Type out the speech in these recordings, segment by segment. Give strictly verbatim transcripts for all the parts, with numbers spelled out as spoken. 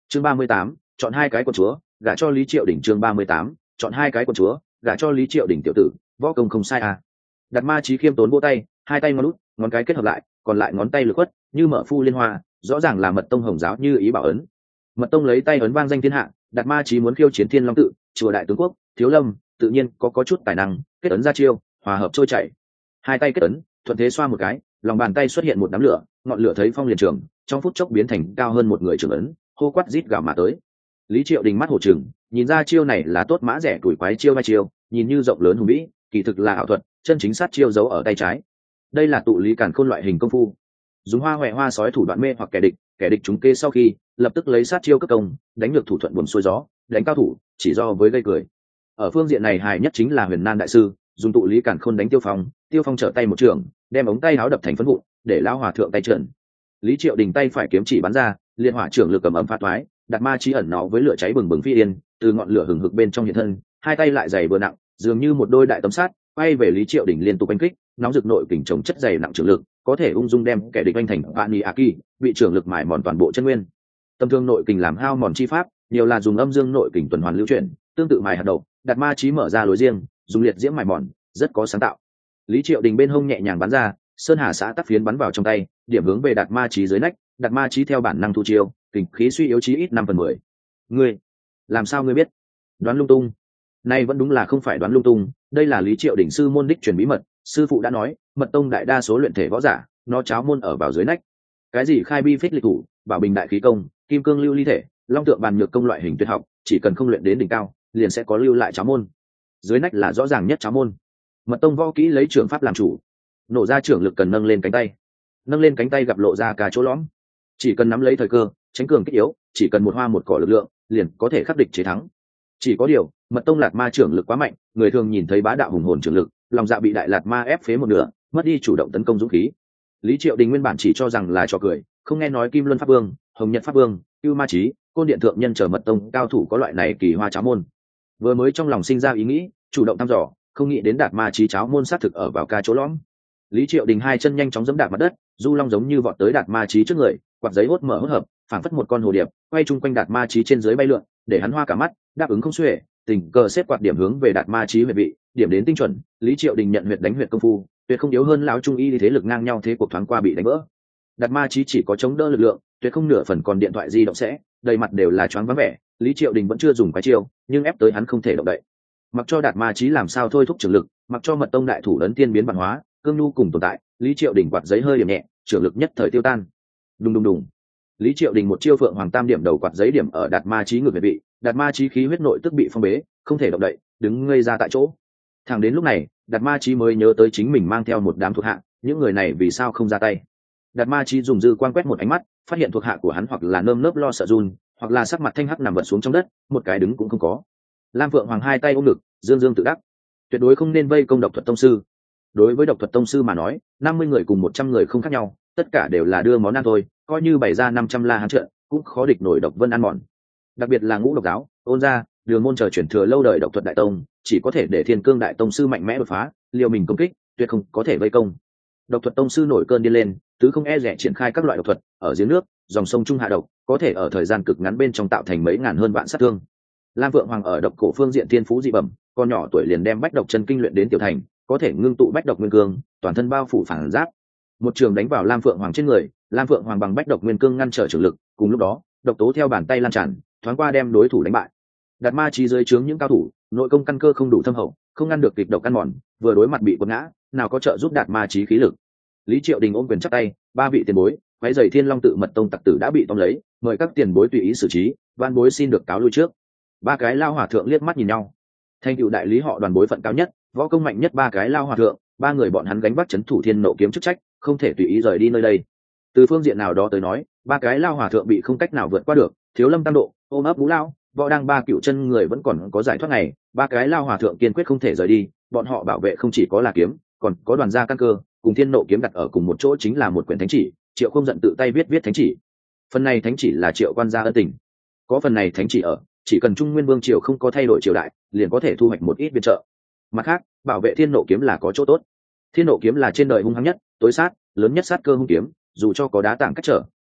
chương ba mươi tám, chọn hai cái quân chúa gả cho Lý Triệu Đỉnh. chương ba mươi tám, chọn hai cái quân chúa gả cho Lý Triệu Đỉnh. Tiểu tử, võ công không sai à. Đạt Ma Chí khiêm tốn vỗ tay, hai tay ngón út ngón cái kết hợp lại, còn lại ngón tay lực quất như mở phu liên hoa, rõ ràng là Mật Tông Hồng giáo như ý bảo ấn. Mật Tông lấy tay ấn vang danh thiên hạ, Đạt Ma Chí muốn khiêu chiến Thiên Long tự, chùa Đại tướng quốc, Thiếu Lâm, tự nhiên có có chút tài năng, kết ấn ra chiêu, hòa hợp trôi chảy. Hai tay kết ấn, thuận thế xoa một cái, lòng bàn tay xuất hiện một đám lửa, ngọn lửa thấy phong liền trường, trong phút chốc biến thành cao hơn một người trường ấn, hô quát rít gào mà tới. Lý Triệu Đình mắt hổ trừng, nhìn ra chiêu này là tốt mã rẻ tuổi quái chiêu vai chiêu, nhìn như rộng lớn hùng vĩ, kỳ thực là ảo thuật, chân chính sát chiêu giấu ở tay trái. Đây là tụ lý càn khôn loại hình công phu, dùng hoa hoè hoa sói thủ đoạn mê hoặc kẻ địch, kẻ địch trúng kê sau khi lập tức lấy sát chiêu cấp công, đánh ngược thủ thuận buồn xuôi gió, đánh cao thủ chỉ do với gây cười. Ở phương diện này hài nhất chính là Huyền Nan đại sư, dùng tụ lý càn khôn đánh Tiêu Phong, Tiêu Phong trở tay một trường, đem ống tay áo đập thành phấn vụn, để lão hòa thượng tay trợn. Lý Triệu Đình tay phải kiếm chỉ bắn ra, liên hỏa trưởng lực cầm ấm phá toái, Đạt Ma Chí ẩn nó với lửa cháy bừng bừng phi yên, từ ngọn lửa hừng hực bên trong hiện thân, hai tay lại dày vừa nặng, dường như một đôi đại tấm sát, quay về Lý Triệu Đình liên tục đánh kích, nóng rực nội kình chống chất dày nặng trưởng lực, có thể ung dung đem kẻ địch anh thành Vani Aki, bị trưởng lực mài mòn toàn bộ chân nguyên. Tâm thương nội kình làm hao mòn chi pháp, nhiều là dùng âm dương nội kình tuần hoàn lưu chuyển, tương tự mài hạt đậu, Đạt Ma Chí mở ra lối riêng, dùng liệt diễm mài mòn, rất có sáng tạo. Lý Triệu Đình bên hông nhẹ nhàng bắn ra, sơn hà xã tắc phiến bắn vào trong tay, điểm hướng về Đạt Ma Chí dưới nách, Đạt Ma Chí theo bản năng thu chiêu, kình khí suy yếu chí ít năm phần mười. Ngươi, làm sao ngươi biết? Đoán lung tung. Nay vẫn đúng là không phải đoán lung tung, đây là Lý Triệu Đỉnh sư môn đích truyền bí mật, sư phụ đã nói, Mật Tông đại đa số luyện thể võ giả, nó cháo môn ở vào dưới nách. Cái gì khai bi phích lịch thủ, bảo bình đại khí công, kim cương lưu ly thể, long tượng bàn nhược công loại hình tuyệt học, chỉ cần không luyện đến đỉnh cao, liền sẽ có lưu lại cháo môn. Dưới nách là rõ ràng nhất cháo môn. Mật Tông võ kỹ lấy trưởng pháp làm chủ, nổ ra trưởng lực cần nâng lên cánh tay, nâng lên cánh tay gặp lộ ra cả chỗ lõm, chỉ cần nắm lấy thời cơ, tránh cường kích yếu, chỉ cần một hoa một cỏ lực lượng, liền có thể khắc địch chế thắng. Chỉ có điều, Mật Tông Lạt Ma trưởng lực quá mạnh, người thường nhìn thấy bá đạo hùng hồn trưởng lực, lòng dạ bị đại Lạt Ma ép phế một nửa, mất đi chủ động tấn công dũng khí. Lý Triệu Đình nguyên bản chỉ cho rằng là trò cười, không nghe nói Kim Luân Pháp Vương, Hồng Nhật Pháp Vương, Cưu Ma Chí, Côn Điện thượng nhân chờ Mật Tông cao thủ có loại này kỳ hoa cháo môn. Vừa mới trong lòng sinh ra ý nghĩ, chủ động thăm dò, không nghĩ đến Đạt Ma Chí cháo môn sát thực ở vào ca chỗ lõm. Lý Triệu Đình hai chân nhanh chóng giẫm đạp mặt đất, du long giống như vọt tới Đạt Ma Chí trước người, quạt giấy hốt mở hốt hợp, phảng phất một con hồ điệp, quay chung quanh Đạt Ma Chí trên dưới bay lượn, để hắn hoa cả mắt, đáp ứng không xuể, tình cờ xếp quạt điểm hướng về Đạt Ma Chí huyệt vị, điểm đến tinh chuẩn, Lý Triệu Đình nhận huyệt đánh huyệt công phu, tuyệt không yếu hơn lão trung y thế lực ngang nhau thế cuộc thoáng qua bị đánh vỡ. Đạt Ma Chí chỉ có chống đỡ lực lượng, tuyệt không nửa phần còn điện thoại di động sẽ, đầy mặt đều là choáng váng vẻ, Lý Triệu Đình vẫn chưa dùng quái chiêu, nhưng ép tới hắn không thể động đậy. Mặc cho Đạt Ma Chí làm sao thôi thúc trường lực, mặc cho Mật Tông đại thủ ấn tiên biến bản hóa, cương nhu cùng tồn tại, Lý Triệu Đình quạt giấy hơi điểm nhẹ, trường lực nhất thời tiêu tan. Đùng đùng đùng. Lý Triệu Đình một chiêu phượng hoàng tam điểm đầu quạt giấy điểm ở Đạt Ma Chí ngược về vị, Đạt Ma Chí khí huyết nội tức bị phong bế, không thể động đậy, đứng ngây ra tại chỗ. Thẳng đến lúc này, Đạt Ma Chí mới nhớ tới chính mình mang theo một đám thuộc hạ, những người này vì sao không ra tay. Đạt Ma Chí dùng dư quan quét một ánh mắt, phát hiện thuộc hạ của hắn hoặc là nơm nớp lo sợ run, hoặc là sắc mặt thanh hắc nằm vật xuống trong đất, một cái đứng cũng không có. Lam Phượng Hoàng hai tay ôm ngực, dương dương tự đắc, tuyệt đối không nên vây công độc thuật tông sư. Đối với độc thuật tông sư mà nói, năm mươi người cùng một trăm người không khác nhau, tất cả đều là đưa món ăn thôi, coi như bày ra năm trăm la hán trận, cũng khó địch nổi độc vân ăn mòn. Đặc biệt là ngũ độc giáo, ôn gia, đường môn chờ truyền thừa lâu đời độc thuật đại tông, chỉ có thể để thiên cương đại tông sư mạnh mẽ đột phá, liều mình công kích, tuyệt không có thể vây công. Độc thuật tông sư nổi cơn điên lên, tứ không e rẻ triển khai các loại độc thuật, ở dưới nước, dòng sông trung hạ độc, có thể ở thời gian cực ngắn bên trong tạo thành mấy ngàn hơn vạn sát thương. Lam Vượng Hoàng ở độc cổ phương diện thiên phú dị bẩm, con nhỏ tuổi liền đem bách độc chân kinh luyện đến tiểu thành, có thể ngưng tụ bách độc nguyên cương, toàn thân bao phủ phản giáp. Một trường đánh vào Lam Phượng Hoàng trên người, Lam Phượng Hoàng bằng bách độc nguyên cương ngăn trở trường lực, cùng lúc đó, độc tố theo bàn tay lan tràn, thoáng qua đem đối thủ đánh bại. Đạt Ma Chí dưới trướng những cao thủ, nội công căn cơ không đủ thâm hậu, không ngăn được kịch độc ăn mòn, vừa đối mặt bị quật ngã, nào có trợ giúp Đạt Ma Chí khí lực. Lý Triệu Đình ôm quyền chắp tay, ba vị tiền bối, quái dày Thiên Long tự Mật Tông tặc tử đã bị tóm lấy, mời các tiền bối tùy ý xử trí, van bối xin được cáo lui trước. Ba cái lao hòa thượng liếc mắt nhìn nhau. Thành tựu đại lý họ đoàn bối phận cao nhất, võ công mạnh nhất ba cái lao hòa thượng, ba người bọn hắn gánh vác trấn thủ Thiên Nộ kiếm chức trách, không thể tùy ý rời đi nơi đây. Từ phương diện nào đó tới nói, ba cái lao hòa thượng bị không cách nào vượt qua được, Thiếu Lâm Tam Độ, ôm ấp Ngũ Lao, võ đang ba cựu chân người vẫn còn có giải thoát này, ba cái lao hòa thượng kiên quyết không thể rời đi, bọn họ bảo vệ không chỉ có là kiếm, còn có đoàn gia căn cơ, cùng Thiên Nộ kiếm đặt ở cùng một chỗ chính là một quyển thánh chỉ, Triệu không giận tự tay viết viết thánh chỉ. Phần này thánh chỉ là Triệu quan gia ân tình, có phần này thánh chỉ ở, chỉ cần Trung Nguyên Vương triều không có thay đổi triều đại, liền có thể thu hoạch một ít viện trợ. Mặt khác, bảo vệ Thiên Nộ kiếm là có chỗ tốt. Thiên Nộ kiếm là trên đời hung hăng nhất, tối sát, lớn nhất sát cơ hung kiếm, dù cho có đá tảng cách trở,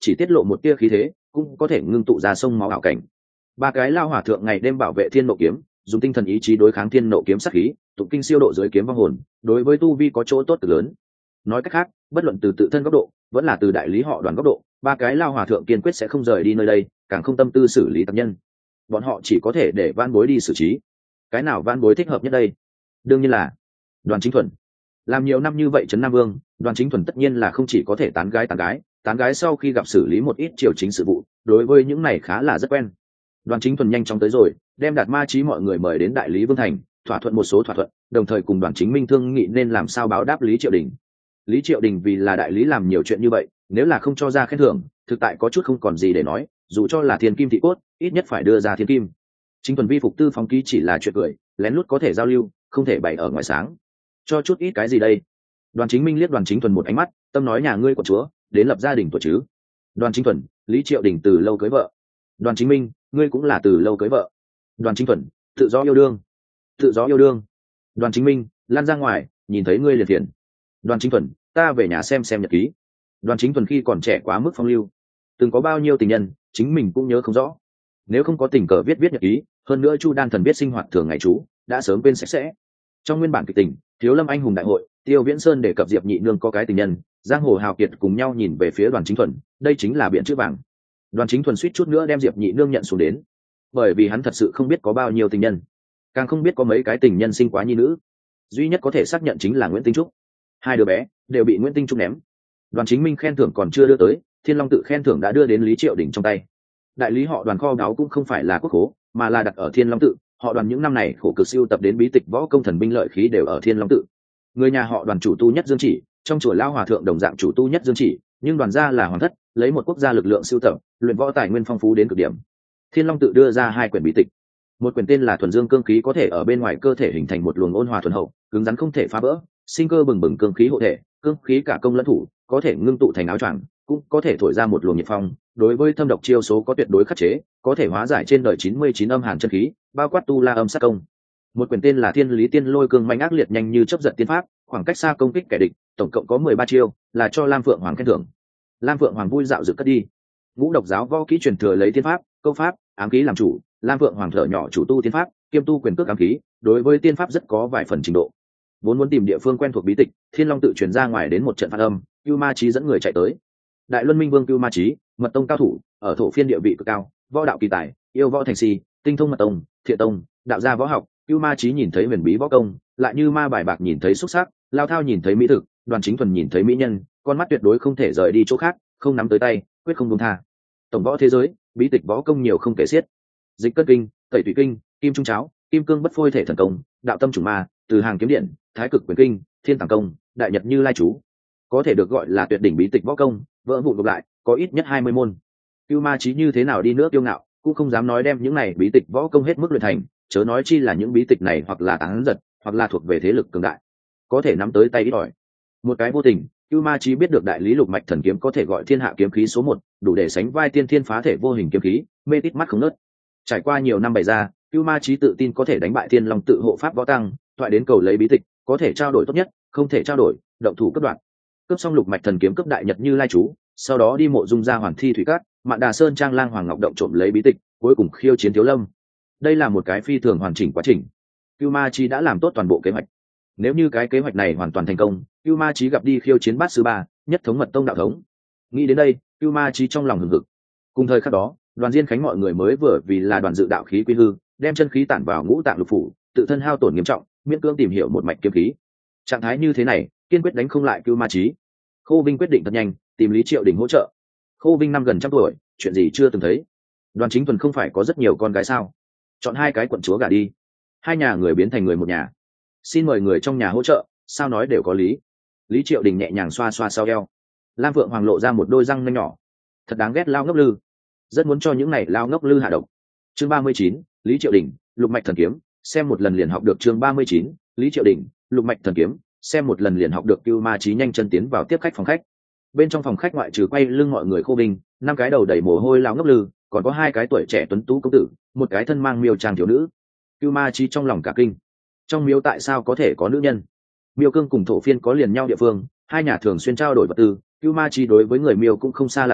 chỉ tiết lộ một tia khí thế cũng có thể ngưng tụ ra sông máu ảo cảnh. Ba cái lao hỏa thượng ngày đêm bảo vệ thiên nộ kiếm, dùng tinh thần ý chí đối kháng thiên nộ kiếm sát khí, tụng kinh siêu độ dưới kiếm vong hồn, đối với tu vi có chỗ tốt cực lớn. Nói cách khác, bất luận từ tự thân góc độ vẫn là từ đại lý họ đoàn góc độ, ba cái lao hòa thượng kiên quyết sẽ không rời đi nơi đây, càng không tâm tư xử lý tập nhân. Bọn họ chỉ có thể để van bối đi xử trí. Cái nào van bối thích hợp nhất đây? Đương nhiên là Đoàn Chính Thuần. Làm nhiều năm như vậy trấn Nam Vương, Đoàn Chính Thuần tất nhiên là không chỉ có thể tán gái tán gái, tán gái sau khi gặp xử lý một ít triều chính sự vụ, đối với những này khá là rất quen. Đoàn Chính Thuần nhanh chóng tới rồi, đem Đạt Ma Chí mọi người mời đến đại lý Vương thành, thỏa thuận một số thỏa thuận, đồng thời cùng Đoàn Chính Minh thương nghị nên làm sao báo đáp Lý Triệu Đình. Lý Triệu Đình vì là đại lý làm nhiều chuyện như vậy, nếu là không cho ra khen thưởng, thực tại có chút không còn gì để nói, dù cho là thiên kim thị cốt, ít nhất phải đưa ra thiên kim. Chính Thuần vi phục tư phóng ký chỉ là chuyện cười, lén lút có thể giao lưu, không thể bày ở ngoài sáng. Cho chút ít cái gì đây? Đoàn Chính Minh liếc Đoàn Chính Thuần một ánh mắt, tâm nói nhà ngươi của chúa, đến lập gia đình tuổi chứ? Đoàn Chính Thuần, Lý Triệu Đình từ lâu cưới vợ. Đoàn Chính Minh, ngươi cũng là từ lâu cưới vợ. Đoàn Chính Thuần, tự do yêu đương. Tự do yêu đương. Đoàn Chính Minh, lan ra ngoài, nhìn thấy ngươi liền thiền. Đoàn Chính Thuần, ta về nhà xem xem nhật ký. Đoàn Chính Thuần khi còn trẻ quá mức phong lưu, từng có bao nhiêu tình nhân, chính mình cũng nhớ không rõ. Nếu không có tình cờ viết viết nhật ký, hơn nữa Chu Đan Thần biết sinh hoạt thường ngày chú, đã sớm quên sạch sẽ. Trong nguyên bản kịch tình, Thiếu Lâm anh hùng đại hội, Tiêu Viễn Sơn đề cập Diệp Nhị Nương có cái tình nhân, giang hồ hào kiệt cùng nhau nhìn về phía Đoàn Chính Thuần, đây chính là biện chữ vàng. Đoàn Chính Thuần suýt chút nữa đem Diệp Nhị Nương nhận xuống đến, bởi vì hắn thật sự không biết có bao nhiêu tình nhân, càng không biết có mấy cái tình nhân sinh quá nhi nữ. Duy nhất có thể xác nhận chính là Nguyễn Tinh Trúc. Hai đứa bé đều bị Nguyễn Tinh Trúc ném. Đoàn Chính Minh khen thưởng còn chưa đưa tới, Thiên Long tự khen thưởng đã đưa đến Lý Triệu Đình trong tay. Đại lý họ Đoàn kho báu cũng không phải là quốc khố, mà là đặt ở Thiên Long tự. Họ Đoàn những năm này khổ cực sưu tập đến bí tịch võ công thần binh lợi khí đều ở Thiên Long tự. Người nhà họ Đoàn chủ tu nhất Dương Chỉ, trong chùa Lao Hòa thượng đồng dạng chủ tu nhất Dương Chỉ, nhưng Đoàn gia là hoàng thất, lấy một quốc gia lực lượng sưu tập, luyện võ tài nguyên phong phú đến cực điểm. Thiên Long tự đưa ra hai quyển bí tịch. Một quyển tên là Thuần Dương cương khí, có thể ở bên ngoài cơ thể hình thành một luồng ôn hòa thuần hậu, cứng rắn không thể phá vỡ, sinh cơ bừng bừng cương khí hộ thể, cương khí cả công lẫn thủ, có thể ngưng tụ thành áo choàng, cũng có thể thổi ra một luồng nhiệt phong, đối với thâm độc chiêu số có tuyệt đối khắc chế, có thể hóa giải trên đời chín mươi chín âm hàn chân khí, bao quát tu la âm sát công. Một quyển tên là Thiên Lý Tiên Lôi cương manh ác liệt nhanh như chớp giật tiên pháp, khoảng cách xa công kích kẻ địch, tổng cộng có mười ba chiêu, là cho Lam Phượng Hoàng khen thưởng. Lam Phượng Hoàng vui dạo dự cất đi. Ngũ độc giáo võ kỹ truyền thừa lấy tiên pháp, câu pháp, ám khí làm chủ, Lam Phượng Hoàng thở nhỏ chủ tu tiên pháp, kiêm tu quyền cước ám khí, đối với tiên pháp rất có vài phần trình độ. Vốn muốn tìm địa phương quen thuộc bí tịch, Thiên Long tự truyền ra ngoài đến một trận phát âm, Cưu Ma Chí dẫn người chạy tới. Đại Luân Minh Vương Cưu Ma Chí, mật tông cao thủ, ở thổ phiên địa vị cực cao, võ đạo kỳ tài, yêu võ thành si, tinh thông mật tông, thiện tông, đạo gia võ học. Cưu Ma Chí nhìn thấy huyền bí võ công, lại như ma bài bạc nhìn thấy xuất sắc, Lao Thao nhìn thấy mỹ thực, Đoàn Chính Thuần nhìn thấy mỹ nhân, con mắt tuyệt đối không thể rời đi chỗ khác, không nắm tới tay, quyết không buông tha. Tổng võ thế giới, bí tịch võ công nhiều không kể xiết. Dịch cất kinh, tẩy thủy kinh, kim trung cháo, kim cương bất phôi thể thần công, đạo tâm chủng ma, từ hàng kiếm điện, thái cực quyền kinh, thiên tàng công, đại nhật như lai chú, có thể được gọi là tuyệt đỉnh bí tịch võ công, vỡ vụn gộp lại có ít nhất hai mươi môn. Cưu Ma Chí như thế nào đi nữa kiêu ngạo, cũng không dám nói đem những này bí tịch võ công hết mức luyện thành, chớ nói chi là những bí tịch này hoặc là tán giật, hoặc là thuộc về thế lực cường đại, có thể nắm tới tay ít ỏi. Một cái vô tình, Cưu Ma Chí biết được đại lý lục mạch thần kiếm có thể gọi thiên hạ kiếm khí số một, đủ để sánh vai tiên thiên phá thể vô hình kiếm khí, mê tít mắt không nớt. Trải qua nhiều năm bày ra, Cưu Ma Chí tự tin có thể đánh bại Thiên Long tự hộ pháp võ tăng, thoại đến cầu lấy bí tịch, có thể trao đổi tốt nhất, không thể trao đổi, động thủ cấp đoạn. Cướp xong lục mạch thần kiếm cấp đại nhật như lai chú, sau đó đi mộ dung gia hoàn thi thủy cát, Mạn Đà Sơn trang lang hoàng ngọc động trộm lấy bí tịch, cuối cùng khiêu chiến Thiếu Lâm. Đây là một cái phi thường hoàn chỉnh quá trình. Cưu Ma Chí đã làm tốt toàn bộ kế hoạch. Nếu như cái kế hoạch này hoàn toàn thành công, Cưu Ma Chí gặp đi khiêu chiến bát sư ba, nhất thống mật tông đạo thống. Nghĩ đến đây, Cưu Ma Chí trong lòng hừng hực. Cùng thời khắc đó, Đoàn Diên Khánh mọi người mới vừa vì là đoàn dự đạo khí quy hư, đem chân khí tản vào ngũ tạng lục phủ, tự thân hao tổn nghiêm trọng, miễn cưỡng tìm hiểu một mạch kiếm khí. Trạng thái như thế này, kiên quyết đánh không lại Cưu Ma Chí. Khô Vinh quyết định thật nhanh, tìm Lý Triệu Đình hỗ trợ. Khô Vinh năm gần trăm tuổi, chuyện gì chưa từng thấy. Đoàn Chính Thuần không phải có rất nhiều con gái sao? Chọn hai cái quận chúa gả đi, hai nhà người biến thành người một nhà. Xin mời người trong nhà hỗ trợ, sao nói đều có lý. Lý Triệu Đình nhẹ nhàng xoa xoa sau eo. Lam Phượng Hoàng lộ ra một đôi răng nanh nhỏ, thật đáng ghét lao ngốc lư, rất muốn cho những này lao ngốc lư hạ độc. Chương ba mươi chín, Lý Triệu Đình, lục mạch thần kiếm, xem một lần liền học được. Chương ba mươi chín, Lý Triệu Đình, lục mạch thần kiếm, xem một lần liền học được. Cưu Ma Chí nhanh chân tiến vào tiếp khách phòng khách. Bên trong phòng khách ngoại trừ quay lưng mọi người Khô Vinh, năm cái đầu đầy mồ hôi lao ngốc lư, còn có hai cái tuổi trẻ tuấn tú công tử, một cái thân mang miêu trang thiếu nữ. Cưu Ma Chí trong lòng cả kinh, trong miếu tại sao có thể có nữ nhân? Miêu cương cùng thổ phiên có liền nhau địa phương, hai nhà thường xuyên trao đổi vật tư, Cưu Ma Chí đối với người miêu cũng không xa lạ gì,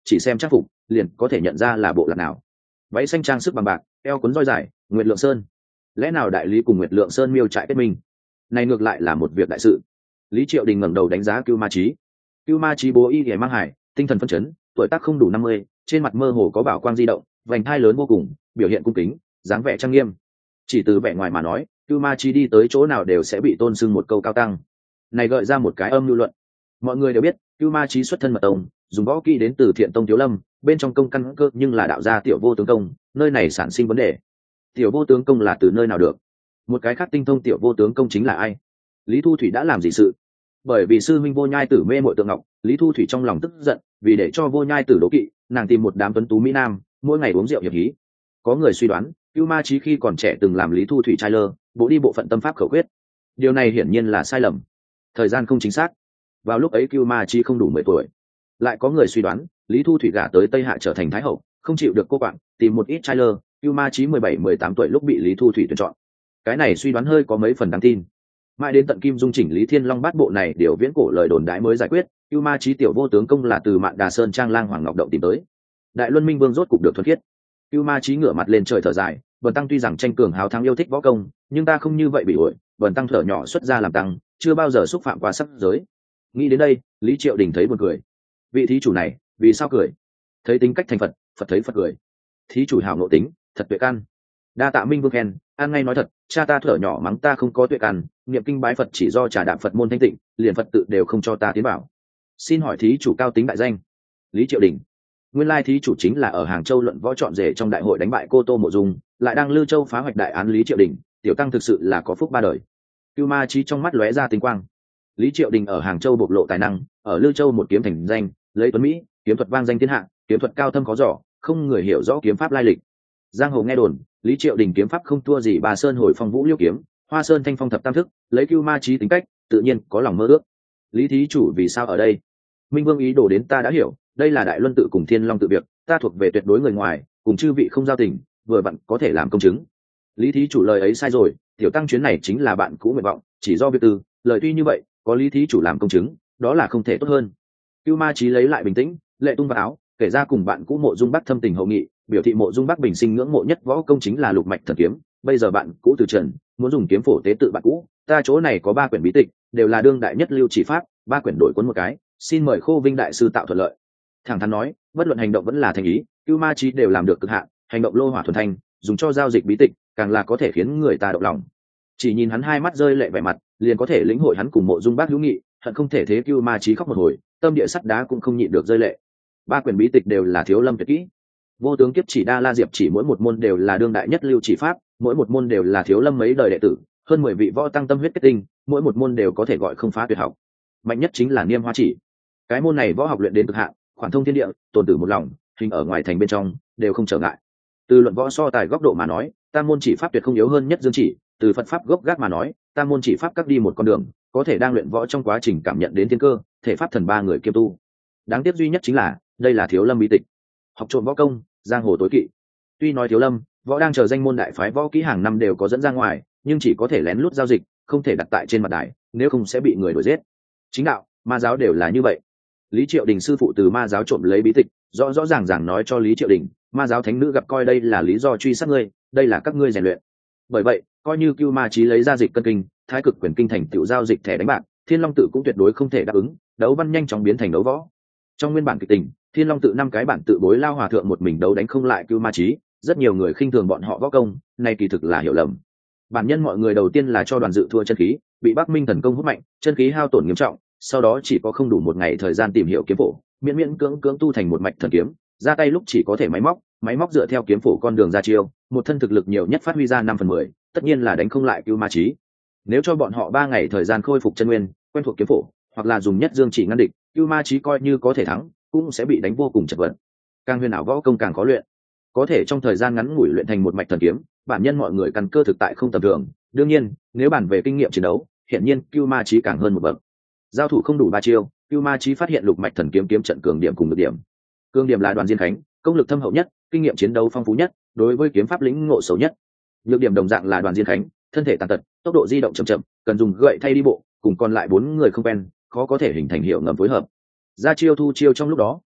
chỉ xem trang phục liền có thể nhận ra là bộ lạc nào. Váy xanh trang sức bằng bạc, eo cuốn roi dài, Nguyệt Lượng Sơn. Lẽ nào đại lý cùng Nguyệt Lượng Sơn miêu trại kết minh? Này ngược lại là một việc đại sự. Lý Triệu Đình ngẩng đầu đánh giá Cưu Ma Chí. Cưu Ma Chí bố y hề mang hải, tinh thần phấn chấn, tuổi tác không đủ năm mươi, trên mặt mơ hồ có bảo quang di động, vành thai lớn vô cùng, biểu hiện cung kính, dáng vẻ trang nghiêm. Chỉ từ vẻ ngoài mà nói, Cưu Ma Chí đi tới chỗ nào đều sẽ bị tôn sưng một câu cao tăng. Này gợi ra một cái âm lưu luận. Mọi người đều biết, Cưu Ma Chí xuất thân mật tông, dùng võ kỹ đến từ Thiện Tông Thiếu Lâm, bên trong công căn cơ nhưng là đạo gia Tiểu Vô Tướng Công, nơi này sản sinh vấn đề. Tiểu Vô Tướng Công là từ nơi nào được? Một cái khác tinh thông Tiểu Vô Tướng Công chính là ai? Lý Thu Thủy đã làm gì sự? Bởi vì sư huynh Vô Nhai Tử mê muội tượng ngọc, Lý Thu Thủy trong lòng tức giận, vì để cho Vô Nhai Tử đố kỵ, nàng tìm một đám tuấn tú mỹ nam, mỗi ngày uống rượu hiệp hí. Có người suy đoán, Cưu Ma Chí khi còn trẻ từng làm Lý Thu Thủy trai lơ, bộ đi bộ phận tâm pháp khẩu quyết. Điều này hiển nhiên là sai lầm. Thời gian không chính xác. Vào lúc ấy Cưu Ma Chí không đủ mười tuổi. Lại có người suy đoán, Lý Thu Thủy gả tới Tây Hạ trở thành thái hậu, không chịu được cô quạng, tìm một ít trai lơ, Cưu Ma Chí mười bảy mười tám tuổi lúc bị Lý Thu Thủy tuyển chọn. Cái này suy đoán hơi có mấy phần đáng tin. Mãi đến tận Kim Dung chỉnh Lý Thiên Long bát bộ này điều viễn cổ lời đồn đãi mới giải quyết, Cưu Ma Chí Tiểu Vô Tướng Công là từ Mạn Đà Sơn Trang Lang Hoàng Ngọc Động tìm tới. Đại Luân Minh Vương rốt cục được thuần khiết. Cưu Ma Chí ngửa mặt lên trời thở dài, Bần tăng tuy rằng tranh cường hào thắng yêu thích võ công, nhưng ta không như vậy bị ổi, Bần tăng thở nhỏ xuất ra làm tăng, chưa bao giờ xúc phạm qua sắc giới. Nghĩ đến đây, Lý Triệu Đình thấy buồn cười. Vị thí chủ này, vì sao cười? Thấy tính cách thành Phật, Phật thấy Phật cười. Thí chủ hảo nội tính, thật tuệ căn. Đa tạ Minh Vương khen, an ngay nói thật, cha ta thở nhỏ mắng ta không có tuệ căn, niệm kinh bái Phật chỉ do trà đạm Phật môn thanh tịnh, liền Phật tự đều không cho ta tiến bảo. Xin hỏi thí chủ cao tính đại danh? Lý Triệu Đình. Nguyên lai thí chủ chính là ở Hàng Châu luận võ chọn rể trong đại hội đánh bại Cô Tô Mộ Dung, lại đang Lư Châu phá hoạch đại án Lý Triệu Đình, tiểu tăng thực sự là có phúc ba đời. Cưu Ma Chí trong mắt lóe ra tinh quang. Lý Triệu Đình ở Hàng Châu bộc lộ tài năng, ở Lư Châu một kiếm thành danh, lấy tuấn mỹ, kiếm thuật vang danh thiên hạ, kiếm thuật cao thâm khó dò, không người hiểu rõ kiếm pháp lai lịch. Giang hồ nghe đồn, Lý Triệu Đình kiếm pháp không thua gì Bà Sơn Hồi Phong Vũ Liêu kiếm, Hoa Sơn Thanh Phong Thập Tam Thức, lấy Cưu Ma Chí tính cách, tự nhiên có lòng mơ ước. Lý thí chủ vì sao ở đây? Minh Vương ý đồ đến ta đã hiểu, đây là Đại Luân tự cùng Thiên Long tự việc, ta thuộc về tuyệt đối người ngoài, cùng chư vị không giao tình, vừa vặn có thể làm công chứng. Lý thí chủ lời ấy sai rồi, tiểu tăng chuyến này chính là bạn cũ nguyện vọng, chỉ do việc tư, lời tuy như vậy, có Lý thí chủ làm công chứng, đó là không thể tốt hơn. Cưu Ma Chí lấy lại bình tĩnh, lệ tung vào áo, kể ra cùng bạn cũ Mộ Dung Bắc thâm tình hậu nghị, biểu thị Mộ Dung Bắc bình sinh ngưỡng mộ nhất võ công chính là Lục Mạch Thần Kiếm, bây giờ bạn cũ từ trần, muốn dùng kiếm phổ tế tự bạn cũ, ta chỗ này có ba quyển bí tịch, đều là đương đại nhất lưu chỉ pháp, ba quyển đổi cuốn một cái, xin mời Khô Vinh đại sư tạo thuận lợi. Thẳng thắn nói, bất luận hành động vẫn là thành ý, Cưu Ma Chí đều làm được cực hạn, hành động lô hỏa thuần thanh, dùng cho giao dịch bí tịch, càng là có thể khiến người ta động lòng. Chỉ nhìn hắn hai mắt rơi lệ vẻ mặt, liền có thể lĩnh hội hắn cùng Mộ Dung Bác hữu nghị, hận không thể thế Cưu Ma Chí khóc một hồi, tâm địa sắt đá cũng không nhịn được rơi lệ. Ba quyển bí tịch đều là Thiếu Lâm tuyệt kỹ. Vô Tướng Kiếp Chỉ, Đa La Diệp Chỉ mỗi một môn đều là đương đại nhất lưu chỉ pháp, mỗi một môn đều là Thiếu Lâm mấy đời đệ tử, hơn mười vị võ tăng tâm huyết kết tinh, mỗi một môn đều có thể gọi không phá tuyệt học. Mạnh nhất chính là Niêm Hoa Chỉ. Cái môn này võ học luyện đến cực hạn, khoản thông thiên địa, tồn tử một lòng, hình ở ngoài thành bên trong đều không trở ngại. Từ luận võ so tài góc độ mà nói, tam môn chỉ pháp tuyệt không yếu hơn nhất Dương Chỉ, từ Phật pháp gốc gác mà nói, tam môn chỉ pháp cắt đi một con đường, có thể đang luyện võ trong quá trình cảm nhận đến thiên cơ, thể pháp thần ba người kiêm tu. Đáng tiếc duy nhất chính là, đây là Thiếu Lâm bí tịch. Học trộm võ công, giang hồ tối kỵ. Tuy nói Thiếu Lâm, võ đang chờ danh môn đại phái võ kỹ hàng năm đều có dẫn ra ngoài, nhưng chỉ có thể lén lút giao dịch, không thể đặt tại trên mặt đài, nếu không sẽ bị người đuổi giết. Chính đạo, ma giáo đều là như vậy. Lý Triệu Đình sư phụ từ ma giáo trộm lấy bí tịch, rõ rõ ràng ràng nói cho Lý Triệu Đình, ma giáo thánh nữ gặp coi đây là lý do truy sát ngươi, đây là các ngươi rèn luyện. Bởi vậy, coi như Cưu Ma Chí lấy ra dịch cân kinh, thái cực quyền kinh thành tiểu giao dịch thẻ đánh bạc, Thiên Long tự cũng tuyệt đối không thể đáp ứng, đấu văn nhanh chóng biến thành đấu võ. Trong nguyên bản kịch tình, Thiên Long tự năm cái bản tự bối lao hòa thượng một mình đấu đánh không lại Cưu Ma Chí, rất nhiều người khinh thường bọn họ võ công, này kỳ thực là hiểu lầm. Bản nhân mọi người đầu tiên là cho Đoàn Dự thua chân khí, bị Bắc Minh thần công hút mạnh, chân khí hao tổn nghiêm trọng, sau đó chỉ có không đủ một ngày thời gian tìm hiểu kiếm phổ, miễn miễn cưỡng cưỡng tu thành một mạch thần kiếm, ra tay lúc chỉ có thể máy móc, máy móc dựa theo kiếm phổ con đường ra chiêu, một thân thực lực nhiều nhất phát huy ra năm phần mười, tất nhiên là đánh không lại Cưu Ma Chí. Nếu cho bọn họ ba ngày thời gian khôi phục chân nguyên, quen thuộc kiếm phổ, hoặc là dùng nhất dương chỉ ngăn địch, Cưu Ma Chí coi như có thể thắng, cũng sẽ bị đánh vô cùng chật vật. Càng huyền ảo võ công càng khó luyện, có thể trong thời gian ngắn ngủi luyện thành một mạch thần kiếm, bản nhân mọi người căn cơ thực tại không tầm thường. Đương nhiên, nếu bàn về kinh nghiệm chiến đấu, hiện nhiên Cưu Ma Chí càng hơn một bậc. Giao thủ không đủ ba chiêu, Cưu Ma Chí phát hiện lục mạch thần kiếm kiếm trận cường điểm cùng nhược điểm. Cường điểm là Đoàn Diên Khánh, công lực thâm hậu nhất, kinh nghiệm chiến đấu phong phú nhất, đối với kiếm pháp lĩnh ngộ xấu nhất. Nhược điểm đồng dạng là Đoàn Diên Khánh, thân thể tàn tật, tốc độ di động chậm chậm, cần dùng gậy thay đi bộ, cùng còn lại bốn người không quen, khó có thể hình thành hiệu ngầm phối hợp. Ra chiêu thu chiêu trong lúc đó,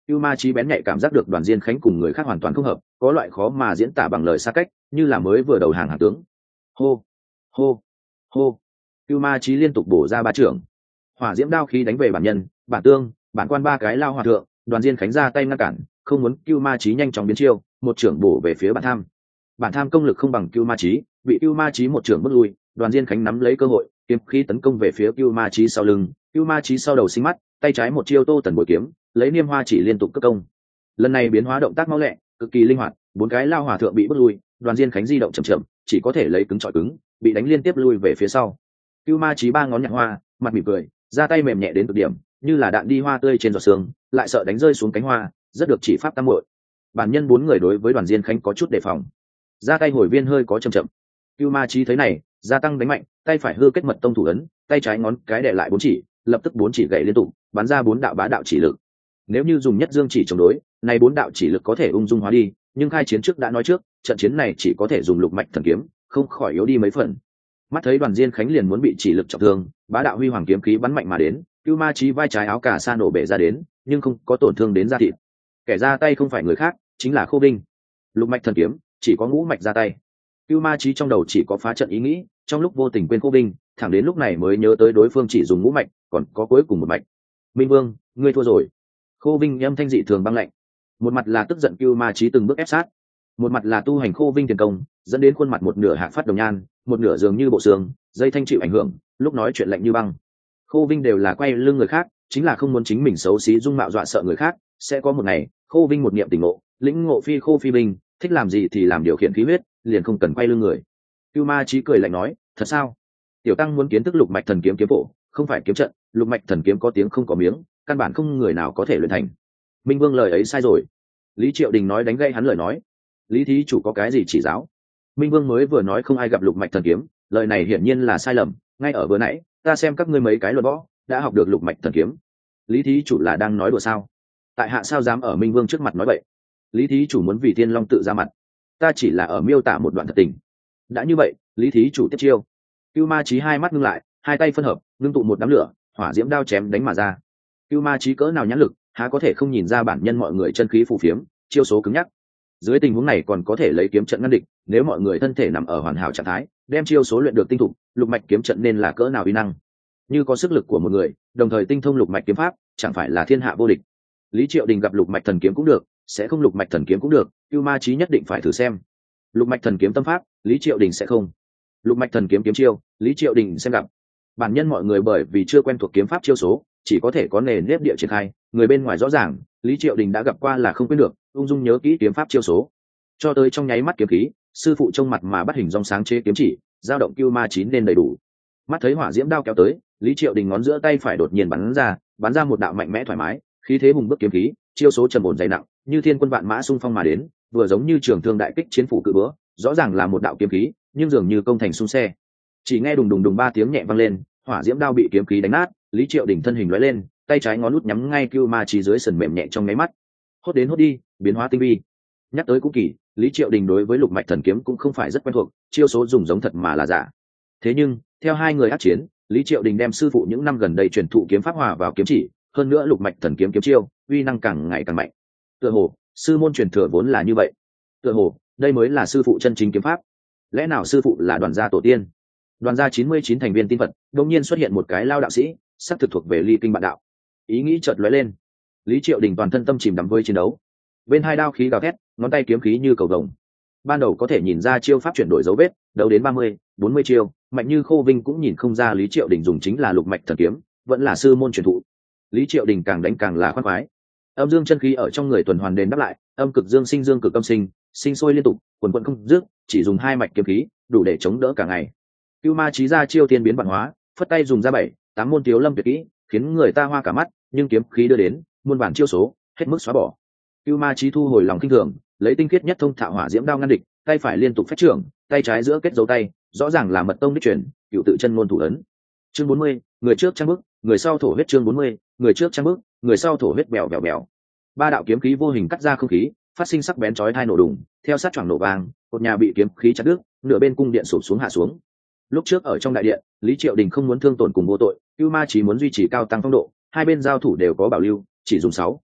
Cưu Ma Chí bén nhạy cảm giác được Đoàn Diên Khánh cùng người khác hoàn toàn không hợp, có loại khó mà diễn tả bằng lời xa cách, như là mới vừa đầu hàng hàng tướng. Hô, hô, hô. Cưu Ma Chí liên tục bổ ra ba trưởng. Hỏa diễm đao khí đánh về bản nhân, bản tương, bản quan ba cái lao hòa thượng, Đoàn Diên Khánh ra tay ngăn cản, không muốn Cưu Ma Chí nhanh chóng biến chiêu, một trưởng bổ về phía bản tham. Bản tham công lực không bằng Cưu Ma Chí, bị Cưu Ma Chí một trưởng bước lui, Đoàn Diên Khánh nắm lấy cơ hội, kiếm khí tấn công về phía Cưu Ma Chí sau lưng, Cưu Ma Chí sau đầu sinh mắt, tay trái một chiêu Tô Tần bội kiếm, lấy niêm hoa chỉ liên tục cất công. Lần này biến hóa động tác mau lẹ, cực kỳ linh hoạt, bốn cái lao hòa thượng bị bước lui, Đoàn Diên Khánh di động chậm chậm, chỉ có thể lấy cứng chọi cứng, bị đánh liên tiếp lui về phía sau. Cưu Ma Chí ba ngón nhặt hoa, mặt mỉm cười, ra tay mềm nhẹ đến cực điểm, như là đạn đi hoa tươi trên giọt sương, lại sợ đánh rơi xuống cánh hoa, rất được chỉ pháp tam muội. Bản nhân bốn người đối với Đoàn Diên Khánh có chút đề phòng, ra tay hồi viên hơi có chậm chậm. Cưu Ma Chí thấy này, gia tăng đánh mạnh, tay phải hư kết mật tông thủ ấn, tay trái ngón cái đè lại bốn chỉ, lập tức bốn chỉ gậy liên tục, bắn ra bốn đạo bá đạo chỉ lực. Nếu như dùng nhất dương chỉ chống đối, này bốn đạo chỉ lực có thể ung dung hóa đi, nhưng khai chiến trước đã nói trước, trận chiến này chỉ có thể dùng lục mạch thần kiếm, không khỏi yếu đi mấy phần. Mắt thấy Đoàn Diên Khánh liền muốn bị chỉ lực trọng thương, bá đạo huy hoàng kiếm khí bắn mạnh mà đến, Cưu Ma Chí vai trái áo cà sa nổ bể ra đến, nhưng không có tổn thương đến da thịt. Kẻ ra tay không phải người khác, chính là Khô Vinh. Lục mạch thần kiếm, chỉ có ngũ mạch ra tay. Cưu Ma Chí trong đầu chỉ có phá trận ý nghĩ, trong lúc vô tình quên Khô Vinh, thẳng đến lúc này mới nhớ tới đối phương chỉ dùng ngũ mạch, còn có cuối cùng một mạch. Minh Vương, ngươi thua rồi. Khô Vinh âm thanh dị thường băng lạnh, một mặt là tức giận Cưu Ma Chí từng bước ép sát, một mặt là tu hành Khô Vinh tiền công, dẫn đến khuôn mặt một nửa hạ phát đồng nhan, một nửa dường như bộ xương, dây thanh chịu ảnh hưởng, lúc nói chuyện lạnh như băng. Khô Vinh đều là quay lưng người khác, chính là không muốn chính mình xấu xí dung mạo dọa sợ người khác, sẽ có một ngày, Khô Vinh một niệm tỉnh ngộ, lĩnh ngộ phi khô phi binh, thích làm gì thì làm điều khiển khí huyết, liền không cần quay lưng người. Cưu Ma Chí cười lạnh nói, thật sao? Tiểu tăng muốn kiến thức lục mạch thần kiếm kiếm phổ, không phải kiếm trận, lục mạch thần kiếm có tiếng không có miếng, căn bản không người nào có thể luyện thành. Minh Vương lời ấy sai rồi. Lý Triệu Đình nói đánh gây hắn lời nói. Lý thí chủ có cái gì chỉ giáo? Minh Vương mới vừa nói không ai gặp lục mạch thần kiếm, lời này hiển nhiên là sai lầm, ngay ở vừa nãy, ta xem các ngươi mấy cái luận võ, đã học được lục mạch thần kiếm. Lý thí chủ là đang nói đùa sao? Tại hạ sao dám ở Minh Vương trước mặt nói vậy? Lý thí chủ muốn vì Thiên Long tự ra mặt, ta chỉ là ở miêu tả một đoạn thật tình. Đã như vậy, Lý thí chủ tiếp chiêu. Cưu Ma Chí hai mắt ngưng lại, hai tay phân hợp, ngưng tụ một đám lửa, hỏa diễm đao chém đánh mà ra. Cưu Ma Chí cỡ nào nhãn lực, há có thể không nhìn ra bản nhân mọi người chân khí phù phiếm, chiêu số cứng nhắc. Dưới tình huống này còn có thể lấy kiếm trận ngăn địch, nếu mọi người thân thể nằm ở hoàn hảo trạng thái, đem chiêu số luyện được tinh thục, lục mạch kiếm trận nên là cỡ nào uy năng. Như có sức lực của một người, đồng thời tinh thông lục mạch kiếm pháp, chẳng phải là thiên hạ vô địch. Lý Triệu Đình gặp lục mạch thần kiếm cũng được, sẽ không lục mạch thần kiếm cũng được, Cưu Ma Chí nhất định phải thử xem. Lục mạch thần kiếm tâm pháp, Lý Triệu Đình sẽ không. Lục mạch thần kiếm kiếm chiêu, Lý Triệu Đình xem gặp. Bản nhân mọi người bởi vì chưa quen thuộc kiếm pháp chiêu số, chỉ có thể có nề nếp địa triển khai, người bên ngoài rõ ràng, Lý Triệu Đình đã gặp qua là không quên được, ung dung nhớ kỹ kiếm pháp chiêu số. Cho tới trong nháy mắt kiếm khí, sư phụ trông mặt mà bắt hình dong sáng chế kiếm chỉ, dao động Cưu Ma Chí nên đầy đủ. Mắt thấy hỏa diễm đao kéo tới, Lý Triệu Đình ngón giữa tay phải đột nhiên bắn ra, bắn ra một đạo mạnh mẽ thoải mái, khí thế hùng bước kiếm khí, chiêu số trầm ổn dày nặng, như thiên quân vạn mã xung phong mà đến, vừa giống như trường thương đại kích chiến phủ cự búa, rõ ràng là một đạo kiếm khí, nhưng dường như công thành xung xe. Chỉ nghe đùng đùng đùng ba tiếng nhẹ vang lên, hỏa diễm đao bị kiếm khí đánh nát, Lý Triệu Đình thân hình lóe lên, tay trái ngón út nhắm ngay Cưu Ma Chí dưới sườn mềm nhẹ trong nháy mắt. Hốt đến hốt đi, biến hóa tinh vi. Nhắc tới cũng kỳ, Lý Triệu Đình đối với lục mạch thần kiếm cũng không phải rất quen thuộc, chiêu số dùng giống thật mà là giả. Thế nhưng, theo hai người ác chiến, Lý Triệu Đình đem sư phụ những năm gần đây truyền thụ kiếm pháp hòa vào kiếm chỉ, hơn nữa lục mạch thần kiếm kiếm chiêu, uy năng càng ngày càng mạnh. Tựa hồ, sư môn truyền thừa vốn là như vậy. Tựa hồ, đây mới là sư phụ chân chính kiếm pháp. Lẽ nào sư phụ là Đoàn gia tổ tiên? Đoàn gia chín mươi chín thành viên tin vật, đột nhiên xuất hiện một cái lao đạo sĩ, sắp thực thuộc về Ly Kinh Bạn Đạo. Ý nghĩ chợt lóe lên. Lý Triệu Đình toàn thân tâm chìm đắm với chiến đấu. Bên hai đao khí gào thét, ngón tay kiếm khí như cầu vồng. Ban đầu có thể nhìn ra chiêu pháp chuyển đổi dấu vết, đấu đến ba mươi, bốn mươi chiêu, mạnh như Khô Vinh cũng nhìn không ra Lý Triệu Đình dùng chính là lục mạch thần kiếm, vẫn là sư môn truyền thụ. Lý Triệu Đình càng đánh càng là khoan khoái. Âm dương chân khí ở trong người tuần hoàn đền đáp lại, âm cực dương sinh dương cực âm sinh, sinh sôi liên tục, quần quần không dứt, chỉ dùng hai mạch kiếm khí, đủ để chống đỡ cả ngày. Cưu Ma Chí ra chiêu tiên biến vạn hóa, phất tay dùng ra bảy, tám môn thiếu lâm tuyệt kỹ, khiến người ta hoa cả mắt, nhưng kiếm khí đưa đến, muôn bản chiêu số, hết mức xóa bỏ. Cưu Ma Chí thu hồi lòng kinh thường, lấy tinh khiết nhất thông thạo hỏa diễm đao ngăn địch, tay phải liên tục phách trưởng, tay trái giữa kết dấu tay, rõ ràng là mật tông đích truyền, cựu tự chân ngôn thủ ấn. Chương bốn mươi, người trước trang bước, người sau thổ huyết. Chương bốn mươi, người trước trang bước, người sau thổ huyết bèo bèo bèo. Ba đạo kiếm khí vô hình cắt ra không khí, phát sinh sắc bén chói tai nổ đùng, theo sát choảng nổ vang, cột nhà bị kiếm khí chặt đứt, nửa bên cung điện sụp xuống hạ xuống. Lúc trước ở trong đại điện, Lý Triệu Đình không muốn thương tổn cùng vô tội, Cưu Ma Chí muốn duy trì cao tăng phong độ, hai bên giao thủ đều có bảo lưu, chỉ dùng sáu,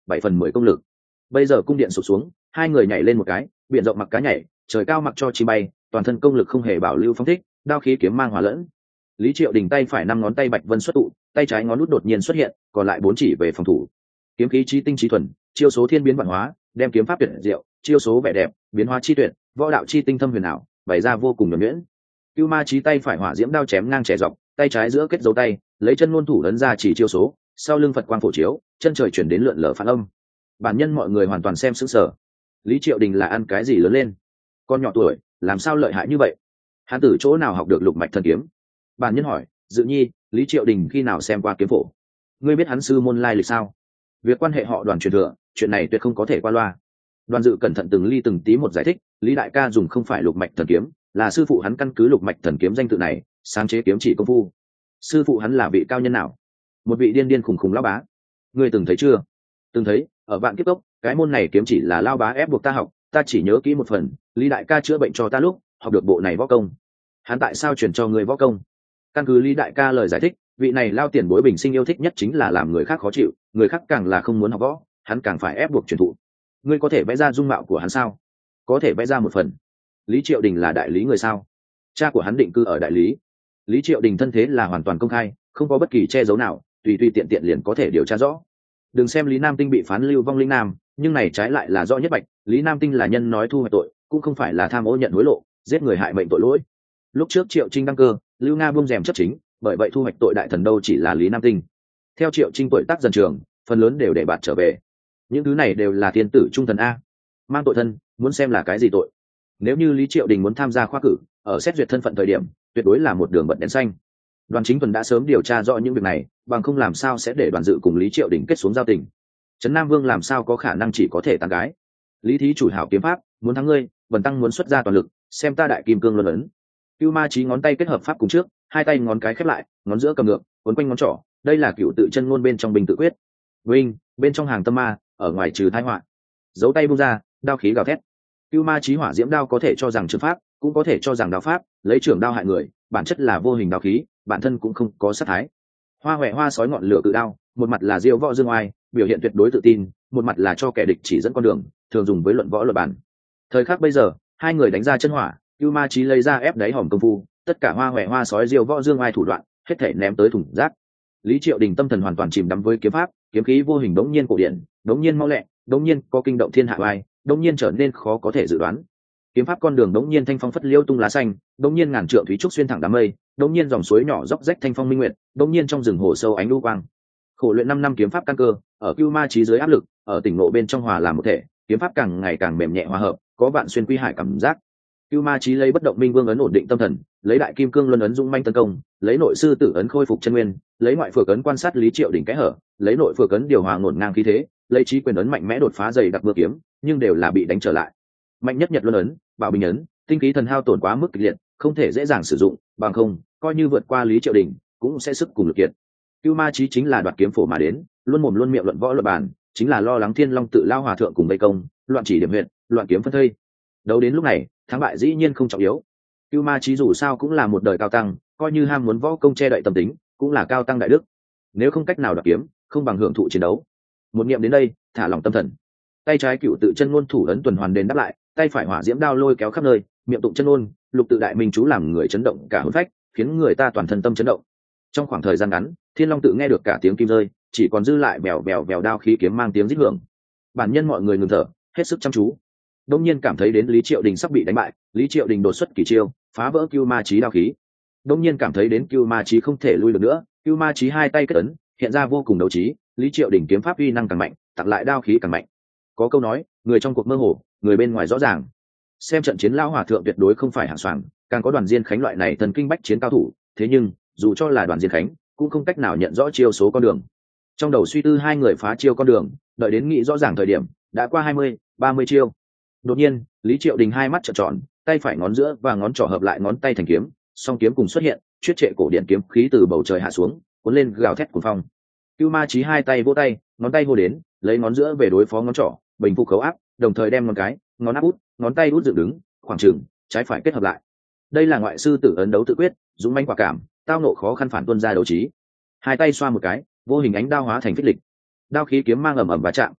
bảy phần mười công lực. Bây giờ cung điện sụp xuống, hai người nhảy lên một cái, biển rộng mặc cá nhảy, trời cao mặc cho chi bay, toàn thân công lực không hề bảo lưu phóng thích, đao khí kiếm mang hòa lẫn. Lý Triệu Đình tay phải năm ngón tay bạch vân xuất tụ, tay trái ngón út đột nhiên xuất hiện, còn lại bốn chỉ về phòng thủ. Kiếm khí chí tinh chí thuần, chiêu số thiên biến vạn hóa, đem kiếm pháp tuyệt diệu, chiêu số vẻ đẹp, biến hóa chi tuyệt, võ đạo chi tinh thâm huyền ảo, bày ra vô cùng nhuần nhuyễn. Cưu Ma Chí tay phải hỏa diễm đao chém ngang trẻ dọc, tay trái giữa kết dấu tay, lấy chân ngôn thủ ấn ra chỉ chiêu số, sau lưng Phật quang phổ chiếu, chân trời chuyển đến lượn lờ phản âm. Bản nhân mọi người hoàn toàn xem sững sờ. Lý Triệu Đình là ăn cái gì lớn lên? Con nhỏ tuổi, làm sao lợi hại như vậy? Hắn từ chỗ nào học được lục mạch thần kiếm? Bản nhân hỏi, Dự Nhi, Lý Triệu Đình khi nào xem qua kiếm phổ? Ngươi biết hắn sư môn lai lịch sao? Việc quan hệ họ Đoàn truyền thừa, chuyện này tuyệt không có thể qua loa. Đoàn Dự cẩn thận từng ly từng tí một giải thích, Lý đại ca dùng không phải lục mạch thần kiếm, là sư phụ hắn căn cứ lục mạch thần kiếm danh tự này, sáng chế kiếm chỉ công phu. Sư phụ hắn là vị cao nhân nào? Một vị điên điên khùng khùng lão bá. Ngươi từng thấy chưa? Từng thấy, ở Vạn Kiếp Cốc, cái môn này kiếm chỉ là lao bá ép buộc ta học, ta chỉ nhớ kỹ một phần, Lý đại ca chữa bệnh cho ta lúc, học được bộ này võ công. Hắn tại sao truyền cho người võ công? Căn cứ Lý đại ca lời giải thích, vị này lao tiền bối bình sinh yêu thích nhất chính là làm người khác khó chịu, người khác càng là không muốn học võ, hắn càng phải ép buộc truyền thụ. Ngươi có thể vẽ ra dung mạo của hắn sao? Có thể vẽ ra một phần. Lý Triệu Đình là đại lý người sao? Cha của hắn định cư ở đại lý. Lý Triệu Đình thân thế là hoàn toàn công khai, không có bất kỳ che giấu nào, tùy tùy tiện tiện liền có thể điều tra rõ. Đừng xem Lý Nam Tinh bị phán lưu vong linh nam, nhưng này trái lại là rõ nhất bạch, Lý Nam Tinh là nhân nói thu hoạch tội, cũng không phải là tham ô nhận hối lộ, giết người hại mệnh tội lỗi. Lúc trước Triệu Trinh đăng cơ, Lưu Nga buông rèm chấp chính, bởi vậy thu hoạch tội đại thần đâu chỉ là Lý Nam Tinh. Theo Triệu Trinh tuổi tác dần trường, phần lớn đều để bạt trở về. Những thứ này đều là thiên tử trung thần a. Mang tội thân, muốn xem là cái gì tội. Nếu như Lý Triệu Đình muốn tham gia khoa cử, ở xét duyệt thân phận thời điểm, tuyệt đối là một đường bật đèn xanh. Đoàn Chính Tuần đã sớm điều tra rõ những việc này, bằng không làm sao sẽ để Đoàn Dự cùng Lý Triệu Đình kết xuống giao tình. Trấn Nam Vương làm sao có khả năng chỉ có thể tán gái. Lý thí chủ hảo kiếm pháp, muốn thắng ngươi, Vân tăng muốn xuất ra toàn lực, xem ta đại kim cương luân ấn. Cưu Ma Chí ngón tay kết hợp pháp cùng trước, hai tay ngón cái khép lại, ngón giữa cầm ngược, cuốn quanh ngón trỏ, đây là cựu tự chân ngôn bên trong bình tự quyết. Vinh, bên trong hàng tâm ma, ở ngoài trừ tai họa. Giấu tay buông ra, đao khí gào thét. Cưu Ma Chí hỏa diễm đao có thể cho rằng trường pháp, cũng có thể cho rằng đao pháp, lấy trưởng đao hại người, bản chất là vô hình đao khí, bản thân cũng không có sát thái. Hoa hoè hoa sói ngọn lửa cự đao, một mặt là diêu võ dương oai, biểu hiện tuyệt đối tự tin, một mặt là cho kẻ địch chỉ dẫn con đường, thường dùng với luận võ luật bản. Thời khắc bây giờ, hai người đánh ra chân hỏa, Cưu Ma Chí lấy ra ép đáy hòm công phu, tất cả hoa hoè hoa sói diêu võ dương oai thủ đoạn, hết thảy ném tới thùng rác. Lý Triệu Đình tâm thần hoàn toàn chìm đắm với kiếm pháp, kiếm khí vô hình đống nhiên cổ điển, đống nhiên mau lẹ, đống nhiên có kinh động thiên hạ oai, đống nhiên trở nên khó có thể dự đoán. Kiếm pháp con đường đống nhiên thanh phong phất liêu tung lá xanh, đống nhiên ngàn trượng thúy trúc xuyên thẳng đám mây, đống nhiên dòng suối nhỏ róc rách thanh phong minh nguyệt, đống nhiên trong rừng hồ sâu ánh lưu quang. Khổ luyện năm năm kiếm pháp căn cơ, ở Cưu Ma Chí dưới áp lực, ở tỉnh ngộ bên trong hòa làm một thể, kiếm pháp càng ngày càng mềm nhẹ hòa hợp, có vạn xuyên quy hải cảm giác. Cưu Ma Chí lấy bất động minh vương ấn ổn định tâm thần, lấy đại kim cương luân ấn dũng manh tấn công, lấy nội sư tử ấn khôi phục chân nguyên, lấy ngoại phược ấn quan sát Lý Triệu Đỉnh kẽ hở, lấy nội phược ấn điều hòa ngổn ngang khí thế, lấy trí quyền ấn mạnh mẽ đột phá dày đặc mưa kiếm, nhưng đều là bị đánh trở lại. Mạnh nhất Nhật luân ấn, Bảo Bình ấn, tinh khí thần hao tổn quá mức kịch liệt, không thể dễ dàng sử dụng, bằng không, coi như vượt qua Lý Triệu Đỉnh, cũng sẽ sức cùng lực kiệt. Cưu Ma Chí chính là đoạt kiếm phổ mà đến, luôn mồm luôn miệng luận võ luận bàn, chính là lo lắng Thiên Long tự lao hòa thượng cùng vây công, loạn chỉ điểm huyệt, loạn kiếm phân thây. Đấu đến lúc này, thắng bại dĩ nhiên không trọng yếu. Cưu Ma Chí dù sao cũng là một đời cao tăng, coi như ham muốn võ công che đậy tâm tính, cũng là cao tăng đại đức. Nếu không cách nào đoạt kiếm, không bằng hưởng thụ chiến đấu. Một niệm đến đây, thả lỏng tâm thần. Tay trái cựu tự chân ngôn thủ ấn tuần hoàn đền đáp lại, tay phải hỏa diễm đao lôi kéo khắp nơi, miệng tụng chân ngôn, lục tự đại minh chú làm người chấn động cả hồn phách, khiến người ta toàn thân tâm chấn động. Trong khoảng thời gian ngắn, Thiên Long tự nghe được cả tiếng kim rơi, chỉ còn dư lại bèo bèo bèo đao khí kiếm mang tiếng rít hưởng. Bản nhân mọi người ngừng thở, hết sức chăm chú. Đông nhiên cảm thấy đến Lý Triệu Đình sắp bị đánh bại, Lý Triệu Đình đột xuất kỳ chiêu, phá vỡ Cưu Ma Chí đao khí. Đông nhiên cảm thấy đến Cưu Ma Chí không thể lui được nữa, Cưu Ma Chí hai tay kết ấn, hiện ra vô cùng đấu trí, Lý Triệu Đình kiếm pháp uy năng càng mạnh, tặng lại đao khí càng mạnh. Có câu nói, người trong cuộc mơ hồ, người bên ngoài rõ ràng. Xem trận chiến lão hòa thượng tuyệt đối không phải hạng soàng, càng có Đoàn Diên Khánh loại này thần kinh bách chiến cao thủ, thế nhưng, dù cho là Đoàn Diên Khánh, cũng không cách nào nhận rõ chiêu số con đường. Trong đầu suy tư hai người phá chiêu con đường, đợi đến nghĩ rõ ràng thời điểm, đã qua hai mươi, ba mươi chiêu. Đột nhiên, Lý Triệu Đình hai mắt trợn tròn, tay phải ngón giữa và ngón trỏ hợp lại ngón tay thành kiếm, song kiếm cùng xuất hiện, chuyết trệ cổ điện kiếm khí từ bầu trời hạ xuống, cuốn lên gào thét cuồng phong. Cưu Ma Chí hai tay vỗ tay, ngón tay hô đến, lấy ngón giữa về đối phó ngón trỏ, bình phục khấu áp, đồng thời đem ngón cái, ngón áp út, ngón tay út dựng đứng, khoảng chừng, trái phải kết hợp lại. Đây là ngoại sư tử ấn đấu tự quyết, dũng mãnh quả cảm, tao nộ khó khăn phản tuân ra đấu trí. Hai tay xoa một cái, vô hình ánh đao hóa thành phích lịch. Đao khí kiếm mang ầm ầm va chạm,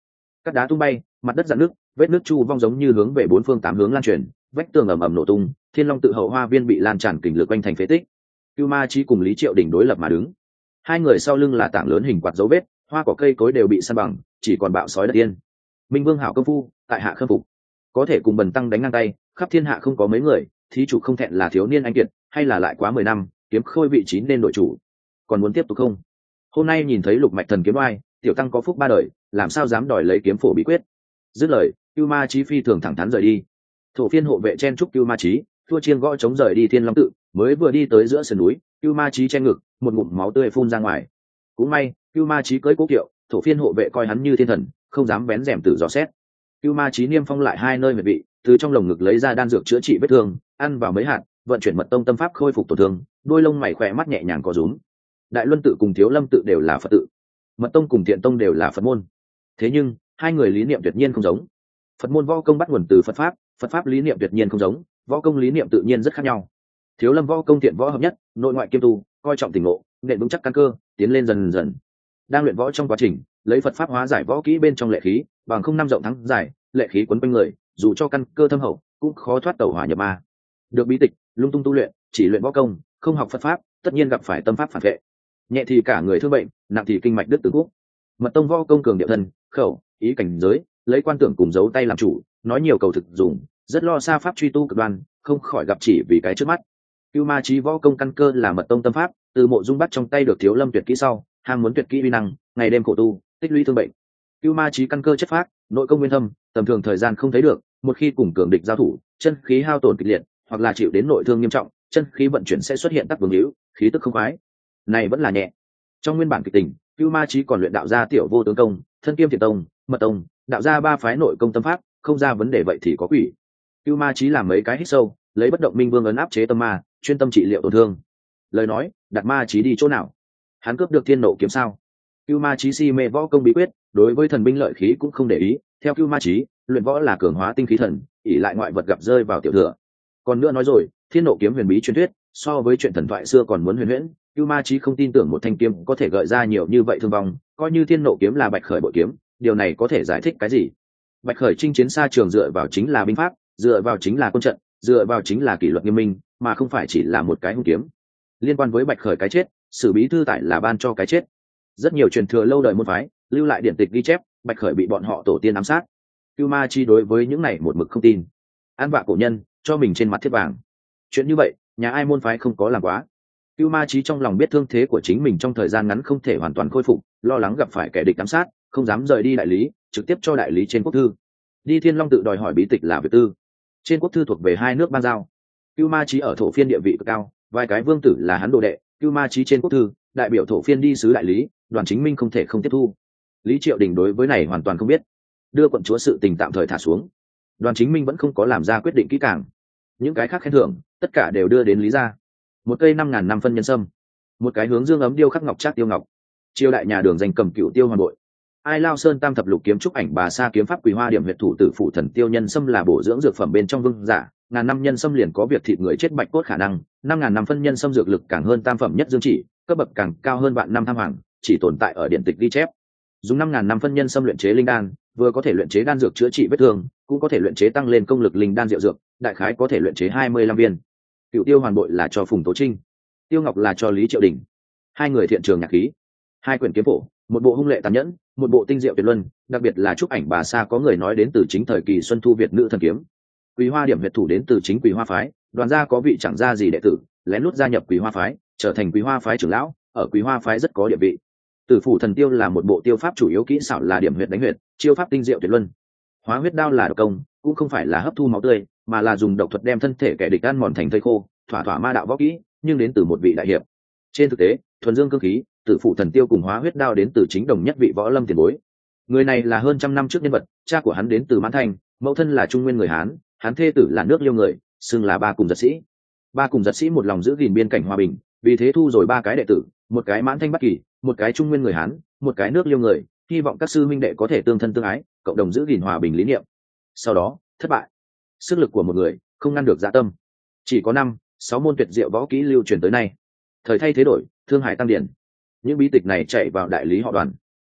Cát đá tung bay, mặt đất rạn nước, vết nước chu vong giống như hướng về bốn phương tám hướng lan truyền, vách tường ầm ầm nổ tung, Thiên Long tự hậu hoa viên bị lan tràn kình lực quanh thành phế tích. Cưu Ma Chí cùng Lý Triệu Đình đối lập mà đứng, hai người sau lưng là tảng lớn hình quạt dấu vết, hoa cỏ cây cối đều bị san bằng, chỉ còn bạo sói đất yên. Minh Vương hảo công phu, tại hạ khâm phục, có thể cùng Bần tăng đánh ngang tay, khắp thiên hạ không có mấy người, thí chủ không thẹn là thiếu niên anh kiệt, hay là lại quá mười năm, kiếm khôi vị trí nên đội chủ, còn muốn tiếp tục không? Hôm nay nhìn thấy lục mạch thần kiếm oai, tiểu tăng có phúc ba đời, làm sao dám đòi lấy kiếm phổ bí quyết? Dứt lời, Cưu Ma Chí phi thường thẳng thắn rời đi. Thổ phiên hộ vệ chen trúc Cưu Ma Chí, thua chiêng gõ chống rời đi Thiên Long tự, mới vừa đi tới giữa sườn núi, Cưu Ma Chí che ngực, một ngụm máu tươi phun ra ngoài. Cũng may, Cưu Ma Chí cưỡi cố kiệu, thổ phiên hộ vệ coi hắn như thiên thần, không dám vén rèm tử dò xét. Cưu Ma Chí niêm phong lại hai nơi huyệt vị, từ trong lồng ngực lấy ra đan dược chữa trị vết thương, ăn vào mấy hạt, vận chuyển mật tông tâm pháp khôi phục tổn thương, đôi lông mày khỏe mắt nhẹ nhàng có rúm. Đại Luân tự cùng Thiếu Lâm tự đều là Phật tự, Mật tông cùng Thiện tông đều là Phật môn. Thế nhưng hai người lý niệm tuyệt nhiên không giống. Phật môn võ công bắt nguồn từ Phật pháp, Phật pháp lý niệm tuyệt nhiên không giống, võ công lý niệm tự nhiên rất khác nhau. Thiếu Lâm võ công thiện võ hợp nhất, nội ngoại kiêm tu, coi trọng tình ngộ, nền vững chắc căn cơ, tiến lên dần dần. Đang luyện võ trong quá trình, lấy Phật pháp hóa giải võ kỹ bên trong lệ khí, bằng không năm rộng thắng giải, lệ khí quấn quanh người, dù cho căn cơ thâm hậu, cũng khó thoát tẩu hỏa nhập ma. Được bí tịch, lung tung tu luyện, chỉ luyện võ công, không học Phật pháp, tất nhiên gặp phải tâm pháp phản vệ. Nhẹ thì cả người thương bệnh, nặng thì kinh mạch đứt tứ khúc. Mật tông võ công cường điệu thân, khẩu, ý cảnh giới, lấy quan tưởng cùng giấu tay làm chủ, nói nhiều cầu thực dùng, rất lo xa pháp truy tu cực đoan, không khỏi gặp chỉ vì cái trước mắt. Cưu Ma Chí võ công căn cơ là mật tông tâm pháp, từ mộ dung bắt trong tay được Thiếu Lâm tuyệt kỹ sau, ham muốn tuyệt kỹ uy năng, ngày đêm khổ tu, tích lũy thương bệnh. Cưu Ma Chí căn cơ chất phác, nội công nguyên thâm, tầm thường thời gian không thấy được, một khi cùng cường địch giao thủ, chân khí hao tổn kịch liệt, hoặc là chịu đến nội thương nghiêm trọng, chân khí vận chuyển sẽ xuất hiện tắc vương hữu, khí tức không khoái. Này vẫn là nhẹ. Trong nguyên bản kịch tình, Cưu Ma Chí còn luyện đạo gia tiểu vô tướng công, thân kiêm Thiện tông, Mật tông, đạo gia ba phái nội công tâm pháp, không ra vấn đề vậy thì có quỷ. Cưu Ma Chí làm mấy cái hít sâu, lấy bất động minh vương ấn áp chế tâm ma, chuyên tâm trị liệu tổn thương. Lời nói, đặt Ma Chí đi chỗ nào? Hắn cướp được thiên nộ kiếm sao? Cưu Ma Chí si mê võ công bí quyết, đối với thần binh lợi khí cũng không để ý. Theo Cưu Ma Chí, luyện võ là cường hóa tinh khí thần, ỷ lại ngoại vật gặp rơi vào tiểu thừa. Còn nữa nói rồi, thiên nộ kiếm huyền bí truyền thuyết, so với chuyện thần thoại xưa còn muốn huyền huyễn. Cưu Ma Chí không tin tưởng một thanh kiếm có thể gợi ra nhiều như vậy thương vong, coi như thiên nộ kiếm là bạch khởi bội kiếm, điều này có thể giải thích cái gì? Bạch khởi chinh chiến xa trường dựa vào chính là binh pháp, dựa vào chính là quân trận, dựa vào chính là kỷ luật nghiêm minh, mà không phải chỉ là một cái hung kiếm. Liên quan với bạch khởi cái chết, sử bí thư tại là ban cho cái chết. Rất nhiều truyền thừa lâu đời môn phái lưu lại điển tịch ghi chép, bạch khởi bị bọn họ tổ tiên ám sát. Cưu Ma Chí đối với những này một mực không tin, an vạ cổ nhân cho mình trên mặt thiết vàng. Chuyện như vậy, nhà ai môn phái không có làm quá. Cưu Ma Chí trong lòng biết thương thế của chính mình trong thời gian ngắn không thể hoàn toàn khôi phục, lo lắng gặp phải kẻ địch ám sát, không dám rời đi đại lý, trực tiếp cho đại lý trên quốc thư. Đi Thiên Long tự đòi hỏi bí tịch là việc tư, trên quốc thư thuộc về hai nước ban giao. Cưu Ma Chí ở thổ phiên địa vị cực cao, vài cái vương tử là hắn đồ đệ. Cưu Ma Chí trên quốc thư đại biểu thổ phiên đi sứ đại lý, Đoàn Chính Minh không thể không tiếp thu. Lý Triệu Đình đối với này hoàn toàn không biết, đưa quận chúa sự tình tạm thời thả xuống. Đoàn Chính Minh vẫn không có làm ra quyết định kỹ càng, những cái khác khen thưởng tất cả đều đưa đến lý gia. Một cây năm ngàn năm phân nhân sâm, một cái hướng dương ấm điêu khắc ngọc trác tiêu ngọc, triều đại nhà đường dành cầm cựu tiêu hoàn bội, ai lao sơn tam thập lục kiếm trúc ảnh bà sa kiếm pháp quỳ hoa điểm huyệt thủ tử phủ thần tiêu nhân sâm là bổ dưỡng dược phẩm bên trong vương giả. Ngàn năm nhân sâm liền có việc thịt người chết bạch cốt khả năng, năm ngàn năm phân nhân sâm dược lực càng hơn tam phẩm nhất dương chỉ, cấp bậc càng cao hơn vạn năm tham hoàng, chỉ tồn tại ở điện tịch ghi chép. Dùng năm ngàn năm phân nhân sâm luyện chế linh đan, vừa có thể luyện chế đan dược chữa trị vết thương, cũng có thể luyện chế tăng lên công lực linh đan diệu dược, đại khái có thể luyện chế hai mươi lăm viên. Cựu tiêu hoàn bội là cho Phùng Tố Trinh, tiêu ngọc là cho Lý Triệu Đình, hai người thiện trường nhạc khí. Hai quyển kiếm phổ, một bộ hung lệ tàn nhẫn, một bộ tinh diệu tuyệt luân, đặc biệt là trúc ảnh bà sa có người nói đến từ chính thời kỳ xuân thu Việt nữ thần kiếm. Quý Hoa điểm huyệt thủ đến từ chính Quý Hoa phái, Đoàn gia có vị chẳng ra gì đệ tử, lén lút gia nhập Quý Hoa phái, trở thành Quý Hoa phái trưởng lão, ở Quý Hoa phái rất có địa vị. Tử phủ thần tiêu là một bộ tiêu pháp chủ yếu kỹ xảo là điểm huyệt đánh huyệt, chiêu pháp tinh diệu tuyệt luân. Hóa huyết đao là độc công, cũng không phải là hấp thu máu tươi, mà là dùng độc thuật đem thân thể kẻ địch ăn mòn thành thây khô, thỏa thỏa ma đạo võ kỹ, nhưng đến từ một vị đại hiệp. Trên thực tế, thuần dương cương khí, tử phủ thần tiêu cùng hóa huyết đao đến từ chính đồng nhất vị võ lâm tiền bối. Người này là hơn trăm năm trước nhân vật, cha của hắn đến từ Mãn Thành, mẫu thân là Trung Nguyên người Hán, hắn thê tử là nước Liêu người, xưng là ba cùng giật sĩ. Ba cùng giật sĩ một lòng giữ gìn biên cảnh hòa bình, vì thế thu rồi ba cái đệ tử, một cái Mãn Thanh Bắc Kỳ, một cái Trung Nguyên người Hán, một cái nước Liêu người, hy vọng các sư minh đệ có thể tương thân tương ái, cộng đồng giữ gìn hòa bình lý niệm. Sau đó, thất bại. Sức lực của một người không ngăn được dạ tâm. Chỉ có năm, sáu môn tuyệt diệu võ kỹ lưu truyền tới nay. Thời thay thế đổi, thương hải tăng điển. Những bí tịch này chạy vào đại lý họ Đoàn.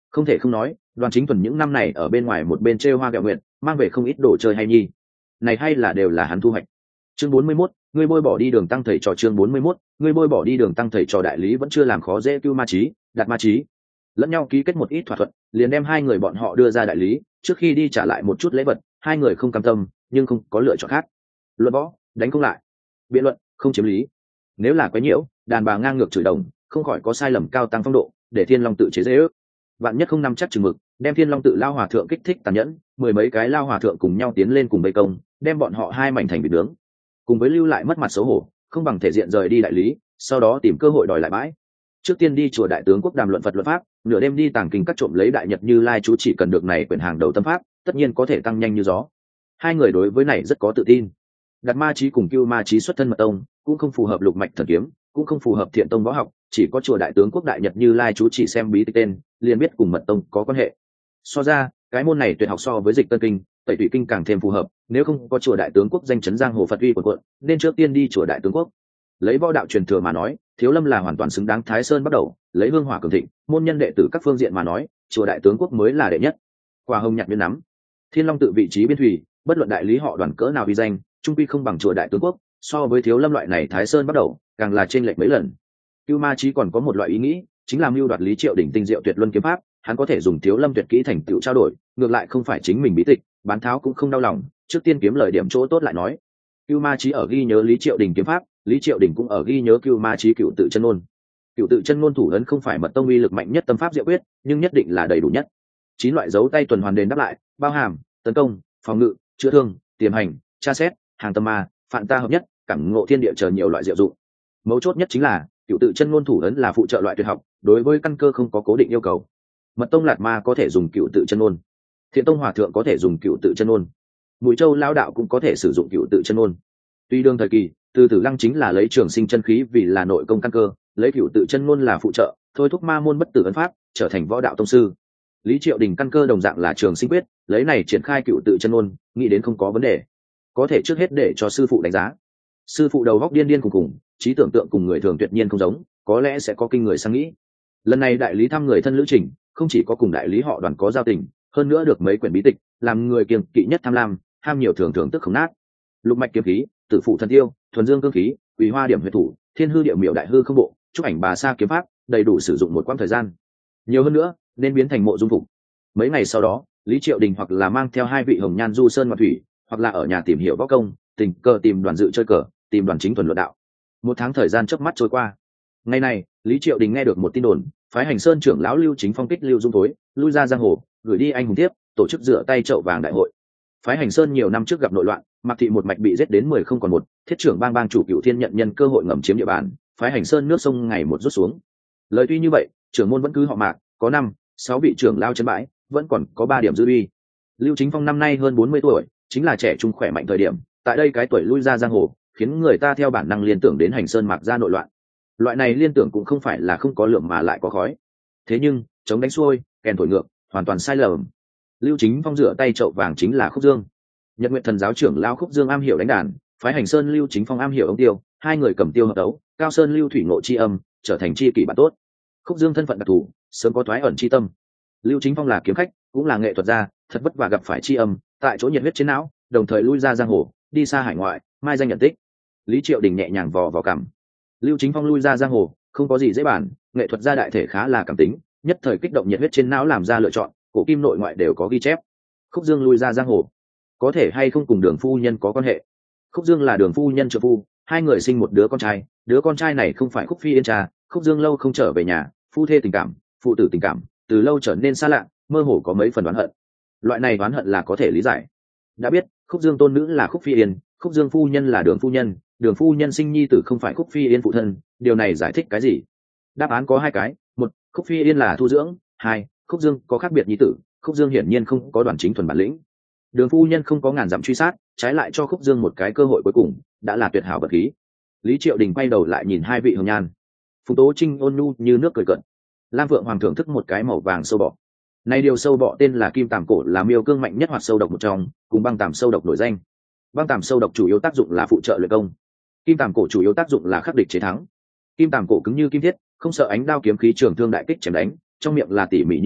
Không thể không nói, Đoàn Chính Thuần những năm này ở bên ngoài một bên trêu hoa gẹo nguyện, mang về không ít đồ chơi hay nhi. Này hay là đều là hắn thu hoạch. Chương bốn mươi mốt, ngươi bôi bỏ đi đường tăng thầy trò. Chương bốn mươi mốt, ngươi bôi bỏ đi đường tăng thầy trò. Đại lý vẫn chưa làm khó dễ Cưu Ma Chí, Đạt Ma Chí, lẫn nhau ký kết một ít thỏa thuận, liền đem hai người bọn họ đưa ra đại lý, trước khi đi trả lại một chút lễ vật, hai người không cam tâm, nhưng không có lựa chọn khác. Luận võ, đánh không lại; biện luận, không chiếm lý. Nếu là quấy nhiễu, đàn bà ngang ngược chửi đồng, không khỏi có sai lầm cao tăng phong độ, để Thiên Long tự chế giễu. Vạn nhất không nắm chắc chừng mực, đem Thiên Long tự lao hòa thượng kích thích tàn nhẫn, mười mấy cái lao hòa thượng cùng nhau tiến lên cùng vây công, đem bọn họ hai mảnh thành vịt nướng. Cùng với lưu lại mất mặt xấu hổ, không bằng thể diện rời đi đại lý, sau đó tìm cơ hội đòi lại bãi. Trước tiên đi chùa Đại Tướng Quốc đàm luận Phật luật pháp, nửa đêm đi tàng kinh cắt trộm lấy Đại Nhật Như Lai chú chỉ cần được này quyển hàng đầu tâm pháp, tất nhiên có thể tăng nhanh như gió. Hai người đối với này rất có tự tin. Đạt Ma Chí cùng Cưu Ma Chí xuất thân mật tông, cũng không phù hợp lục mạch thần kiếm, cũng không phù hợp thiện tông võ học, chỉ có chùa Đại Tướng Quốc Đại Nhật Như Lai chú chỉ xem bí tịch tên, liền biết cùng mật tông có quan hệ. So ra, cái môn này tuyệt học so với dịch tân kinh, tẩy tụy kinh càng thêm phù hợp. Nếu không có chùa Đại Tướng Quốc danh chấn giang hồ Phật uy của quận, nên trước tiên đi chùa Đại Tướng Quốc. Lấy võ đạo truyền thừa mà nói, Thiếu Lâm là hoàn toàn xứng đáng Thái Sơn bắt đầu, lấy hương hỏa cường thịnh, môn nhân đệ tử các phương diện mà nói, chùa Đại Tướng Quốc mới là đệ nhất. Quả hồng nhặt viên nắm, Thiên Long tự vị trí biên thủy, bất luận đại lý họ đoàn cỡ nào uy danh, trung quy không bằng chùa Đại Tướng Quốc, so với Thiếu Lâm loại này Thái Sơn bắt đầu, càng là trên lệch mấy lần. Cưu Ma Chí còn có một loại ý nghĩ, chính là mưu đoạt Lý Triệu đỉnh tinh diệu tuyệt luân kiếm pháp, hắn có thể dùng Thiếu Lâm tuyệt kỹ thành tựu trao đổi, ngược lại không phải chính mình bí tịch, bán tháo cũng không đau lòng, trước tiên kiếm lời điểm chỗ tốt lại nói. Cưu Ma Chí ở ghi nhớ Lý Triệu đỉnh kiếm pháp, Lý Triệu đỉnh cũng ở ghi nhớ Cưu Ma Chí cựu tự chân ngôn. Cựu tự chân ngôn thủ ấn không phải mật tông uy lực mạnh nhất tâm pháp diệu quyết, nhưng nhất định là đầy đủ nhất. Chín loại dấu tay tuần hoàn đền đáp lại, bao hàm tấn công, phòng ngự, chữa thương, tiềm hành, tra xét, hàng tâm ma, phản ta hợp nhất, cảm ngộ thiên địa chờ nhiều loại diệu dụng. Mấu chốt nhất chính là cựu tự chân ngôn thủ ấn là phụ trợ loại tuyệt học, đối với căn cơ không có cố định yêu cầu. Mật tông Lạt Ma có thể dùng cựu tự chân ngôn, Thiện tông Hòa thượng có thể dùng cựu tự chân ngôn, Mũi Châu Lão đạo cũng có thể sử dụng cựu tự chân ngôn. Tuy đương thời kỳ, Từ Tử Lăng chính là lấy trường sinh chân khí vì là nội công căn cơ, lấy cựu tự chân ngôn là phụ trợ, thôi thúc ma môn bất tử ấn pháp, trở thành võ đạo tông sư. Lý Triệu Đình căn cơ đồng dạng là trường sinh quyết, lấy này triển khai cựu tự chân ngôn, nghĩ đến không có vấn đề. Có thể trước hết để cho sư phụ đánh giá. Sư phụ đầu góc điên điên cùng cùng, trí tưởng tượng cùng người thường tuyệt nhiên không giống, có lẽ sẽ có kinh người sang nghĩ. Lần này đại lý thăm người thân lữ trình, không chỉ có cùng đại lý họ Đoàn có giao tình, hơn nữa được mấy quyển bí tịch, làm người kiêng kỵ nhất tham lam, ham nhiều thường thường tức không nát. Lục mạch kiếm khí, tử phụ thần tiêu, thuần dương cương khí, quỷ hoa điểm huyệt thủ, thiên hư địa miểu đại hư không bộ, chúc ảnh bà sa kiếm pháp, đầy đủ sử dụng một quãng thời gian. Nhiều hơn nữa, nên biến thành mộ dung phục. Mấy ngày sau đó, Lý Triệu Đình hoặc là mang theo hai vị hồng nhan du sơn ngoạn thủy, hoặc là ở nhà tìm hiểu võ công, tình cờ tìm Đoàn Dự chơi cờ, tìm Đoàn Chính Thuần luận đạo. Một tháng thời gian chớp mắt trôi qua. Ngày này, Lý Triệu Đình nghe được một tin đồn, phái Hành Sơn trưởng lão Lưu Chính Phong kích Lưu Dung Thối, lui ra giang hồ, gửi đi anh hùng tiếp, tổ chức rửa tay chậu vàng đại hội. Phái Hành Sơn nhiều năm trước gặp nội loạn, Mạc Thị một mạch bị giết đến mười không còn một, thiết trưởng bang bang chủ Cửu Thiên nhận nhân cơ hội ngầm chiếm địa bàn, phái Hành Sơn nước sông ngày một rút xuống. Lời tuy như vậy, trưởng môn vẫn cứ họ Mạc, có năm, sáu vị trưởng lao chân bãi, vẫn còn có ba điểm dư uy. Lưu Chính Phong năm nay hơn bốn mươi tuổi, chính là trẻ trung khỏe mạnh thời điểm, tại đây cái tuổi lui ra giang hồ, khiến người ta theo bản năng liên tưởng đến Hành Sơn Mạc gia nội loạn. Loại này liên tưởng cũng không phải là không có lượng mà lại có khói. Thế nhưng, chống đánh xuôi, kèn thổi ngược, hoàn toàn sai lầm. Lưu Chính Phong rửa tay chậu vàng chính là Khúc Dương. Nhật Nguyện Thần giáo trưởng lao Khúc Dương am hiểu đánh đàn, phái Hành Sơn Lưu Chính Phong am hiểu ống tiêu, hai người cầm tiêu hợp đấu, Cao Sơn Lưu Thủy ngộ chi âm, trở thành chi kỷ bạn tốt. Khúc Dương thân phận đặc thù, sớm có thoái ẩn chi tâm. Lưu Chính Phong là kiếm khách, cũng là nghệ thuật gia, thật vất vả gặp phải chi âm, tại chỗ nhiệt huyết chiến não, đồng thời lui ra giang hồ, đi xa hải ngoại, mai danh nhận tích. Lý Triệu Đình nhẹ nhàng vò vào cằm. Lưu Chính Phong lui ra giang hồ, không có gì dễ bàn, nghệ thuật gia đại thể khá là cảm tính, nhất thời kích động nhiệt huyết trên não làm ra lựa chọn, cổ kim nội ngoại đều có ghi chép. Khúc Dương lui ra giang hồ, có thể hay không cùng Đường phu nhân có quan hệ? Khúc Dương là Đường phu nhân trợ phu, hai người sinh một đứa con trai, đứa con trai này không phải Khúc Phi Yên cha, Khúc Dương lâu không trở về nhà, phu thê tình cảm, phụ tử tình cảm, từ lâu trở nên xa lạ, mơ hồ có mấy phần oán hận. Loại này oán hận là có thể lý giải. Đã biết, Khúc Dương tôn nữ là Khúc Phi Yên, Khúc Dương phu nhân là Đường phu nhân, Đường phu nhân sinh nhi tử không phải Khúc Phi Yên phụ thân, điều này giải thích cái gì? Đáp án có hai cái, một, Khúc Phi Yên là thu dưỡng, hai, Khúc Dương có khác biệt nhi tử, Khúc Dương hiển nhiên không có Đoàn Chính Thuần bản lĩnh. Đường phu nhân không có ngàn dặm truy sát, trái lại cho Khúc Dương một cái cơ hội cuối cùng, đã là tuyệt hảo vật khí. Lý Triệu Đình quay đầu lại nhìn hai vị hồng nhan. Phùng Tố Trinh ôn nhu như nước cười cận. Lam Vượng Hoàng thưởng thức một cái màu vàng sâu bọ. Này điều sâu bọ tên là Kim Tàm Cổ, là miêu cương mạnh nhất hoạt sâu độc một trong, cùng băng tàm sâu độc nổi danh. Băng tàm sâu độc chủ yếu tác dụng là phụ trợ luyện công. Kim Tàm Cổ chủ yếu tác dụng là khắc địch chế thắng. Kim Tàm Cổ cứng như kim thiết, không sợ ánh đao kiếm khí trường thương đại kích chém đánh, trong miệng là tỉ mỉ như tơ,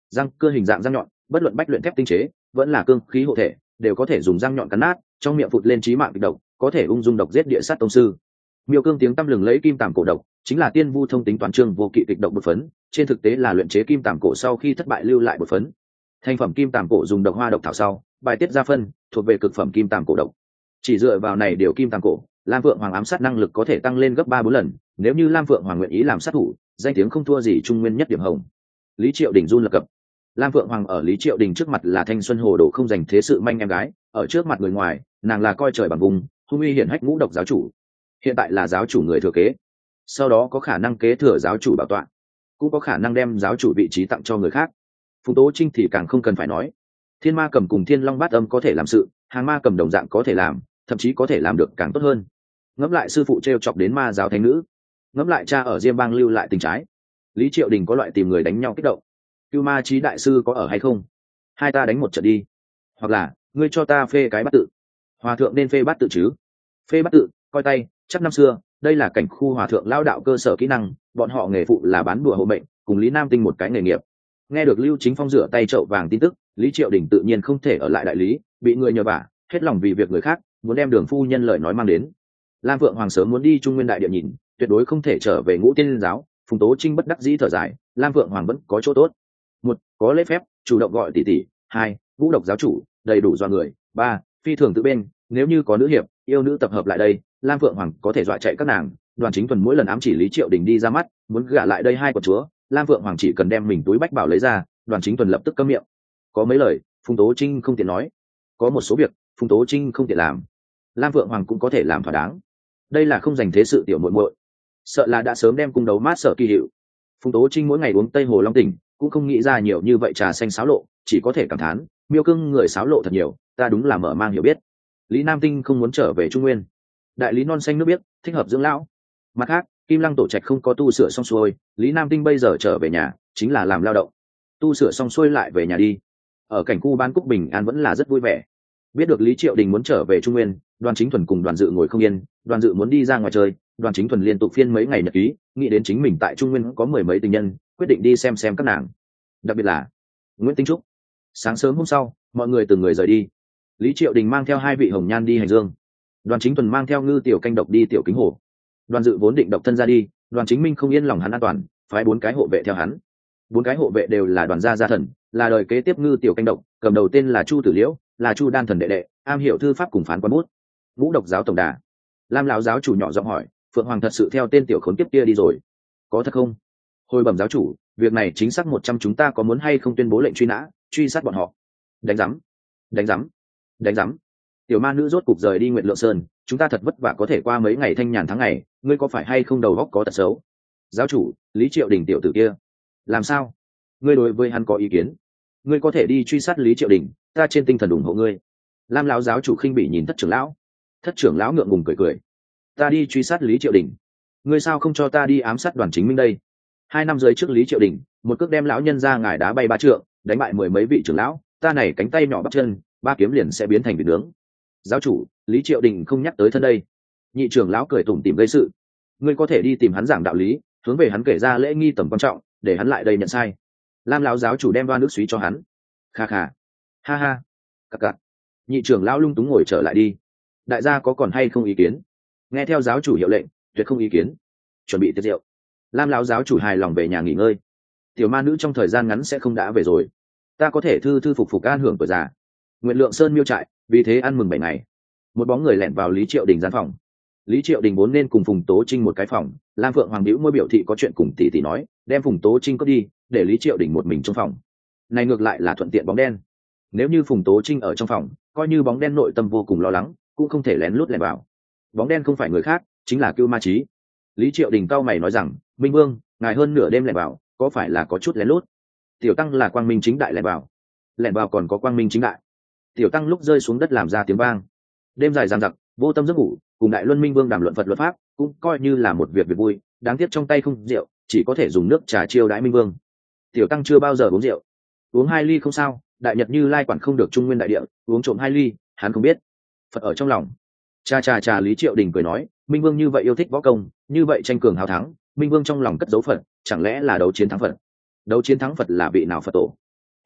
răng cưa hình dạng răng nhọn, bất luận bách luyện thép tinh chế vẫn là cương khí hộ thể đều có thể dùng răng nhọn cắn nát, trong miệng phụt lên chí mạng kịch độc, có thể ung dung độc giết địa sát tông sư. Miêu cương tiếng tăm lừng lấy kim tàm cổ độc, chính là tiên vu thông tính toán trương vô kỵ kịch độc bột phấn, trên thực tế là luyện chế kim tàm cổ sau khi thất bại lưu lại bột phấn. Thành phẩm kim tàm cổ dùng độc hoa độc thảo sau, bài tiết ra phân, thuộc về cực phẩm kim tàm cổ độc. Chỉ dựa vào này điều kim tàm cổ, Lam Phượng Hoàng ám sát năng lực có thể tăng lên gấp ba bốn lần, nếu như Lam Phượng Hoàng nguyện ý làm sát thủ, danh tiếng không thua gì Trung Nguyên nhất điểm hồng. Lý Triệu Đình run lập cập. Lam Phượng Hoàng ở Lý Triệu Đình trước mặt là thanh xuân hồ đồ không dành thế sự manh em gái, ở trước mặt người ngoài, nàng là coi trời bằng vùng, hung uy hiển hách ngũ độc giáo chủ. Hiện tại là giáo chủ người thừa kế, sau đó có khả năng kế thừa giáo chủ bảo tọa, cũng có khả năng đem giáo chủ vị trí tặng cho người khác. Phùng Tố Trinh thì càng không cần phải nói, Thiên Ma Cầm cùng Thiên Long Bát Âm có thể làm sự, Hàng Ma Cầm đồng dạng có thể làm, thậm chí có thể làm được càng tốt hơn. Ngẫm lại sư phụ trêu chọc đến ma giáo thánh nữ, ngẫm lại cha ở Diêm Bang lưu lại tình trái, Lý Triệu Đình có loại tìm người đánh nhau kích động. Cưu Ma Chí đại sư có ở hay không? Hai ta đánh một trận đi, hoặc là ngươi cho ta phê cái bát tự. Hòa thượng nên phê bát tự chứ? Phê bát tự, coi tay, chắc năm xưa, đây là cảnh khu hòa thượng lao đạo cơ sở kỹ năng, bọn họ nghề phụ là bán bùa hộ mệnh, cùng Lý Nam Tinh một cái nghề nghiệp. Nghe được Lưu Chính Phong rửa tay chậu vàng tin tức, Lý Triệu Đình tự nhiên không thể ở lại đại lý, bị người nhờ vả, hết lòng vì việc người khác, muốn đem Đường phu nhân lời nói mang đến. Lam Vượng Hoàng sớm muốn đi Trung Nguyên đại địa nhìn, tuyệt đối không thể trở về Ngũ Tiên Liên giáo. Phùng Tố Trinh bất đắc dĩ thở dài, Lam Vượng Hoàng vẫn có chỗ tốt. Một, có lễ phép, chủ động gọi tỷ tỷ. Hai, ngũ độc giáo chủ, đầy đủ dọa người. Ba, phi thường tự bên, nếu như có nữ hiệp, yêu nữ tập hợp lại đây, Lam Vượng Hoàng có thể dọa chạy các nàng. Đoàn Chính Thuần mỗi lần ám chỉ Lý Triệu Đình đi ra mắt, muốn gả lại đây hai quận chúa, Lam Vượng Hoàng chỉ cần đem mình túi bách bảo lấy ra, Đoàn Chính Thuần lập tức câm miệng. Có mấy lời, Phùng Tố Trinh không tiện nói, có một số việc, Phùng Tố Trinh không tiện làm, Lam Vượng Hoàng cũng có thể làm thỏa đáng. Đây là không dành thế sự tiểu muội muội, sợ là đã sớm đem cung đấu mát sở kỳ hiệu. Phùng Tố Trinh mỗi ngày uống Tây Hồ Long Tỉnh, cũng không nghĩ ra nhiều như vậy trà xanh xáo lộ, chỉ có thể cảm thán, Miêu Cương người xáo lộ thật nhiều, ta đúng là mở mang hiểu biết. Lý Nam Tinh không muốn trở về Trung Nguyên, đại lý non xanh nước biếc, thích hợp dưỡng lão. Mặt khác, Kim Lăng tổ trạch không có tu sửa xong xuôi, Lý Nam Tinh bây giờ trở về nhà chính là làm lao động, tu sửa xong xuôi lại về nhà đi. Ở cảnh khu Ban Cúc bình an vẫn là rất vui vẻ. Biết được Lý Triệu Đình muốn trở về Trung Nguyên, Đoàn Chính Thuần cùng Đoàn Dự ngồi không yên, Đoàn Dự muốn đi ra ngoài chơi, Đoàn Chính Thuần liên tục phiên mấy ngày nhật ký, nghĩ đến chính mình tại Trung Nguyên có mười mấy tình nhân, quyết định đi xem xem các nàng, đặc biệt là Nguyễn Tinh Trúc. Sáng sớm hôm sau, mọi người từng người rời đi. Lý Triệu Đình mang theo hai vị hồng nhan đi hành dương, Đoàn Chính Thuần mang theo Ngư Tiểu Canh độc đi Tiểu Kính Hồ. Đoàn Dự vốn định độc thân ra đi, Đoàn Chính Minh không yên lòng hắn an toàn, phái bốn cái hộ vệ theo hắn. Bốn cái hộ vệ đều là Đoàn gia gia thần, là đời kế tiếp Ngư Tiểu Canh độc, cầm đầu tên là Chu Tử Liễu, là Chu Đan thần đệ đệ, am hiểu thư pháp cùng phán quan bút. Ngũ độc giáo tổng đà. Lam lão giáo chủ nhỏ giọng hỏi, Phượng Hoàng thật sự theo tên tiểu khốn kiếp kia đi rồi, có thật không? Hồi bẩm giáo chủ, việc này chính xác một trăm, chúng ta có muốn hay không tuyên bố lệnh truy nã, truy sát bọn họ? Đánh giám, đánh giám, đánh giám. Tiểu ma nữ rốt cục rời đi Nguyệt Lượng Sơn, chúng ta thật vất vả có thể qua mấy ngày thanh nhàn tháng ngày, ngươi có phải hay không đầu óc có tật xấu? Giáo chủ, Lý Triệu Đình tiểu tử kia, làm sao? Ngươi đối với hắn có ý kiến? Ngươi có thể đi truy sát Lý Triệu Đình, ta trên tinh thần ủng hộ ngươi. Lam lão giáo chủ khinh bỉ nhìn Thất trưởng lão. Thất trưởng lão ngượng ngùng cười cười, ta đi truy sát Lý Triệu Đình, ngươi sao không cho ta đi ám sát Đoàn Chính Minh đây? Hai năm dưới trước Lý Triệu Đình, một cước đem lão nhân ra ngài đá bay ba trượng, đánh bại mười mấy vị trưởng lão, ta này cánh tay nhỏ bắp chân, ba kiếm liền sẽ biến thành vịt nướng. Giáo chủ, Lý Triệu Đình không nhắc tới thân đây. Nhị trưởng lão cười tủm tỉm gây sự, ngươi có thể đi tìm hắn giảng đạo lý, hướng về hắn kể ra lễ nghi tầm quan trọng, để hắn lại đây nhận sai. Lam lão giáo chủ đem đoan nước suý cho hắn. Kha kha, ha ha, cặc cặc. Nhị trưởng lão lung túng ngồi trở lại đi. Đại gia có còn hay không ý kiến? Nghe theo giáo chủ hiệu lệnh, tuyệt không ý kiến. Chuẩn bị tiệc rượu. Lam lão giáo chủ hài lòng về nhà nghỉ ngơi. Tiểu ma nữ trong thời gian ngắn sẽ không đã về rồi, ta có thể thư thư phục phục an hưởng tuổi già. Nguyệt Lượng Sơn miêu trại, vì thế ăn mừng bảy ngày. Một bóng người lẻn vào Lý Triệu Đình gian phòng. Lý Triệu Đình vốn nên cùng Phùng Tố Trinh một cái phòng, Lam Phượng Hoàng bĩu môi biểu thị có chuyện cùng tỷ tỷ nói, đem Phùng Tố Trinh cất đi, để Lý Triệu Đình một mình trong phòng. Này ngược lại là thuận tiện bóng đen. Nếu như Phùng Tố Trinh ở trong phòng, coi như bóng đen nội tâm vô cùng lo lắng, cũng không thể lén lút lẻn vào. Bóng đen không phải người khác, chính là Cưu Ma Chí. Lý Triệu Đình cau mày nói rằng, Minh Vương, ngài hơn nửa đêm lẻn vào, có phải là có chút lén lút? Tiểu tăng là quang minh chính đại lẻn vào. Lẻn vào còn có quang minh chính đại. Tiểu tăng lúc rơi xuống đất làm ra tiếng vang. Đêm dài dằng dặc, vô tâm giấc ngủ, cùng Đại Luân Minh Vương đàm luận Phật luật pháp, cũng coi như là một việc việc vui. Đáng tiếc trong tay không rượu, chỉ có thể dùng nước trà chiêu đãi Minh Vương. Tiểu tăng chưa bao giờ uống rượu, uống hai ly không sao. Đại Nhật Như Lai quản không được Trung Nguyên đại địa, uống trộm hai ly, hắn không biết. Phật ở trong lòng. Cha cha cha. Lý Triệu Đình cười nói, Minh Vương như vậy yêu thích võ công, như vậy tranh cường hào thắng, Minh Vương trong lòng cất dấu Phật, chẳng lẽ là đấu chiến thắng Phật? Đấu chiến thắng Phật là vị nào Phật tổ?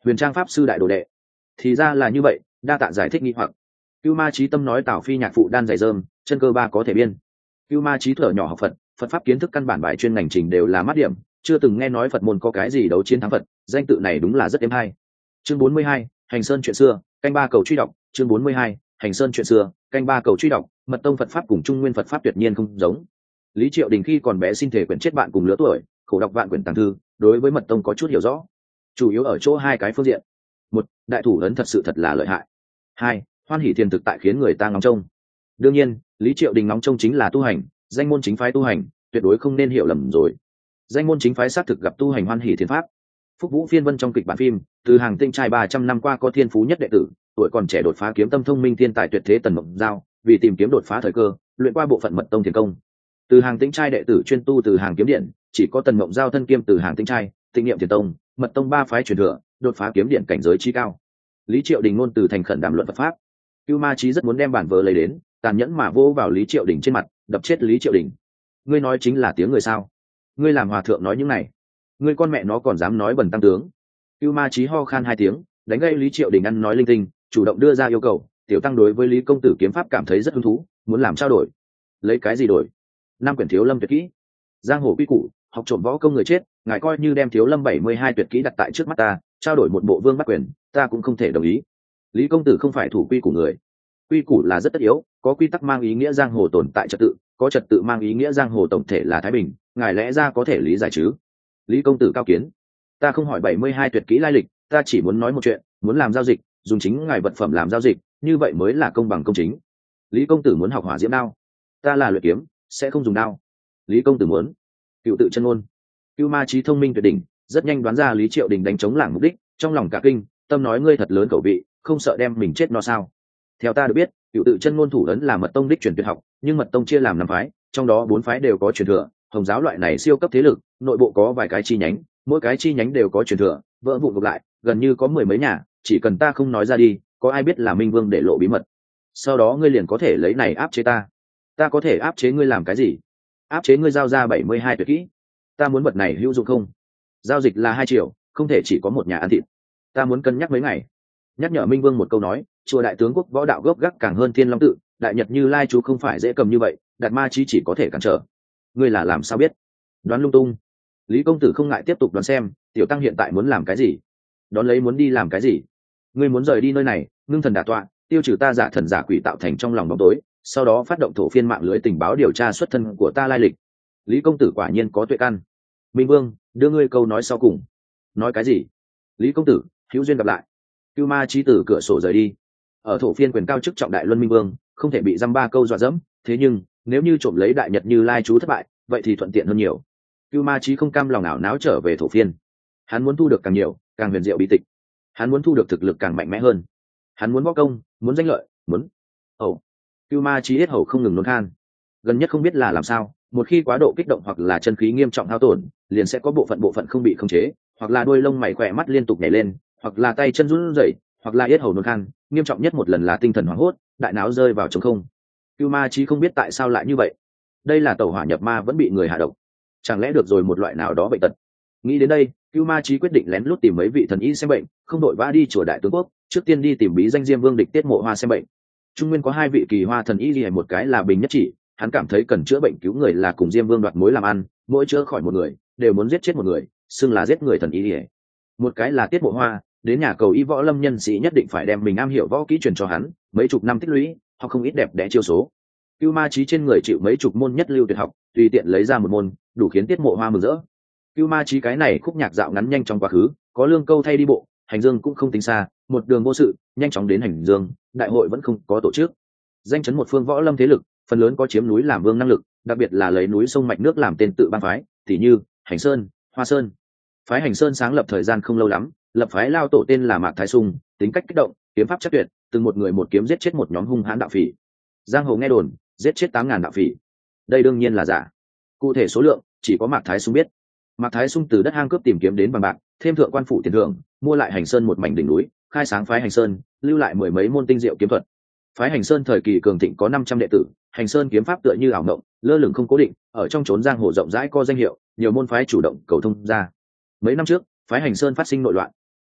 Huyền Trang pháp sư đại đồ đệ. Thì ra là như vậy, đa tạ giải thích nghi hoặc. Cưu Ma Chí tâm nói Tào Phi nhạc phụ đan dày dơm, chân cơ ba có thể biên. Cưu Ma Chí thở nhỏ học Phật, Phật pháp kiến thức căn bản bài chuyên ngành trình đều là mắt điểm, chưa từng nghe nói Phật môn có cái gì đấu chiến thắng Phật, danh tự này đúng là rất êm hay. Chương bốn mươi hai, Hành Sơn chuyện xưa, canh ba cầu truy đọc, chương bốn mươi hai, Hành Sơn chuyện xưa, canh ba cầu truy đọc, Mật tông Phật pháp cùng Trung Nguyên Phật pháp tuyệt nhiên không giống. Lý Triệu Đình khi còn bé xin thể quyển chết bạn cùng lứa tuổi, khổ đọc vạn quyển tàng thư, đối với Mật tông có chút hiểu rõ. Chủ yếu ở chỗ hai cái phương diện. Một, đại thủ ấn thật sự thật là lợi hại. Hai, hoan hỷ thiền thực tại khiến người ta ngóng trông. Đương nhiên, Lý Triệu Đình ngóng trông chính là tu hành, danh môn chính phái tu hành, tuyệt đối không nên hiểu lầm rồi. Danh môn chính phái xác thực gặp tu hành hoan hỷ thiền pháp. Phúc Vũ Phiên Vân trong kịch bản phim, từ hàng tinh trai ba trăm năm qua có thiên phú nhất đệ tử, tuổi còn trẻ đột phá kiếm tâm thông minh thiên tài tuyệt thế Tần Mộng Giao, vì tìm kiếm đột phá thời cơ, luyện qua bộ phận Mật tông thiền công. Từ hàng tinh trai đệ tử chuyên tu từ hàng kiếm điện, chỉ có Tần Mộng Giao thân kiêm từ hàng tinh trai, tinh nghiệm thiền tông, Mật tông ba phái truyền thừa, đột phá kiếm điện cảnh giới chi cao. Lý Triệu Đình ngôn từ thành khẩn đàm luận Phật pháp. Cưu Ma Chí rất muốn đem bản vở lấy đến, tàn nhẫn mà vô vào Lý Triệu Đình trên mặt, đập chết Lý Triệu Đình. Ngươi nói chính là tiếng người sao? Ngươi làm hòa thượng nói những này, ngươi con mẹ nó còn dám nói bẩn tăng tướng? Cưu Ma Chí ho khan hai tiếng, đánh gây Lý Triệu Đình ăn nói linh tinh, chủ động đưa ra yêu cầu. Tiểu tăng đối với Lý công tử kiếm pháp cảm thấy rất hứng thú, muốn làm trao đổi. Lấy cái gì đổi? Năm quyển Thiếu Lâm tuyệt kỹ. Giang hồ quy củ, học trộm võ công người chết, ngài coi như đem Thiếu Lâm bảy mươi hai tuyệt kỹ đặt tại trước mắt ta, trao đổi một bộ Vương Bắc quyền, ta cũng không thể đồng ý. Lý công tử không phải thủ quy của người. Quy củ là rất tất yếu, có quy tắc mang ý nghĩa giang hồ tồn tại trật tự, có trật tự mang ý nghĩa giang hồ tổng thể là thái bình, ngài lẽ ra có thể lý giải chứ? Lý công tử cao kiến. Ta không hỏi bảy mươi hai tuyệt kỹ lai lịch, ta chỉ muốn nói một chuyện, muốn làm giao dịch, dùng chính ngài vật phẩm làm giao dịch, như vậy mới là công bằng công chính. Lý công tử muốn học hỏa diễm đao, ta là luyện kiếm, sẽ không dùng đao. Lý công tử muốn cựu tự chân ngôn. Cưu Ma Chí thông minh tuyệt đỉnh, rất nhanh đoán ra Lý Triệu Đình đánh chống lảng mục đích, trong lòng cả kinh, tâm nói ngươi thật lớn khẩu vị, không sợ đem mình chết no sao? Theo ta được biết, cựu tự chân ngôn thủ ấn là Mật tông đích truyền tuyệt học, nhưng Mật tông chia làm năm phái, trong đó bốn phái đều có truyền thừa. Hồng giáo loại này siêu cấp thế lực, nội bộ có vài cái chi nhánh, mỗi cái chi nhánh đều có truyền thừa, vỡ vụn ngược lại, gần như có mười mấy nhà, chỉ cần ta không nói ra đi, có ai biết là Minh Vương để lộ bí mật. Sau đó ngươi liền có thể lấy này áp chế ta. Ta có thể áp chế ngươi làm cái gì? Áp chế ngươi giao ra bảy mươi hai tuyệt kỹ. Ta muốn vật này hữu dụng không? Giao dịch là hai triệu, không thể chỉ có một nhà ăn thịt. Ta muốn cân nhắc mấy ngày. Nhắc nhở Minh Vương một câu nói, chùa đại tướng quốc võ đạo gốc gác càng hơn Thiên Long tự, đại nhật Như Lai chú không phải dễ cầm như vậy, Đạt Ma Chí chỉ có thể cản trở. Ngươi là làm sao biết? Đoán lung tung. Lý công tử không ngại tiếp tục đoán xem, tiểu tăng hiện tại muốn làm cái gì? Đón lấy muốn đi làm cái gì? Ngươi muốn rời đi nơi này, ngưng thần đả tọa, tiêu trừ ta giả thần giả quỷ tạo thành trong lòng bóng tối, sau đó phát động thổ phiên mạng lưới tình báo điều tra xuất thân của ta lai lịch. Lý công tử quả nhiên có tuệ căn. Minh Vương, đưa ngươi câu nói sau cùng. Nói cái gì? Lý công tử, hữu duyên gặp lại. Cưu Ma Chí từ cửa sổ rời đi. Ở thổ phiên quyền cao chức trọng đại luân Minh Vương, không thể bị dăm ba câu dọa dẫm, thế nhưng nếu như trộm lấy đại nhật Như Lai chú thất bại, vậy thì thuận tiện hơn nhiều. Cưu Ma Chí không cam lòng ảo não trở về thổ phiên. Hắn muốn thu được càng nhiều, càng huyền diệu bí tịch. Hắn muốn thu được thực lực càng mạnh mẽ hơn. Hắn muốn võ công, muốn danh lợi, muốn. Ồ. Cưu Ma Chí hết hầu không ngừng nôn khan. Gần nhất không biết là làm sao, một khi quá độ kích động hoặc là chân khí nghiêm trọng hao tổn, liền sẽ có bộ phận bộ phận không bị khống chế, hoặc là đuôi lông mày khỏe mắt liên tục nhảy lên, hoặc là tay chân run rẩy, hoặc là yết hầu nôn khan, nghiêm trọng nhất một lần là tinh thần hoảng hốt, đại não rơi vào trống không. Cưu Ma Chí không biết tại sao lại như vậy. Đây là tẩu hỏa nhập ma vẫn bị người hạ độc, chẳng lẽ được rồi một loại nào đó bệnh tật? Nghĩ đến đây, Cưu Ma Chí quyết định lén lút tìm mấy vị thần y xem bệnh, không đội vã đi chùa đại tướng quốc, trước tiên đi tìm bí danh Diêm Vương địch Tiết Mộ Hoa xem bệnh. Trung Nguyên có hai vị kỳ hoa thần y, một cái là Bình Nhất Chỉ, hắn cảm thấy cần chữa bệnh cứu người là cùng Diêm Vương đoạt mối làm ăn, mỗi chữa khỏi một người đều muốn giết chết một người, xưng là giết người thần y. Một cái là Tiết Mộ Hoa, đến nhà cầu y võ lâm nhân sĩ nhất định phải đem mình am hiểu võ kỹ truyền cho hắn, mấy chục năm tích lũy, họ không ít đẹp đẽ chiêu số. Cưu Ma Chí trên người chịu mấy chục môn nhất lưu tuyệt học, tùy tiện lấy ra một môn, đủ khiến Tiết Mộ Hoa mừng rỡ. Cưu Ma Chí cái này khúc nhạc dạo ngắn nhanh trong quá khứ, có lương câu thay đi bộ, hành dương cũng không tính xa, một đường vô sự, nhanh chóng đến hành dương, đại hội vẫn không có tổ chức. Danh chấn một phương võ lâm thế lực, phần lớn có chiếm núi làm vương năng lực, đặc biệt là lấy núi sông mạch nước làm tên tự bang phái, tỉ như Hành Sơn, Hoa Sơn. Phái Hành Sơn sáng lập thời gian không lâu lắm, lập phái lao tổ tên là Mạc Thái Sung, tính cách kích động, kiếm pháp chắc tuyệt, từng một người một kiếm giết chết một nhóm hung hãn đạo phỉ. Giang hồ nghe đồn, giết chết tám ngàn đạo phỉ. Đây đương nhiên là giả. Cụ thể số lượng, chỉ có Mạc Thái Sung biết. Mạc Thái Sung từ đất hang cướp tìm kiếm đến bằng bạc, thêm thượng quan phủ tiền thưởng, mua lại Hành Sơn một mảnh đỉnh núi, khai sáng phái Hành Sơn, lưu lại mười mấy môn tinh diệu kiếm thuật. Phái Hành Sơn thời kỳ cường thịnh có năm trăm đệ tử, Hành Sơn kiếm pháp tựa như ảo mộng, lơ lửng không cố định, ở trong chốn giang hồ rộng rãi có danh hiệu, nhiều môn phái chủ động cầu thông ra. Mấy năm trước, phái Hành Sơn phát sinh nội loạn,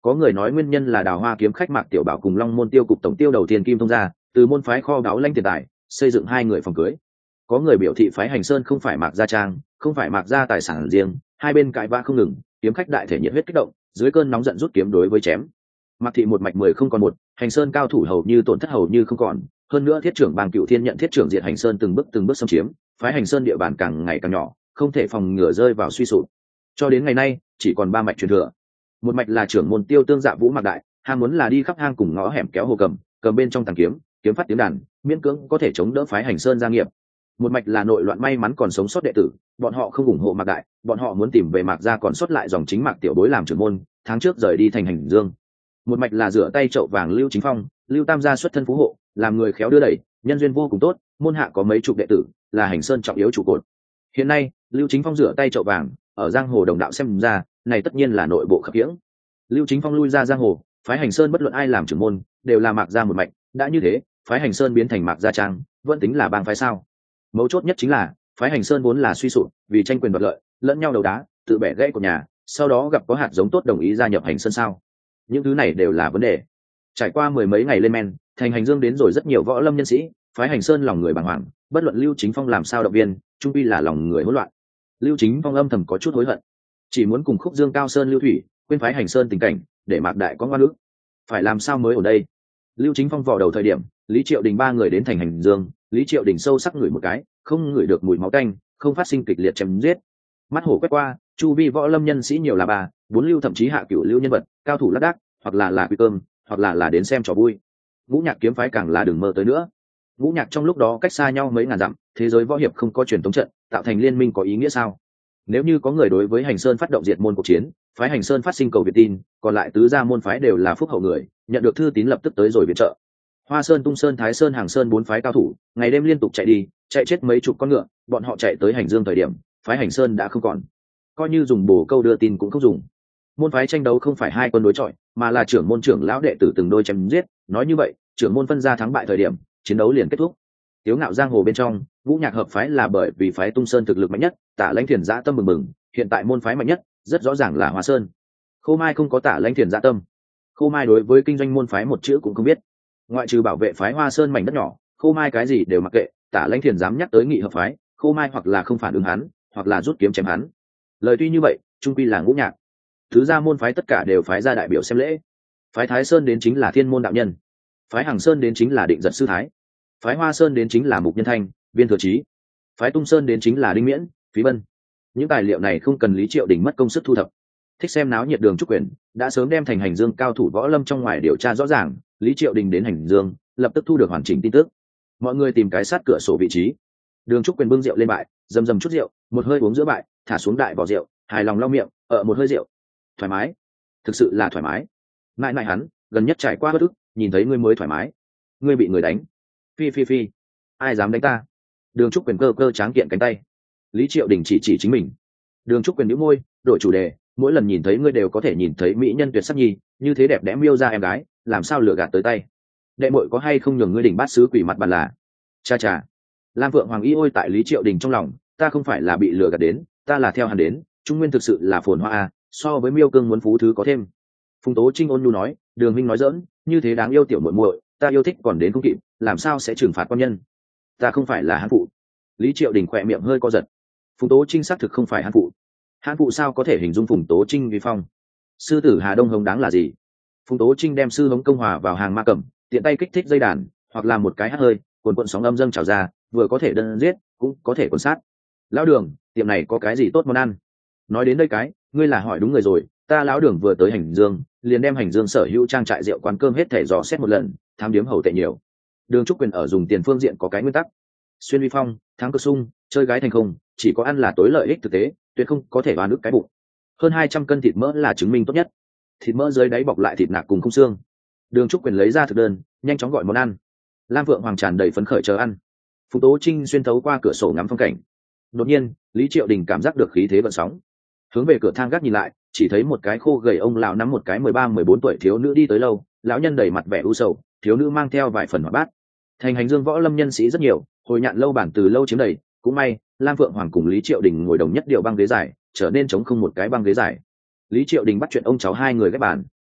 Có người nói nguyên nhân là Đào Hoa kiếm khách Mạc Tiểu Bảo cùng Long Môn Tiêu cục tổng tiêu đầu tiên kim thông ra, từ môn phái kho báu lanh tiền tài, xây dựng hai người phòng cưới. Có người biểu thị phái Hành Sơn không phải Mạc gia trang, không phải Mạc gia tài sản riêng, hai bên cãi vã không ngừng, kiếm khách đại thể nhiệt huyết kích động, dưới cơn nóng giận rút kiếm đối với chém. Mạc thị một mạch mười không còn một, Hành Sơn cao thủ hầu như tổn thất hầu như không còn, hơn nữa thiết trưởng Bàng Cựu Thiên nhận thiết trưởng diệt Hành Sơn từng bước từng bước xâm chiếm, phái Hành Sơn địa bàn càng ngày càng nhỏ, không thể phòng ngừa rơi vào suy sụp. Cho đến ngày nay, chỉ còn ba mạch truyền thừa. Một mạch là trưởng môn Tiêu Tương Dạ Vũ Mạc Đại, ham muốn là đi khắp hang cùng ngõ hẻm kéo hồ cầm, cầm bên trong tàng kiếm, kiếm phát tiếng đàn, miễn cưỡng có thể chống đỡ phái Hành Sơn gia nghiệp. Một mạch là nội loạn may mắn còn sống sót đệ tử, bọn họ không ủng hộ Mạc Đại, bọn họ muốn tìm về Mạc gia còn sót lại dòng chính Mạc Tiểu Bối làm trưởng môn, tháng trước rời đi thành Hành Dương. Một mạch là rửa tay chậu vàng Lưu Chính Phong, Lưu Tam gia xuất thân phú hộ, làm người khéo đưa đẩy, nhân duyên vô cùng tốt, môn hạ có mấy chục đệ tử, là Hành Sơn trọng yếu trụ cột. Hiện nay, Lưu Chính Phong rửa tay chậu vàng, ở giang hồ đồng đạo xem ra, này tất nhiên là nội bộ khập khiễng. Lưu Chính Phong lui ra giang hồ, phái Hành Sơn bất luận ai làm trưởng môn, đều là Mạc gia một mạch, đã như thế, phái Hành Sơn biến thành Mạc gia trang, vẫn tính là bang phái sao? Mấu chốt nhất chính là, phái Hành Sơn vốn là suy sụp, vì tranh quyền đoạt lợi, lẫn nhau đấu đá, tự bẻ gãy của nhà, sau đó gặp có hạt giống tốt đồng ý gia nhập Hành Sơn sao? Những thứ này đều là vấn đề. Trải qua mười mấy ngày lên men, thành Hành Dương đến rồi rất nhiều võ lâm nhân sĩ, phái Hành Sơn lòng người bàng hoàng, bất luận Lưu Chính Phong làm sao động viên, trung quy là lòng người hỗn loạn. Lưu Chính Phong âm thầm có chút hối hận, chỉ muốn cùng Khúc Dương Cao Sơn Lưu Thủy, quên phái Hành Sơn tình cảnh, để Mạc Đại có ngoan ước. Phải làm sao mới ở đây? Lưu Chính Phong vào đầu thời điểm, Lý Triệu Đình ba người đến thành Hành Dương, Lý Triệu Đình sâu sắc ngửi một cái, không ngửi được mùi máu tanh, không phát sinh kịch liệt chém giết. Mắt hổ quét qua, chu vi võ lâm nhân sĩ nhiều là ba, bốn lưu thậm chí hạ cửu lưu nhân vật, cao thủ lác đác, hoặc là là quy cơm, hoặc là là đến xem trò vui. Ngũ Nhạc kiếm phái càng là đừng mơ tới nữa. Ngũ Nhạc trong lúc đó cách xa nhau mấy ngàn dặm, thế giới võ hiệp không có truyền thống trận, tạo thành liên minh có ý nghĩa sao? Nếu như có người đối với Hành Sơn phát động diệt môn cuộc chiến, phái Hành Sơn phát sinh cầu việt tin, còn lại tứ gia môn phái đều là phúc hậu người, nhận được thư tín lập tức tới rồi viện trợ. Hoa Sơn, Tung Sơn, Thái Sơn, Hàng Sơn bốn phái cao thủ, ngày đêm liên tục chạy đi, chạy chết mấy chục con ngựa, bọn họ chạy tới Hành Dương thời điểm, phái Hành Sơn đã không còn. Coi như dùng bổ câu đưa tin cũng không dùng. Môn phái tranh đấu không phải hai quân đối chọi, mà là trưởng môn trưởng lão đệ tử từng đôi chém giết, nói như vậy, trưởng môn phân ra thắng bại thời điểm, chiến đấu liền kết thúc. Tiếu ngạo giang hồ bên trong, Ngũ Nhạc hợp phái là bởi vì phái Tung Sơn thực lực mạnh nhất, Tả Lãnh Thiền dã tâm mừng mừng, hiện tại môn phái mạnh nhất, rất rõ ràng là Hoa Sơn. Khô Mai không có Tả Lãnh Thiền dã tâm. Khô Mai đối với kinh doanh môn phái một chữ cũng không biết. Ngoại trừ bảo vệ phái Hoa Sơn mảnh đất nhỏ, Khô Mai cái gì đều mặc kệ, Tả Lãnh Thiền dám nhắc tới nghị hợp phái, Khô Mai hoặc là không phản ứng hắn, hoặc là rút kiếm chém hắn. Lời tuy như vậy, trung quy là Ngũ Nhạc. Thứ gia môn phái tất cả đều phái ra đại biểu xem lễ. Phái Thái Sơn đến chính là Thiên môn đạo nhân, phái Hàng Sơn đến chính là Định Giật sư thái, phái Hoa Sơn đến chính là Mục Nhân Thanh, Viên Thừa Chí, phái Tung Sơn đến chính là Đinh Miễn, Phí Bân. Những tài liệu này không cần Lý Triệu Đình mất công sức thu thập. Thích xem náo nhiệt Đường Trúc Quyền đã sớm đem thành Hành Dương cao thủ võ lâm trong ngoài điều tra rõ ràng, Lý Triệu Đình đến Hành Dương, lập tức thu được hoàn chỉnh tin tức. Mọi người tìm cái sát cửa sổ vị trí. Đường Trúc Quyền bưng rượu lên bại, dầm dầm chút rượu, một hơi uống giữa bại, thả xuống đại vỏ rượu, hài lòng lau miệng, ở một hơi rượu. Thoải mái, thực sự là thoải mái. Mãi mãi hắn, gần nhất trải qua bất ức, nhìn thấy ngươi mới thoải mái. Ngươi bị người đánh. Phi phi phi, ai dám đánh ta? Đường Trúc Quyền cơ cơ tráng kiện cánh tay. Lý Triệu Đình chỉ chỉ chính mình. Đường Trúc Quyền nhíu môi, đổi chủ đề, mỗi lần nhìn thấy ngươi đều có thể nhìn thấy mỹ nhân tuyệt sắc nhi, như thế đẹp đẽ miêu ra em gái, làm sao lừa gạt tới tay? Đệ muội có hay không nhường ngươi đỉnh bát sứ quỷ mặt bàn là? Cha cha. Lam Phượng Hoàng y ôi tại Lý Triệu Đình trong lòng, ta không phải là bị lừa gạt đến, ta là theo hắn đến, Trung Nguyên thực sự là phồn hoa a, so với miêu cương muốn phú thứ có thêm. Phùng Tố Trinh ôn nhu nói, Đường Minh nói giỡn, như thế đáng yêu tiểu muội muội, ta yêu thích còn đến không kịp, làm sao sẽ trừng phạt quan nhân? Ta không phải là hãn phụ. Lý Triệu Đình khỏe miệng hơi co giật. Phùng Tố Trinh xác thực không phải hãn phụ. Hãn phụ sao có thể hình dung Phùng Tố Trinh vi phong? Sư tử Hà Đông Hồng đáng là gì? Phùng Tố Trinh đem sư hống công hòa vào hàng ma cầm, tiện tay kích thích dây đàn, hoặc làm một cái hát hơi, cuồn cuộn sóng âm dâng trào ra, vừa có thể đơn giết, cũng có thể cuốn sát. Lão Đường, tiệm này có cái gì tốt món ăn? Nói đến đây cái, ngươi là hỏi đúng người rồi, ta lão Đường vừa tới Hành Dương, liền đem Hành Dương sở hữu trang trại rượu quán cơm hết thể dò xét một lần, tham điếm hầu tệ nhiều. Đường Trúc Quyền ở dùng tiền phương diện có cái nguyên tắc, xuyên vi phong, thắng cơ sung, chơi gái thành không, chỉ có ăn là tối lợi ích thực tế, tuyệt không có thể oan ức cái bụng. Hơn hai trăm cân thịt mỡ là chứng minh tốt nhất. Thịt mỡ dưới đáy bọc lại thịt nạc cùng khung xương. Đường Trúc Quyền lấy ra thực đơn, nhanh chóng gọi món ăn. Lam Vượng Hoàng tràn đầy phấn khởi chờ ăn. Phùng Tố Trinh xuyên thấu qua cửa sổ ngắm phong cảnh. Đột nhiên, Lý Triệu Đình cảm giác được khí thế vận sóng, hướng về cửa thang gác nhìn lại, chỉ thấy một cái khô gầy ông lão nắm một cái mười ba mười bốn tuổi thiếu nữ đi tới lâu, lão nhân đầy mặt vẻ u sầu, thiếu nữ mang theo vài phần hoạt bát. Thành Hành Dương võ lâm nhân sĩ rất nhiều, hồi nhạn lâu bản từ lâu chiếm đầy, cũng may Lam Vượng Hoàng cùng Lý Triệu Đình ngồi đồng nhất điều băng ghế dài, trở nên trống không một cái băng ghế dài. Lý Triệu Đình bắt chuyện ông cháu hai người ghép bàn.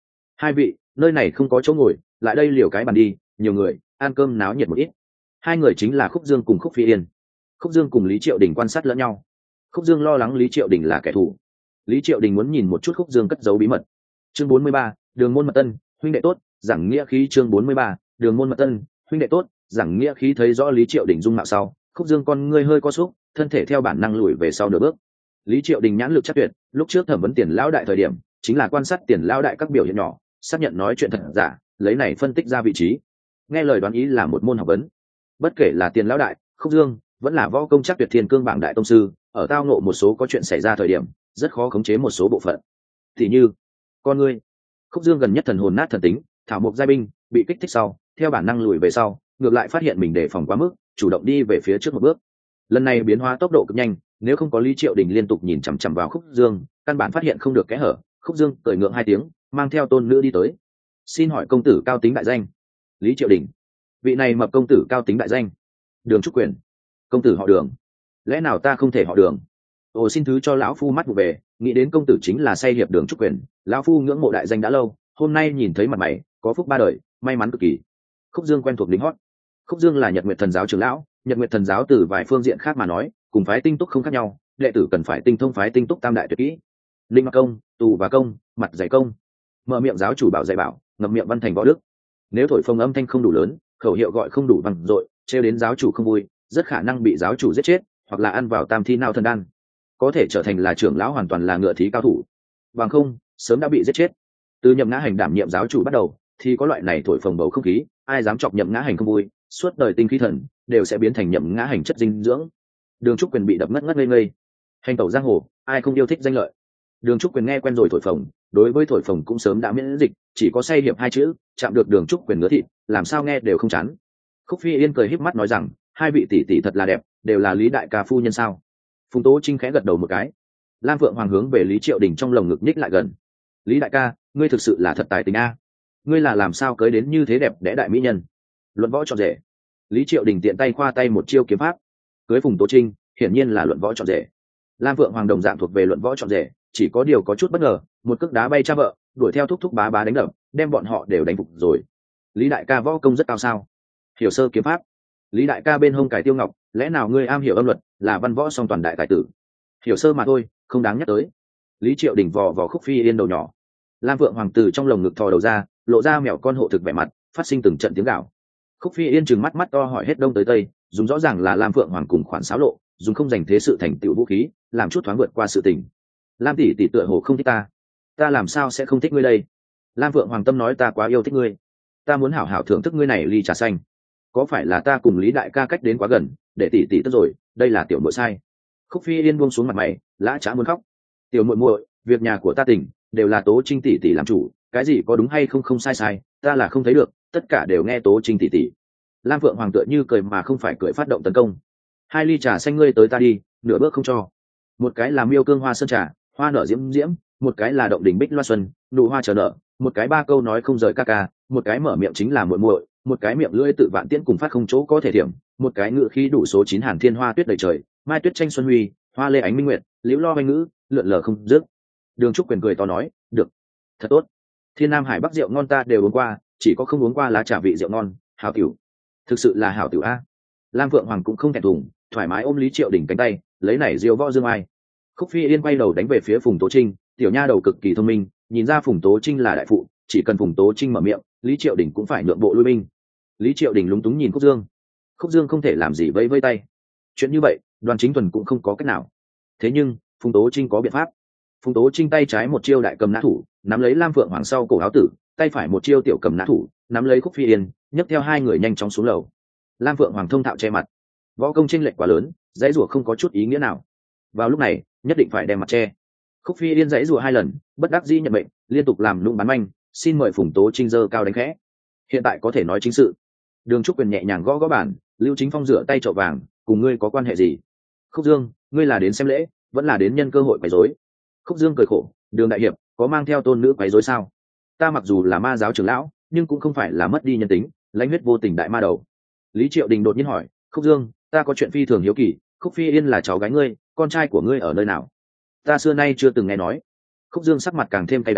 hai vị, nơi này không có chỗ ngồi, lại đây liều cái bàn đi, nhiều người ăn cơm náo nhiệt một ít. Hai người chính là Khúc Dương cùng Khúc Phi Yên. Khúc Dương cùng Lý Triệu Đình quan sát lẫn nhau. Khúc Dương lo lắng Lý Triệu Đình là kẻ thù, Lý Triệu Đình muốn nhìn một chút Khúc Dương cất giấu bí mật. Chương bốn mươi ba, Đường môn mật tân, huynh đệ tốt, giảng nghĩa khí. Chương bốn mươi ba, Đường môn mật tân, huynh đệ tốt, giảng nghĩa khí. Thấy rõ Lý Triệu Đình dung mạo sau, Khúc Dương con ngươi hơi co xúc, thân thể theo bản năng lùi về sau nửa bước. Lý Triệu Đình nhãn lực chắc tuyệt, lúc trước thẩm vấn Tiền lão đại thời điểm, chính là quan sát Tiền lão đại các biểu hiện nhỏ, xác nhận nói chuyện thật giả, lấy này phân tích ra vị trí. Nghe lời đoán ý là một môn học vấn. Bất kể là Tiền lão đại, Khúc Dương, vẫn là võ công chắc tuyệt thiên cương bảng đại tông sư, ở tao ngộ một số có chuyện xảy ra thời điểm, rất khó khống chế một số bộ phận. Thì như, con ngươi. Khúc Dương gần nhất thần hồn nát thần tính, thảo mộc giai binh, bị kích thích sau, theo bản năng lùi về sau, ngược lại phát hiện mình đề phòng quá mức, chủ động đi về phía trước một bước. Lần này biến hóa tốc độ cực nhanh, nếu không có Lý Triệu Đình liên tục nhìn chằm chằm vào Khúc Dương, căn bản phát hiện không được kẽ hở. Khúc Dương cười ngượng hai tiếng, mang theo tôn nữ đi tới. Xin hỏi công tử cao tính đại danh? Lý Triệu Đình. Vị này mập công tử cao tính đại danh? Đường Trúc Quyền. Công tử họ Đường. Lẽ nào ta không thể họ Đường? Ồ, xin thứ cho lão phu mắt vụ về, nghĩ đến công tử chính là say hiệp Đường Trúc Quyền, lão phu ngưỡng mộ đại danh đã lâu, hôm nay nhìn thấy mặt mày, có phúc ba đời, may mắn cực kỳ. Khúc Dương quen thuộc lính hót. Khúc Dương là Nhật Nguyệt Thần giáo trưởng lão, Nhật Nguyệt Thần giáo từ vài phương diện khác mà nói, cùng phái tinh túc không khác nhau, đệ tử cần phải tinh thông phái tinh túc tam đại tuyệt kỹ. Linh mặc công, tù và công, mặt dạy công. Mở miệng giáo chủ bảo dạy bảo, ngậm miệng văn thành võ đức. Nếu thổi phồng âm thanh không đủ lớn, khẩu hiệu gọi không đủ vang dội, trêu đến giáo chủ không vui, rất khả năng bị giáo chủ giết chết, hoặc là ăn vào tam thi nao thần đan, có thể trở thành là trưởng lão hoàn toàn là ngựa thí cao thủ. Bằng không, sớm đã bị giết chết. Từ Nhậm Ngã Hành đảm nhiệm giáo chủ bắt đầu, thì có loại này thổi phồng bầu không khí, ai dám chọc Nhậm Ngã Hành không vui, suốt đời tinh khí thần đều sẽ biến thành Nhậm Ngã Hành chất dinh dưỡng. Đường Trúc Quyền bị đập ngất ngất ngây ngây. Hành tẩu giang hồ, ai không yêu thích danh lợi. Đường Trúc Quyền nghe quen rồi thổi phồng, đối với thổi phồng cũng sớm đã miễn dịch, chỉ có say hiệp hai chữ, chạm được Đường Trúc Quyền ngứa thịt, làm sao nghe đều không chán. Khúc Phi Yên cười híp mắt nói rằng, hai vị tỷ tỷ thật là đẹp, đều là Lý đại ca phu nhân sao? Phùng Tố Trinh khẽ gật đầu một cái. Lam Phượng Hoàng hướng về Lý Triệu Đình trong lồng ngực nhích lại gần. Lý đại ca, ngươi thực sự là thật tài tình a. Ngươi là làm sao cưới đến như thế đẹp đẽ đại mỹ nhân? Luận võ trọn rể. Lý Triệu Đình tiện tay khoa tay một chiêu kiếm pháp. Cưới Phùng Tố Trinh, hiển nhiên là luận võ trọn rể. Lam Phượng Hoàng đồng dạng thuộc về luận võ trọn rể, chỉ có điều có chút bất ngờ, một cước đá bay cha vợ, đuổi theo thúc thúc bá bá đánh đập, đem bọn họ đều đánh phục rồi. Lý đại ca võ công rất cao sao? Hiểu sơ kiếm pháp. Lý đại ca bên hông cài tiêu ngọc, lẽ nào ngươi am hiểu âm luật, là văn võ song toàn đại tài tử? Hiểu sơ mà thôi, không đáng nhắc tới. Lý Triệu Đình vò vò Khúc Phi Yên đầu nhỏ. Lam Phượng Hoàng từ trong lồng ngực thò đầu ra, lộ ra mèo con hộ thực vẻ mặt, phát sinh từng trận tiếng gào. Khúc Phi Yên trừng mắt mắt to hỏi hết đông tới tây, dùng rõ ràng là Lam Phượng Hoàng cùng khoản xáo lộ, dùng không dành thế sự thành tựu vũ khí, làm chút thoáng vượt qua sự tình. Lam tỷ tỷ tựa hồ không thích ta, ta làm sao sẽ không thích ngươi đây? Lam Phượng Hoàng tâm nói ta quá yêu thích ngươi, ta muốn hảo hảo thưởng thức ngươi này ly trà xanh. Có phải là ta cùng Lý đại ca cách đến quá gần, để tỷ tỷ tức rồi, đây là tiểu muội sai. Khúc Phi Yên buông xuống mặt mày, lã chã muốn khóc. Tiểu muội muội, việc nhà của ta tỉnh, đều là Tố Trinh tỷ tỷ làm chủ, cái gì có đúng hay không không sai sai, ta là không thấy được, tất cả đều nghe Tố Trinh tỷ tỷ. Lam Phượng Hoàng tựa như cười mà không phải cười phát động tấn công. Hai ly trà xanh ngươi tới ta đi, nửa bước không cho. Một cái là miêu cương hoa sơn trà, hoa nở diễm diễm, một cái là động đỉnh bích loa xuân, nụ hoa chờ nở, một cái ba câu nói không rời ca ca, một cái mở miệng chính là muội muội, một cái miệng lưỡi tự vạn tiễn cùng phát không chỗ có thể thiểm, một cái ngự khí đủ số chín hàn thiên hoa tuyết đầy trời, mai tuyết tranh xuân huy, hoa lê ánh minh nguyệt, liễu lo anh ngữ, lượn lờ không dứt. Đường Trúc Quyền cười to nói, được, thật tốt. Thiên Nam Hải Bắc rượu ngon ta đều uống qua, chỉ có không uống qua lá trà vị rượu ngon, hảo tiểu. Thực sự là hảo tiểu a. Lam Phượng Hoàng cũng không thẹn thùng, thoải mái ôm Lý Triệu Đình cánh tay, lấy nảy diêu võ dương ai. Khúc Phi Yên quay đầu đánh về phía Phùng Tố Trinh, tiểu nha đầu cực kỳ thông minh, nhìn ra Phùng Tố Trinh là đại phụ, chỉ cần Phùng Tố Trinh mở miệng, Lý Triệu Đình cũng phải nhượng bộ lui binh. Lý Triệu Đình lúng túng nhìn Khúc Dương. Khúc Dương không thể làm gì vẫy vẫy tay. Chuyện như vậy, Đoàn Chính Thuần cũng không có cách nào. Thế nhưng, Phùng Tố Trinh có biện pháp. Phùng Tố Trinh tay trái một chiêu đại cầm nã thủ, nắm lấy Lam Phượng Hoàng sau cổ áo tử, tay phải một chiêu tiểu cầm nã thủ, nắm lấy Khúc Phi Yên, nhấc theo hai người nhanh chóng xuống lầu. Lam Phượng Hoàng thông thạo che mặt, võ công chênh lệch quá lớn, dãy rủa không có chút ý nghĩa nào. Vào lúc này, nhất định phải đem mặt che. Khúc Phi Yên dãy rủa hai lần, bất đắc dĩ nhận mệnh, liên tục làm lũng bán manh, xin mời Phùng Tố Trinh giơ cao đánh khẽ. Hiện tại có thể nói chính sự. Đường Trúc Quyền nhẹ nhàng gõ gõ bàn, Lưu Chính Phong rửa tay chậu vàng, cùng ngươi có quan hệ gì? Khúc Dương, ngươi là đến xem lễ, vẫn là đến nhân cơ hội quấy rối? Khúc Dương cười khổ, Đường đại hiệp, có mang theo tôn nữ quấy rối sao? Ta mặc dù là ma giáo trưởng lão, nhưng cũng không phải là mất đi nhân tính, lãnh huyết vô tình đại ma đầu. Lý Triệu Đình đột nhiên hỏi, Khúc Dương, ta có chuyện phi thường hiếu kỳ, Khúc Phi Yên là cháu gái ngươi, con trai của ngươi ở nơi nào? Ta xưa nay chưa từng nghe nói. Khúc Dương sắc mặt càng thêm cay đắng,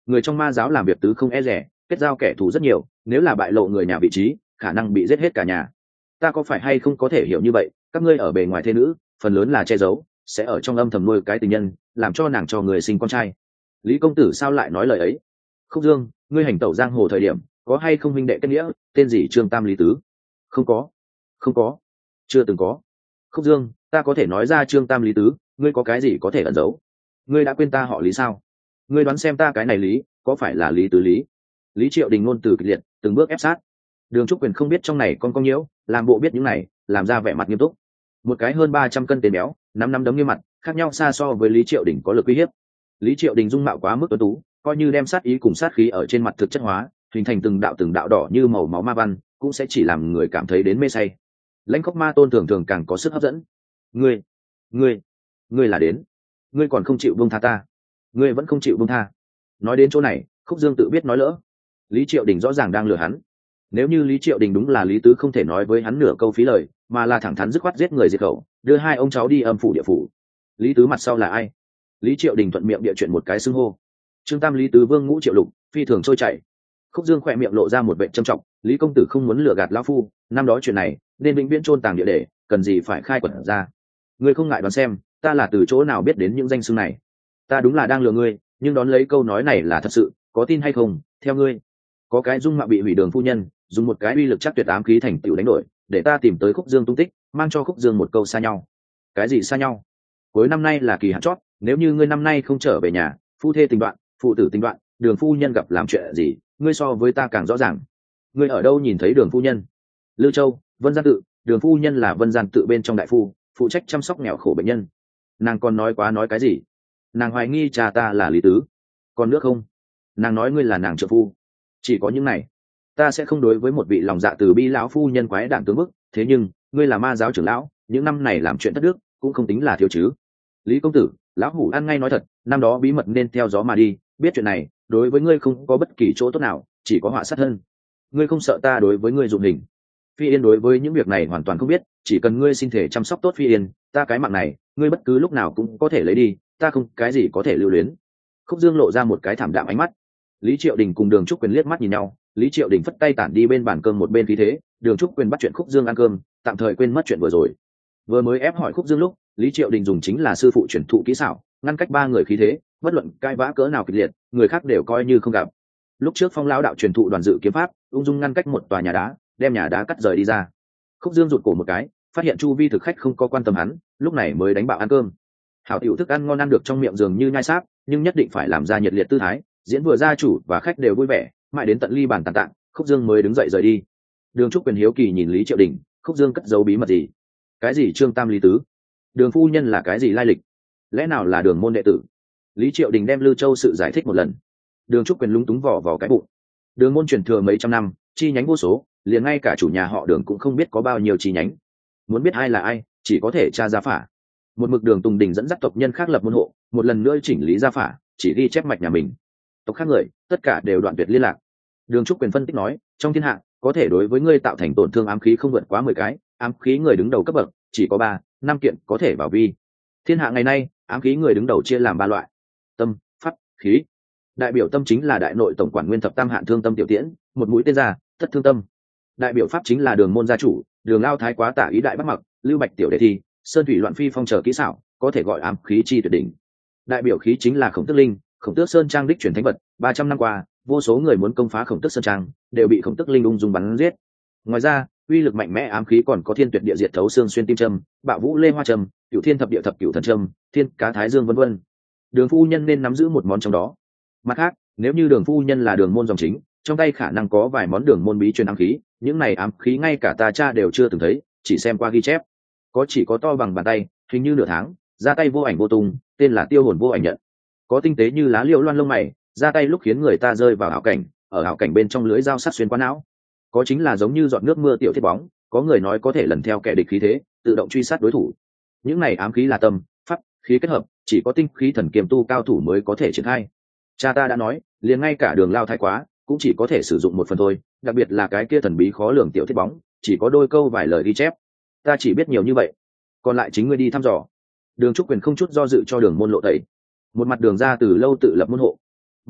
người trong ma giáo làm việc tứ không e rẻ, kết giao kẻ thù rất nhiều, nếu là bại lộ người nhà vị trí khả năng bị giết hết cả nhà. Ta có phải hay không có thể hiểu như vậy, các ngươi ở bề ngoài thế nữ phần lớn là che giấu, sẽ ở trong âm thầm nuôi cái tình nhân, làm cho nàng cho người sinh con trai. Lý công tử sao lại nói lời ấy? Khúc Dương, ngươi hành tẩu giang hồ thời điểm có hay không huynh đệ kết nghĩa, tên gì Trương Tam Lý Tứ? Không có. Không có. Chưa từng có. Khúc Dương, ta có thể nói ra Trương Tam Lý Tứ, ngươi có cái gì có thể ẩn giấu? Ngươi đã quên ta họ Lý sao? Ngươi đoán xem ta cái này Lý có phải là Lý Tứ Lý? Lý Triệu Đình ngôn từ kịch liệt, từng bước ép sát. Đường Trúc Quyền không biết trong này con con nhiễu, làm bộ biết những này, làm ra vẻ mặt nghiêm túc. Một cái hơn ba trăm cân tên béo, năm năm đấm như mặt, khác nhau xa so với Lý Triệu Đình có lực uy hiếp. Lý Triệu Đình dung mạo quá mức tuấn tú, coi như đem sát ý cùng sát khí ở trên mặt thực chất hóa, hình thành từng đạo từng đạo đỏ như màu máu ma văn, cũng sẽ chỉ làm người cảm thấy đến mê say. Lãnh Khốc Ma Tôn thường thường càng có sức hấp dẫn. Ngươi, ngươi, ngươi là đến, ngươi còn không chịu buông tha ta, ngươi vẫn không chịu buông tha. Nói đến chỗ này, Khúc Dương tự biết nói lỡ. Lý Triệu Đình rõ ràng đang lừa hắn. Nếu như Lý Triệu Đình đúng là Lý Tứ, không thể nói với hắn nửa câu phí lời, mà là thẳng thắn dứt khoát giết người diệt khẩu, đưa hai ông cháu đi âm phủ địa phủ. Lý Tứ mặt sau là ai? Lý Triệu Đình thuận miệng địa chuyện một cái xưng hô. Trương Tam Lý Tứ Vương Ngũ Triệu Lục, phi thường trôi chảy. Khúc Dương khỏe miệng lộ ra một vẻ trầm trọng, Lý công tử không muốn lừa gạt lão phu, năm đó chuyện này nên vĩnh viễn chôn tàng địa để, cần gì phải khai quật ra. Ngươi không ngại đoán xem, ta là từ chỗ nào biết đến những danh xưng này? Ta đúng là đang lừa ngươi, nhưng đón lấy câu nói này là thật sự, có tin hay không? Theo ngươi, có cái dung mạo bị hủy đường phu nhân, dùng một cái uy lực chắc tuyệt ám khí thành tựu đánh đổi, để ta tìm tới Khúc Dương tung tích, mang cho Khúc Dương một câu xa nhau. Cái gì xa nhau? Cuối năm nay là kỳ hạn chót, nếu như ngươi năm nay không trở về nhà, phu thê tình đoạn, phụ tử tình đoạn, đường phu nhân gặp làm chuyện gì, ngươi so với ta càng rõ ràng. Ngươi ở đâu nhìn thấy đường phu nhân? Lư Châu, Vân Gian Tự, đường phu nhân là Vân Gian Tự bên trong đại phu, phụ trách chăm sóc nghèo khổ bệnh nhân. Nàng còn nói quá nói cái gì? Nàng hoài nghi cha ta là Lý Tứ. Còn nước không? Nàng nói ngươi là nàng trợ phu. Chỉ có những này, ta sẽ không đối với một vị lòng dạ từ bi lão phu nhân quái đản tướng bức. Thế nhưng ngươi là ma giáo trưởng lão, những năm này làm chuyện thất đức cũng không tính là thiếu chứ. Lý công tử, lão hủ ăn ngay nói thật, năm đó bí mật nên theo gió mà đi, biết chuyện này đối với ngươi không có bất kỳ chỗ tốt nào, chỉ có họa sát thân. Ngươi không sợ ta đối với ngươi dụng hình? Phi Yên đối với những việc này hoàn toàn không biết, chỉ cần ngươi xin thể chăm sóc tốt Phi Yên, ta cái mạng này ngươi bất cứ lúc nào cũng có thể lấy đi, ta không cái gì có thể lưu luyến. Khúc Dương lộ ra một cái thảm đạm ánh mắt. Lý Triệu Đình cùng Đường Trúc Quyền liếc mắt nhìn nhau, Lý Triệu Đình phất tay tản đi bên bàn cơm một bên khí thế, Đường Trúc Quyền bắt chuyện Khúc Dương ăn cơm, tạm thời quên mất chuyện vừa rồi. Vừa mới ép hỏi Khúc Dương lúc, Lý Triệu Đình dùng chính là sư phụ truyền thụ kỹ xảo, ngăn cách ba người khí thế, bất luận cãi vã cỡ nào kịch liệt, người khác đều coi như không gặp. Lúc trước Phong lão đạo truyền thụ Đoàn Dự kiếm pháp, ung dung ngăn cách một tòa nhà đá, đem nhà đá cắt rời đi ra. Khúc Dương rụt cổ một cái, phát hiện chu vi thực khách không có quan tâm hắn, lúc này mới đánh bạo ăn cơm. Hảo tiểu thức ăn ngon ăn được trong miệng dường như nhai sáp, nhưng nhất định phải làm ra nhiệt liệt tư thái, diễn vừa gia chủ và khách đều vui vẻ, mãi đến tận ly bàn tàn tạng, Khúc Dương mới đứng dậy rời đi. Đường Trúc Quyền hiếu kỳ nhìn Lý Triệu Đình, Khúc Dương cất giấu bí mật gì? Cái gì Trương Tam Lý Tứ? Đường phu nhân là cái gì lai lịch? Lẽ nào là Đường môn đệ tử? Lý Triệu Đình đem Lư Châu sự giải thích một lần. Đường Trúc Quyền lúng túng vỏ vào cái bụng. Đường môn truyền thừa mấy trăm năm, chi nhánh vô số, liền ngay cả chủ nhà họ Đường cũng không biết có bao nhiêu chi nhánh. Muốn biết ai là ai, chỉ có thể tra gia phả. Một mực Đường Tùng Đình dẫn dắt tộc nhân khác lập môn hộ, một lần nữa chỉnh lý gia phả, chỉ ghi chép mạch nhà mình. Tộc khác người, tất cả đều đoạn tuyệt liên lạc. Đường Trúc Quyền phân tích nói, trong thiên hạ, có thể đối với ngươi tạo thành tổn thương ám khí không vượt quá mười cái, ám khí người đứng đầu cấp bậc chỉ có ba, năm kiện có thể bảo vi. Thiên hạ ngày nay, ám khí người đứng đầu chia làm ba loại: tâm, pháp, khí. Đại biểu tâm chính là đại nội tổng quản nguyên thập tam hạn thương tâm tiểu tiễn, một mũi tên ra, thất thương tâm. Đại biểu pháp chính là Đường môn gia chủ, Đường Lao Thái quá tả ý đại bắc mặc, Lưu Bạch tiểu đệ thi, sơn thủy loạn phi phong chờ kỹ xảo, có thể gọi ám khí chi tuyệt đỉnh. Đại biểu khí chính là Khổng Tước Linh, Khổng Tước Sơn Trang đích truyền thánh vật, ba trăm năm qua, vô số người muốn công phá Khổng Tước Sơn Trang, đều bị Khổng Tước Linh ung dung bắn giết. Ngoài ra, uy lực mạnh mẽ ám khí còn có Thiên Tuyệt Địa Diệt Thấu Xương Xuyên Tim Châm, Bạo Vũ Lê Hoa Châm, Cửu Thiên Thập Địa Thập Cửu Thần Châm, Thiên Cá Thái Dương vân vân. Đường phu nhân nên nắm giữ một món trong đó. Mặt khác, nếu như Đường phu nhân là Đường môn dòng chính, trong tay khả năng có vài món Đường môn bí truyền ám khí, những này ám khí ngay cả ta cha đều chưa từng thấy, chỉ xem qua ghi chép. Có chỉ có to bằng bàn tay, hình như nửa tháng, ra tay vô ảnh vô tung, tên là Tiêu Hồn Vô Ảnh Nhận. Có tinh tế như lá liễu loan lông mày, ra tay lúc khiến người ta rơi vào ảo cảnh, ở ảo cảnh bên trong lưới dao sắc xuyên qua não. Có chính là giống như giọt nước mưa tiểu thiết bóng, có người nói có thể lần theo kẻ địch khí thế, tự động truy sát đối thủ. Những này ám khí là tâm, pháp, khí kết hợp, chỉ có tinh khí thần kiềm tu cao thủ mới có thể triển khai. Cha ta đã nói, liền ngay cả Đường Lao Thái quá cũng chỉ có thể sử dụng một phần thôi, đặc biệt là cái kia thần bí khó lường tiểu thiết bóng, chỉ có đôi câu vài lời ghi chép. Ta chỉ biết nhiều như vậy, còn lại chính ngươi đi thăm dò. Đường Trúc Quyền không chút do dự cho Đường môn lộ tẩy. Một mặt Đường ra từ lâu tự lập môn hộ, mặt khác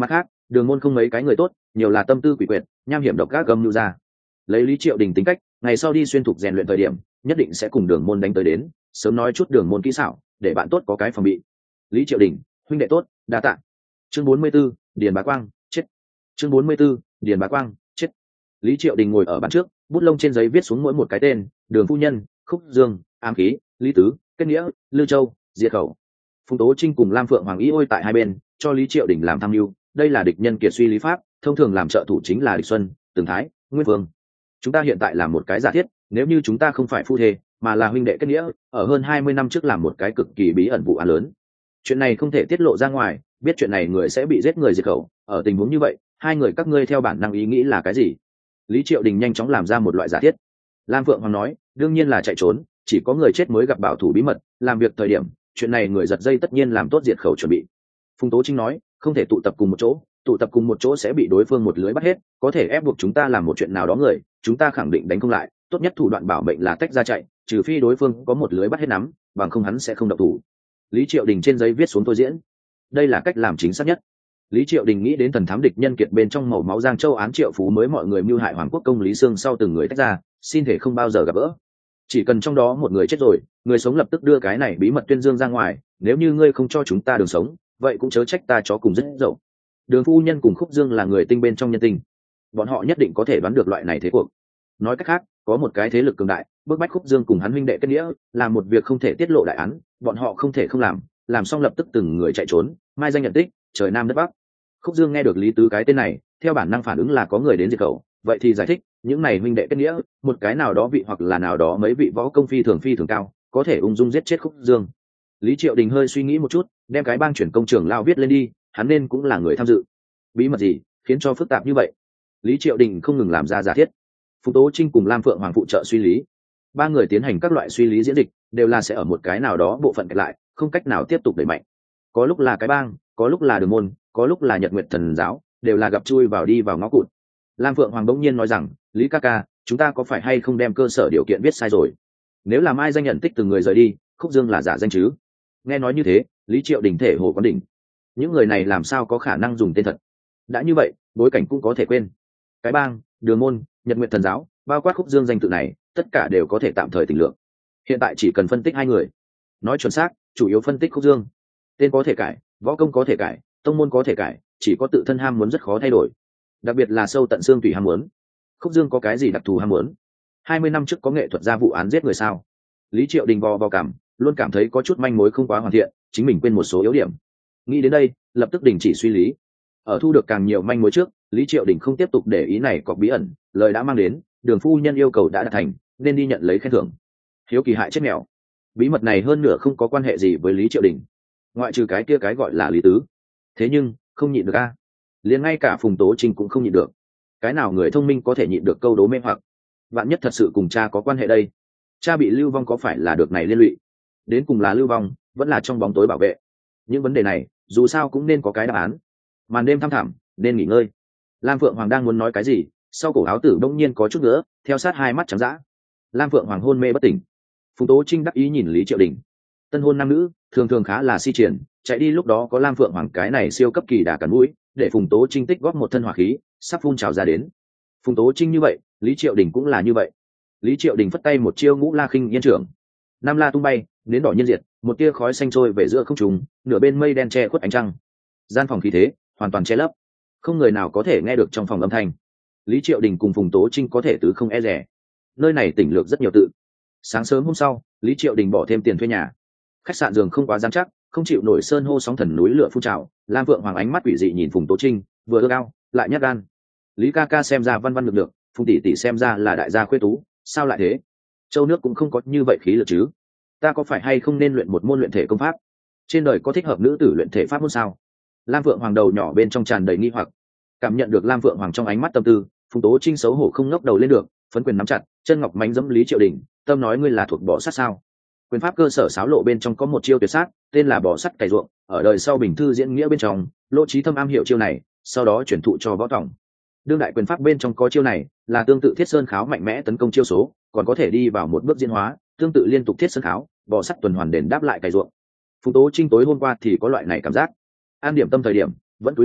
Đường môn không mấy cái người tốt, nhiều là tâm tư quỷ quyệt, nham hiểm độc ác gầm nhu ra. Lấy Lý Triệu Đình tính cách, ngày sau đi xuyên thục rèn luyện thời điểm, nhất định sẽ cùng Đường môn đánh tới đến, sớm nói chút Đường môn kỹ xảo, để bạn tốt có cái phòng bị. Lý Triệu Đình, huynh đệ tốt, đa tạ. Chương bốn mươi 44, Điền Bá Quang, chết. Chương bốn mươi 44, Điền Bá Quang, chết. Lý Triệu Đình ngồi ở bàn trước, bút lông trên giấy viết xuống mỗi một cái tên: Đường phu nhân, Khúc Dương, Ám Khí, Lý Tứ, Kết Nghĩa, Lư Châu, Diệt Khẩu. Phùng Tố Trinh cùng Lam Phượng Hoàng ý ôi tại hai bên, cho Lý Triệu Đình làm tham mưu. Đây là địch nhân kiệt suy lý pháp, thông thường làm trợ thủ chính là Địch Xuân, Tường Thái, Nguyên Vương. Chúng ta hiện tại làm một cái giả thiết, nếu như chúng ta không phải phu thê, mà là huynh đệ kết nghĩa, ở hơn hai mươi năm trước làm một cái cực kỳ bí ẩn vụ án lớn. Chuyện này không thể tiết lộ ra ngoài, biết chuyện này người sẽ bị giết người diệt khẩu. Ở tình huống như vậy, hai người các ngươi theo bản năng ý nghĩ là cái gì? Lý Triệu Đình nhanh chóng làm ra một loại giả thiết. Lam Phượng Hoàng nói, đương nhiên là chạy trốn, chỉ có người chết mới gặp bảo thủ bí mật, làm việc thời điểm, chuyện này người giật dây tất nhiên làm tốt diệt khẩu chuẩn bị. Phùng Tố Trinh nói, không thể tụ tập cùng một chỗ, tụ tập cùng một chỗ sẽ bị đối phương một lưới bắt hết, có thể ép buộc chúng ta làm một chuyện nào đó người, chúng ta khẳng định đánh không lại, tốt nhất thủ đoạn bảo mệnh là tách ra chạy, trừ phi đối phương có một lưới bắt hết nắm, bằng không hắn sẽ không động thủ. Lý Triệu Đình trên giấy viết xuống tôi diễn, đây là cách làm chính xác nhất. Lý Triệu Đình nghĩ đến thần thám địch nhân kiệt bên trong màu máu Giang Châu án Triệu Phú mới mọi người mưu hại Hoàng Quốc công Lý Sương sau từng người tách ra, xin thể không bao giờ gặp gỡ. Chỉ cần trong đó một người chết rồi, người sống lập tức đưa cái này bí mật tuyên dương ra ngoài, nếu như ngươi không cho chúng ta đường sống, vậy cũng chớ trách ta chó cùng rất dậu. Đường phu nhân cùng Khúc Dương là người tinh bên trong nhân tinh, bọn họ nhất định có thể đoán được loại này thế cuộc. Nói cách khác, có một cái thế lực cường đại bức bách Khúc Dương cùng hắn huynh đệ kết nghĩa, làm một việc không thể tiết lộ đại án, bọn họ không thể không làm, làm xong lập tức từng người chạy trốn, mai danh nhận tích, trời nam đất bắc. Khúc Dương nghe được Lý Tứ cái tên này, theo bản năng phản ứng là có người đến diệt khẩu, vậy thì giải thích, những này huynh đệ kết nghĩa, một cái nào đó vị hoặc là nào đó mấy vị võ công phi thường phi thường cao, có thể ung dung giết chết Khúc Dương. Lý Triệu Đình hơi suy nghĩ một chút, đem cái bang chuyển công trưởng lao viết lên đi, hắn nên cũng là người tham dự. Bí mật gì khiến cho phức tạp như vậy? Lý Triệu Đình không ngừng làm ra giả thiết. Phùng Tố Trinh cùng Lam Phượng Hoàng phụ trợ suy lý, ba người tiến hành các loại suy lý diễn dịch, đều là sẽ ở một cái nào đó bộ phận kẹt lại, không cách nào tiếp tục đẩy mạnh. Có lúc là cái bang, có lúc là Đường môn, có lúc là Nhật Nguyệt Thần giáo, đều là gặp chui vào đi vào ngõ cụt. Lam Phượng Hoàng bỗng nhiên nói rằng, Lý ca ca, chúng ta có phải hay không đem cơ sở điều kiện viết sai rồi? Nếu làm ai danh nhận tích từng người rời đi, Khúc Dương là giả danh chứ? Nghe nói như thế, Lý Triệu Đình thể hồ quán đỉnh. Những người này làm sao có khả năng dùng tên thật? Đã như vậy, bối cảnh cũng có thể quên. Cái bang, Đường môn, Nhật Nguyệt Thần giáo, bao quát Khúc Dương danh tự này, tất cả đều có thể tạm thời tỉnh lượng. Hiện tại chỉ cần phân tích hai người. Nói chuẩn xác, chủ yếu phân tích Khúc Dương. Tên có thể cải, võ công có thể cải, tông môn có thể cải, chỉ có tự thân ham muốn rất khó thay đổi. Đặc biệt là sâu tận xương tùy ham muốn. Khúc Dương có cái gì đặc thù ham muốn? Hai mươi năm trước có nghệ thuật ra vụ án giết người sao? Lý Triệu Đình vò vào cảm, luôn cảm thấy có chút manh mối không quá hoàn thiện, chính mình quên một số yếu điểm. Nghĩ đến đây, lập tức đình chỉ suy lý. Ở thu được càng nhiều manh mối trước, Lý Triệu Đình không tiếp tục để ý này cọc bí ẩn, lời đã mang đến, Đường phu nhân yêu cầu đã đạt thành, nên đi nhận lấy khen thưởng. Hiếu kỳ hại chết mèo. Bí mật này hơn nửa không có quan hệ gì với Lý Triệu Đình, ngoại trừ cái kia cái gọi là Lý Tứ. Thế nhưng, không nhịn được a. Liền ngay cả Phùng Tố Trinh cũng không nhịn được. Cái nào người thông minh có thể nhịn được câu đố mê hoặc? Vạn nhất thật sự cùng cha có quan hệ đây. Cha bị lưu vong có phải là được này liên lụy? Đến cùng là lưu vong, vẫn là trong bóng tối bảo vệ? Những vấn đề này, dù sao cũng nên có cái đáp án. Màn đêm thăm thẳm, nên nghỉ ngơi. Lam Phượng Hoàng đang muốn nói cái gì, sau cổ áo tử đông nhiên có chút nữa, theo sát hai mắt trắng dã. Lam Phượng Hoàng hôn mê bất tỉnh. Phùng Tố Trinh đắc ý nhìn Lý Triệu Đình. Tân hôn nam nữ thường thường khá là si triển, chạy đi lúc đó có Lam Phượng Hoàng cái này siêu cấp kỳ đà cắn mũi, để Phùng Tố Trinh tích góp một thân hỏa khí, sắp phun trào ra đến. Phùng Tố Trinh như vậy, Lý Triệu Đình cũng là như vậy. Lý Triệu Đình phất tay một chiêu ngũ la khinh yên trưởng, nam la tung bay, nến đỏ nhiên diệt, một tia khói xanh trôi về giữa không trung, nửa bên mây đen che khuất ánh trăng. Gian phòng khí thế hoàn toàn che lấp, không người nào có thể nghe được trong phòng âm thanh. Lý Triệu Đình cùng Phùng Tố Trinh có thể tứ không e rẻ. Nơi này tỉnh lược rất nhiều tự. Sáng sớm hôm sau, Lý Triệu Đình bỏ thêm tiền thuê nhà. Khách sạn giường không quá dán chắc, không chịu nổi sơn hô sóng thần núi lửa phun trào. Lam Phượng Hoàng ánh mắt quỷ dị nhìn Phùng Tố Trinh, vừa ước ao lại nhát gan. Lý ca ca xem ra văn văn lực lượng, Phùng tỷ tỷ xem ra là đại gia khuê tú, sao lại thế? Châu nước cũng không có như vậy khí lực chứ. Ta có phải hay không nên luyện một môn luyện thể công pháp? Trên đời có thích hợp nữ tử luyện thể pháp môn sao? Lam Phượng Hoàng đầu nhỏ bên trong tràn đầy nghi hoặc. Cảm nhận được Lam Phượng Hoàng trong ánh mắt tâm tư, Phùng Tố Trinh xấu hổ không ngóc đầu lên được, phấn quyền nắm chặt, chân ngọc mánh dẫm Lý Triệu Đình, tâm nói ngươi là thuộc bỏ sát sao? Quyền pháp cơ sở xáo lộ bên trong có một chiêu tuyệt sát, tên là bỏ sắt cày ruộng, ở đời sau bình thư diễn nghĩa bên trong, Lỗ Chí Thâm am hiểu chiêu này, sau đó chuyển thụ cho võ tổng. Đương đại quyền pháp bên trong có chiêu này, là tương tự thiết sơn kháo mạnh mẽ tấn công chiêu số, còn có thể đi vào một bước diễn hóa, tương tự liên tục thiết sơn kháo, bỏ sắt tuần hoàn đền đáp lại cày ruộng. Phùng Tố Trinh tối hôm qua thì có loại này cảm giác. An điểm tâm thời điểm, vẫn cúi đầu,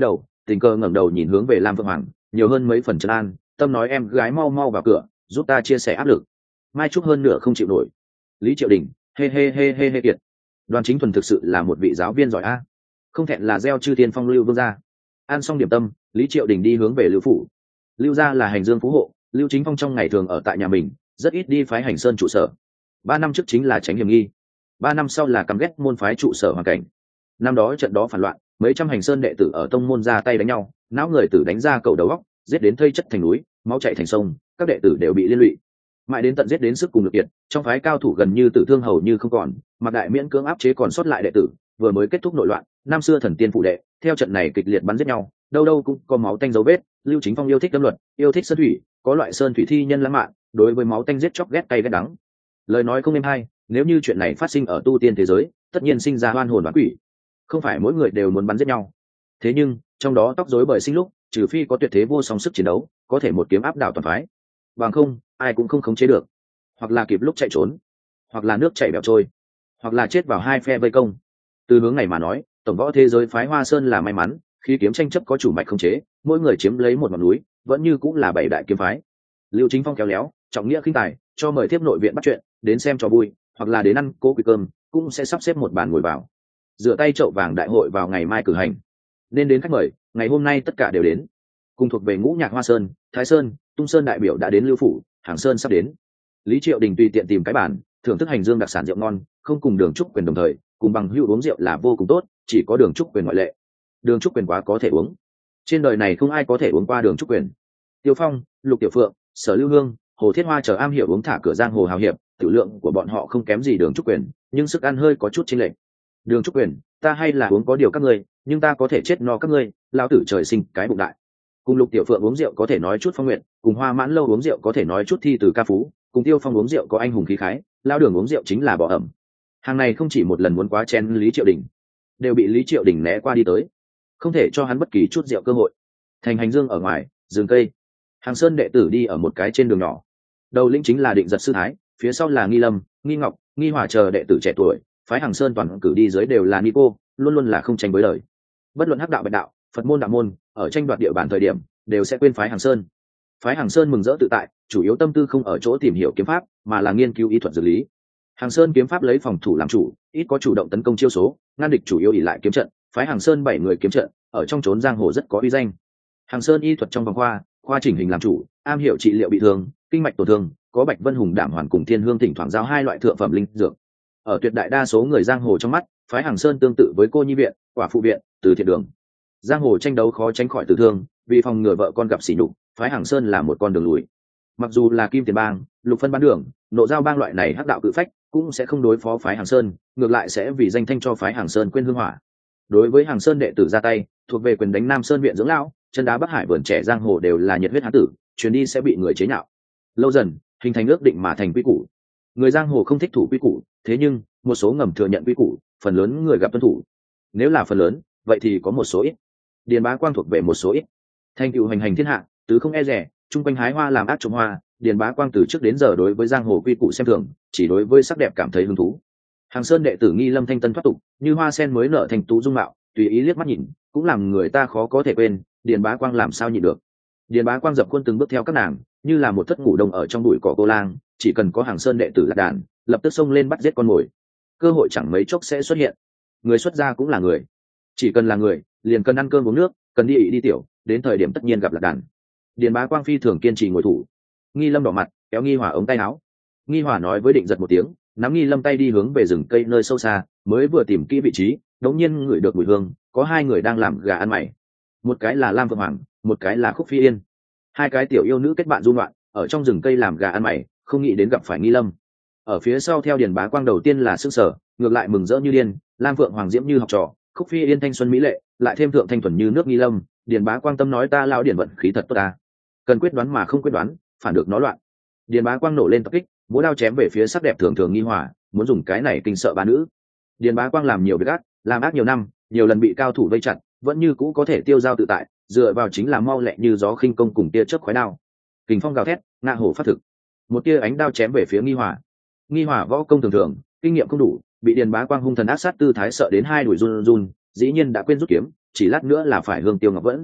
tình cờ ngẩng đầu nhìn hướng về Lam Phượng Hoàng, nhiều hơn mấy phần trấn an, tâm nói em gái mau mau vào cửa, giúp ta chia sẻ áp lực. Mai Trúc hơn nửa không chịu nổi. Lý Triệu Đình, hê hê hê hê hê kiệt. Đoàn Chính Thuần thực sự là một vị giáo viên giỏi a, không thẹn là gieo chư thiên phong lưu vương gia. Ăn xong điểm tâm, Lý Triệu Đình đi hướng về Lưu phủ. Lưu gia là hành dương phú hộ, Lưu Chính Phong trong ngày thường ở tại nhà mình, rất ít đi phái hành sơn trụ sở. Ba năm trước chính là tránh hiểm nghi, ba năm sau là căm ghét môn phái trụ sở hoàn cảnh. Năm đó trận đó phản loạn, mấy trăm hành sơn đệ tử ở tông môn ra tay đánh nhau, não người tử đánh ra cầu đầu góc, giết đến thây chất thành núi, máu chảy thành sông, các đệ tử đều bị liên lụy. Mãi đến tận giết đến sức cùng lực kiệt, trong phái cao thủ gần như tử thương hầu như không còn, Mạc Đại miễn cưỡng áp chế còn sót lại đệ tử, vừa mới kết thúc nội loạn, năm xưa thần tiên phụ đệ, theo trận này kịch liệt bắn giết nhau, đâu đâu cũng có máu tanh dấu vết. Lưu Chính Phong yêu thích đâm luật, yêu thích sơn thủy, có loại sơn thủy thi nhân lãng mạn, đối với máu tanh giết chóc ghét cay ghét đắng. Lời nói không êm hay, nếu như chuyện này phát sinh ở tu tiên thế giới, tất nhiên sinh ra oan hồn oán quỷ. Không phải mỗi người đều muốn bắn giết nhau, thế nhưng trong đó tóc rối bời sinh lúc, trừ phi có tuyệt thế vô song sức chiến đấu, có thể một kiếm áp đảo toàn phái, bằng không ai cũng không khống chế được, hoặc là kịp lúc chạy trốn, hoặc là nước chảy bèo trôi, hoặc là chết vào hai phe vây công. Từ hướng này mà nói, tổng võ thế giới phái Hoa Sơn là may mắn, khi kiếm tranh chấp có chủ mạch khống chế, mỗi người chiếm lấy một ngọn núi, vẫn như cũng là bảy đại kiếm phái. Lưu Chính Phong kéo léo, trọng nghĩa khinh tài, cho mời tiếp nội viện bắt chuyện, đến xem trò vui, hoặc là đến ăn cố quỳ cơm, cũng sẽ sắp xếp một bàn ngồi vào. Rửa tay chậu vàng đại hội vào ngày mai cử hành, nên đến khách mời, ngày hôm nay tất cả đều đến. Cùng thuộc về ngũ nhạc Hoa Sơn, Thái Sơn, Tung Sơn đại biểu đã đến Lưu phủ, Hàng Sơn sắp đến. Lý Triệu Đình tùy tiện tìm cái bàn, thưởng thức hành dương đặc sản rượu ngon, không cùng Đường Trúc Quyền đồng thời, cùng bằng hữu uống rượu là vô cùng tốt, chỉ có Đường Trúc Quyền ngoại lệ. Đường Trúc Quyền quá có thể uống, trên đời này không ai có thể uống qua Đường Trúc Quyền. Tiêu Phong, Lục Tiểu Phượng, Sở Lưu Hương, Hồ Thiết Hoa chờ am hiểu uống thả cửa giang hồ hào hiệp, tiểu lượng của bọn họ không kém gì Đường Trúc Quyền, nhưng sức ăn hơi có chút chênh lệch. Đường Trúc Quyền, ta hay là uống có điều các ngươi, nhưng ta có thể chết no các ngươi, lão tử trời sinh cái bụng đại. Cùng Lục Tiểu Phượng uống rượu có thể nói chút phong nguyện, cùng Hoa Mãn Lâu uống rượu có thể nói chút thi từ ca phú, cùng Tiêu Phong uống rượu có anh hùng khí khái, lão Đường uống rượu chính là bỏ ẩm. Hàng này không chỉ một lần muốn quá chen Lý Triệu Đình, đều bị Lý Triệu Đình né qua đi tới, không thể cho hắn bất kỳ chút rượu cơ hội. Thành hành dương ở ngoài rừng cây, Hàng Sơn đệ tử đi ở một cái trên đường nhỏ, đầu lĩnh chính là Định Giật sư thái, phía sau là Nghi Lâm, Nghi Ngọc, Nghi Hòa chờ đệ tử trẻ tuổi. Phái Hàng Sơn toàn cử đi dưới đều là ni cô, luôn luôn là không tranh với lời. Bất luận hắc đạo bạch đạo, Phật môn đạo môn, ở tranh đoạt địa bàn thời điểm, đều sẽ quên phái Hàng Sơn. Phái Hàng Sơn mừng rỡ tự tại, chủ yếu tâm tư không ở chỗ tìm hiểu kiếm pháp, mà là nghiên cứu y thuật dược lý. Hàng Sơn kiếm pháp lấy phòng thủ làm chủ, ít có chủ động tấn công chiêu số, ngăn địch chủ yếu ỷ lại kiếm trận. Phái Hàng Sơn bảy người kiếm trận, ở trong chốn giang hồ rất có uy danh. Hàng Sơn y thuật trong vòng khoa, khoa chỉnh hình làm chủ, am hiểu trị liệu bị thương, kinh mạch tổn thương, có Bạch Vân Hùng Đảm Hoàn cùng Thiên Hương thỉnh thoảng giao hai loại thượng phẩm linh dược. Ở tuyệt đại đa số người giang hồ trong mắt, phái Hàng Sơn tương tự với cô nhi viện, quả phụ viện, từ thiện đường. Giang hồ tranh đấu khó tránh khỏi tử thương, vì phòng ngừa vợ con gặp sỉ nhục, phái Hàng Sơn là một con đường lùi. Mặc dù là Kim Tiền Bang, Lục Phân Bán Đường, Nộ Giao Bang loại này hắc đạo cự phách, cũng sẽ không đối phó phái Hàng Sơn, ngược lại sẽ vì danh thanh cho phái Hàng Sơn quên hương hỏa. Đối với Hàng Sơn đệ tử ra tay, thuộc về quyền đánh Nam Sơn viện dưỡng lão, chân đá Bắc Hải vườn trẻ giang hồ đều là nhiệt huyết hán tử, chuyến đi sẽ bị người chế nhạo. Lâu dần, hình thành ước định mà thành quy củ. Người giang hồ không thích thủ quy củ, thế nhưng một số ngầm thừa nhận quy củ, phần lớn người gặp tuân thủ. Nếu là phần lớn, vậy thì có một số ít. Điền Bá Quang thuộc về một số ít. Thành tựu hành hành thiên hạ, tứ không e rẻ, chung quanh hái hoa làm ác trồng hoa. Điền Bá Quang từ trước đến giờ đối với giang hồ quy củ xem thường, chỉ đối với sắc đẹp cảm thấy hứng thú. Hàng Sơn đệ tử Nghi Lâm thanh tân thoát tục, như hoa sen mới nở thành tú dung mạo, tùy ý liếc mắt nhìn, cũng làm người ta khó có thể quên. Điền Bá Quang làm sao nhịn được? Điền Bá Quang dập khuôn từng bước theo các nàng, như là một thất ngủ đông ở trong bụi cỏ cô lang, chỉ cần có Hàng Sơn đệ tử lạc đàn, lập tức xông lên bắt giết con mồi. Cơ hội chẳng mấy chốc sẽ xuất hiện. Người xuất gia cũng là người, chỉ cần là người, liền cần ăn cơm uống nước, cần đi ị đi tiểu, đến thời điểm tất nhiên gặp lạc đàn. Điền Bá Quang phi thường kiên trì ngồi thủ. Nghi Lâm đỏ mặt, kéo Nghi Hòa ống tay áo. Nghi Hòa nói với Định Giật một tiếng, nắm Nghi Lâm tay đi hướng về rừng cây nơi sâu xa, mới vừa tìm kỹ vị trí, đống nhiên ngửi được mùi hương, có hai người đang làm gà ăn mày. Một cái là Lam Phượng Hoàng, một cái là Khúc Phi Yên. Hai cái tiểu yêu nữ kết bạn du loạn, ở trong rừng cây làm gà ăn mày, không nghĩ đến gặp phải Nghi Lâm. Ở phía sau theo Điền Bá Quang đầu tiên là sững sờ, ngược lại mừng rỡ như điên. Lam Phượng Hoàng diễm như học trò, Khúc Phi Yên thanh xuân mỹ lệ, lại thêm thượng thanh thuần như nước Nghi Lâm. Điền Bá Quang tâm nói ta lão điển vận khí thật tốt ta, cần quyết đoán mà không quyết đoán, phản được nó loạn. Điền Bá Quang nổ lên tập kích, múa đao chém về phía sắc đẹp thường thường Nghi Hòa, muốn dùng cái này kinh sợ ba nữ. Điền Bá Quang làm nhiều việc ác, làm ác nhiều năm, nhiều lần bị cao thủ vây chặt, vẫn như cũ có thể tiêu dao tự tại, dựa vào chính là mau lẹ như gió khinh công cùng tia chớp khói đao. Kình phong gào thét, ngạ hổ phát thực, một tia ánh đao chém về phía Nghi Hòa. Nghi Hòa võ công thường thường, kinh nghiệm không đủ, bị Điền Bá Quang hung thần ác sát tư thái sợ đến hai đùi run run, dĩ nhiên đã quên rút kiếm, chỉ lát nữa là phải hương tiêu ngọc vẫn.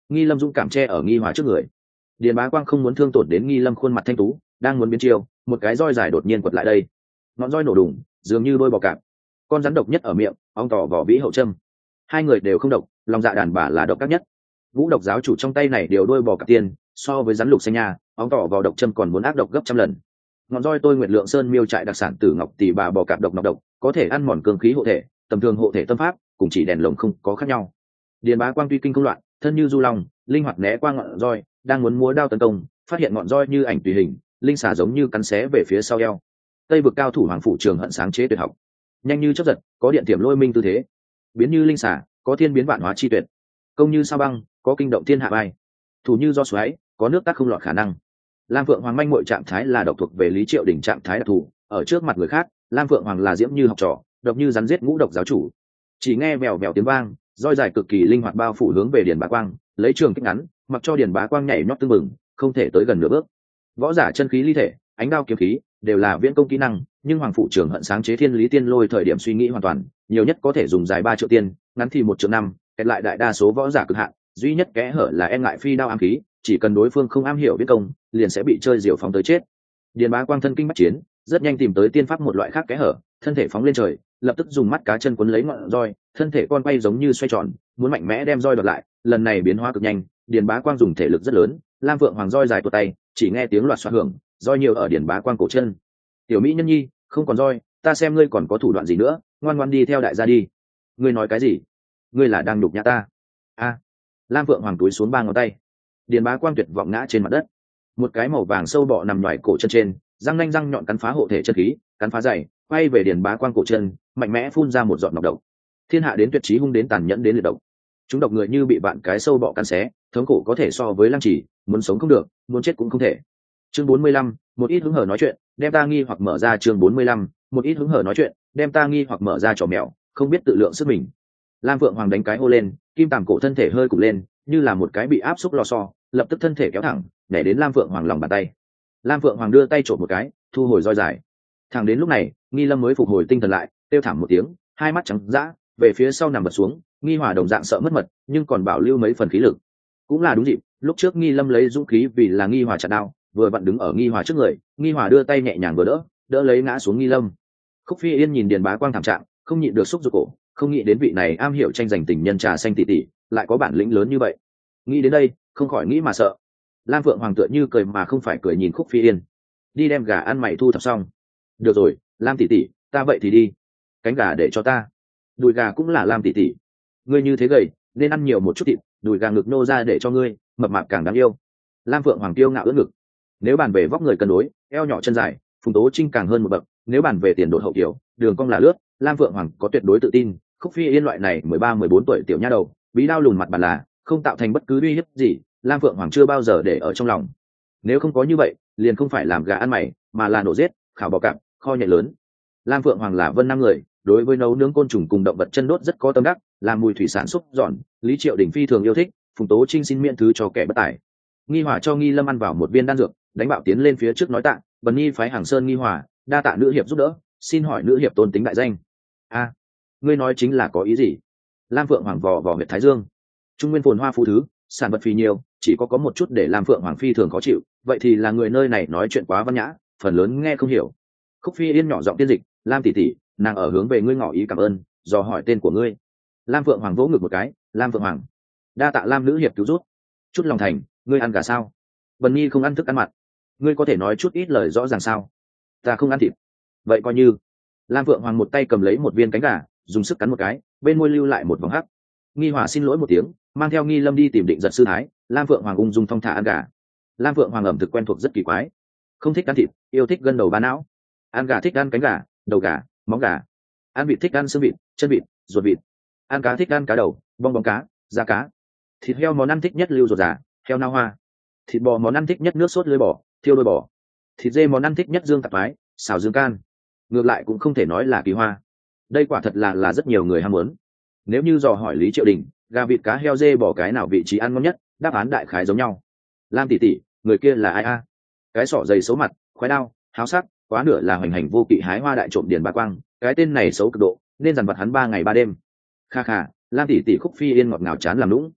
Nghi Lâm dũng cảm che ở Nghi Hòa trước người. Điền Bá Quang không muốn thương tổn đến Nghi Lâm khuôn mặt thanh tú, đang muốn biến chiêu, một cái roi dài đột nhiên quật lại đây. Ngọn roi nổ đùng, dường như đôi bò cạp. Con rắn độc nhất ở miệng, ong tỏ vỏ vĩ hậu châm. Hai người đều không độc, lòng dạ đàn bà là độc các nhất. Vũ độc giáo chủ trong tay này đều đôi bò cạp tiền, so với rắn lục xanh nha, ong tỏ vỏ độc châm còn muốn ác độc gấp trăm lần. Ngọn roi tôi Nguyệt Lượng Sơn miêu trại đặc sản Tử Ngọc tỷ bà bò cạp độc nọc độc, có thể ăn mòn cương khí hộ thể, tầm thường hộ thể tâm pháp, cùng chỉ đèn lồng không có khác nhau. Điền Bá Quang tuy kinh không loạn, thân như du long, linh hoạt né qua ngọn roi, đang muốn múa đao tấn công, phát hiện ngọn roi như ảnh tùy hình, linh xà giống như cắn xé về phía sau eo. Tây vực cao thủ Hoàng phủ Trường Hận sáng chế tuyệt học, nhanh như chớp giật, có điện tiềm lôi minh tư thế, biến như linh xà, có thiên biến vạn hóa chi tuyệt, công như sao băng, có kinh động thiên hạ bay, thủ như do xoáy, có nước tắt không lọt khả năng. Lam Phượng Hoàng manh muội trạng thái là độc thuộc về Lý Triệu Đỉnh trạng thái đặc thù, ở trước mặt người khác, Lam Phượng Hoàng là diễm như học trò, độc như rắn giết ngũ độc giáo chủ. Chỉ nghe vèo vèo tiếng vang, roi dài cực kỳ linh hoạt bao phủ hướng về Điền Bá Quang, lấy trường kích ngắn, mặc cho Điền Bá Quang nhảy nhót tương mừng, không thể tới gần nửa bước. Võ giả chân khí ly thể, ánh đao kiếm khí đều là viễn công kỹ năng, nhưng Hoàng phụ Trường Hận sáng chế Thiên Lý Tiên Lôi thời điểm suy nghĩ hoàn toàn, nhiều nhất có thể dùng dài ba triệu tiên, ngắn thì một triệu năm, kẹt lại đại đa số võ giả cực hạn, duy nhất kẽ hở là e ngại phi đao ám khí, chỉ cần đối phương không am hiểu viễn công, liền sẽ bị chơi diều phóng tới chết. Điền Bá Quang thân kinh bách chiến, rất nhanh tìm tới tiên pháp một loại khác kẽ hở, thân thể phóng lên trời, lập tức dùng mắt cá chân cuốn lấy ngọn roi, thân thể con quay giống như xoay tròn, muốn mạnh mẽ đem roi đoạt lại, lần này biến hóa cực nhanh, Điền Bá Quang dùng thể lực rất lớn, Lam Vượng Hoàng roi dài tuột tay, chỉ nghe tiếng loạt xoạt hưởng, roi nhiều ở Điền Bá Quang cổ chân. Tiểu mỹ nhân nhi, không còn roi, ta xem ngươi còn có thủ đoạn gì nữa, ngoan ngoan đi theo đại gia đi. Ngươi nói cái gì? Ngươi là đang nhục nhã ta? A! Lam Vượng Hoàng túi xuống ba ngón tay. Điền Bá Quang tuyệt vọng ngã trên mặt đất. Một cái màu vàng sâu bọ nằm ngoài cổ chân trên, răng nanh răng nhọn cắn phá hộ thể chân khí, cắn phá dày, quay về Điền Bá Quang cổ chân, mạnh mẽ phun ra một giọt nọc độc. Thiên hạ đến tuyệt chí hung đến tàn nhẫn đến liệt độc. Chúng độc người như bị bạn cái sâu bọ cắn xé, thống khổ có thể so với lăng trì, muốn sống không được, muốn chết cũng không thể. Chương bốn mươi lăm, một ít hứng hở nói chuyện, đem ta nghi hoặc mở ra. Chương bốn mươi lăm, một ít hứng hở nói chuyện, đem ta nghi hoặc mở ra trò mèo, không biết tự lượng sức mình. Lam Vượng Hoàng đánh cái hô lên, kim tàm cổ thân thể hơi cụp lên, như là một cái bị áp xúc lò xo, lập tức thân thể kéo thẳng, nhảy đến Lam Vượng Hoàng lòng bàn tay. Lam Vượng Hoàng đưa tay trộm một cái, thu hồi roi dài. Thẳng đến lúc này, Nghi Lâm mới phục hồi tinh thần lại, kêu thảm một tiếng, hai mắt trắng dã, về phía sau nằm bật xuống. Nghi Hòa đồng dạng sợ mất mật, nhưng còn bảo lưu mấy phần khí lực. Cũng là đúng dịp, lúc trước Nghi Lâm lấy dũng khí vì là Nghi Hòa chặt đao, vừa vặn đứng ở Nghi Hòa trước người, Nghi Hòa đưa tay nhẹ nhàng vừa đỡ, đỡ lấy ngã xuống Nghi Lâm. Khúc Phi Yên nhìn Điền Bá Quang thảm trạng, không nhịn được xúc ruột cổ, không nghĩ đến vị này am hiểu tranh giành tình nhân trà xanh tỷ tỷ, lại có bản lĩnh lớn như vậy. Nghĩ đến đây, không khỏi nghĩ mà sợ. Lam Phượng Hoàng tựa như cười mà không phải cười nhìn Khúc Phi Yên. Đi đem gà ăn mày thu thập xong. Được rồi, Lam tỷ tỷ, ta vậy thì đi. Cánh gà để cho ta. Đùi gà cũng là Lam tỷ tỷ. Ngươi như thế gầy, nên ăn nhiều một chút thịt, đùi gà ngực nô ra để cho ngươi, mập mạp càng đáng yêu. Lam Phượng Hoàng tiêu ngạo ưỡn ngực. Nếu bàn về vóc người cân đối, eo nhỏ chân dài, Phùng Tố Trinh càng hơn một bậc. Nếu bàn về tiền độ hậu kiểu, đường cong là lướt, Lam Phượng Hoàng có tuyệt đối tự tin. Khúc Phi Yên loại này mười ba mười bốn tuổi tiểu nha đầu, bí đao lùn mặt bàn là, không tạo thành bất cứ uy hiếp gì, Lam Phượng Hoàng chưa bao giờ để ở trong lòng. Nếu không có như vậy, liền không phải làm gà ăn mày, mà là nổ giết, khảo bò cạp, kho nhẹ lớn. Lam Phượng Hoàng là Vân Nam người, đối với nấu nướng côn trùng cùng động vật chân đốt rất có tâm đắc, làm mùi thủy sản xúc giòn, Lý Triệu Đình phi thường yêu thích. Phùng Tố Trinh xin miễn thứ cho kẻ bất tài. Nghi Hòa cho Nghi Lâm ăn vào một viên đan dược, đánh bạo tiến lên phía trước nói tạ, Bần Nhi phái Hàng Sơn Nghi Hòa, đa tạ nữ hiệp giúp đỡ, xin hỏi nữ hiệp tôn tính đại danh. A, ngươi nói chính là có ý gì? Lam Phượng Hoàng vò vò huyệt thái dương. Trung nguyên phồn hoa phú thứ, sản vật phì nhiều, chỉ có có một chút để Lam Phượng Hoàng phi thường khó chịu, vậy thì là người nơi này nói chuyện quá văn nhã, phần lớn nghe không hiểu. Khúc Phi Yên nhỏ giọng tiên dịch, Lam tỷ tỷ, nàng ở hướng về ngươi ngỏ ý cảm ơn, do hỏi tên của ngươi. Lam Phượng Hoàng vỗ ngực một cái, Lam Phượng Hoàng, đa tạ Lam nữ hiệp cứu giúp. Chút lòng thành, ngươi ăn gà sao? Bần Nhi không ăn thức ăn mặn, ngươi có thể nói chút ít lời rõ ràng sao? Ta không ăn thịt. Vậy coi như. Lam Phượng Hoàng một tay cầm lấy một viên cánh gà, dùng sức cắn một cái, bên môi lưu lại một vòng hắc. Nghi Hòa xin lỗi một tiếng, mang theo Nghi Lâm đi tìm Định Giật sư thái. Lam Phượng Hoàng ung dung thong thả ăn gà. Lam Phượng Hoàng ẩm thực quen thuộc rất kỳ quái, không thích ăn thịt, yêu thích gân đầu ba não. Ăn gà thích ăn cánh gà, đầu gà, móng gà. Ăn vịt thích ăn xương vịt, chân vịt, ruột vịt. Ăn cá thích ăn cá đầu, bong bóng cá, da cá. Thịt heo món ăn thích nhất lưu ruột già, heo nao hoa. Thịt bò món ăn thích nhất nước sốt lưỡi bò, thiêu đuôi bò. Thịt dê món ăn thích nhất dương tạp thái, xào dương can. Ngược lại cũng không thể nói là kỳ hoa. Đây quả thật là là rất nhiều người ham muốn. Nếu như dò hỏi Lý Triệu Đình, gà vịt cá heo dê bò cái nào vị trí ăn ngon nhất, đáp án đại khái giống nhau. Lam tỷ tỷ, người kia là ai a? Cái sọ dày xấu mặt, khoái đao, háo sắc, quá nửa là hoành hành vô kỵ hái hoa đại trộm Điền Bá Quang, cái tên này xấu cực độ, nên dằn vặt hắn ba ngày ba đêm. Kha kha, Lam tỷ tỷ. Khúc Phi Yên ngọt ngào chán làm lũng.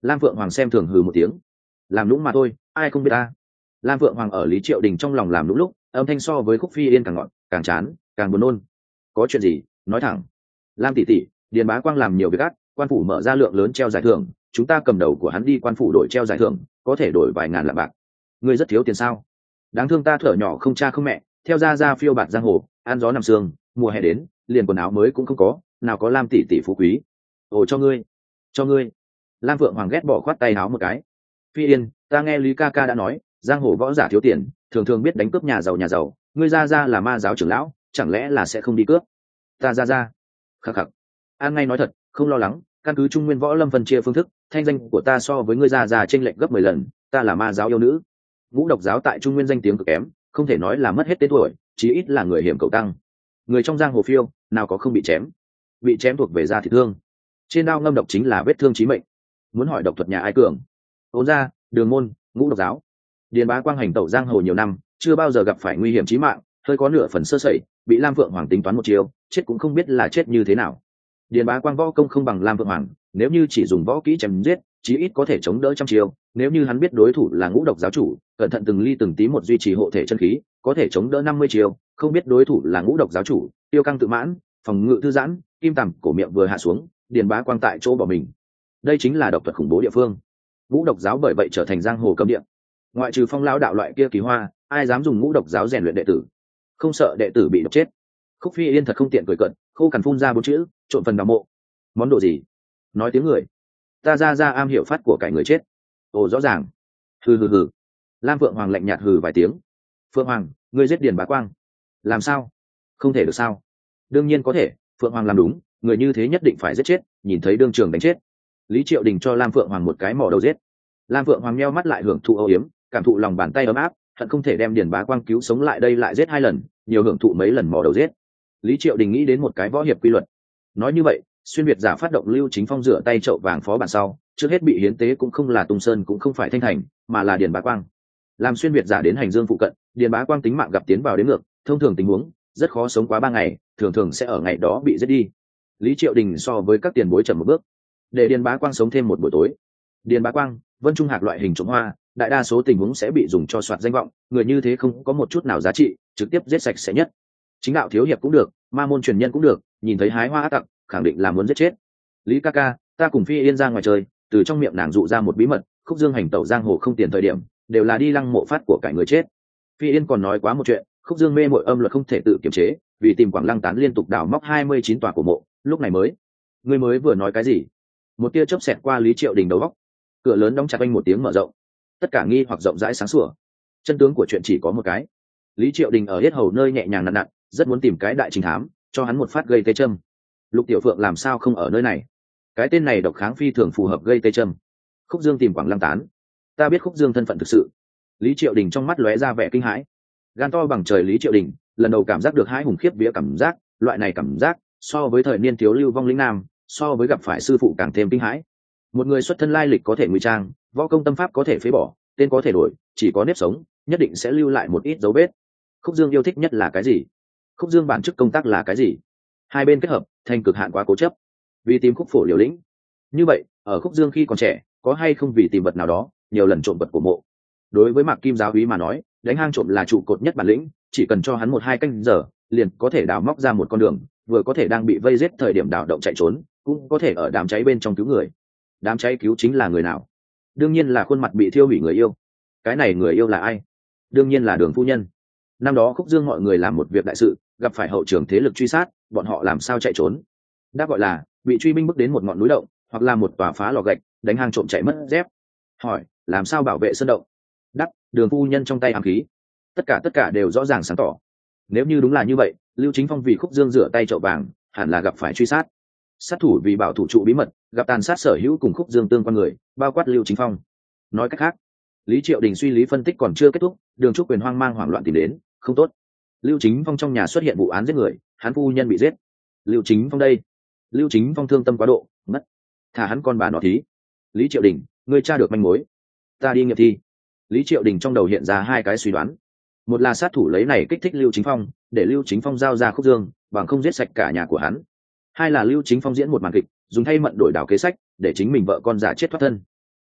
Lam Phượng Hoàng xem thường hừ một tiếng. Làm lũng mà thôi, ai không biết ta. Lam Phượng Hoàng ở Lý Triệu Đình trong lòng làm lũng lúc, âm thanh so với Khúc Phi Yên càng ngọn, càng chán, càng buồn nôn. Có chuyện gì, nói thẳng. Lam tỷ tỷ, Điền Bá Quang làm nhiều việc ác, quan phủ mở ra lượng lớn treo giải thưởng, chúng ta cầm đầu của hắn đi quan phủ đổi treo giải thưởng, có thể đổi vài ngàn lạng bạc. Ngươi rất thiếu tiền sao? Đáng thương ta thở nhỏ không cha không mẹ, theo ra ra phiêu bạt giang hồ, ăn gió nằm sương, mùa hè đến, liền quần áo mới cũng không có, nào có Lam tỷ tỷ phú quý. Ồ cho ngươi, cho ngươi. Lam Phượng Hoàng ghét bỏ khoát tay áo một cái. Phi Yên, ta nghe Lý ca ca đã nói, giang hồ võ giả thiếu tiền, thường thường biết đánh cướp nhà giàu nhà giàu, ngươi ra ra là ma giáo trưởng lão, chẳng lẽ là sẽ không đi cướp? Ta ra ra. Khắc khắc. An ngay nói thật, không lo lắng, căn cứ Trung Nguyên Võ Lâm phân chia phương thức, thanh danh của ta so với ngươi ra ra chênh lệch gấp mười lần, ta là ma giáo yêu nữ. Ngũ độc giáo tại Trung Nguyên danh tiếng cực kém, không thể nói là mất hết tên tuổi, chí ít là người hiểm cầu tăng. Người trong giang hồ phiêu, nào có không bị chém? Bị chém thuộc về da thịt thương. Trên đao ngâm độc chính là vết thương chí mệnh. Muốn hỏi độc thuật nhà ai cường? Ôn gia, Đường môn, Ngũ độc giáo. Điền Bá Quang hành tẩu giang hồ nhiều năm, chưa bao giờ gặp phải nguy hiểm chí mạng, hơi có nửa phần sơ sẩy, bị Lam Phượng Hoàng tính toán một chiều, chết cũng không biết là chết như thế nào. Điền Bá Quang võ công không bằng Lam Phượng Hoàng, nếu như chỉ dùng võ kỹ chém giết, chí ít có thể chống đỡ trăm chiều, nếu như hắn biết đối thủ là Ngũ độc giáo chủ, cẩn thận từng ly từng tí một duy trì hộ thể chân khí, có thể chống đỡ năm mươi chiều, không biết đối thủ là Ngũ độc giáo chủ, tiêu căng tự mãn, phòng ngự thư giãn, kim tằm cổ miệng vừa hạ xuống, Điền Bá Quang tại chỗ bỏ mình. Đây chính là độc thuật khủng bố địa phương. Ngũ độc giáo bởi vậy trở thành giang hồ cấm địa. Ngoại trừ Phong lão đạo loại kia kỳ hoa, ai dám dùng Ngũ độc giáo rèn luyện đệ tử? Không sợ đệ tử bị độc chết. Khúc Phi Yên thật không tiện cười cận, khô cằn phun ra bốn chữ, trộn phần đào mộ. Món đồ gì? Nói tiếng người. Ta ra ra am hiểu phát của cải người chết. Ồ rõ ràng. Hừ hừ hừ. Lam Phượng Hoàng lạnh nhạt hừ vài tiếng. Phượng Hoàng, ngươi giết Điền Bá Quang. Làm sao? Không thể được sao? Đương nhiên có thể, Phượng Hoàng làm đúng, người như thế nhất định phải giết chết, nhìn thấy đương trường đánh chết. Lý Triệu Đình cho Lam Phượng Hoàng một cái mỏ đầu giết. Lam Phượng Hoàng nheo mắt lại hưởng thụ âu yếm, cảm thụ lòng bàn tay ấm áp, hận không thể đem Điền Bá Quang cứu sống lại đây lại giết hai lần, nhiều hưởng thụ mấy lần mỏ đầu giết. Lý Triệu Đình nghĩ đến một cái võ hiệp quy luật. Nói như vậy, xuyên việt giả phát động Lưu Chính Phong rửa tay chậu vàng phó bản sau, trước hết bị hiến tế cũng không là Tung Sơn cũng không phải Thanh Thành, mà là Điền Bá Quang. Làm xuyên việt giả đến hành dương phụ cận, Điền Bá Quang tính mạng gặp tiến vào đến ngược, thông thường tình huống rất khó sống quá ba ngày, thường thường sẽ ở ngày đó bị giết đi. Lý Triệu Đình so với các tiền bối chậm một bước, để Điền Bá Quang sống thêm một buổi tối. Điền Bá Quang, Vân Trung Hạc loại hình trộm hoa, đại đa số tình huống sẽ bị dùng cho soạt danh vọng, người như thế không có một chút nào giá trị, trực tiếp giết sạch sẽ nhất. Chính đạo thiếu hiệp cũng được, ma môn truyền nhân cũng được, nhìn thấy hái hoa ác tặc, khẳng định là muốn giết chết. Lý ca ca, ta cùng Phi Yên ra ngoài chơi, từ trong miệng nàng dụ ra một bí mật, Khúc Dương hành tẩu giang hồ không tiền thời điểm, đều là đi lăng mộ phát của cải người chết. Phi Yên còn nói quá một chuyện, Khúc Dương mê mội âm luật không thể tự kiềm chế, vì tìm Quảng Lăng Tán liên tục đào móc hai mươi chín tòa cổ mộ, lúc này mới. Ngươi mới vừa nói cái gì? Một tia chớp xẹt qua Lý Triệu Đình đầu góc. Cửa lớn đóng chặt quanh một tiếng mở rộng. Tất cả nghi hoặc rộng rãi sáng sủa. Chân tướng của chuyện chỉ có một cái. Lý Triệu Đình ở hết hầu nơi nhẹ nhàng nặn nặn, rất muốn tìm cái đại trình thám, cho hắn một phát gây tê châm. Lục Tiểu Phượng làm sao không ở nơi này? Cái tên này độc kháng phi thường phù hợp gây tê châm. Khúc Dương tìm Quảng Lăng Tán. Ta biết Khúc Dương thân phận thực sự. Lý Triệu Đình trong mắt lóe ra vẻ kinh hãi. Gan to bằng trời Lý Triệu Đình, lần đầu cảm giác được hãi hùng khiếp vía cảm giác, loại này cảm giác, so với thời niên thiếu lưu vong lĩnh nam, so với gặp phải sư phụ càng thêm kinh hãi. Một người xuất thân lai lịch có thể ngụy trang, võ công tâm pháp có thể phế bỏ, tên có thể đổi, chỉ có nếp sống, nhất định sẽ lưu lại một ít dấu vết. Khúc Dương yêu thích nhất là cái gì? Khúc Dương bản chức công tác là cái gì? Hai bên kết hợp, thành cực hạn quá cố chấp. Vì tìm Khúc Phổ liều lĩnh. Như vậy, ở Khúc Dương khi còn trẻ, có hay không vì tìm vật nào đó, nhiều lần trộm vật của mộ. Đối với Mạc Kim giáo úy mà nói, đánh hang trộm là trụ cột nhất bản lĩnh, chỉ cần cho hắn một hai canh giờ, liền có thể đào móc ra một con đường, vừa có thể đang bị vây giết thời điểm đào động chạy trốn, cũng có thể ở đám cháy bên trong cứu người. Đám cháy cứu chính là người nào? Đương nhiên là khuôn mặt bị thiêu hủy người yêu. Cái này người yêu là ai? Đương nhiên là Đường phu nhân. Năm đó Khúc Dương mọi người làm một việc đại sự, gặp phải hậu trường thế lực truy sát, bọn họ làm sao chạy trốn? Đã gọi là bị truy binh bước đến một ngọn núi động, hoặc là một tòa phá lò gạch, đánh hang trộm chạy mất dép. Hỏi, làm sao bảo vệ sơn động? Đắc, Đường phu nhân trong tay ám khí. Tất cả tất cả đều rõ ràng sáng tỏ. Nếu như đúng là như vậy, Lưu Chính Phong vì Khúc Dương rửa tay chậu vàng, hẳn là gặp phải truy sát. Sát thủ vì bảo thủ trụ bí mật, gặp tàn sát sở hữu cùng Khúc Dương tương quan người, bao quát Lưu Chính Phong. Nói cách khác, Lý Triệu Đình suy lý phân tích còn chưa kết thúc, Đường Trúc Quyền hoang mang hoảng loạn tìm đến, không tốt. Lưu Chính Phong trong nhà xuất hiện vụ án giết người, hắn phu nhân bị giết. Lưu Chính Phong đây, Lưu Chính Phong thương tâm quá độ, mất. Thả hắn con bà nó thí. Lý Triệu Đình, ngươi tra được manh mối, ta đi nghiệm thi. Lý Triệu Đình trong đầu hiện ra hai cái suy đoán. Một là sát thủ lấy này kích thích Lưu Chính Phong, để Lưu Chính Phong giao ra Khúc Dương, bằng không giết sạch cả nhà của hắn. Hai là Lưu Chính Phong diễn một màn kịch, dùng thay mận đổi đảo kế sách, để chính mình vợ con giả chết thoát thân.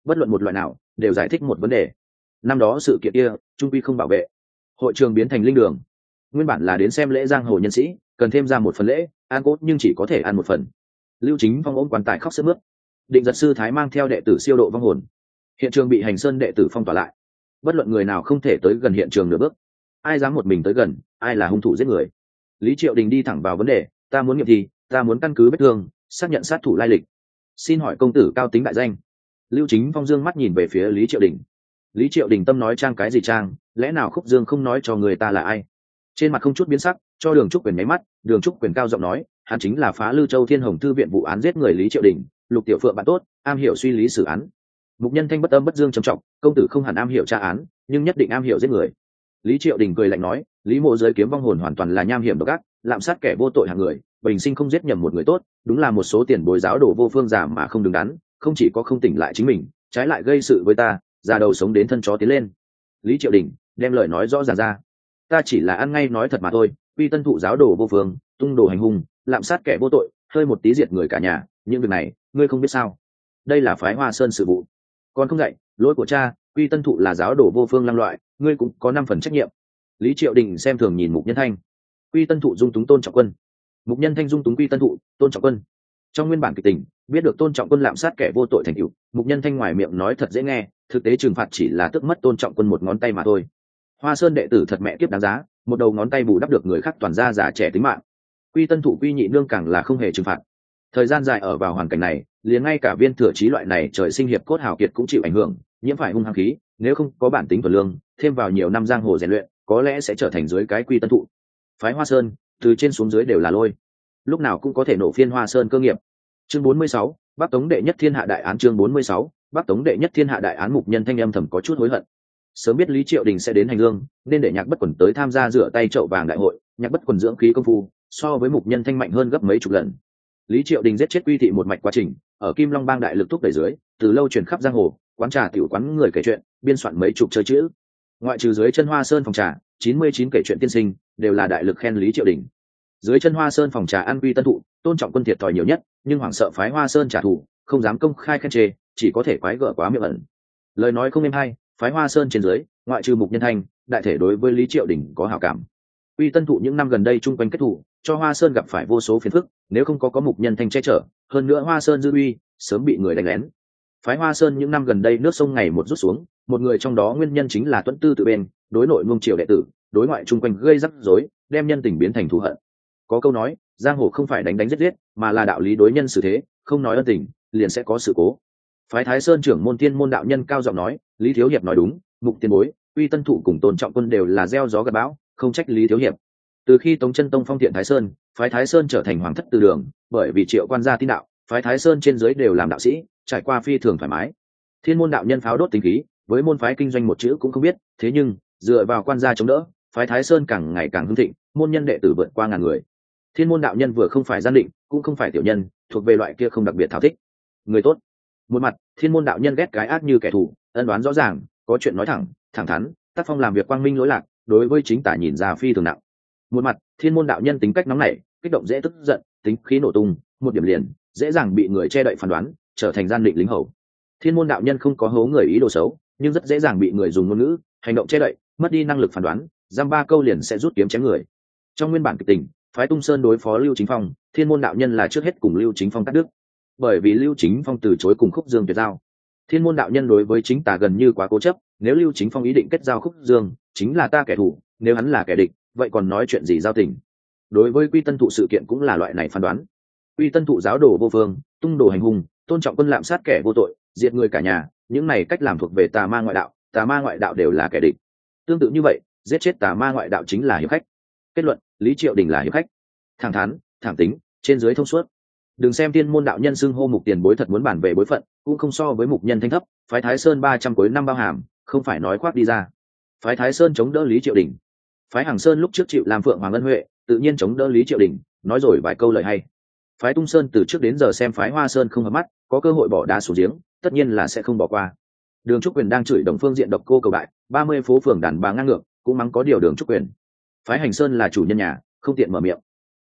bất luận một loại nào đều giải thích một vấn đề. Năm đó sự kiện kia trung quy không bảo vệ, hội trường biến thành linh đường. Nguyên bản là đến xem lễ giang hồ nhân sĩ, cần thêm ra một phần lễ an cốt, nhưng chỉ có thể ăn một phần. Lưu Chính Phong ôm quan tài khóc sướt mướt. Định Giật sư thái mang theo đệ tử siêu độ vong hồn. Hiện trường bị Hành Sơn đệ tử phong tỏa lại, bất luận người nào không thể tới gần hiện trường nửa bước. Ai dám một mình tới gần, ai là hung thủ giết người. Lý Triệu Đình đi thẳng vào vấn đề, ta muốn nghiệm thì ta muốn căn cứ vết thương xác nhận sát thủ lai lịch. Xin hỏi công tử cao tính đại danh? Lưu Chính Phong dương mắt nhìn về phía Lý Triệu Đình. Lý Triệu Đình tâm nói trang cái gì trang, lẽ nào Khúc Dương không nói cho người ta là ai? Trên mặt không chút biến sắc, cho Đường Trúc Quyền nháy mắt. Đường Trúc Quyền cao giọng nói, hắn chính là phá Lư Châu Thiên Hồng thư viện vụ án giết người Lý Triệu Đình, Lục Tiểu Phượng bạn tốt, am hiểu suy lý xử án. Mục Nhân Thanh bất âm bất dương trầm trọng, công tử không hẳn am hiểu tra án, nhưng nhất định am hiểu giết người. Lý Triệu Đình cười lạnh nói, Lý Mộ giới kiếm vong hồn hoàn toàn là nham hiểm độc ác, lạm sát kẻ vô tội hàng người, bình sinh không giết nhầm một người tốt, đúng là một số tiền bối giáo đồ vô phương giả mà không đứng đắn, không chỉ có không tỉnh lại chính mình, trái lại gây sự với ta, già đầu sống đến thân chó tiến lên. Lý Triệu Đình đem lời nói rõ ràng ra, ta chỉ là ăn ngay nói thật mà thôi, quy tân thụ giáo đồ vô phương, tung đồ hành hung, lạm sát kẻ vô tội, hơi một tí diệt người cả nhà, những việc này ngươi không biết sao? Đây là phái Hoa Sơn sự vụ, còn không dạy, lỗi của cha, quy tân thụ là giáo đồ vô phương lăng loại, ngươi cũng có năm phần trách nhiệm. Lý Triệu Đình xem thường nhìn Mục Nhân Thanh. Quy tân thụ dung túng Tôn Trọng Quân, Mục Nhân Thanh dung túng quy tân thụ, Tôn Trọng Quân. Trong nguyên bản kịch tình biết được Tôn Trọng Quân lạm sát kẻ vô tội thành cựu, Mục Nhân Thanh ngoài miệng nói thật dễ nghe, thực tế trừng phạt chỉ là tước mất Tôn Trọng Quân một ngón tay mà thôi. Hoa Sơn đệ tử thật mẹ kiếp đáng giá, một đầu ngón tay bù đắp được người khác toàn gia già trẻ tính mạng. Quy tân thụ quy nhị nương càng là không hề trừng phạt. Thời gian dài ở vào hoàn cảnh này, liền ngay cả Viên Thừa Chí loại này trời sinh hiệp cốt hào kiệt cũng chịu ảnh hưởng, nhiễm phải hung hăng khí, nếu không có bản tính thuần lương, thêm vào nhiều năm giang hồ rèn luyện, có lẽ sẽ trở thành dưới cái quy tân thụ. Phái Hoa Sơn từ trên xuống dưới đều là lôi, lúc nào cũng có thể nổ phiên Hoa Sơn cơ nghiệp. Chương bốn mươi sáu, Bắc Tống đệ nhất thiên hạ đại án. Chương bốn mươi sáu, Bắc Tống đệ nhất thiên hạ đại án. Mục Nhân Thanh âm thầm có chút hối hận. Sớm biết Lý Triệu Đình sẽ đến hành hương, nên để Nhạc Bất Quần tới tham gia rửa tay chậu vàng đại hội. Nhạc Bất Quần dưỡng khí công phu so với Mục Nhân Thanh mạnh hơn gấp mấy chục lần. Lý Triệu Đình giết chết Quy thị một mạch quá trình, ở Kim Long Bang đại lực thúc đẩy dưới, từ lâu truyền khắp giang hồ, quán trà tiểu quán người kể chuyện, biên soạn mấy chục chơi chữ. Ngoại trừ dưới chân Hoa Sơn phòng trà, chín mươi chín kể chuyện tiên sinh đều là đại lực khen Lý Triệu Đình. Dưới chân Hoa Sơn phòng trà an quy tân thụ, Tôn Trọng Quân thiệt thòi nhiều nhất, nhưng hoảng sợ phái Hoa Sơn trả thù, không dám công khai khen chê, chỉ có thể quái gở quá miệng ẩn. Lời nói không êm hay, phái Hoa Sơn trên dưới, ngoại trừ Mục Nhân Thanh, đại thể đối với Lý Triệu Đình có hảo cảm. Quy tân thụ những năm gần đây chung quanh kết thủ, cho Hoa Sơn gặp phải vô số phiền phức, nếu không có có Mục Nhân Thanh che chở, hơn nữa Hoa Sơn dư uy, sớm bị người đánh lén. Phái Hoa Sơn những năm gần đây nước sông ngày một rút xuống, một người trong đó nguyên nhân chính là Tuấn Tư tự bên, đối nội Mông Triều đệ tử, đối ngoại chung quanh gây rắc rối, đem nhân tình biến thành thù hận. Có câu nói, giang hồ không phải đánh đánh giết giết, mà là đạo lý đối nhân xử thế, không nói ân tình, liền sẽ có sự cố. Phái Thái Sơn trưởng môn Tiên môn đạo nhân cao giọng nói, Lý thiếu hiệp nói đúng, Mục tiền bối, Uy Tân thụ cùng Tôn Trọng Quân đều là gieo gió gặt bão, không trách Lý thiếu hiệp. Từ khi Tống Chân Tông phong thiện Thái Sơn, phái Thái Sơn trở thành hoàng thất từ đường, bởi vì Triệu quan gia tin đạo, phái Thái Sơn trên dưới đều làm đạo sĩ, trải qua phi thường thoải mái. Thiên môn đạo nhân pháo đốt tính khí, với môn phái kinh doanh một chữ cũng không biết, thế nhưng dựa vào quan gia chống đỡ, phái Thái Sơn càng ngày càng hưng thịnh, môn nhân đệ tử vượt qua ngàn người. Thiên môn đạo nhân vừa không phải gian định, cũng không phải tiểu nhân, thuộc về loại kia không đặc biệt thảo thích. Người tốt. Một mặt, Thiên môn đạo nhân ghét cái ác như kẻ thù, ân đoán rõ ràng, có chuyện nói thẳng, thẳng thắn, tác phong làm việc quang minh lỗi lạc, đối với chính tả nhìn ra phi thường nặng. Một mặt, Thiên môn đạo nhân tính cách nóng nảy, kích động dễ tức giận, tính khí nổ tung, một điểm liền, dễ dàng bị người che đậy phán đoán, trở thành gian định lính hầu. Thiên môn đạo nhân không có hố người ý đồ xấu, nhưng rất dễ dàng bị người dùng ngôn ngữ, hành động che đậy, mất đi năng lực phán đoán, giam ba câu liền sẽ rút kiếm chém người. Trong nguyên bản kịch tình, phái Tung Sơn đối phó Lưu Chính Phong, Thiên môn đạo nhân là trước hết cùng Lưu Chính Phong cắt đứt. Bởi vì Lưu Chính Phong từ chối cùng Khúc Dương tuyệt giao, Thiên môn đạo nhân đối với chính tà gần như quá cố chấp, nếu Lưu Chính Phong ý định kết giao Khúc Dương, chính là ta kẻ thù, nếu hắn là kẻ địch, vậy còn nói chuyện gì giao tình. Đối với Quy Tân thụ sự kiện cũng là loại này phán đoán. Quy Tân thụ giáo đồ vô phương, tung đồ hành hung, Tôn Trọng Quân lạm sát kẻ vô tội, diệt người cả nhà, những này cách làm thuộc về tà ma ngoại đạo, tà ma ngoại đạo đều là kẻ địch. Tương tự như vậy, giết chết tà ma ngoại đạo chính là hiệp khách. Kết luận, Lý Triệu Đình là hiệp khách. Thẳng thắn, thẳng tính, trên dưới thông suốt. Đừng xem Thiên môn đạo nhân xưng hô Mục tiền bối thật muốn bản về bối phận, cũng không so với Mục nhân thanh thấp, phái Thái Sơn ba trăm cuối năm bao hàm, không phải nói khoác đi ra. Phái Thái Sơn chống đỡ Lý Triệu Đình. Phái Hàng Sơn lúc trước chịu làm Phượng Hoàng Ân Huệ, tự nhiên chống đỡ Lý Triệu Đình, nói rồi vài câu lời hay. Phái Tung Sơn từ trước đến giờ xem phái Hoa Sơn không hợp mắt, có cơ hội bỏ đá xuống giếng, tất nhiên là sẽ không bỏ qua. Đường Trúc Quyền đang chửi Đồng Phương Diện độc cô cầu bại, ba mươi phố phường đàn bà ngang ngược, cũng mắng có điều Đường Trúc Quyền. Phái Hành Sơn là chủ nhân nhà, không tiện mở miệng.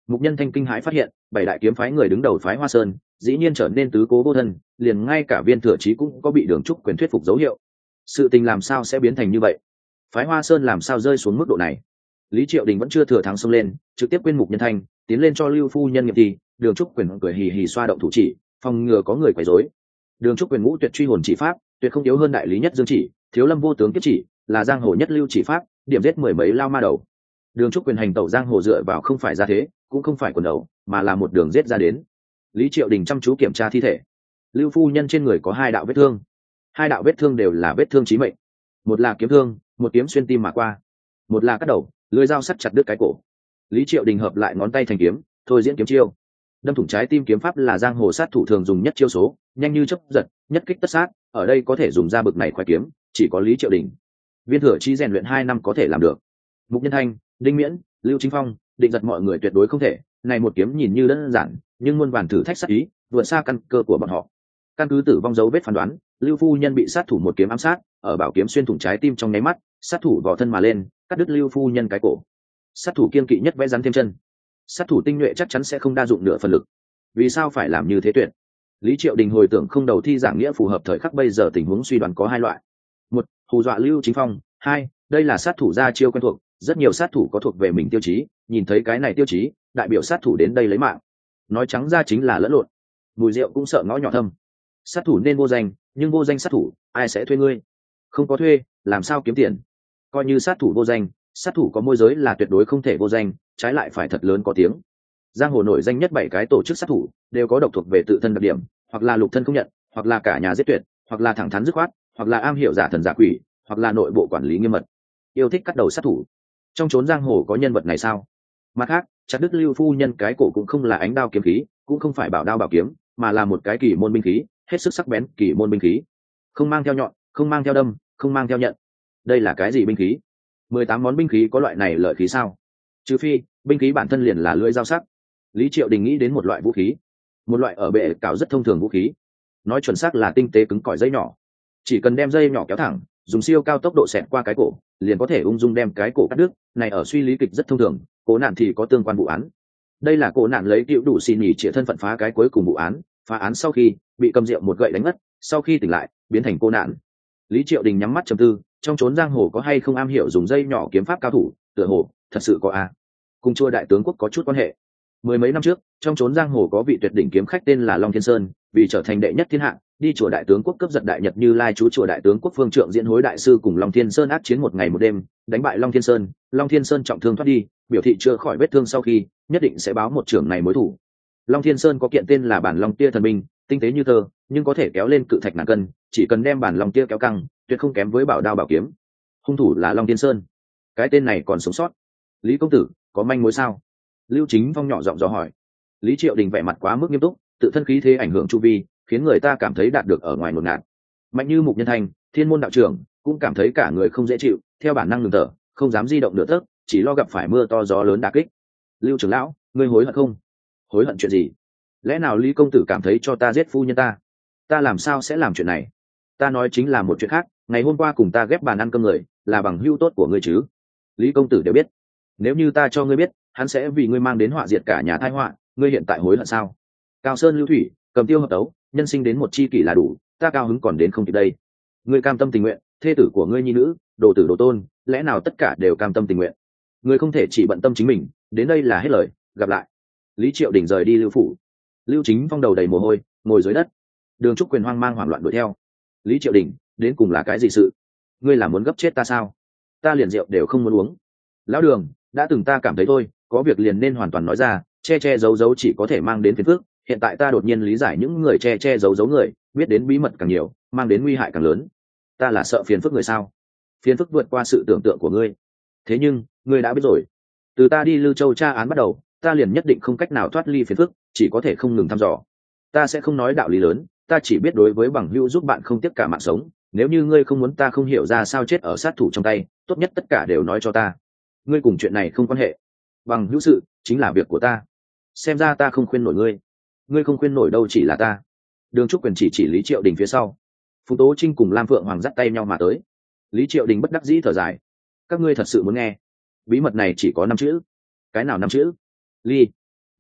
Mục Nhân Thanh kinh hãi phát hiện bảy đại kiếm phái người đứng đầu phái Hoa Sơn dĩ nhiên trở nên tứ cố vô thân, liền ngay cả Viên Thừa Chí cũng có bị Đường Trúc Quyền thuyết phục dấu hiệu. Sự tình làm sao sẽ biến thành như vậy? Phái Hoa Sơn làm sao rơi xuống mức độ này? Lý Triệu Đình vẫn chưa thừa thắng xông lên, trực tiếp quên Mục Nhân Thanh, tiến lên cho Lưu phu nhân nghiệm thi. Đường Trúc Quyền cười hì hì xoa động thủ chỉ, phòng ngừa có người quấy rối. Đường Trúc Quyền ngũ tuyệt truy hồn chỉ pháp, tuyệt không yếu hơn đại lý nhất dương chỉ, thiếu lâm vô tướng kiếp chỉ, là giang hồ nhất lưu chỉ pháp, điểm giết mười mấy lao ma đầu. Đường Trúc Quyền hành tẩu giang hồ dựa vào không phải ra thế, cũng không phải quần đầu, mà là một đường giết ra đến. Lý Triệu Đình chăm chú kiểm tra thi thể. Lưu phu nhân trên người có hai đạo vết thương, hai đạo vết thương đều là vết thương chí mệnh, một là kiếm thương, một kiếm xuyên tim mà qua, một là cắt đầu, lưỡi dao sắt chặt đứt cái cổ. Lý Triệu Đình hợp lại ngón tay thành kiếm, thôi diễn kiếm chiêu. Đâm thủng trái tim kiếm pháp là giang hồ sát thủ thường dùng nhất chiêu số, nhanh như chớp giật, nhất kích tất sát, ở đây có thể dùng ra bực này khoái kiếm, chỉ có Lý Triệu Đình. Viên Thừa Chí rèn luyện hai năm có thể làm được. Mục Nhân Thanh, Đinh Miễn, Lưu Chính Phong, Định Giật mọi người tuyệt đối không thể, này một kiếm nhìn như đơn giản, nhưng muôn vàn thử thách sát ý, vượt xa căn cơ của bọn họ. Căn cứ tử vong dấu vết phán đoán, Lưu phu nhân bị sát thủ một kiếm ám sát, ở bảo kiếm xuyên thủng trái tim trong nháy mắt, sát thủ vò thân mà lên, cắt đứt Lưu phu nhân cái cổ. Sát thủ kiên kỵ nhất vẽ rắn thêm chân. Sát thủ tinh nhuệ chắc chắn sẽ không đa dụng nửa phần lực. Vì sao phải làm như thế tuyệt? Lý Triệu Đình hồi tưởng không đầu thi giảng nghĩa phù hợp thời khắc bây giờ tình huống suy đoán có hai loại. Một, hù dọa Lưu Chính Phong. Hai, đây là sát thủ ra chiêu quen thuộc, rất nhiều sát thủ có thuộc về mình tiêu chí, nhìn thấy cái này tiêu chí, đại biểu sát thủ đến đây lấy mạng. Nói trắng ra chính là lẫn lộn. Mùi rượu cũng sợ ngõ nhỏ thâm. Sát thủ nên vô danh, nhưng vô danh sát thủ, ai sẽ thuê ngươi? Không có thuê, làm sao kiếm tiền? Coi như sát thủ vô danh, sát thủ có môi giới là tuyệt đối không thể vô danh, trái lại phải thật lớn có tiếng. Giang hồ nổi danh nhất bảy cái tổ chức sát thủ đều có độc thuộc về tự thân đặc điểm, hoặc là lục thân không nhận, hoặc là cả nhà giết tuyệt, hoặc là thẳng thắn dứt khoát, hoặc là am hiểu giả thần giả quỷ, hoặc là nội bộ quản lý nghiêm mật, yêu thích cắt đầu sát thủ. Trong chốn giang hồ có nhân vật này sao? Mặt khác, chặt đứt Lưu phu nhân cái cổ cũng không là ánh đao kiếm khí, cũng không phải bảo đao bảo kiếm, mà là một cái kỳ môn binh khí, hết sức sắc bén kỳ môn binh khí, không mang theo nhọn, không mang theo đâm, không mang theo nhận. Đây là cái gì binh khí? Mười tám món binh khí có loại này lợi khí sao? Trừ phi binh khí bản thân liền là lưỡi dao sắc. Lý Triệu Đình nghĩ đến một loại vũ khí, một loại ở bệ cào rất thông thường vũ khí, nói chuẩn xác là tinh tế cứng cỏi dây nhỏ, chỉ cần đem dây nhỏ kéo thẳng, dùng siêu cao tốc độ xẹt qua cái cổ, liền có thể ung dung đem cái cổ cắt đứt. Này ở suy lý kịch rất thông thường, cố nạn thì có tương quan vụ án. Đây là cố nạn lấy cựu đủ xin nhì trịa thân phận phá cái cuối cùng vụ án, phá án sau khi bị cầm rượu một gậy đánh ngất, sau khi tỉnh lại biến thành cô nạn. Lý Triệu Đình nhắm mắt trầm tư, trong chốn giang hồ có hay không am hiểu dùng dây nhỏ kiếm pháp cao thủ? Tựa hồ thật sự có a. Cùng chua đại tướng quốc có chút quan hệ. Mười mấy năm trước, trong chốn giang hồ có vị tuyệt đỉnh kiếm khách tên là Long Thiên Sơn, vì trở thành đệ nhất thiên hạ, đi chùa đại tướng quốc cướp giật đại nhật Như Lai chú chùa đại tướng quốc phương trượng diễn hối đại sư cùng Long Thiên Sơn ác chiến một ngày một đêm, đánh bại Long Thiên Sơn, Long Thiên Sơn trọng thương thoát đi, biểu thị chưa khỏi vết thương sau khi, nhất định sẽ báo một trưởng này mối thủ. Long Thiên Sơn có kiện tên là bản Long Tia thần binh, tinh tế như thơ, nhưng có thể kéo lên cự thạch ngàn cân, chỉ cần đem bản Long Tia kéo căng, tuyệt không kém với bảo đao bảo kiếm. Hung thủ là Long Thiên Sơn. Cái tên này còn sống sót. Lý công tử, có manh mối sao? Lưu Chính Phong nhỏ giọng dò hỏi. Lý Triệu Đình vẻ mặt quá mức nghiêm túc, tự thân khí thế ảnh hưởng chu vi, khiến người ta cảm thấy đạt được ở ngoài một ngạt. Mạnh như Mục Nhân Thanh, Thiên môn đạo trưởng, cũng cảm thấy cả người không dễ chịu, theo bản năng ngừng thở, không dám di động nửa tấc, chỉ lo gặp phải mưa to gió lớn đả kích. Lưu trưởng lão, ngươi hối hận không? Hối hận chuyện gì? Lẽ nào Lý công tử cảm thấy cho ta giết phu nhân ta? Ta làm sao sẽ làm chuyện này? Ta nói chính là một chuyện khác, ngày hôm qua cùng ta ghép bàn ăn cơm người, là bằng hữu tốt của ngươi chứ? Lý công tử đều biết. Nếu như ta cho ngươi biết, hắn sẽ vì ngươi mang đến họa diệt cả nhà tai họa, ngươi hiện tại hối hận sao? Cao sơn lưu thủy, cầm tiêu hợp tấu, nhân sinh đến một chi kỷ là đủ, ta cao hứng còn đến không kịp đây. Ngươi cam tâm tình nguyện, thê tử của ngươi nhi nữ, đồ tử đồ tôn, lẽ nào tất cả đều cam tâm tình nguyện? Ngươi không thể chỉ bận tâm chính mình, đến đây là hết lời, gặp lại. Lý Triệu Đình rời đi Lưu phủ. Lưu Chính Phong đầu đầy mồ hôi, ngồi dưới đất. Đường Trúc Quyền hoang mang hoảng loạn đuổi theo. Lý Triệu Đình, đến cùng là cái gì sự? Ngươi là muốn gấp chết ta sao? Ta liền rượu đều không muốn uống. Lão Đường, đã từng ta cảm thấy thôi, có việc liền nên hoàn toàn nói ra, che che giấu giấu chỉ có thể mang đến phiền phức. Hiện tại ta đột nhiên lý giải những người che che giấu giấu người, biết đến bí mật càng nhiều, mang đến nguy hại càng lớn. Ta là sợ phiền phức người sao? Phiền phức vượt qua sự tưởng tượng của ngươi. Thế nhưng, ngươi đã biết rồi. Từ ta đi Lưu Châu tra án bắt đầu, ta liền nhất định không cách nào thoát ly phiền phức, chỉ có thể không ngừng thăm dò. Ta sẽ không nói đạo lý lớn, ta chỉ biết đối với bằng hữu giúp bạn không tiếc cả mạng sống. Nếu như ngươi không muốn ta không hiểu ra sao chết ở sát thủ trong tay, tốt nhất tất cả đều nói cho ta. Ngươi cùng chuyện này không quan hệ. Bằng hữu sự chính là việc của ta. Xem ra ta không khuyên nổi ngươi. Ngươi không khuyên nổi đâu, chỉ là ta. Đường Trúc Quyền chỉ chỉ Lý Triệu Đình phía sau. Phùng Tố Trinh cùng Lam Phượng Hoàng dắt tay nhau mà tới. Lý Triệu Đình bất đắc dĩ thở dài. Các ngươi thật sự muốn nghe? Bí mật này chỉ có năm chữ. Cái nào năm chữ? Ly.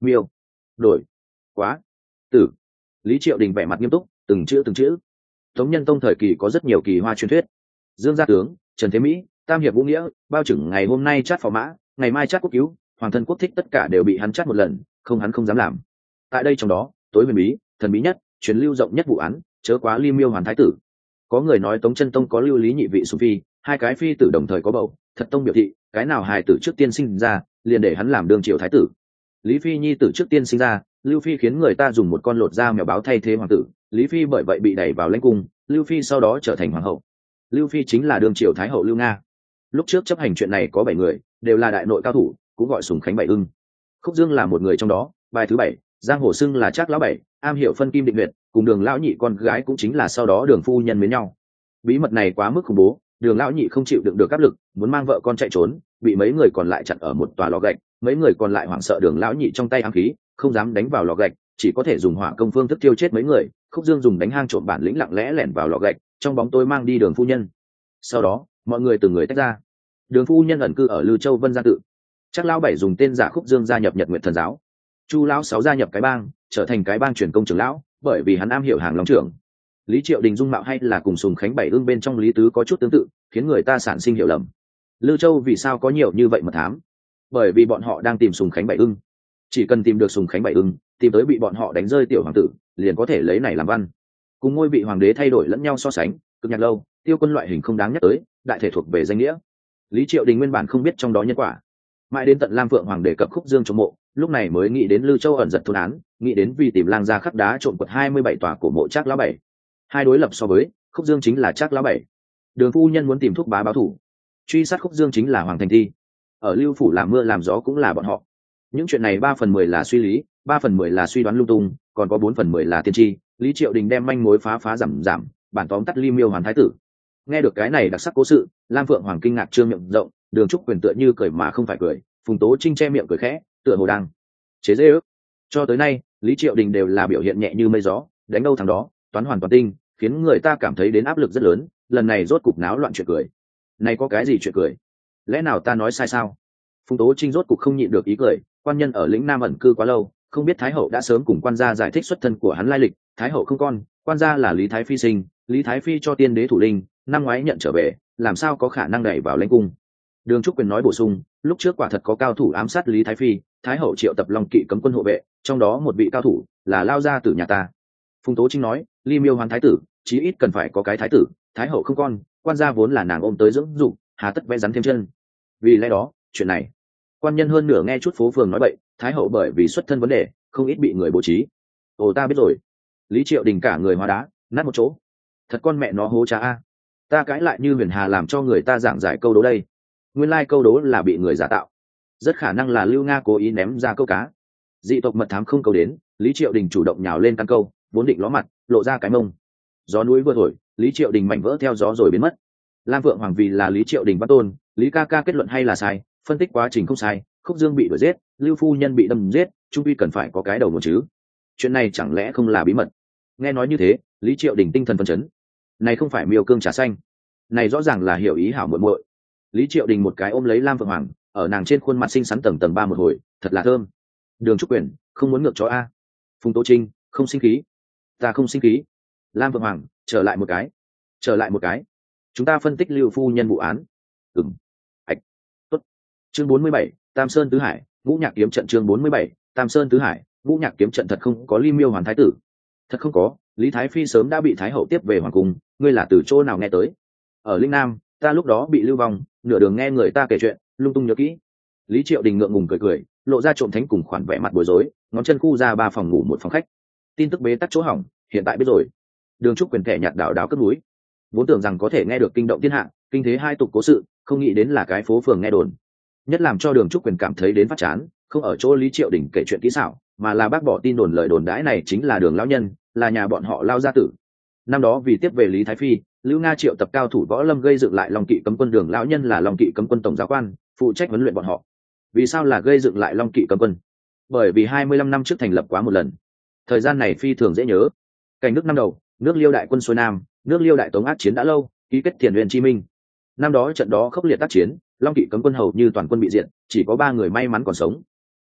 miêu, đổi, quá, tử. Lý Triệu Đình vẻ mặt nghiêm túc, từng chữ từng chữ. Tống Nhân Tông thời kỳ có rất nhiều kỳ hoa truyền thuyết. Dương Gia Tướng, Trần Thế Mỹ, Tam Hiệp Vũ Nghĩa, bao chừng ngày hôm nay chát phò mã, ngày mai chát quốc cứu, hoàng thân quốc thích tất cả đều bị hắn chát một lần, không hắn không dám làm. Tại đây trong đó, tối huyền bí, thần bí nhất, truyền lưu rộng nhất vụ án, chớ quá Ly Miêu Hoàn Thái tử. Có người nói Tống Chân Tông có lưu lý nhị vị sủng phi, hai cái phi tử đồng thời có bầu, thật tông biểu thị, cái nào hài tử trước tiên sinh ra, liền để hắn làm đương triều thái tử. Lý Phi nhi tử trước tiên sinh ra, Lưu Phi khiến người ta dùng một con lột da mèo báo thay thế hoàng tử, Lý Phi bởi vậy bị đẩy vào lãnh cung, Lưu Phi sau đó trở thành hoàng hậu. Lưu Phi chính là đương triều thái hậu Lưu Nga. Lúc trước chấp hành chuyện này có bảy người, đều là đại nội cao thủ, cũng gọi Sùng Khánh Bảy Ưng. Khúc Dương là một người trong đó, bài thứ bảy, giang hồ xưng là Trác lão bảy, am hiểu phân kim định huyệt, cùng Đường lão nhị con gái cũng chính là sau đó Đường phu nhân mến nhau. Bí mật này quá mức khủng bố, Đường lão nhị không chịu đựng được áp lực, muốn mang vợ con chạy trốn, bị mấy người còn lại chặn ở một tòa lò gạch, mấy người còn lại hoảng sợ Đường lão nhị trong tay ám khí, không dám đánh vào lò gạch, chỉ có thể dùng hỏa công phương thức tiêu chết mấy người. Khúc Dương dùng đánh hang trộm bản lĩnh lặng lẽ lẻn vào lò gạch, trong bóng tối mang đi Đường phu nhân. Sau đó, mọi người từng người tách ra. Đường phu nhân ẩn cư ở Lư Châu Vân Gia tự. Trác lão bảy dùng tên giả Khúc Dương gia nhập Nhật Nguyệt Thần giáo. Chu lão sáu gia nhập cái bang, trở thành cái bang truyền công trưởng lão, bởi vì hắn am hiểu hàng long trưởng. Lý Triệu Đình dung mạo hay là cùng Sùng Khánh Bảy Ưng bên trong Lý Tứ có chút tương tự, khiến người ta sản sinh hiểu lầm. Lư Châu vì sao có nhiều như vậy mật thám? Bởi vì bọn họ đang tìm Sùng Khánh Bảy Ưng. Chỉ cần tìm được Sùng Khánh Bảy Ưng, tìm tới bị bọn họ đánh rơi tiểu hoàng tử, liền có thể lấy này làm văn. Cùng ngôi vị hoàng đế thay đổi lẫn nhau so sánh, cực nhạc lâu, Tiêu Quân loại hình không đáng nhắc tới, đại thể thuộc về danh nghĩa. Lý Triệu Đình nguyên bản không biết trong đó nhân quả, mãi đến tận Lam Phượng Hoàng đề cập Khúc Dương trong mộ, lúc này mới nghĩ đến Lư Châu ẩn giật thôn án, nghĩ đến vì tìm lang gia khắc đá trộn quật hai mươi bảy tòa cổ mộ Trác lão bảy. Hai đối lập so với, Khúc Dương chính là Trác lão bảy. Đường phu nhân muốn tìm thúc bá báo thủ, truy sát Khúc Dương chính là Hoàng Thành Thi. Ở Lưu phủ làm mưa làm gió cũng là bọn họ. Những chuyện này ba phần mười là suy lý, ba phần mười là suy đoán lung tung, còn có bốn phần mười là tiên tri. Lý Triệu Đình đem manh mối phá phá giảm giảm, bản tóm tắt Ly Miêu Hoàn Thái tử. Nghe được cái này đặc sắc cố sự, Lam Phượng Hoàng kinh ngạc trương miệng rộng, Đường Trúc Quyền tựa như cười mà không phải cười, Phùng Tố Trinh che miệng cười khẽ, tựa hồ đang chế giễu. Cho tới nay, Lý Triệu Đình đều là biểu hiện nhẹ như mây gió, đánh đâu thằng đó, toán hoàn toàn tinh, khiến người ta cảm thấy đến áp lực rất lớn. Lần này rốt cục náo loạn chuyện cười. Này có cái gì chuyện cười? Lẽ nào ta nói sai sao? Phùng Tố Trinh rốt cục không nhịn được ý cười, quan nhân ở lĩnh Nam ẩn cư quá lâu, không biết Thái hậu đã sớm cùng quan gia giải thích xuất thân của hắn lai lịch. Thái hậu không con, quan gia là Lý Thái Phi sinh, Lý Thái Phi cho tiên đế thủ linh, năm ngoái nhận trở về, làm sao có khả năng đẩy vào lãnh cung. Đường Trúc Quyền nói bổ sung, lúc trước quả thật có cao thủ ám sát Lý Thái Phi, Thái hậu triệu tập Long Kỵ cấm quân hộ vệ, trong đó một vị cao thủ là lao gia tử nhà ta. Phùng Tố Trinh nói, Ly Miêu Hoàn Thái tử, chí ít cần phải có cái thái tử, Thái hậu không con, quan gia vốn là nàng ôm tới dưỡng dục, hà tất vẽ rắn thêm chân. Vì lẽ đó, chuyện này, quan nhân hơn nửa nghe chút phố phường nói bậy, Thái hậu bởi vì xuất thân vấn đề, không ít bị người bố trí. Ồ ta biết rồi. Lý Triệu Đình cả người hóa đá, nát một chỗ. Thật con mẹ nó hố cha a. Ta cãi lại như Huyền Hà làm cho người ta giảng giải câu đố đây. Nguyên lai like câu đố là bị người giả tạo, rất khả năng là Lưu Nga cố ý ném ra câu cá. Dị tộc mật thám không câu đến, Lý Triệu Đình chủ động nhào lên căn câu, vốn định ló mặt, lộ ra cái mông. Gió núi vừa thổi, Lý Triệu Đình mảnh vỡ theo gió rồi biến mất. Lam Phượng Hoàng vì là Lý Triệu Đình bắt tôn, Lý ca ca kết luận hay là sai, phân tích quá trình không sai, Khúc Dương bị đuổi giết, Lưu phu nhân bị đâm giết, trung quy cần phải có cái đầu một chứ. Chuyện này chẳng lẽ không là bí mật? Nghe nói như thế, Lý Triệu Đình tinh thần phấn chấn. Này không phải miêu cương trà xanh, này rõ ràng là hiểu ý hảo muội muội. Lý Triệu Đình một cái ôm lấy Lam Phượng Hoàng, ở nàng trên khuôn mặt xinh xắn tầng tầng ba một hồi, thật là thơm. Đường Trúc Quyền, không muốn ngược chó a. Phùng Tố Trinh, không sinh khí. Ta không sinh khí. Lam Phượng Hoàng, trở lại một cái. Trở lại một cái. Chúng ta phân tích Lưu phu nhân vụ án. Ừm. Ảch. Tốt. Chương bốn mươi bảy, Tam Sơn Tứ Hải, Ngũ Nhạc kiếm trận chương bốn mươi bảy, Tam Sơn Tứ Hải, Ngũ Nhạc kiếm trận thật không có Ly Miêu Hoàn Thái tử. Thật không có, Lý Thái Phi sớm đã bị Thái hậu tiếp về hoàng cung, ngươi là từ chỗ nào nghe tới? Ở Linh Nam, ta lúc đó bị lưu vong, nửa đường nghe người ta kể chuyện, lung tung nhớ kỹ. Lý Triệu Đình ngượng ngùng cười cười, lộ ra trộm thánh cùng khoản vẻ mặt bối rối, ngón chân khu ra ba phòng ngủ một phòng khách. Tin tức bế tắc chỗ hỏng, hiện tại biết rồi. Đường Trúc Quyền thẻ nhạt đảo đảo cất núi, vốn tưởng rằng có thể nghe được kinh động thiên hạ, kinh thế hai tục cố sự, không nghĩ đến là cái phố phường nghe đồn. Nhất làm cho Đường Trúc Quyền cảm thấy đến phát chán, không ở chỗ Lý Triệu Đình kể chuyện kỹ xảo, mà là bác bỏ tin đồn lời đồn đãi này chính là Đường lão nhân, là nhà bọn họ Lao gia tử. Năm đó vì tiếp về Lý Thái Phi, Lưu Nga triệu tập cao thủ võ lâm gây dựng lại Long Kỵ cấm quân, Đường lão nhân là Long Kỵ cấm quân tổng giáo quan, phụ trách huấn luyện bọn họ. Vì sao là gây dựng lại Long Kỵ cấm quân? Bởi vì hai mươi lăm năm trước thành lập quá một lần. Thời gian này phi thường dễ nhớ. Cảnh nước năm đầu, nước Liêu đại quân xuôi nam, nước Liêu đại tống ác chiến đã lâu, ký kết Thiền Huyền Chi Minh. Năm đó trận đó khốc liệt tác chiến, Long Kỵ cấm quân hầu như toàn quân bị diệt, chỉ có ba người may mắn còn sống.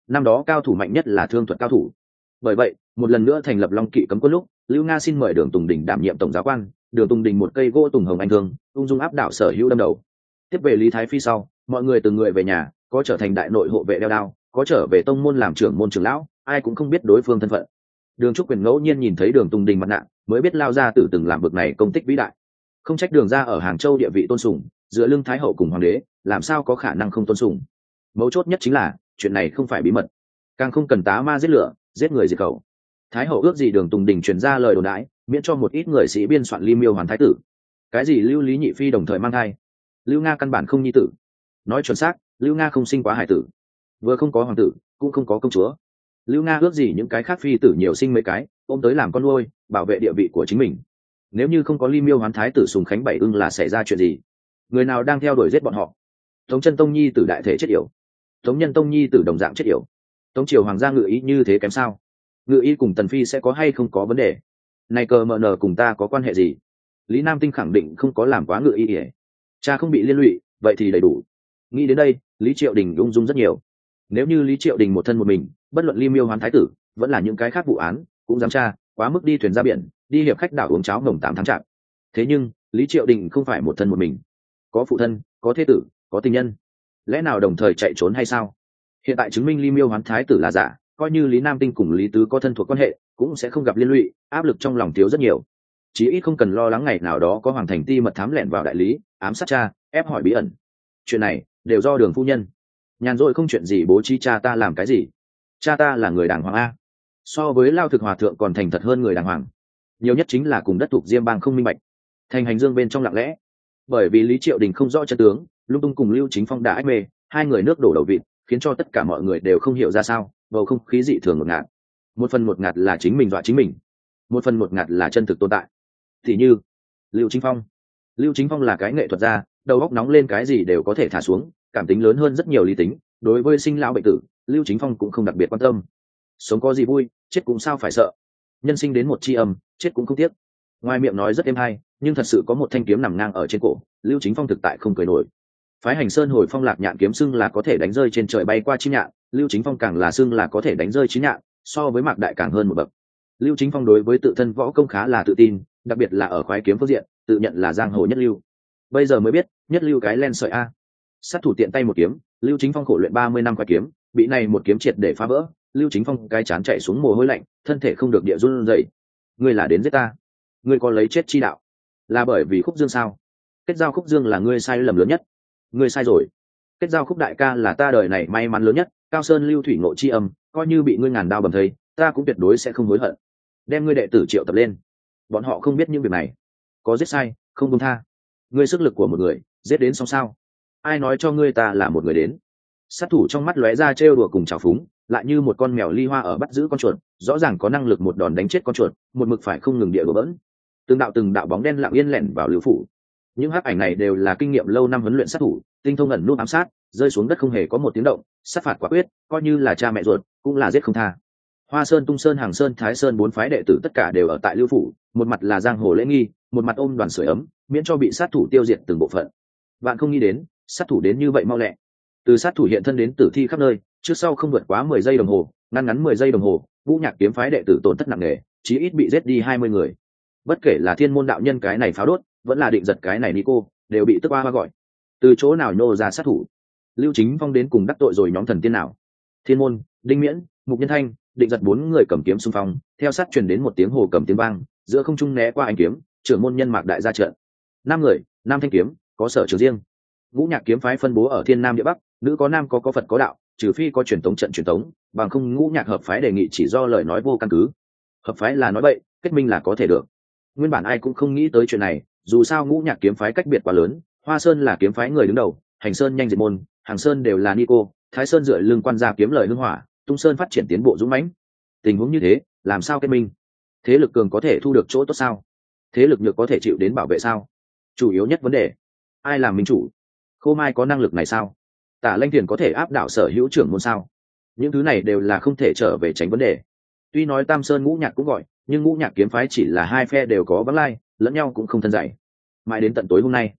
năm đó cao thủ mạnh nhất là thương thuật cao thủ. Bởi vậy một lần nữa thành lập Long Kỵ cấm quân lúc, Lưu Nga xin mời Đường Tùng Đình đảm nhiệm tổng giáo quan. Đường Tùng Đình một cây gỗ tùng hồng anh thương ung dung áp đảo Sở Hữu đâm đầu. Tiếp về Lý Thái Phi sau, mọi người từng người về nhà, có trở thành đại nội hộ vệ đeo đao, có trở về tông môn làm trưởng môn trưởng lão, ai cũng không biết đối phương thân phận. Đường Trúc Quyền ngẫu nhiên nhìn thấy Đường Tùng Đình mặt nạ, mới biết Lao gia tử từng làm bực này công tích vĩ đại. Không trách Đường gia ở Hàng Châu địa vị tôn sùng, giữa lưng thái hậu cùng hoàng đế, làm sao có khả năng không tôn sùng. Mấu chốt nhất chính là chuyện này không phải bí mật, càng không cần tá ma giết lửa, giết người diệt khẩu. Thái hậu ước gì Đường Tùng Đình truyền ra lời đồn đãi, miễn cho một ít người sĩ biên soạn Ly Miêu Hoàn thái tử. Cái gì Lưu Lý nhị phi đồng thời mang thai, Lưu Nga căn bản không nhi tử. Nói chuẩn xác, Lưu Nga không sinh quá hải tử, vừa không có hoàng tử, cũng không có công chúa. Lưu Nga ước gì những cái khác phi tử nhiều sinh mấy cái, ôm tới làm con nuôi, bảo vệ địa vị của chính mình. Nếu như không có Ly Miêu Hoán thái tử Sùng Khánh Bảy Ưng là xảy ra chuyện gì? Người nào đang theo đuổi giết bọn họ? Tống Chân Tông nhi tử đại thể chết yểu, Tống Nhân Tông nhi tử đồng dạng chết yểu. Tống triều hoàng gia ngự ý như thế kém sao? Ngự ý cùng Tần Phi sẽ có hay không có vấn đề? Này cờ mờ nờ cùng ta có quan hệ gì? Lý Nam Tinh khẳng định không có làm quá ngự ý ỉa. Cha không bị liên lụy, vậy thì đầy đủ. Nghĩ đến đây, Lý Triệu Đình ung dung rất nhiều. Nếu như Lý Triệu Đình một thân một mình, bất luận Ly Miêu Hoán thái tử vẫn là những cái khác vụ án, cũng dám tra, quá mức đi thuyền ra biển, đi hiệp khách đảo uống cháo ngồng tám tháng chạp. Thế nhưng Lý Triệu Đình không phải một thân một mình, có phụ thân, có thế tử, có tình nhân, lẽ nào đồng thời chạy trốn hay sao? Hiện tại chứng minh Ly Miêu Hoán thái tử là giả, coi như Lý Nam Tinh cùng Lý Tứ có thân thuộc quan hệ, cũng sẽ không gặp liên lụy, áp lực trong lòng thiếu rất nhiều. Chí ít không cần lo lắng ngày nào đó có hoàng thành ti mật thám lẻn vào đại lý, ám sát cha, ép hỏi bí ẩn. Chuyện này đều do Đường phu nhân. Nhàn rỗi không chuyện gì bố trí cha ta làm cái gì? Cha ta là người đàng hoàng a, so với Lao Thực Hòa thượng còn thành thật hơn người đàng hoàng. Nhiều nhất chính là cùng đất thuộc Diêm Bang không minh bạch, thành hành dương bên trong lặng lẽ. Bởi vì Lý Triệu Đình không rõ chân tướng, lung tung cùng Lưu Chính Phong đã ách mê, hai người nước đổ đầu vịt, khiến cho tất cả mọi người đều không hiểu ra sao, bầu không khí dị thường ngột ngạt. Một phần một ngạt là chính mình dọa chính mình, một phần một ngạt là chân thực tồn tại. Thì như Lưu Chính Phong, Lưu Chính Phong là cái nghệ thuật gia, đầu óc nóng lên cái gì đều có thể thả xuống, cảm tính lớn hơn rất nhiều lý tính. Đối với sinh lão bệnh tử, Lưu Chính Phong cũng không đặc biệt quan tâm. Sống có gì vui, chết cũng sao phải sợ. Nhân sinh đến một chi âm, chết cũng không tiếc. Ngoài miệng nói rất êm hay, nhưng thật sự có một thanh kiếm nằm ngang ở trên cổ, Lưu Chính Phong thực tại không cười nổi. Phái Hành Sơn hồi phong lạc nhạn kiếm xưng là có thể đánh rơi trên trời bay qua chim nhạn, Lưu Chính Phong càng là xưng là có thể đánh rơi chín nhạn, so với Mạc Đại càng hơn một bậc. Lưu Chính Phong đối với tự thân võ công khá là tự tin, đặc biệt là ở khoái kiếm phương diện, tự nhận là giang hồ nhất lưu. Bây giờ mới biết, nhất lưu cái len sợi a. Sát thủ tiện tay một kiếm, Lưu Chính Phong khổ luyện ba mươi năm khoái kiếm, bị này một kiếm triệt để phá vỡ, Lưu Chính Phong cái chán chạy xuống mồ hôi lạnh, thân thể không được địa run rẩy. Ngươi là đến giết ta? Ngươi có lấy chết chi đạo? Là bởi vì Khúc Dương sao? Kết giao Khúc Dương là ngươi sai lầm lớn nhất. Ngươi sai rồi. Kết giao Khúc đại ca là ta đời này may mắn lớn nhất, Cao Sơn Lưu Thủy Ngộ chi âm, coi như bị ngươi ngàn đao bầm thây, ta cũng tuyệt đối sẽ không hối hận. Đem ngươi đệ tử triệu tập lên. Bọn họ không biết những việc này. Có giết sai, không buông tha. Ngươi sức lực của một người, giết đến xong sao? Ai nói cho ngươi ta là một người đến? Sát thủ trong mắt lóe ra trêu đùa cùng trào phúng, lại như một con mèo ly hoa ở bắt giữ con chuột, rõ ràng có năng lực một đòn đánh chết con chuột, một mực phải không ngừng địa đùa bỡn. Từng đạo từng đạo bóng đen lặng yên lẻn vào Lưu phủ. Những hắc ảnh này đều là kinh nghiệm lâu năm huấn luyện sát thủ, tinh thông ẩn nút ám sát, rơi xuống đất không hề có một tiếng động, sát phạt quả quyết, coi như là cha mẹ ruột, cũng là giết không tha. Hoa Sơn, Tung Sơn, Hàng Sơn, Thái Sơn bốn phái đệ tử tất cả đều ở tại Lưu phủ, một mặt là giang hồ lễ nghi, một mặt ôm đoàn sưởi ấm, miễn cho bị sát thủ tiêu diệt từng bộ phận. Bạn không nghĩ đến, sát thủ đến như vậy mau lẹ. Từ sát thủ hiện thân đến tử thi khắp nơi, trước sau không vượt quá mười giây đồng hồ, ngắn ngắn mười giây đồng hồ, Vũ Nhạc kiếm phái đệ tử tổn thất nặng nề, chí ít bị giết đi hai mươi người. Bất kể là Thiên Môn đạo nhân cái này pháo đốt, vẫn là Định Giật cái này Nico, đều bị tức oa hoa gọi. Từ chỗ nào nhô ra sát thủ? Lưu Chính Phong đến cùng đắc tội rồi nhóm thần tiên nào? Thiên Môn, Đinh Miễn, Mục Nhân Thanh, Định Giật bốn người cầm kiếm xung phong, theo sát truyền đến một tiếng hồ cầm tiếng vang, giữa không trung né qua ánh kiếm, trưởng môn nhân Mạc Đại ra trận. Năm người, năm thanh kiếm, có sở trường riêng. Vũ Nhạc kiếm phái phân bố ở Thiên Nam địa Bắc, nữ có nam có có Phật có đạo, trừ phi có truyền tống trận truyền tống, bằng không Ngũ Nhạc hợp phái đề nghị chỉ do lời nói vô căn cứ. Hợp phái là nói bậy, kết minh là có thể được. Nguyên bản ai cũng không nghĩ tới chuyện này, dù sao Ngũ Nhạc kiếm phái cách biệt quá lớn, Hoa Sơn là kiếm phái người đứng đầu, Hành Sơn nhanh diệt môn, Hàng Sơn đều là Nico, Thái Sơn dựa lưng quan gia kiếm lời hưng hỏa, Tung Sơn phát triển tiến bộ dũng mãnh. Tình huống như thế, làm sao kết minh? Thế lực cường có thể thu được chỗ tốt sao? Thế lực nhược có thể chịu đến bảo vệ sao? Chủ yếu nhất vấn đề, ai làm minh chủ? Khô Mai có năng lực này sao? Tả Lanh Thiền có thể áp đảo Sở Hữu trưởng môn sao? Những thứ này đều là không thể trở về tránh vấn đề. Tuy nói Tam Sơn Ngũ Nhạc cũng gọi, nhưng Ngũ Nhạc kiếm phái chỉ là hai phe đều có vắng lai, lẫn nhau cũng không thân dạy. Mãi đến tận tối hôm nay,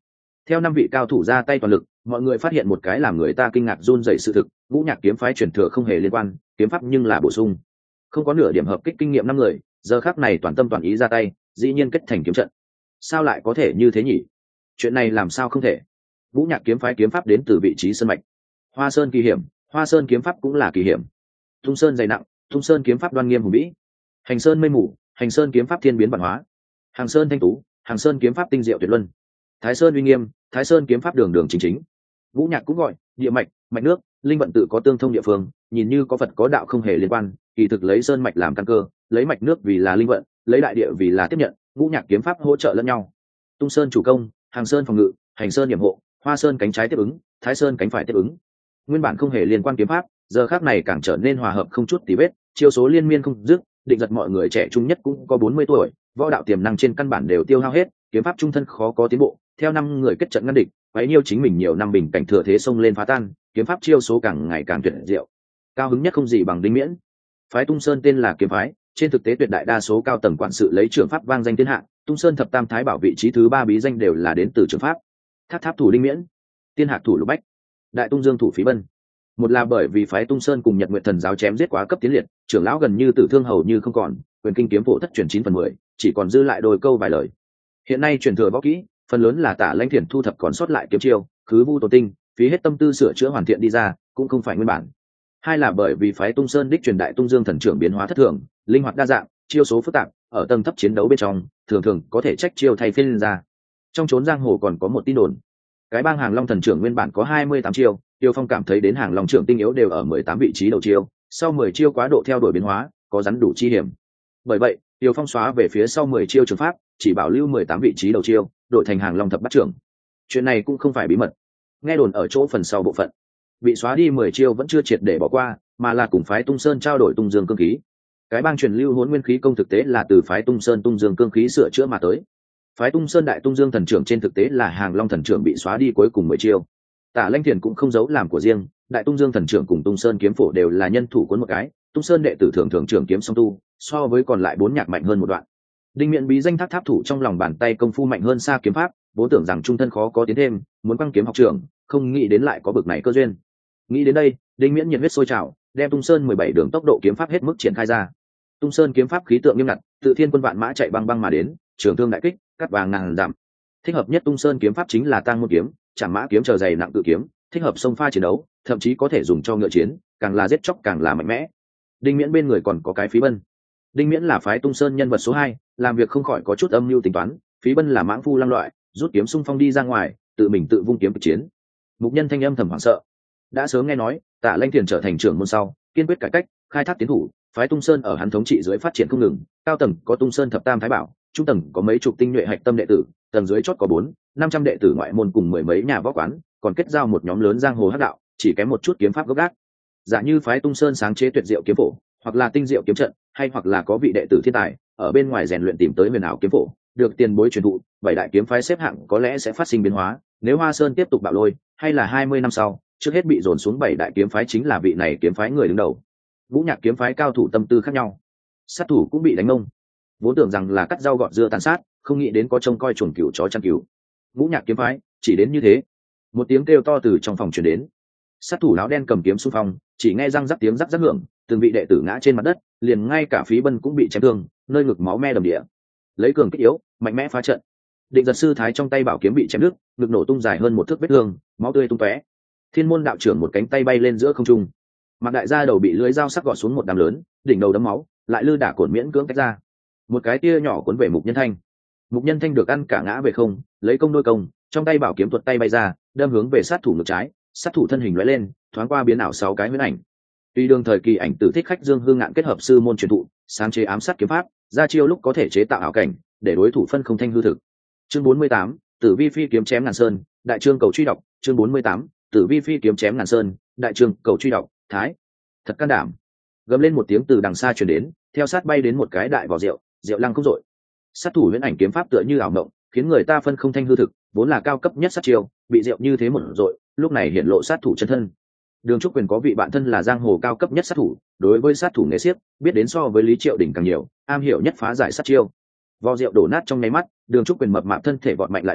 Theo năm vị cao thủ ra tay toàn lực, mọi người phát hiện một cái làm người ta kinh ngạc run rẩy sự thực, Ngũ Nhạc kiếm phái truyền thừa không hề liên quan, kiếm pháp nhưng là bổ sung. Không có nửa điểm hợp kích kinh nghiệm năm người, giờ khắc này toàn tâm toàn ý ra tay, dĩ nhiên kết thành kiếm trận. Sao lại có thể như thế nhỉ? Chuyện này làm sao không thể? Ngũ Nhạc kiếm phái kiếm pháp đến từ vị trí sơn mạch. Hoa Sơn kỳ hiểm, Hoa Sơn kiếm pháp cũng là kỳ hiểm. Tung Sơn dày nặng, Tung Sơn kiếm pháp đoan nghiêm hùng vĩ. Hành Sơn mây mù, Hành Sơn kiếm pháp thiên biến vạn hóa. Hàng Sơn thanh tú, Hàng Sơn kiếm pháp tinh diệu tuyệt luân. Thái Sơn uy nghiêm, Thái Sơn kiếm pháp đường đường chính chính. Ngũ Nhạc cũng gọi địa mạch, mạch nước, linh vận tự có tương thông địa phương, nhìn như có Phật có đạo không hề liên quan, kỳ thực lấy sơn mạch làm căn cơ, lấy mạch nước vì là linh vận, lấy đại địa vì là tiếp nhận, Ngũ Nhạc kiếm pháp hỗ trợ lẫn nhau. Tung Sơn chủ công, Hàng Sơn phòng ngự, Hành Sơn nhiệm hộ, Hoa Sơn cánh trái tiếp ứng, Thái Sơn cánh phải tiếp ứng. Nguyên bản không hề liên quan kiếm pháp, giờ khác này càng trở nên hòa hợp không chút tì vết, chiêu số liên miên không dứt, định giật mọi người trẻ trung nhất cũng có bốn mươi tuổi, võ đạo tiềm năng trên căn bản đều tiêu hao hết, kiếm pháp trung thân khó có tiến bộ. Theo năm người kết trận ngăn địch, bấy nhiêu chính mình nhiều năm bình cảnh thừa thế xông lên phá tan, kiếm pháp chiêu số càng ngày càng tuyệt diệu. Cao hứng nhất không gì bằng Đinh Miễn. Phái Tung Sơn tên là kiếm phái, trên thực tế tuyệt đại đa số cao tầng quản sự lấy trưởng pháp vang danh thiên hạ, Tung Sơn thập tam thái bảo vị trí thứ ba bí danh đều là đến từ trưởng pháp. Tháp tháp thủ Đinh Miễn, Tiên Hạc thủ Lục Bách, Đại Tung Dương thủ Phí Bân. Một là bởi vì phái Tung Sơn cùng Nhật Nguyệt Thần giáo chém giết quá cấp tiến liệt, trưởng lão gần như tử thương hầu như không còn, quyền kinh kiếm phổ thất truyền chín phần mười, chỉ còn dư lại đôi câu vài lời. Hiện nay truyền thừa võ kỹ, phần lớn là Tả Lãnh Thiền thu thập còn sót lại kiếm chiêu, khứ vu tổ tinh, phí hết tâm tư sửa chữa hoàn thiện đi ra, cũng không phải nguyên bản. Hai là bởi vì phái Tung Sơn đích truyền đại Tung Dương thần trưởng biến hóa thất thường, linh hoạt đa dạng, chiêu số phức tạp, ở tầng thấp chiến đấu bên trong, thường thường có thể trách chiêu thay phiên ra. Trong chốn giang hồ còn có một tin đồn, cái bang Hàng Long thần trưởng nguyên bản có hai mươi tám chiêu, Tiêu Phong cảm thấy đến Hàng Long trưởng tinh yếu đều ở mười tám vị trí đầu chiêu, sau mười chiêu quá độ theo đuổi biến hóa, có rắn đủ chi hiểm. Bởi vậy, Tiêu Phong xóa về phía sau mười chiêu trường pháp, chỉ bảo lưu mười tám vị trí đầu chiêu, đổi thành Hàng Long thập bát trưởng. Chuyện này cũng không phải bí mật, nghe đồn ở chỗ phần sau bộ phận, bị xóa đi mười chiêu vẫn chưa triệt để bỏ qua, mà là cùng phái Tung Sơn trao đổi Tung Dương cương khí. Cái bang truyền lưu Hỗn Nguyên khí công thực tế là từ phái Tung Sơn Tung Dương cương khí sửa chữa mà tới. Phái Tung Sơn đại Tung Dương thần trưởng trên thực tế là Hàng Long thần trưởng bị xóa đi cuối cùng mười chiêu. Tả Lãnh Thiền cũng không giấu làm của riêng, đại Tung Dương thần trưởng cùng Tung Sơn kiếm phổ đều là nhân thủ cuốn một cái, Tung Sơn đệ tử thường thường trưởng kiếm song tu, so với còn lại bốn nhạc mạnh hơn một đoạn. Đinh Miễn bí danh tháp tháp thủ trong lòng bàn tay công phu mạnh hơn xa kiếm pháp, vốn tưởng rằng trung thân khó có tiến thêm, muốn quăng kiếm học trưởng, không nghĩ đến lại có bực này cơ duyên. Nghĩ đến đây, Đinh Miễn nhiệt huyết sôi trào, đem Tung Sơn mười bảy đường tốc độ kiếm pháp hết mức triển khai ra. Tung Sơn kiếm pháp khí tượng nghiêm ngặt, tự thiên quân vạn mã chạy băng băng mà đến, trường thương đại kích, cắt vàng ngàn dặm. Thích hợp nhất Tung Sơn kiếm pháp chính là tang môn kiếm, chạm mã kiếm chờ dày nặng tự kiếm, thích hợp xông pha chiến đấu, thậm chí có thể dùng cho ngựa chiến, càng là giết chóc càng là mạnh mẽ. Đinh Miễn bên người còn có cái Phí Bân. Đinh Miễn là phái Tung Sơn nhân vật số hai, làm việc không khỏi có chút âm mưu tính toán, Phí Bân là mãng phu lăng loại, rút kiếm xung phong đi ra ngoài, tự mình tự vung kiếm kịch chiến. Mục Nhân thanh âm thầm hoảng sợ. Đã sớm nghe nói, Tả Lãnh Thiền trở thành trưởng môn sau, kiên quyết cải cách, khai thác tiến thủ, phái Tung Sơn ở hắn thống trị dưới phát triển không ngừng, cao tầng có Tung Sơn thập tam thái bảo, trung tầng có mấy chục tinh nhuệ hạch tâm đệ tử, tầng dưới chót có bốn, năm trăm đệ tử ngoại môn cùng mười mấy nhà võ quán, còn kết giao một nhóm lớn giang hồ hắc đạo, chỉ kém một chút kiếm pháp gốc gác. Giả như phái Tung Sơn sáng chế tuyệt diệu kiếm phổ, hoặc là tinh diệu kiếm trận, hay hoặc là có vị đệ tử thiên tài ở bên ngoài rèn luyện tìm tới huyền ảo kiếm phổ, được tiền bối truyền thụ, bảy đại kiếm phái xếp hạng có lẽ sẽ phát sinh biến hóa. Nếu Hoa Sơn tiếp tục bạo lôi, hay là hai mươi năm sau, trước hết bị dồn xuống bảy đại kiếm phái chính là vị này kiếm phái người đứng đầu. Ngũ Nhạc kiếm phái cao thủ tâm tư khác nhau, sát thủ cũng bị đánh ngông. Vốn tưởng rằng là cắt rau gọt dưa tàn sát, không nghĩ đến có trông coi chuồn cừu chó chăn cừu. Ngũ Nhạc kiếm phái chỉ đến như thế. Một tiếng kêu to từ trong phòng truyền đến. Sát thủ áo đen cầm kiếm xung phong, chỉ nghe răng rắc tiếng rắc rắc hưởng, từng vị đệ tử ngã trên mặt đất, liền ngay cả Phí Bân cũng bị chém thương, nơi ngực máu me đầm địa. Lấy cường kích yếu, mạnh mẽ phá trận. Định Giật sư thái trong tay bảo kiếm bị chém đứt, ngực nổ tung dài hơn một thước vết thương, máu tươi tung tóe. Thiên môn đạo trưởng một cánh tay bay lên giữa không trung. Mạc đại gia đầu bị lưỡi dao sắc gọt xuống một đám lớn, đỉnh đầu đấm máu, lại lư đả cổn miễn cưỡng tách ra. Một cái tia nhỏ cuốn về Mục Nhân Thanh. Mục Nhân Thanh được ăn cả ngã về không, lấy công đôi công, trong tay bảo kiếm tuột tay bay ra, đâm hướng về sát thủ ngực trái, sát thủ thân hình lóe lên, thoáng qua biến ảo sáu cái huyễn ảnh. Tuy đường thời kỳ ảnh tử thích khách Dương Hương Ngạn kết hợp sư môn truyền thụ, sáng chế ám sát kiếm pháp, ra chiêu lúc có thể chế tạo ảo cảnh, để đối thủ phân không thanh hư thực. Chương bốn mươi tám, Tử Vi phi kiếm chém ngàn sơn, đại chương cầu truy đọc, chương bốn mươi tám, Tử Vi phi kiếm chém ngàn sơn, đại chương cầu truy đọc, thái. Thật can đảm. Gầm lên một tiếng từ đằng xa truyền đến, theo sát bay đến một cái đại vỏ rượu, rượu lăng không dội. Sát thủ huyễn ảnh kiếm pháp tựa như ảo mộng, khiến người ta phân không thanh hư thực, vốn là cao cấp nhất sát chiêu, bị rượu như thế một dội, lúc này hiện lộ sát thủ chân thân. Đường Trúc Quyền có vị bạn thân là giang hồ cao cấp nhất sát thủ, đối với sát thủ nghệ xiếc, biết đến so với Lý Triệu đỉnh càng nhiều, am hiểu nhất phá giải sát chiêu. Vò rượu đổ nát trong nháy mắt, Đường Trúc Quyền mập mạp thân thể vọt mạnh lại đây,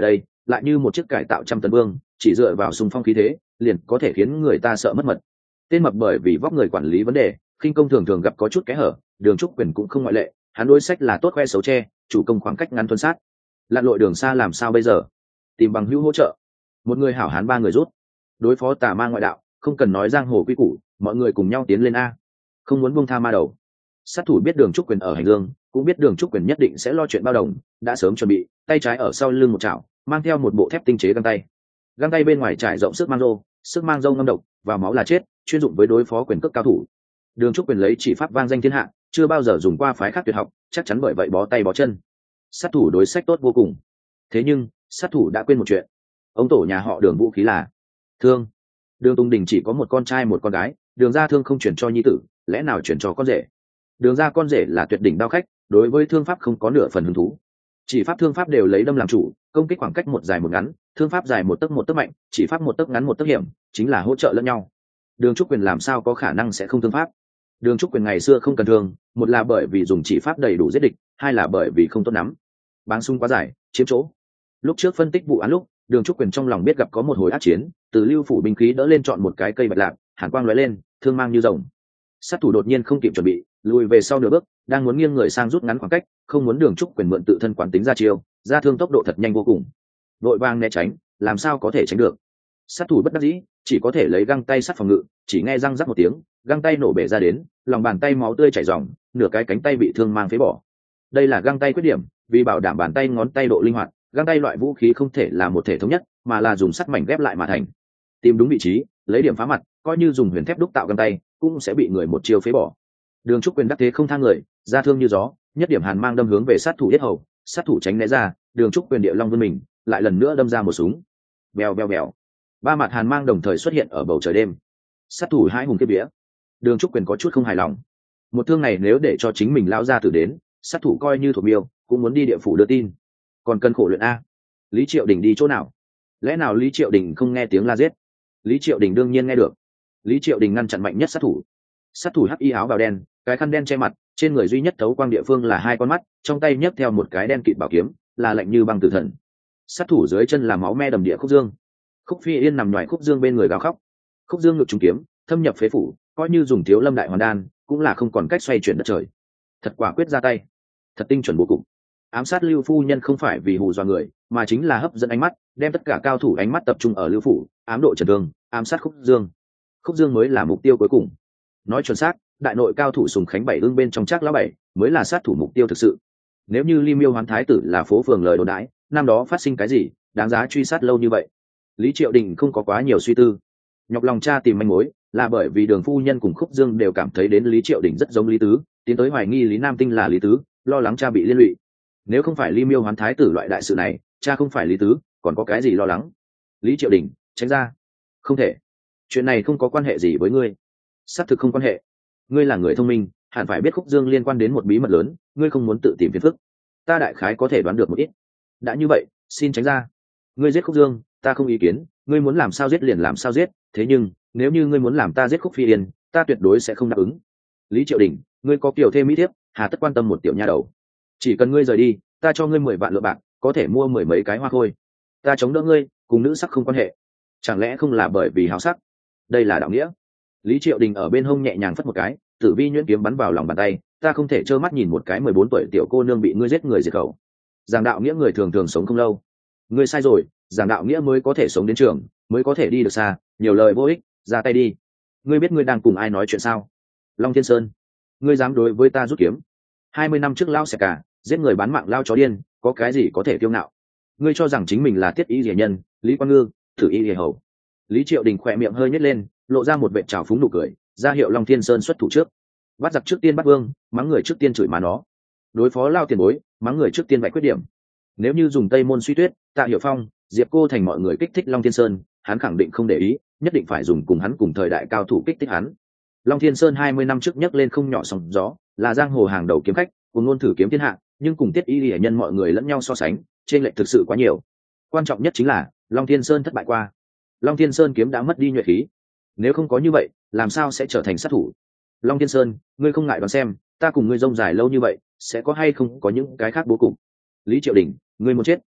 lại như một chiếc cải tạo trăm tấn vương, chỉ dựa vào xung phong khí thế liền có thể khiến người ta sợ mất mật. Tên mập bởi vì vóc người quản lý vấn đề, khinh công thường thường gặp có chút kẽ hở, Đường Trúc Quyền cũng không ngoại lệ, hắn đối sách là tốt khoe xấu che, chủ công khoảng cách ngắn tuân sát. Lặn lội đường xa làm sao bây giờ? Tìm bằng hữu hỗ trợ. Một người hảo hán ba người rút. Đối phó tà ma ngoại đạo, không cần nói giang hồ quy củ, mọi người cùng nhau tiến lên a. Không muốn buông tha ma đầu. Sát thủ biết Đường Trúc Quyền ở hành hương, cũng biết Đường Trúc Quyền nhất định sẽ lo chuyện bao đồng, đã sớm chuẩn bị, tay trái ở sau lưng một chảo, mang theo một bộ thép tinh chế găng tay. Găng tay bên ngoài trải rộng sức mang rô, sức mang rô ngâm độc, vào máu là chết, chuyên dụng với đối phó quyền cước cao thủ. Đường Trúc Quyền lấy chỉ pháp vang danh thiên hạ, chưa bao giờ dùng qua phái khác tuyệt học, chắc chắn bởi vậy bó tay bó chân. Sát thủ đối sách tốt vô cùng. Thế nhưng, sát thủ đã quên một chuyện. Ông tổ nhà họ Đường vũ khí là thương. Đường Tùng Đình chỉ có một con trai một con gái, Đường gia thương không chuyển cho nhi tử, lẽ nào chuyển cho con rể? Đường gia con rể là tuyệt đỉnh đao khách, đối với thương pháp không có nửa phần hứng thú. Chỉ pháp thương pháp đều lấy đâm làm chủ, công kích khoảng cách một dài một ngắn, thương pháp dài một tấc một tấc mạnh, chỉ pháp một tấc ngắn một tấc hiểm, chính là hỗ trợ lẫn nhau. Đường Trúc Quyền làm sao có khả năng sẽ không thương pháp? Đường Trúc Quyền ngày xưa không cần thương, một là bởi vì dùng chỉ pháp đầy đủ giết địch, hai là bởi vì không tốt nắm. Báng sung quá dài, chiếm chỗ. Lúc trước phân tích vụ án lúc, Đường Trúc Quyền trong lòng biết gặp có một hồi ác chiến, từ lưu phủ binh khí đỡ lên chọn một cái cây bạch lạc, hàn quang lóe lên, thương mang như rồng. Sát thủ đột nhiên không kịp chuẩn bị, lùi về sau nửa bước, đang muốn nghiêng người sang rút ngắn khoảng cách, không muốn Đường Trúc Quyền mượn tự thân quán tính ra chiêu, ra thương tốc độ thật nhanh vô cùng. Vội vàng né tránh, làm sao có thể tránh được? Sát thủ bất đắc dĩ, chỉ có thể lấy găng tay sắt phòng ngự, chỉ nghe răng rắc một tiếng, găng tay nổ bể ra đến, lòng bàn tay máu tươi chảy ròng, nửa cái cánh tay bị thương mang phế bỏ. Đây là găng tay khuyết điểm, vì bảo đảm bàn tay ngón tay độ linh hoạt, găng tay loại vũ khí không thể là một thể thống nhất, mà là dùng sắt mảnh ghép lại mà thành. Tìm đúng vị trí, lấy điểm phá mặt, coi như dùng huyền thép đúc tạo găng tay, cũng sẽ bị người một chiêu phế bỏ. Đường Trúc Quyền đắc thế không tha người, ra thương như gió, nhất điểm hàn mang đâm hướng về sát thủ yết hầu, sát thủ tránh né ra, Đường Trúc Quyền địa long vươn mình, lại lần nữa đâm ra một súng. Bèo bèo bèo. Ba mặt hàn mang đồng thời xuất hiện ở bầu trời đêm. Sát thủ hai hùng kiếp vía. Đường Trúc Quyền có chút không hài lòng. Một thương này nếu để cho chính mình lão gia tử đến, sát thủ coi như thuộc miêu, cũng muốn đi địa phủ đưa tin. Còn cần khổ luyện a. Lý Triệu Đình đi chỗ nào? Lẽ nào Lý Triệu Đình không nghe tiếng la giết? Lý Triệu Đình đương nhiên nghe được. Lý Triệu Đình ngăn chặn mạnh nhất sát thủ. Sát thủ hắc y áo bào đen, cái khăn đen che mặt, trên người duy nhất thấu quang địa phương là hai con mắt, trong tay nhấc theo một cái đen kịt bảo kiếm, là lạnh như băng tử thần. Sát thủ dưới chân là máu me đầm địa Khúc Dương. Khúc Phi Yên nằm ngoài Khúc Dương bên người gào khóc. Khúc Dương ngực trúng kiếm, thâm nhập phế phủ, coi như dùng thiếu lâm đại hoàn đan, cũng là không còn cách xoay chuyển đất trời. Thật quả quyết ra tay, thật tinh chuẩn bố cục. Ám sát Lưu phu nhân không phải vì hù dọa người, mà chính là hấp dẫn ánh mắt, đem tất cả cao thủ ánh mắt tập trung ở Lưu phủ, ám độ Trần Thương, ám sát Khúc Dương. Khúc Dương mới là mục tiêu cuối cùng. Nói chuẩn xác, đại nội cao thủ Sùng Khánh bảy ương bên trong Trác lão bảy mới là sát thủ mục tiêu thực sự. Nếu như Ly Miêu Hoán thái tử là phố phường lời đồn đãi, năm đó phát sinh cái gì, đáng giá truy sát lâu như vậy? Lý Triệu Đình không có quá nhiều suy tư, nhọc lòng tra tìm manh mối, là bởi vì Đường phu nhân cùng Khúc Dương đều cảm thấy đến Lý Triệu Đình rất giống Lý Tứ, tiến tới hoài nghi Lý Nam Tinh là Lý Tứ, lo lắng cha bị liên lụy. Nếu không phải Ly Miêu Hoán thái tử loại đại sự này, cha không phải Lý Tứ, còn có cái gì lo lắng? Lý Triệu Đình, tránh ra. Không thể. Chuyện này không có quan hệ gì với ngươi. Xác thực không quan hệ. Ngươi là người thông minh, hẳn phải biết Khúc Dương liên quan đến một bí mật lớn, ngươi không muốn tự tìm phiền phức. Ta đại khái có thể đoán được một ít. Đã như vậy, xin tránh ra. Ngươi giết Khúc Dương, ta không ý kiến, ngươi muốn làm sao giết liền làm sao giết, thế nhưng, nếu như ngươi muốn làm ta giết Khúc Phi Yên, ta tuyệt đối sẽ không đáp ứng. Lý Triệu Đình, ngươi có kiểu thêm mỹ thiếp, hà tất quan tâm một tiểu nha đầu. Chỉ cần ngươi rời đi, ta cho ngươi mười vạn lượng bạc, có thể mua mười mấy cái hoa khôi. Ta chống đỡ ngươi, cùng nữ sắc không quan hệ. Chẳng lẽ không là bởi vì háo sắc? Đây là đạo nghĩa. Lý Triệu Đình ở bên hông nhẹ nhàng phất một cái, Tử Vi nhuyễn kiếm bắn vào lòng bàn tay, ta không thể trơ mắt nhìn một cái mười bốn tuổi tiểu cô nương bị ngươi giết người diệt khẩu. Giảng đạo nghĩa người thường thường sống không lâu. Ngươi sai rồi, giảng đạo nghĩa mới có thể sống đến trường, mới có thể đi được xa, nhiều lời vô ích, ra tay đi. Ngươi biết ngươi đang cùng ai nói chuyện sao? Long Thiên Sơn, ngươi dám đối với ta rút kiếm? Hai mươi năm trước lao xẻ cả, giết người bán mạng lao chó điên, có cái gì có thể kiêu ngạo? Ngươi cho rằng chính mình là Tiết Y Liễu nhân, Lý Quang Ngư, Thử Y Liễu hầu. Lý Triệu Đình khỏe miệng hơi nhếch lên, lộ ra một vệt trào phúng nụ cười, ra hiệu Long Thiên Sơn xuất thủ trước. Bắt giặc trước tiên bắt vương, mắng người trước tiên chửi má nó. Đối phó lao tiền bối, mắng người trước tiên vạch khuyết điểm. Nếu như dùng Tây Môn Suy Tuyết, Tạ Hiểu Phong, Diệp Cô Thành mọi người kích thích Long Thiên Sơn, hắn khẳng định không để ý, nhất định phải dùng cùng hắn cùng thời đại cao thủ kích thích hắn. Long Thiên Sơn hai mươi năm trước nhấc lên không nhỏ sóng gió, là giang hồ hàng đầu kiếm khách, cùng ngôn thử kiếm thiên hạ, nhưng cùng Tiết Y Liễu nhân mọi người lẫn nhau so sánh, trên lệch thực sự quá nhiều. Quan trọng nhất chính là Long Thiên Sơn thất bại qua. Long Thiên Sơn kiếm đã mất đi nhuệ khí. Nếu không có như vậy, làm sao sẽ trở thành sát thủ? Long Thiên Sơn, ngươi không ngại đoán xem, ta cùng ngươi rông dài lâu như vậy, sẽ có hay không có những cái khác bố cục? Lý Triệu Đình, ngươi muốn chết?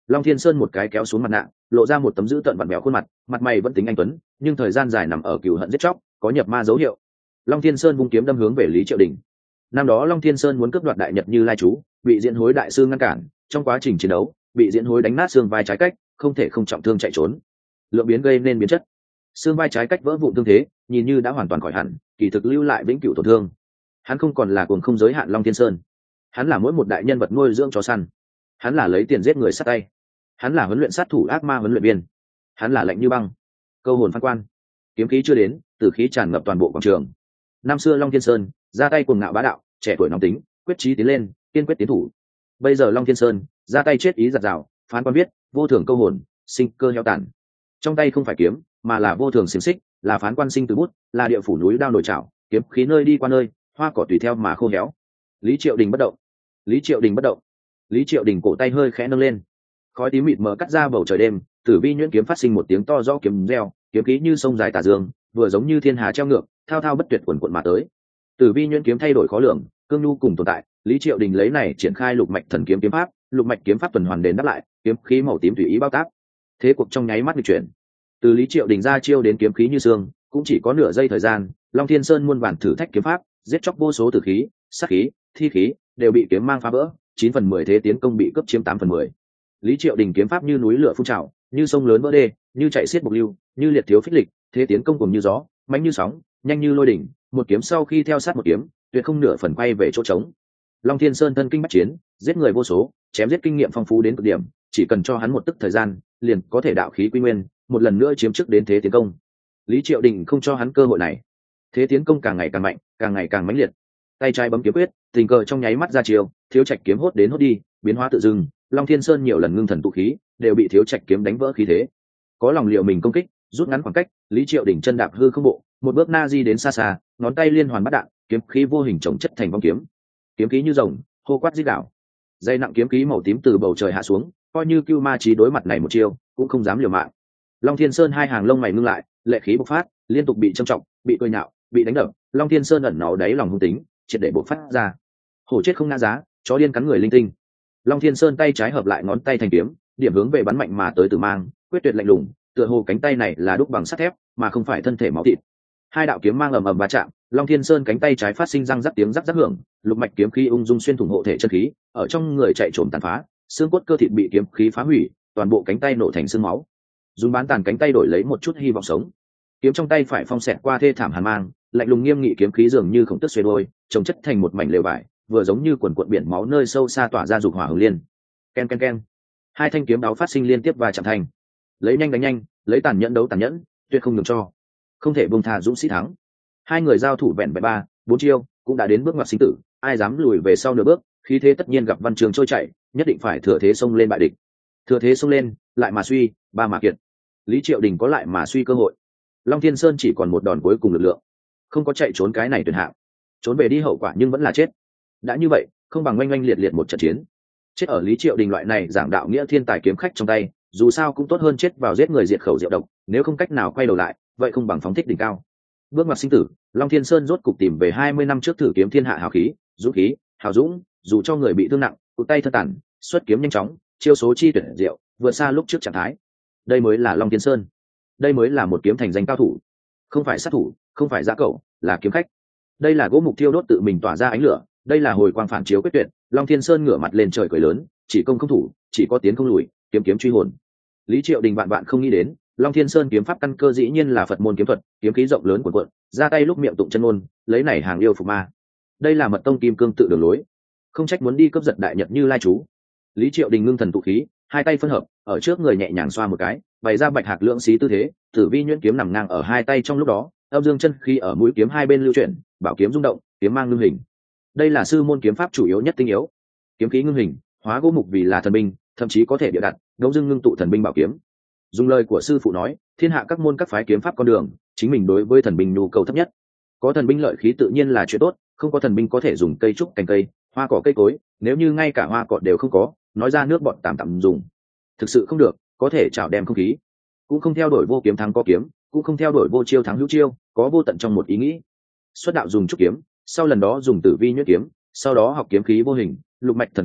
Long Thiên Sơn một cái kéo xuống mặt nạ, lộ ra một tấm dữ tợn vặn vẹo khuôn mặt, mặt mày vẫn tính anh tuấn, nhưng thời gian dài nằm ở cừu hận giết chóc, có nhập ma dấu hiệu. Long Thiên Sơn vung kiếm đâm hướng về Lý Triệu Đình. Năm đó Long Thiên Sơn muốn cướp đoạt đại nhật Như Lai chú, bị Diễn Hối đại sư ngăn cản, trong quá trình chiến đấu, bị Diễn Hối đánh nát xương vai trái cách, không thể không trọng thương chạy trốn. Lượng biến gây nên biến chất, xương vai trái cách vỡ vụn thương thế, nhìn như đã hoàn toàn khỏi hẳn, kỳ thực lưu lại vĩnh cửu tổn thương. Hắn không còn là cuồng không giới hạn Long Thiên Sơn, hắn là mỗi một đại nhân vật nuôi dưỡng chó săn, hắn là lấy tiền giết người sát tay, hắn là huấn luyện sát thủ ác ma huấn luyện viên, hắn là lạnh như băng câu hồn phán quan. Kiếm khí chưa đến, tử khí tràn ngập toàn bộ quảng trường. Năm xưa Long Thiên Sơn ra tay cuồng ngạo bá đạo, trẻ tuổi nóng tính, quyết chí tiến lên, kiên quyết tiến thủ. Bây giờ Long Thiên Sơn ra tay chết ý giật rào, phán quan biết vô thường câu hồn, sinh cơ heo tàn. Trong tay không phải kiếm, mà là vô thường xiềng xích, là phán quan sinh từ bút, là địa phủ núi đao nổi chảo, kiếm khí nơi đi qua nơi, hoa cỏ tùy theo mà khô héo. Lý Triệu Đình bất động, Lý Triệu Đình bất động. Lý Triệu Đình cổ tay hơi khẽ nâng lên, khói tím mịt mờ cắt ra bầu trời đêm. Tử vi nhuyễn kiếm phát sinh một tiếng to rõ kiếm reo, kiếm khí như sông dài tà dương, vừa giống như thiên hà treo ngược, thao thao bất tuyệt quần quần mà tới. Tử vi nhuyễn kiếm thay đổi khó lường, cương nhu cùng tồn tại. Lý Triệu Đình lấy này triển khai lục mạch thần kiếm kiếm pháp, lục mạch kiếm pháp tuần hoàn đền đáp lại, kiếm khí màu tím tùy ý bao tác. Thế cuộc trong nháy mắt nghịch chuyển. Từ Lý Triệu Đình ra chiêu đến kiếm khí như sương, cũng chỉ có nửa giây thời gian. Long Thiên Sơn muôn bản thử thách kiếm pháp, giết chóc vô số tử khí, sát khí, thi khí đều bị kiếm mang phá vỡ, chín phần mười thế tiến công bị cướp chiếm tám phần mười. Lý Triệu Đình kiếm pháp như núi lửa phun trào, như sông lớn vỡ đê, như chạy xiết bộc lưu, như liệt thiếu phích lịch, thế tiến công cùng như gió, mạnh như sóng, nhanh như lôi đỉnh, một kiếm sau khi theo sát một kiếm, tuyệt không nửa phần quay về chỗ trống. Long Thiên Sơn thân kinh bách chiến, giết người vô số, chém giết kinh nghiệm phong phú đến cực điểm, chỉ cần cho hắn một tức thời gian, liền có thể đạo khí quy nguyên, một lần nữa chiếm trước đến thế tiến công. Lý Triệu Đình không cho hắn cơ hội này, thế tiến công càng ngày càng mạnh, càng ngày càng mãnh liệt. Tay trái bấm kiếm quyết, tình cờ trong nháy mắt ra chiều, thiếu trạch kiếm hốt đến hốt đi, biến hóa tự dưng. Long Thiên Sơn nhiều lần ngưng thần tụ khí, đều bị thiếu trạch kiếm đánh vỡ khí thế. Có lòng liệu mình công kích, rút ngắn khoảng cách. Lý Triệu Đình chân đạp hư không bộ, một bước na di đến xa xa, ngón tay liên hoàn bắt đạn, kiếm khí vô hình chồng chất thành vong kiếm. Kiếm khí như rồng, hô quát rít đảo. Dây nặng kiếm khí màu tím từ bầu trời hạ xuống, coi như Cưu Ma Chí đối mặt này một chiêu, cũng không dám liều mạng. Long Thiên Sơn hai hàng lông mày ngưng lại, lệ khí bộc phát, liên tục bị châm trọng, bị cười nhạo, bị đánh đập. Long Thiên Sơn ẩn náu đáy lòng hung tính, triệt để bộc phát ra. Hổ chết không ngã giá, chó điên cắn người linh tinh. Long Thiên Sơn tay trái hợp lại ngón tay thành kiếm, điểm hướng về bắn mạnh mà tới Tử Mang, quyết tuyệt lạnh lùng, tựa hồ cánh tay này là đúc bằng sắt thép, mà không phải thân thể máu thịt. Hai đạo kiếm mang ầm ầm va chạm, Long Thiên Sơn cánh tay trái phát sinh răng rắc tiếng rắc rắc hưởng, lục mạch kiếm khí ung dung xuyên thủng hộ thể chân khí, ở trong người chạy trộm tàn phá, xương cốt cơ thịt bị kiếm khí phá hủy, toàn bộ cánh tay nổ thành xương máu. Dùng bán tàn cánh tay đổi lấy một chút hy vọng sống. Kiếm trong tay phải phong xẹt qua thê thảm hàn mang, lạnh lùng nghiêm nghị kiếm khí dường như khổng tức xuôi đôi, chồng chất thành một mảnh lều vải, vừa giống như quần cuộn biển máu nơi sâu xa tỏa ra dục hỏa hồng liên. Ken ken ken. Hai thanh kiếm đáo phát sinh liên tiếp và chạm thành. Lấy nhanh đánh nhanh, lấy tàn nhẫn đấu tàn nhẫn, tuyệt không nhường cho. Không thể buông tha dũng sĩ thắng. Hai người giao thủ vẹn vẹn ba, bốn chiêu, cũng đã đến bước ngoặt sinh tử, ai dám lùi về sau nửa bước, khí thế tất nhiên gặp văn trường trôi chảy, nhất định phải thừa thế xông lên bại địch. Thừa thế xông lên, lại mà suy, ba mà kiệt. Lý Triệu Đình có lại mà suy cơ hội. Long Thiên Sơn chỉ còn một đòn cuối cùng lực lượng, không có chạy trốn cái này tuyệt hạng, trốn về đi hậu quả nhưng vẫn là chết. Đã như vậy, không bằng oanh oanh liệt liệt một trận chiến. Chết ở Lý Triệu Đình loại này giảng đạo nghĩa thiên tài kiếm khách trong tay, dù sao cũng tốt hơn chết vào giết người diệt khẩu diệu độc, nếu không cách nào quay đầu lại, vậy không bằng phóng thích đỉnh cao. Bước ngoặt sinh tử, Long Thiên Sơn rốt cục tìm về hai mươi năm trước thử kiếm thiên hạ hào khí, dũng khí, hào dũng, dù cho người bị thương nặng, tụt tay thất tàn, xuất kiếm nhanh chóng, chiêu số chi tuyệt diệu, vượt xa lúc trước trạng thái. Đây mới là Long Thiên Sơn, đây mới là một kiếm thành danh cao thủ, không phải sát thủ, không phải giã cẩu, là kiếm khách. Đây là gỗ mục thiêu đốt tự mình tỏa ra ánh lửa, đây là hồi quang phản chiếu quyết tuyệt. Long Thiên Sơn ngửa mặt lên trời cười lớn, chỉ công không thủ, chỉ có tiến không lùi, kiếm kiếm truy hồn. Lý Triệu Đình vạn vạn không nghĩ đến, Long Thiên Sơn kiếm pháp căn cơ dĩ nhiên là Phật môn kiếm thuật, kiếm khí rộng lớn cuồn cuộn, ra tay lúc miệng tụng chân ngôn, lấy này hàng yêu phục ma. Đây là mật tông kim cương tự đường lối, không trách muốn đi cướp giật đại nhật Như Lai chú. Lý Triệu Đình ngưng thần tụ khí, hai tay phân hợp, ở trước người nhẹ nhàng xoa một cái, bày ra bạch hạc lưỡng xí tư thế, tử vi nhuyễn kiếm nằm ngang ở hai tay trong lúc đó, âm dương chân khí ở mũi kiếm hai bên lưu chuyển, bảo kiếm rung động, kiếm mang ngưng hình. Đây là sư môn kiếm pháp chủ yếu nhất tinh yếu. Kiếm khí ngưng hình, hóa gỗ mục vì là thần binh, thậm chí có thể bịa đặt, ngẫu dưng ngưng tụ thần binh bảo kiếm. Dùng lời của sư phụ nói, thiên hạ các môn các phái kiếm pháp con đường, chính mình đối với thần binh nhu cầu thấp nhất. Có thần binh lợi khí tự nhiên là chuyện tốt, không có thần binh có thể dùng cây trúc cành cây, hoa cỏ cây cối, nếu như ngay cả hoa cỏ đều không có, nói ra nước bọn tạm tạm dùng. Thực sự không được, có thể chảo đem không khí. Cũng không theo đuổi vô kiếm thắng có kiếm, cũng không theo đuổi vô chiêu thắng hữu chiêu, có vô tận trong một ý nghĩ. Xuất đạo dùng trúc kiếm, sau lần đó dùng tử vi nhuyễn kiếm, sau đó học kiếm khí vô hình, lục mạch thần kiếm,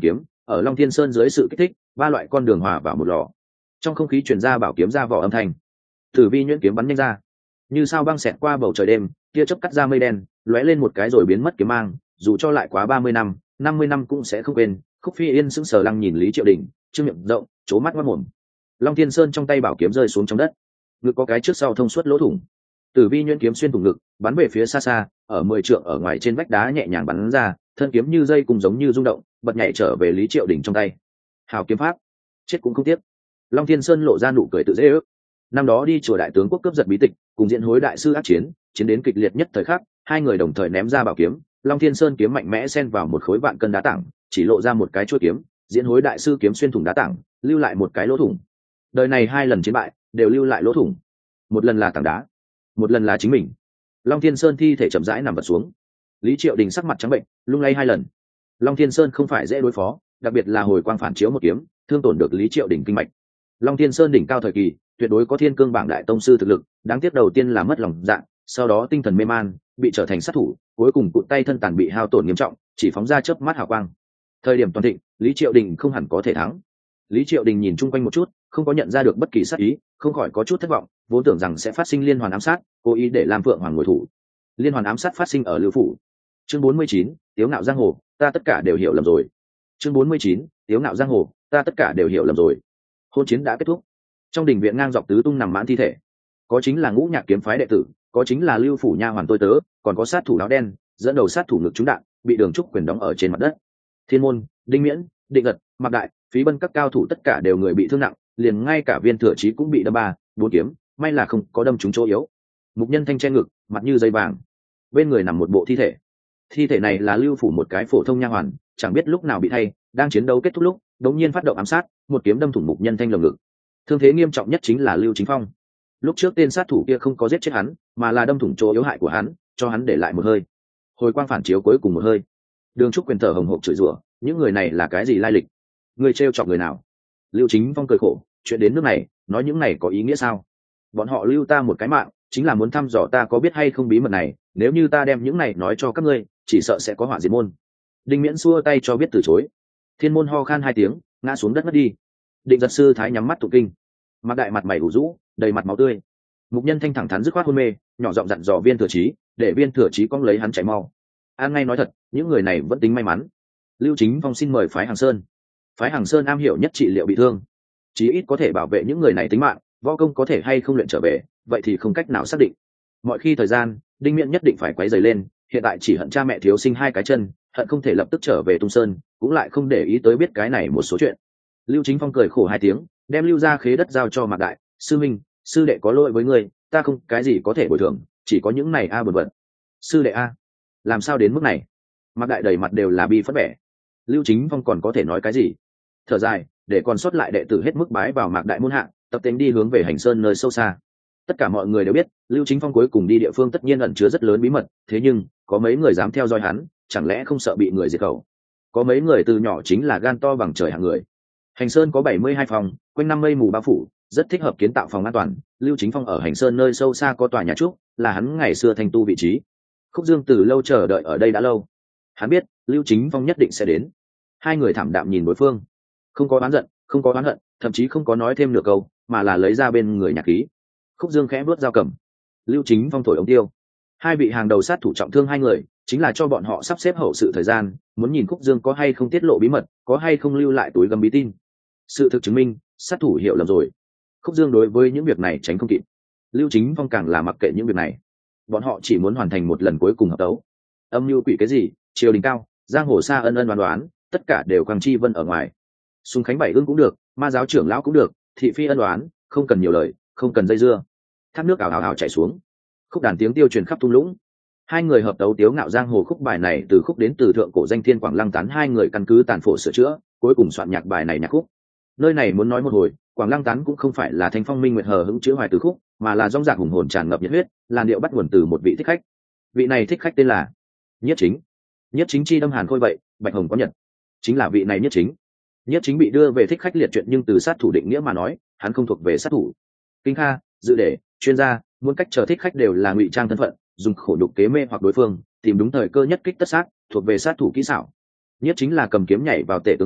ở Long Thiên Sơn dưới sự kích thích, ba loại con đường hòa vào một lò. Trong không khí truyền ra bảo kiếm ra vỏ âm thanh. Tử vi nhuyễn kiếm bắn nhanh ra, như sao băng xẹt qua bầu trời đêm, tia chớp cắt ra mây đen, lóe lên một cái rồi biến mất kiếm mang, dù cho lại quá ba mươi năm, năm mươi năm cũng sẽ không quên. Khúc Phi Yên sững sờ lăng nhìn Lý Triệu Đình, trương miệng rộng, trố mắt ngoác mồm. Long Thiên Sơn trong tay bảo kiếm rơi xuống trong đất, ngực có cái trước sau thông suốt lỗ thủng. Tử vi nhuyễn kiếm xuyên thủng ngực, bắn về phía xa xa, ở mười trượng ở ngoài trên vách đá nhẹ nhàng bắn ra, thân kiếm như dây cùng giống như rung động, bật nhảy trở về Lý Triệu Đình trong tay. Hào kiếm pháp, chết cũng không tiếc. Long Thiên Sơn lộ ra nụ cười tự dễ ước. Năm đó đi chùa đại tướng quốc cướp giật bí tịch, cùng diễn hối đại sư ác chiến, chiến đến kịch liệt nhất thời khắc, hai người đồng thời ném ra bảo kiếm. Long Thiên Sơn kiếm mạnh mẽ xen vào một khối vạn cân đá tảng, chỉ lộ ra một cái chuôi kiếm, diễn hối đại sư kiếm xuyên thủng đá tảng, lưu lại một cái lỗ thủng. Đời này hai lần chiến bại, đều lưu lại lỗ thủng. Một lần là tảng đá, một lần là chính mình. Long Thiên Sơn thi thể chậm rãi nằm vật xuống. Lý Triệu Đình sắc mặt trắng bệnh, lung lay hai lần. Long Thiên Sơn không phải dễ đối phó, đặc biệt là hồi quang phản chiếu một kiếm, thương tổn được Lý Triệu Đình kinh mạch. Long Thiên Sơn đỉnh cao thời kỳ, tuyệt đối có thiên cương bảng đại tông sư thực lực, đáng tiếc đầu tiên là mất lòng dạ, sau đó tinh thần mê man, bị trở thành sát thủ, cuối cùng cụt tay thân tàn bị hao tổn nghiêm trọng, chỉ phóng ra chớp mắt hào quang. Thời điểm toàn thịnh, Lý Triệu Đình không hẳn có thể thắng. Lý Triệu Đình nhìn chung quanh một chút, không có nhận ra được bất kỳ sát ý, không khỏi có chút thất vọng, vốn tưởng rằng sẽ phát sinh liên hoàn ám sát, cố ý để làm Phượng Hoàng ngồi thủ. Liên hoàn ám sát phát sinh ở Lưu phủ. Chương bốn mươi chín, Tiếu ngạo giang hồ, ta tất cả đều hiểu lầm rồi. Chương bốn mươi chín, Tiếu ngạo giang hồ, ta tất cả đều hiểu lầm rồi. Hôn chiến đã kết thúc. Trong đình viện ngang dọc tứ tung nằm mãn thi thể, có chính là ngũ nhạc kiếm phái đệ tử, có chính là Lưu phủ nha hoàn tôi tớ, còn có sát thủ áo đen, dẫn đầu sát thủ ngực trúng đạn, bị Đường Trúc Quyền đóng ở trên mặt đất. Thiên Môn, Đinh Miễn, Định Gật, Mạc Đại, Phí Bân các cao thủ tất cả đều người bị thương nặng, liền ngay cả Viên Thừa Chí cũng bị đâm ba, bốn kiếm, may là không có đâm trúng chỗ yếu. Mục Nhân Thanh che ngực, mặt như dây vàng. Bên người nằm một bộ thi thể. Thi thể này là Lưu phủ một cái phổ thông nha hoàn, chẳng biết lúc nào bị thay, đang chiến đấu kết thúc lúc, đống nhiên phát động ám sát, một kiếm đâm thủng Mục Nhân Thanh lồng ngực. Thương thế nghiêm trọng nhất chính là Lưu Chính Phong. Lúc trước tên sát thủ kia không có giết chết hắn, mà là đâm thủng chỗ yếu hại của hắn, cho hắn để lại một hơi. Hồi quang phản chiếu cuối cùng một hơi. Đường Trúc Quyền thở hồng hộc chửi rủa, những người này là cái gì lai lịch? Người trêu chọc người nào? Lưu Chính Phong cười khổ, chuyện đến nước này, nói những này có ý nghĩa sao? Bọn họ lưu ta một cái mạng, chính là muốn thăm dò ta có biết hay không bí mật này, nếu như ta đem những này nói cho các ngươi, chỉ sợ sẽ có họa diệt môn. Đinh Miễn xua tay cho biết từ chối. Thiên Môn ho khan hai tiếng, ngã xuống đất mất đi. Định Giật sư thái nhắm mắt tụng kinh. Mạc Đại mặt mày ủ rũ, đầy mặt máu tươi. Mục Nhân Thanh thẳng thắn dứt khoát hôn mê, nhỏ giọng dặn dò Viên Thừa Chí, để Viên Thừa Chí cong lấy hắn chạy mau. An ngay nói thật, những người này vẫn tính may mắn. Lưu Chính Phong xin mời phái Hàng Sơn. Phái Hàng Sơn am hiểu nhất trị liệu bị thương, chí ít có thể bảo vệ những người này tính mạng. Võ công có thể hay không luyện trở về, vậy thì không cách nào xác định. Mọi khi thời gian, Đinh Miễn nhất định phải quấy rầy lên, hiện tại chỉ hận cha mẹ thiếu sinh hai cái chân, hận không thể lập tức trở về Tung Sơn, cũng lại không để ý tới biết cái này một số chuyện. Lưu Chính Phong cười khổ hai tiếng, đem Lưu gia khế đất giao cho Mạc Đại, sư minh, sư đệ có lỗi với ngươi, ta không cái gì có thể bồi thường, chỉ có những này a bẩn bẩn. Sư đệ a, làm sao đến mức này? Mạc Đại đầy mặt đều là bi phẫn vẻ. Lưu Chính Phong còn có thể nói cái gì? Thở dài, để còn sót lại đệ tử hết mức bái vào Mạc Đại môn hạ, tập tính đi hướng về Hành Sơn nơi sâu xa. Tất cả mọi người đều biết, Lưu Chính Phong cuối cùng đi địa phương tất nhiên ẩn chứa rất lớn bí mật, thế nhưng có mấy người dám theo dõi hắn, chẳng lẽ không sợ bị người diệt khẩu? Có mấy người từ nhỏ chính là gan to bằng trời hạng người. Hành Sơn có bảy mươi hai phòng, quanh năm mây mù bao phủ, rất thích hợp kiến tạo phòng an toàn. Lưu Chính Phong ở Hành Sơn nơi sâu xa có tòa nhà trúc, là hắn ngày xưa thành tu vị trí. Khúc Dương từ lâu chờ đợi ở đây đã lâu, hắn biết Lưu Chính Phong nhất định sẽ đến. Hai người thảm đạm nhìn đối phương, không có oán giận, không có oán hận, thậm chí không có nói thêm nửa câu, mà là lấy ra bên người nhạc khí. Khúc Dương khẽ bước dao cầm, Lưu Chính Phong thổi ống tiêu. Hai vị hàng đầu sát thủ trọng thương hai người, chính là cho bọn họ sắp xếp hậu sự thời gian, muốn nhìn Khúc Dương có hay không tiết lộ bí mật, có hay không lưu lại túi gấm bí tin. Sự thực chứng minh, sát thủ hiểu lầm rồi. Khúc Dương đối với những việc này tránh không kịp. Lưu Chính Phong càng là mặc kệ những việc này. Bọn họ chỉ muốn hoàn thành một lần cuối cùng hợp đấu. Âm mưu quỷ cái gì, triều đình cao, giang hồ xa ân ân đoán đoán, tất cả đều Quang Chi Vân ở ngoài. Sùng Khánh Bảy Ương cũng được, Ma giáo trưởng lão cũng được, thị phi ân đoán, không cần nhiều lời, không cần dây dưa. Thác nước ảo ảo ảo chảy xuống, khúc đàn tiếng tiêu truyền khắp thung lũng. Hai người hợp đấu tiếu ngạo giang hồ khúc bài này từ khúc đến từ thượng cổ danh thiên Quảng Lăng Tán, hai người căn cứ tàn phổ sửa chữa, cuối cùng soạn nhạc bài này nhạc khúc. Nơi này muốn nói một hồi, Quảng Lăng Tán cũng không phải là thanh phong minh nguyệt hờ hững chữ hoài từ khúc, mà là rong rạc hùng hồn tràn ngập nhiệt huyết, làn điệu bắt nguồn từ một vị thích khách. Vị này thích khách tên là Nhiếp Chính. Nhiếp Chính chi đâm hàn khôi vậy, bạch hồng có nhật, chính là vị này Nhiếp Chính. Nhiếp Chính bị đưa về thích khách liệt chuyện, nhưng từ sát thủ định nghĩa mà nói, hắn không thuộc về sát thủ. Kinh kha, dự để, chuyên gia, muốn cách chờ thích khách đều là ngụy trang thân phận, dùng khổ nhục kế mê hoặc đối phương, tìm đúng thời cơ nhất kích tất sát, thuộc về sát thủ kỹ xảo. Nhiếp Chính là cầm kiếm nhảy vào tể tướng phủ,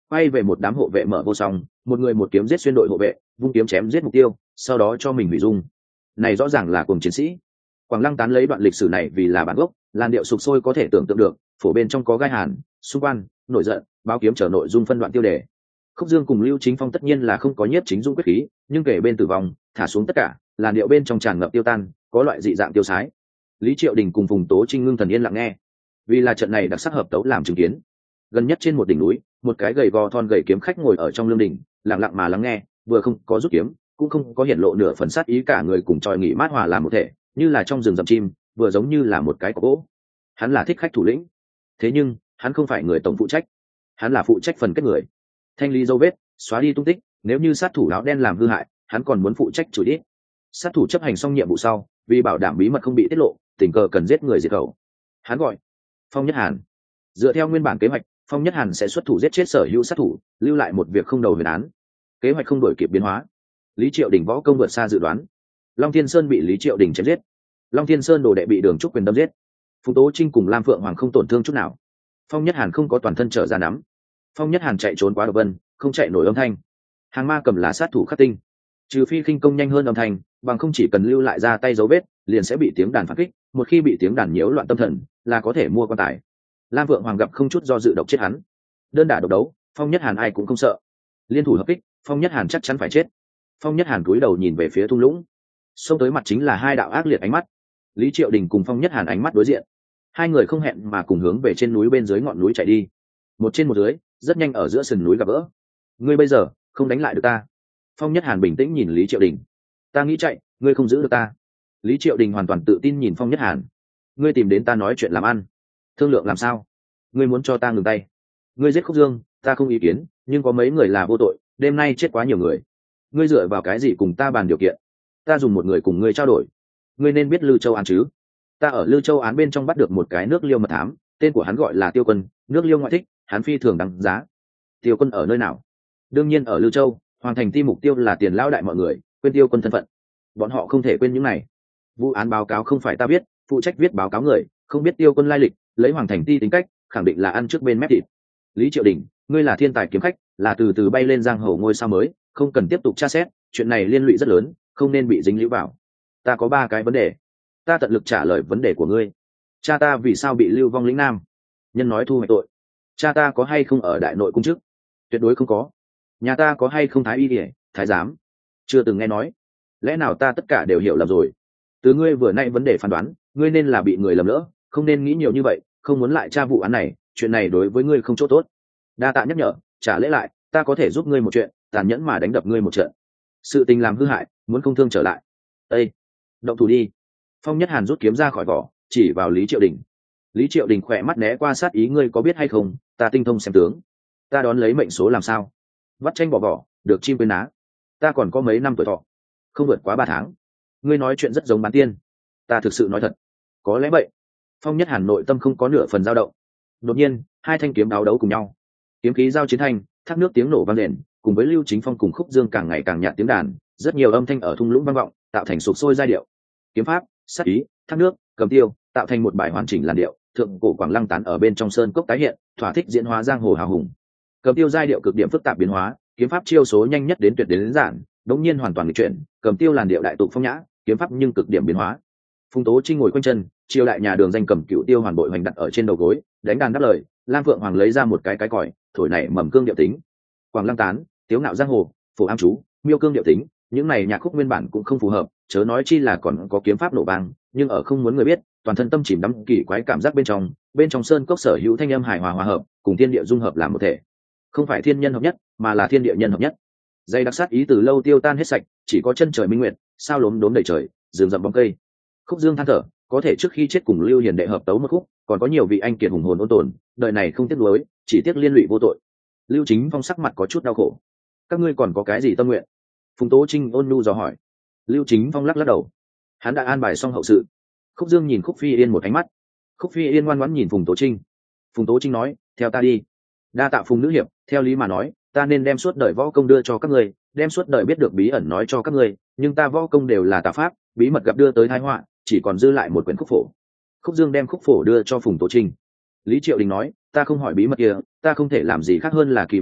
quay về một đám hộ vệ mở vô song, một người một kiếm giết xuyên đội hộ vệ, vung kiếm chém giết mục tiêu, sau đó cho mình hủy dung. Này rõ ràng là cùng chiến sĩ. Quảng Lăng Tán lấy đoạn lịch sử này vì là bản gốc, làn điệu sục sôi có thể tưởng tượng được, phổ bên trong có gai hàn, xung quan, nổi giận, báo kiếm trở nội dung phân đoạn tiêu đề. Khúc Dương cùng Lưu Chính Phong tất nhiên là không có nhiếp chính dung quyết khí, nhưng kể bên tử vong, thả xuống tất cả, làn điệu bên trong tràn ngập tiêu tan, có loại dị dạng tiêu sái. Lý Triệu Đình cùng Phùng Tố Trinh ngưng thần yên lặng nghe, vì là trận này đặc sắc hợp tấu làm chứng kiến. Gần nhất trên một đỉnh núi, một cái gầy gò thon gầy kiếm khách ngồi ở trong lương đỉnh, lặng lặng mà lắng nghe, vừa không có rút kiếm, cũng không có hiện lộ nửa phần sát ý, cả người cùng tròi nghỉ mát hòa làm một thể, như là trong rừng rậm chim, vừa giống như là một cái cọc gỗ. Hắn là thích khách thủ lĩnh, thế nhưng hắn không phải người tổng phụ trách, hắn là phụ trách phần kết người, thanh lý dấu vết, xóa đi tung tích. Nếu như sát thủ áo đen làm hư hại, hắn còn muốn phụ trách chửi đít. Sát thủ chấp hành xong nhiệm vụ sau, vì bảo đảm bí mật không bị tiết lộ, tình cờ cần giết người diệt khẩu. Hắn gọi Phong Nhất Hàn. Dựa theo nguyên bản kế hoạch, Phong Nhất Hàn sẽ xuất thủ giết chết sở hữu sát thủ, lưu lại một việc không đầu huyền án. Kế hoạch không đổi kịp biến hóa, Lý Triệu Đình võ công vượt xa dự đoán. Long Thiên Sơn bị Lý Triệu Đình chém giết, Long Thiên Sơn đồ đệ bị Đường Trúc Quyền đâm giết, Phùng Tố Trinh cùng Lam Phượng Hoàng không tổn thương chút nào. Phong Nhất Hàn không có toàn thân trở ra nắm. Phong Nhất Hàn chạy trốn quá độc vân, không chạy nổi âm thanh. Hàng ma cầm là sát thủ khắc tinh, trừ phi khinh công nhanh hơn âm thanh, bằng không chỉ cần lưu lại ra tay dấu vết, liền sẽ bị tiếng đàn phản kích. Một khi bị tiếng đàn nhiễu loạn tâm thần, là có thể mua quan tài. Lam Phượng Hoàng gặp không chút do dự độc chết hắn. Đơn đả độc đấu, Phong Nhất Hàn ai cũng không sợ. Liên thủ hợp kích, Phong Nhất Hàn chắc chắn phải chết. Phong Nhất Hàn cúi đầu nhìn về phía thung lũng, xông tới mặt chính là hai đạo ác liệt ánh mắt. Lý Triệu Đình cùng Phong Nhất Hàn ánh mắt đối diện, hai người không hẹn mà cùng hướng về trên núi bên dưới ngọn núi chạy đi. Một trên một dưới, rất nhanh ở giữa sườn núi gặp gỡ. Ngươi bây giờ không đánh lại được ta. Phong Nhất Hàn bình tĩnh nhìn Lý Triệu Đình. Ta nghĩ chạy, ngươi không giữ được ta. Lý Triệu Đình hoàn toàn tự tin nhìn Phong Nhất Hàn. Ngươi tìm đến ta nói chuyện làm ăn, thương lượng làm sao? Ngươi muốn cho ta ngừng tay? Ngươi giết Khúc Dương, ta không ý kiến, nhưng có mấy người là vô tội, đêm nay chết quá nhiều người. Ngươi dựa vào cái gì cùng ta bàn điều kiện? Ta dùng một người cùng ngươi trao đổi. Ngươi nên biết Lư Châu án chứ? Ta ở Lư Châu án bên trong bắt được một cái nước Liêu mật thám, tên của hắn gọi là Tiêu Quân, nước Liêu ngoại thích, hắn phi thường đáng giá. Tiêu Quân ở nơi nào? Đương nhiên ở Lư Châu. Hoàng thành ti mục tiêu là tiền lão đại mọi người, quên Tiêu Quân thân phận. Bọn họ không thể quên những này. Vụ án báo cáo không phải ta viết, phụ trách viết báo cáo người không biết Tiêu Quân lai lịch, lấy Hoàng thành ti tính cách, khẳng định là ăn trước bên mép thịt. Lý Triệu Đình, ngươi là thiên tài kiếm khách, là từ từ bay lên giang hồ ngôi sao mới, không cần tiếp tục tra xét, chuyện này liên lụy rất lớn, không nên bị dính líu vào. Ta có ba cái vấn đề, ta tận lực trả lời vấn đề của ngươi. Cha ta vì sao bị lưu vong lĩnh nam? Nhân nói thu hoạch tội. Cha ta có hay không ở đại nội cung chức? Tuyệt đối không có. Nhà ta có hay không thái y ỉa, thái giám? Chưa từng nghe nói. Lẽ nào ta tất cả đều hiểu lầm rồi? Từ ngươi vừa nay vấn đề phán đoán, ngươi nên là bị người lầm lỡ, không nên nghĩ nhiều như vậy, không muốn lại tra vụ án này, chuyện này đối với ngươi không chỗ tốt. Đa tạ nhắc nhở, trả lễ lại, ta có thể giúp ngươi một chuyện, tàn nhẫn mà đánh đập ngươi một trận. Sự tình làm hư hại, muốn không thương trở lại. Ê, động thủ đi. Phong Nhất Hàn rút kiếm ra khỏi vỏ, chỉ vào Lý Triệu Đình. Lý Triệu Đình khỏe mắt né qua sát ý, ngươi có biết hay không, ta tinh thông xem tướng, ta đón lấy mệnh số làm sao? Vắt tranh bỏ vỏ, được chim quên ná. Ta còn có mấy năm tuổi thọ, không vượt quá ba tháng. Ngươi nói chuyện rất giống bán tiên, ta thực sự nói thật. Có lẽ vậy. Phong Nhất Hàn nội tâm không có nửa phần dao động. Đột nhiên, hai thanh kiếm đáo đấu cùng nhau, kiếm khí giao chiến thanh, thác nước tiếng nổ vang rền, cùng với Lưu Chính Phong cùng Khúc Dương càng ngày càng nhạt tiếng đàn, rất nhiều âm thanh ở thung lũng vang vọng, tạo thành sục sôi giai điệu. Kiếm pháp, sát ý, thác nước, cầm tiêu, tạo thành một bài hoàn chỉnh làn điệu. Thượng cổ Quảng Lăng Tán ở bên trong sơn cốc tái hiện, thỏa thích diễn hóa giang hồ hào hùng. Cầm tiêu giai điệu cực điểm phức tạp biến hóa, kiếm pháp chiêu số nhanh nhất đến tuyệt đến, đến giản, đống nhiên hoàn toàn nghịch chuyển. Cầm tiêu làn điệu đại tụ phong nhã, kiếm pháp nhưng cực điểm biến hóa. Phùng Tố Trinh ngồi quanh chân, triều đại nhà Đường danh cầm cựu tiêu hoàn bội hoành đặt ở trên đầu gối, đánh đàn đáp lời. Lam Phượng Hoàng lấy ra một cái cái còi, thổi nảy mầm cương điệu tính. Quảng Lăng Tán, tiếu ngạo giang hồ, phổ am chú, miêu cương điệu tính, những này nhạc khúc nguyên bản cũng không phù hợp, chớ nói chi là còn có kiếm pháp nổ vang, nhưng ở không muốn người biết, toàn thân tâm chìm đắm kỳ quái cảm giác bên trong, bên trong sơn cốc sở hữu thanh âm hài hòa hòa hợp, cùng thiên địa dung hợp làm một thể. Không phải thiên nhân hợp nhất, mà là thiên địa nhân hợp nhất. Dây đặc sát ý từ lâu tiêu tan hết sạch, chỉ có chân trời minh nguyệt, sao lốm đốm đầy trời, rừng rậm bóng cây. Khúc Dương than thở, có thể trước khi chết cùng Lưu Hiền đệ hợp tấu một khúc, còn có nhiều vị anh kiệt hùng hồn ôn tồn, đời này không tiếc nuối, chỉ tiếc liên lụy vô tội. Lưu Chính Phong sắc mặt có chút đau khổ. Các ngươi còn có cái gì tâm nguyện? Phùng Tố Trinh ôn nhu dò hỏi. Lưu Chính Phong lắc lắc đầu, hắn đã an bài xong hậu sự. Khúc Dương nhìn Khúc Phi Yên một ánh mắt. Khúc Phi Yên ngoan ngoãn nhìn Phùng Tố Trinh. Phùng Tố Trinh nói, theo ta đi. Đa tạ Phùng nữ hiệp, theo lý mà nói, ta nên đem suốt đời võ công đưa cho các ngươi, đem suốt đời biết được bí ẩn nói cho các ngươi, nhưng ta võ công đều là tà pháp, bí mật gặp đưa tới tai họa, chỉ còn dư lại một quyển khúc phổ. Khúc Dương đem khúc phổ đưa cho Phùng Tố Trinh. Lý Triệu Đình nói, ta không hỏi bí mật kia, ta không thể làm gì khác hơn là kỳ một chuyện,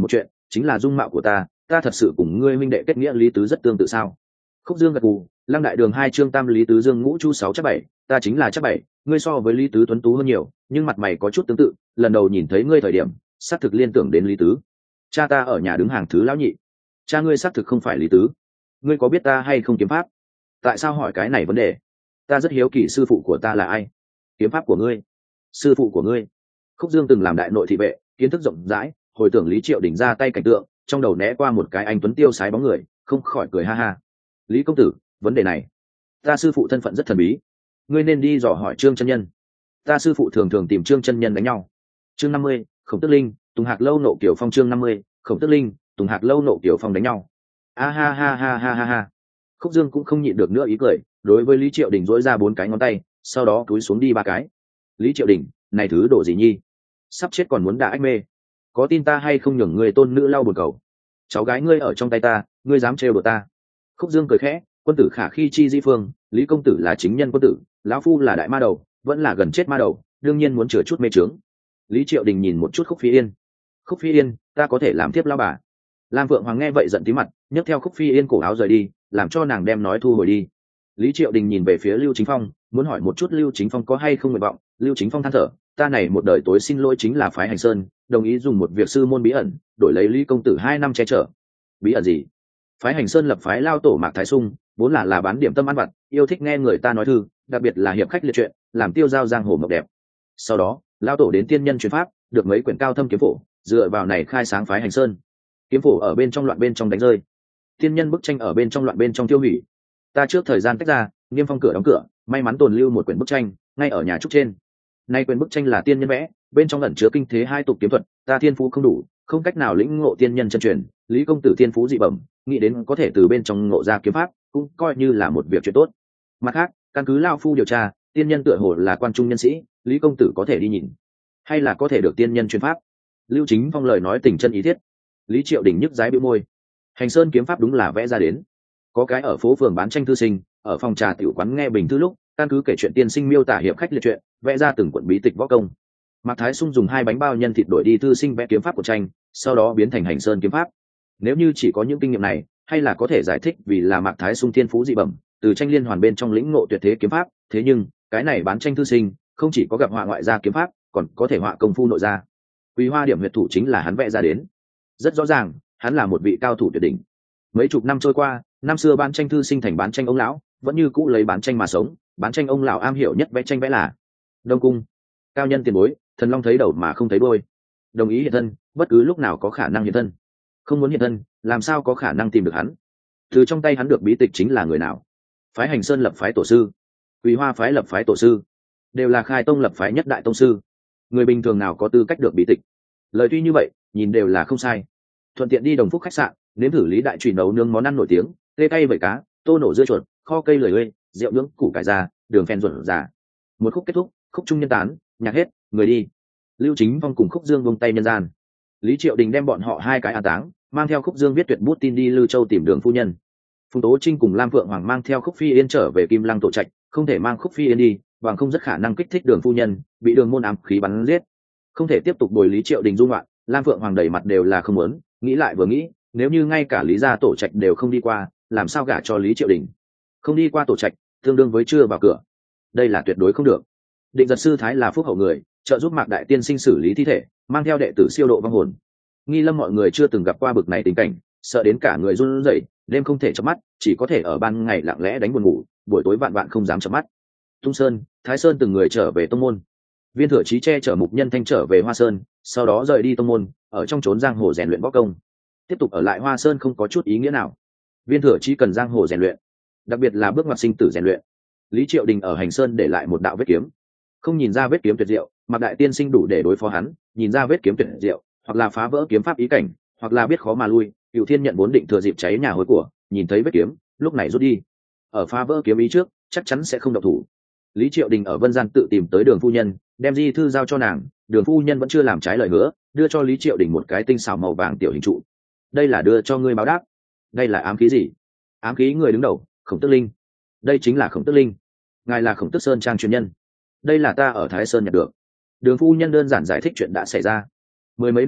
chính là dung mạo của ta, ta thật sự cùng ngươi minh đệ kết nghĩa Lý Tứ rất tương tự sao? Khúc Dương gật gù. Lăng đại đường hai chương tam Lý Tứ Dương ngũ chu sáu chắc bảy, ta chính là chắc bảy, ngươi so với Lý Tứ tuấn tú hơn nhiều, nhưng mặt mày có chút tương tự, lần đầu nhìn thấy ngươi thời điểm xác thực liên tưởng đến Lý Tứ. Cha ta ở nhà đứng hàng thứ lão nhị. Cha ngươi xác thực không phải Lý Tứ. Ngươi có biết ta hay không kiếm pháp? Tại sao hỏi cái này vấn đề? Ta rất hiếu kỳ sư phụ của ta là ai. Kiếm pháp của ngươi? Sư phụ của ngươi? Khúc Dương từng làm đại nội thị vệ, kiến thức rộng rãi, hồi tưởng Lý Triệu Đình ra tay cảnh tượng, trong đầu né qua một cái anh tuấn tiêu sái bóng người, không khỏi cười ha ha. Lý công tử, vấn đề này, ta sư phụ thân phận rất thần bí, ngươi nên đi dò hỏi Trương chân nhân. Ta sư phụ thường thường tìm Trương chân nhân đánh nhau. Chương năm mươi, Khổng Tức Linh, Tùng Hạc Lâu nộ kiểu phong. Chương năm mươi, Khổng Tức Linh, Tùng Hạc Lâu nộ kiểu phong đánh nhau. A ha ha ha ha ha ha. Khúc Dương cũng không nhịn được nữa ý cười, đối với Lý Triệu Đình dỗi ra bốn cái ngón tay, sau đó cúi xuống đi ba cái. Lý Triệu Đình, này thứ độ gì nhi? Sắp chết còn muốn đả ách mê. Có tin ta hay không nhường người tôn nữ lau bồn cầu? Cháu gái ngươi ở trong tay ta, ngươi dám trêu đùa ta? Khúc Dương cười khẽ, quân tử khả khi chi di phương, Lý công tử là chính nhân quân tử, lão phu là đại ma đầu, vẫn là gần chết ma đầu, đương nhiên muốn chừa chút mê trướng. Lý Triệu Đình nhìn một chút Khúc Phi Yên. Khúc Phi Yên, ta có thể làm tiếp lão bà. Lam Vượng Hoàng nghe vậy giận tí mặt, nhấc theo Khúc Phi Yên cổ áo rời đi, làm cho nàng đem nói thu hồi đi. Lý Triệu Đình nhìn về phía Lưu Chính Phong, muốn hỏi một chút Lưu Chính Phong có hay không nguyện vọng. Lưu Chính Phong than thở, ta này một đời tối xin lỗi chính là phái Hành Sơn, đồng ý dùng một việc sư môn bí ẩn đổi lấy Lý công tử hai năm che chở. Bí ẩn gì? Phái Hành Sơn lập phái lao tổ Mạc Thái Sung, vốn là là bán điểm tâm ăn vặt, yêu thích nghe người ta nói thư, đặc biệt là hiệp khách liệt truyện, làm tiêu giao giang hồ mộng đẹp. Sau đó, lao tổ đến tiên nhân truyền pháp, được mấy quyển cao thâm kiếm phổ, dựa vào này khai sáng phái Hành Sơn. Kiếm phổ ở bên trong loạn bên trong đánh rơi, tiên nhân bức tranh ở bên trong loạn bên trong tiêu hủy. Ta trước thời gian tách ra, Niêm Phong cửa đóng cửa, may mắn tồn lưu một quyển bức tranh, ngay ở nhà trúc trên. Nay quyển bức tranh là tiên nhân vẽ, bên trong ẩn chứa kinh thế hai tục kiếm thuật, ta thiên phú không đủ, không cách nào lĩnh ngộ tiên nhân chân truyền, Lý công tử thiên phú dị bẩm, nghĩ đến có thể từ bên trong ngộ ra kiếm pháp, cũng coi như là một việc chuyện tốt. Mặt khác, căn cứ lao phu điều tra, tiên nhân tựa hồ là quan trung nhân sĩ, Lý công tử có thể đi nhìn, hay là có thể được tiên nhân truyền pháp. Lưu Chính Phong lời nói tình chân ý thiết. Lý Triệu Đình nhức dái bĩu môi. Hành Sơn kiếm pháp đúng là vẽ ra đến. Có cái ở phố phường bán tranh thư sinh, ở phòng trà tiểu quán nghe bình thư lúc, căn cứ kể chuyện tiên sinh miêu tả hiệp khách liệt truyện, vẽ ra từng cuộn bí tịch võ công. Mạc Thái Sung dùng hai bánh bao nhân thịt đổi đi thư sinh vẽ kiếm pháp của tranh, sau đó biến thành Hành Sơn kiếm pháp. Nếu như chỉ có những kinh nghiệm này, hay là có thể giải thích vì là Mạc Thái Sung thiên phú dị bẩm, từ tranh liên hoàn bên trong lĩnh ngộ tuyệt thế kiếm pháp. Thế nhưng, cái này bán tranh thư sinh, không chỉ có gặp họa ngoại gia kiếm pháp, còn có thể họa công phu nội gia. Quý Hoa điểm huyệt thủ chính là hắn vẽ ra đến. Rất rõ ràng, hắn là một vị cao thủ tuyệt đỉnh. Mấy chục năm trôi qua, năm xưa bán tranh thư sinh thành bán tranh ông lão, vẫn như cũ lấy bán tranh mà sống. Bán tranh ông lão am hiểu nhất vẽ tranh vẽ là Đông Cung. Cao nhân tiền bối, Thần Long thấy đầu mà không thấy đuôi. Đồng ý hiện thân, bất cứ lúc nào có khả năng hiện thân. Không muốn hiện thân, làm sao có khả năng tìm được hắn? Từ trong tay hắn được bí tịch chính là người nào? Phái Hành Sơn lập phái tổ sư, Quý Hoa phái lập phái tổ sư, đều là khai tông lập phái nhất đại tông sư. Người bình thường nào có tư cách được bí tịch? Lời tuy như vậy, nhìn đều là không sai. Thuận tiện đi Đồng Phúc khách sạn, nếm thử Lý đại trùy nấu nướng món ăn nổi tiếng, tê cay vẩy cá, tô nổ dưa chuột, kho cây lười ơi, rượu nướng củ cải già, đường phèn ruột già. Một khúc kết thúc, khúc trung nhân tán, nhạc hết, người đi. Lưu Chính Phong cùng Khúc Dương buông tay nhân gian. Lý Triệu Đình đem bọn họ hai cái an táng, mang theo Khúc Dương viết tuyệt bút tin đi Lư Châu tìm Đường phu nhân. Phùng Tố Trinh cùng Lam Phượng Hoàng mang theo Khúc Phi Yên trở về Kim Lăng tổ trạch, không thể mang Khúc Phi Yên đi, bằng không rất khả năng kích thích Đường phu nhân, bị Đường môn ám khí bắn giết. Không thể tiếp tục bồi Lý Triệu Đình dung loạn, Lam Phượng Hoàng đầy mặt đều là không muốn, nghĩ lại vừa nghĩ, nếu như ngay cả Lý gia tổ trạch đều không đi qua, làm sao gả cho Lý Triệu Đình? Không đi qua tổ trạch, tương đương với chưa vào cửa. Đây là tuyệt đối không được. Định Giật sư thái là phúc hậu người, trợ giúp Mạc đại tiên sinh xử lý thi thể, mang theo đệ tử siêu độ vong hồn. Nghi Lâm mọi người chưa từng gặp qua bực này tình cảnh, sợ đến cả người run rẩy, đêm không thể chợp mắt, chỉ có thể ở ban ngày lặng lẽ đánh buồn ngủ, buổi tối vạn vạn không dám chợp mắt. Tung Sơn, Thái Sơn từng người trở về tông môn. Viên Thừa Chí che chở Mục Nhân Thanh trở về Hoa Sơn, sau đó rời đi tông môn, ở trong trốn giang hồ rèn luyện võ công. Tiếp tục ở lại Hoa Sơn không có chút ý nghĩa nào. Viên Thừa Chí cần giang hồ rèn luyện, đặc biệt là bước ngoặt sinh tử rèn luyện. Lý Triệu Đình ở Hành Sơn để lại một đạo vết kiếm, không nhìn ra vết kiếm tuyệt diệu, Mạc đại tiên sinh đủ để đối phó hắn, nhìn ra vết kiếm tuyệt diệu, hoặc là phá vỡ kiếm pháp ý cảnh, hoặc là biết khó mà lui. Cửu Thiên nhận vốn định thừa dịp cháy nhà hối của, nhìn thấy vết kiếm, lúc này rút đi. Ở phá vỡ kiếm ý trước, chắc chắn sẽ không động thủ. Lý Triệu Đình ở Vân Gian tự tìm tới Đường phu nhân, đem di thư giao cho nàng. Đường phu nhân vẫn chưa làm trái lời hứa, đưa cho Lý Triệu Đình một cái tinh xảo màu vàng tiểu hình trụ. Đây là đưa cho ngươi báo đáp. Đây là ám khí gì? Ám khí người đứng đầu, Khổng Tức Linh. Đây chính là Khổng Tức Linh. Ngài là Khổng Tức Sơn trang truyền nhân. Đây là ta ở Thái Sơn nhận được. Đường phu nhân đơn giản giải thích chuyện đã xảy ra. Mười mấy năm trước,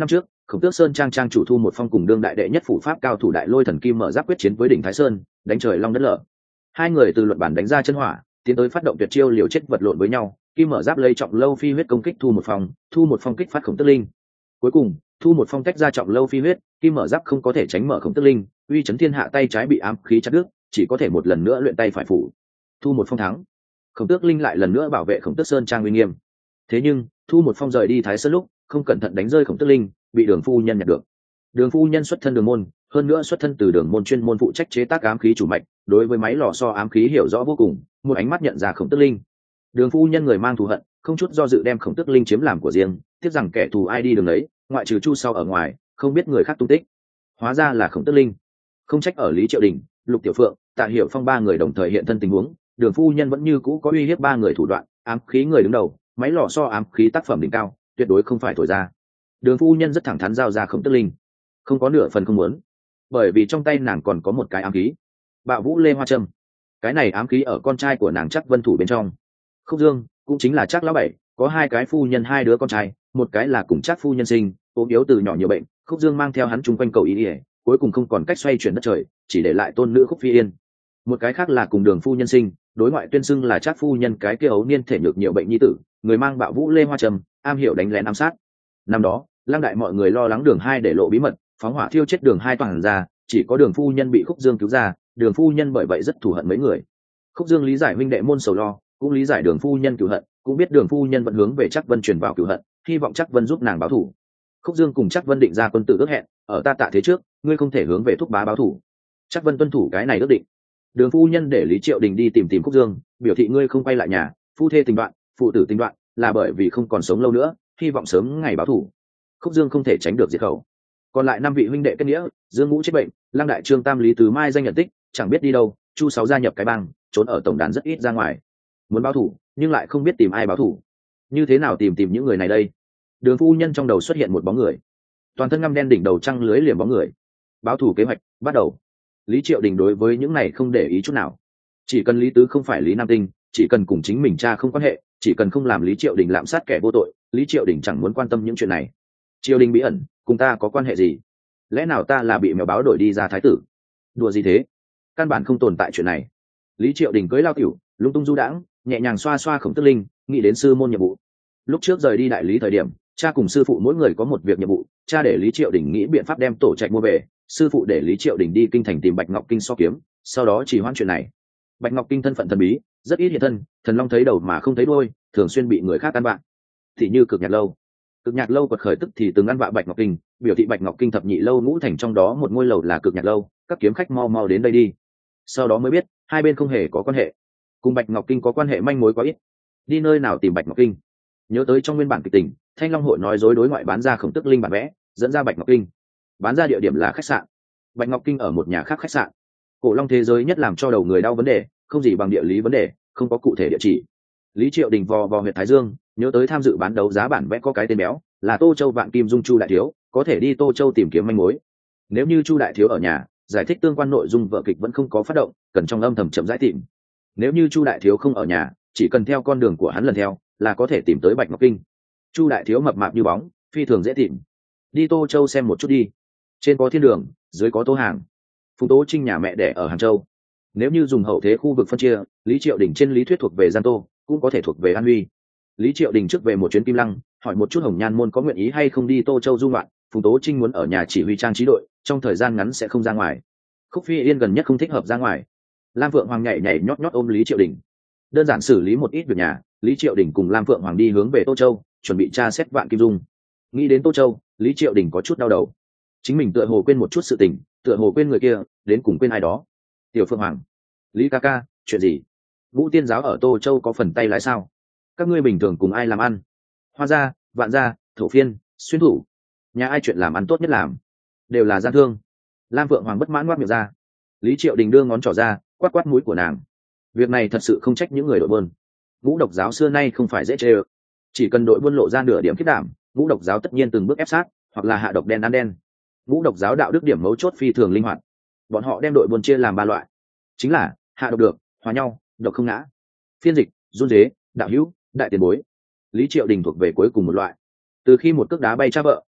Khổng Tước Sơn trang trang chủ Thu Một Phong cùng đương đại đệ nhất phủ pháp cao thủ Đại Lôi Thần Kim mở giáp quyết chiến với đỉnh Thái Sơn, đánh trời long đất lở. Hai người từ luận bản đánh ra chân hỏa, tiến tới phát động tuyệt chiêu liều chết vật lộn với nhau. Kim mở giáp lấy trọng lâu phi huyết công kích Thu Một Phong, Thu Một Phong kích phát Khổng Tước Linh. Cuối cùng, Thu Một Phong tách ra trọng lâu phi huyết, Kim mở giáp không có thể tránh mở Khổng Tước Linh, uy chấn thiên hạ tay trái bị ám khí chặt đứt, chỉ có thể một lần nữa luyện tay phải phủ. Thu Một Phong thắng. Khổng Tước Linh lại lần nữa bảo vệ Khổng Tước Sơn trang uy nghiêm. Thế nhưng, Thu Một Phong rời đi Thái Sơn lúc, không cẩn thận đánh rơi Khổng Tước Linh, bị Đường phu nhân nhặt được. Đường phu nhân xuất thân Đường môn, hơn nữa xuất thân từ Đường môn chuyên môn phụ trách chế tác ám khí chủ mạch, đối với máy lò xo ám khí hiểu rõ vô cùng, một ánh mắt nhận ra Khổng Tước Linh. Đường phu nhân người mang thù hận, không chút do dự đem Khổng Tước Linh chiếm làm của riêng, tiếc rằng kẻ thù ai đi đường ấy, ngoại trừ Chu Sau ở ngoài, không biết người khác tung tích. Hóa ra là Khổng Tước Linh. Không trách ở Lý Triệu Đình, Lục Tiểu Phượng, Tạ Hiểu Phong ba người đồng thời hiện thân tình huống, Đường phu nhân vẫn như cũ có uy hiếp ba người thủ đoạn, ám khí người đứng đầu, máy lò xo ám khí tác phẩm đỉnh cao, tuyệt đối không phải thổi ra. Đường phu nhân rất thẳng thắn giao ra Khổng Tước Linh, không có nửa phần không muốn, bởi vì trong tay nàng còn có một cái ám khí, Bạo Vũ Lê Hoa Trâm. Cái này ám khí ở con trai của nàng Trác Vân thủ bên trong. Khúc Dương cũng chính là Trác lão bảy, có hai cái phu nhân hai đứa con trai, một cái là cùng Trác phu nhân sinh, ốm yếu từ nhỏ nhiều bệnh, Khúc Dương mang theo hắn chung quanh cầu ý ỉa, cuối cùng không còn cách xoay chuyển đất trời, chỉ để lại tôn nữ Khúc Phi Yên. Một cái khác là cùng Đường phu nhân sinh, đối ngoại tuyên xưng là Trác phu nhân cái kia ấu niên thể nhược nhiều bệnh nhi tử, người mang Bạo Vũ Lê Hoa Trâm, am hiểu đánh lén ám sát. Năm đó, Lăng đại mọi người lo lắng Đường hai để lộ bí mật, phóng hỏa thiêu chết Đường hai toàn ra, chỉ có Đường phu nhân bị Khúc Dương cứu ra, Đường phu nhân bởi vậy rất thù hận mấy người. Khúc Dương lý giải huynh đệ môn sầu lo, cũng lý giải Đường phu nhân cửu hận, cũng biết Đường phu nhân vẫn hướng về Trác Vân truyền vào cửu hận, hy vọng Trác Vân giúp nàng báo thù. Khúc Dương cùng Trác Vân định ra quân tử ước hẹn, ở ta tạ thế trước, ngươi không thể hướng về thúc bá báo thù. Trác Vân tuân thủ cái này ước định. Đường phu nhân để Lý Triệu Đình đi tìm tìm Khúc Dương, biểu thị ngươi không quay lại nhà, phu thê tình đoạn, phụ tử tình đoạn, là bởi vì không còn sống lâu nữa, hy vọng sớm ngày báo thù. Khúc Dương không thể tránh được diệt khẩu. Còn lại năm vị huynh đệ kết nghĩa, Dương Ngũ chết bệnh, Lăng đại trương tam Lý Tứ Mai danh nhận tích, chẳng biết đi đâu, Chu Sáu gia nhập cái bang, trốn ở tổng đàn rất ít ra ngoài. Muốn báo thù, nhưng lại không biết tìm ai báo thù. Như thế nào tìm tìm những người này đây? Đường phu nhân trong đầu xuất hiện một bóng người, toàn thân ngăm đen, đỉnh đầu trăng lưới liềm bóng người. Báo thù kế hoạch bắt đầu. Lý Triệu Đình đối với những này không để ý chút nào, chỉ cần Lý Tứ không phải Lý Nam Tinh, chỉ cần cùng chính mình cha không quan hệ, chỉ cần không làm Lý Triệu Đình lạm sát kẻ vô tội, Lý Triệu Đình chẳng muốn quan tâm những chuyện này. Triều đình bí ẩn cùng ta có quan hệ gì? Lẽ nào ta là bị mèo báo đổi đi ra thái tử? Đùa gì thế, căn bản không tồn tại chuyện này. Lý Triệu Đình cưới lao tiểu, lung tung du đãng, nhẹ nhàng xoa xoa Khổng Tước Linh, nghĩ đến sư môn nhiệm vụ. Lúc trước rời đi đại lý thời điểm, cha cùng sư phụ mỗi người có một việc nhiệm vụ, cha để Lý Triệu Đình nghĩ biện pháp đem tổ trạch mua về, sư phụ để Lý Triệu Đình đi kinh thành tìm Bạch Ngọc Kinh so kiếm, sau đó chỉ hoãn chuyện này. Bạch Ngọc Kinh thân phận thần bí, rất ít hiện thân, thần long thấy đầu mà không thấy đuôi, thường xuyên bị người khác ăn vạ. Thì như Cực Nhạc lâu, Cực Nhạc lâu quật khởi tức thì từng ăn vạ Bạch Ngọc Kinh, biểu thị Bạch Ngọc Kinh thập nhị lâu ngũ thành trong đó một ngôi lầu là Cực Nhạc lâu, các kiếm khách mau mau đến đây đi. Sau đó mới biết hai bên không hề có quan hệ, cùng Bạch Ngọc Kinh có quan hệ manh mối quá ít. Đi nơi nào tìm Bạch Ngọc Kinh? Nhớ tới trong nguyên bản kịch tình, Thanh Long hội nói dối đối ngoại bán ra Khổng Tước Linh bản vẽ, dẫn ra Bạch Ngọc Kinh. Bán ra địa điểm là khách sạn. Bạch Ngọc Kinh ở một nhà khác khách sạn. Cổ Long thế giới nhất làm cho đầu người đau vấn đề, không gì bằng địa lý vấn đề, không có cụ thể địa chỉ. Lý Triệu Đình vò vò huyện Thái Dương, nhớ tới tham dự bán đấu giá bản vẽ có cái tên béo, là Tô Châu Vạn Kim Dung Chu đại thiếu, có thể đi Tô Châu tìm kiếm manh mối. Nếu như Chu đại thiếu ở nhà, giải thích tương quan nội dung vở kịch vẫn không có phát động, cần trong âm thầm chậm rãi tìm. Nếu như Chu đại thiếu không ở nhà, chỉ cần theo con đường của hắn lần theo, là có thể tìm tới Bạch Ngọc Kinh. Chu đại thiếu mập mạp như bóng, phi thường dễ tìm. Đi Tô Châu xem một chút đi. Trên có thiên đường, dưới có Tô Hàng. Phùng Tố Trinh nhà mẹ đẻ ở Hàng Châu. Nếu như dùng hậu thế khu vực phân chia, Lý Triệu Đình trên lý thuyết thuộc về Gian Tô, cũng có thể thuộc về An Huy. Lý Triệu Đình trước về một chuyến Kim Lăng, hỏi một chút Hồng Nhan môn có nguyện ý hay không đi Tô Châu du ngoạn. Phùng Tố Trinh muốn ở nhà chỉ huy trang trí đội, trong thời gian ngắn sẽ không ra ngoài. Khúc Phi Yên gần nhất không thích hợp ra ngoài. Lam Phượng Hoàng nhảy nhảy nhót nhót ôm Lý Triệu Đình, đơn giản xử lý một ít việc nhà. Lý Triệu Đình cùng Lam Phượng Hoàng đi hướng về Tô Châu, chuẩn bị tra xét Vạn Kim Dung. Nghĩ đến Tô Châu, Lý Triệu Đình có chút đau đầu. Chính mình tựa hồ quên một chút sự tình, tựa hồ quên người kia, đến cùng quên ai đó. Tiểu Phượng Hoàng, Lý ca ca, chuyện gì? Vũ Tiên giáo ở Tô Châu có phần tay lái sao? Các ngươi bình thường cùng ai làm ăn? Hoa gia, Vạn gia, Thổ Phiên, Xuyên Thủ, nhà ai chuyện làm ăn tốt nhất làm? Đều là gian thương. Lam Phượng Hoàng bất mãn ngoác miệng ra. Lý Triệu Đình đưa ngón trỏ ra, quát quát mũi của nàng. Việc này thật sự không trách những người đội buôn. Ngũ độc giáo xưa nay không phải dễ chê ơ. Chỉ cần đội buôn lộ ra nửa điểm khiết đảm, ngũ độc giáo tất nhiên từng bước ép sát, hoặc là hạ độc đen ăn đen. Ngũ độc giáo đạo đức điểm mấu chốt phi thường linh hoạt. Bọn họ đem đội buôn chia làm ba loại, chính là hạ độc được, hòa nhau, độc không ngã. Phiên dịch, run dế, đạo hữu, đại tiền bối. Lý Triệu Đình thuộc về cuối cùng một loại. Từ khi một cước đá bay cha vợ,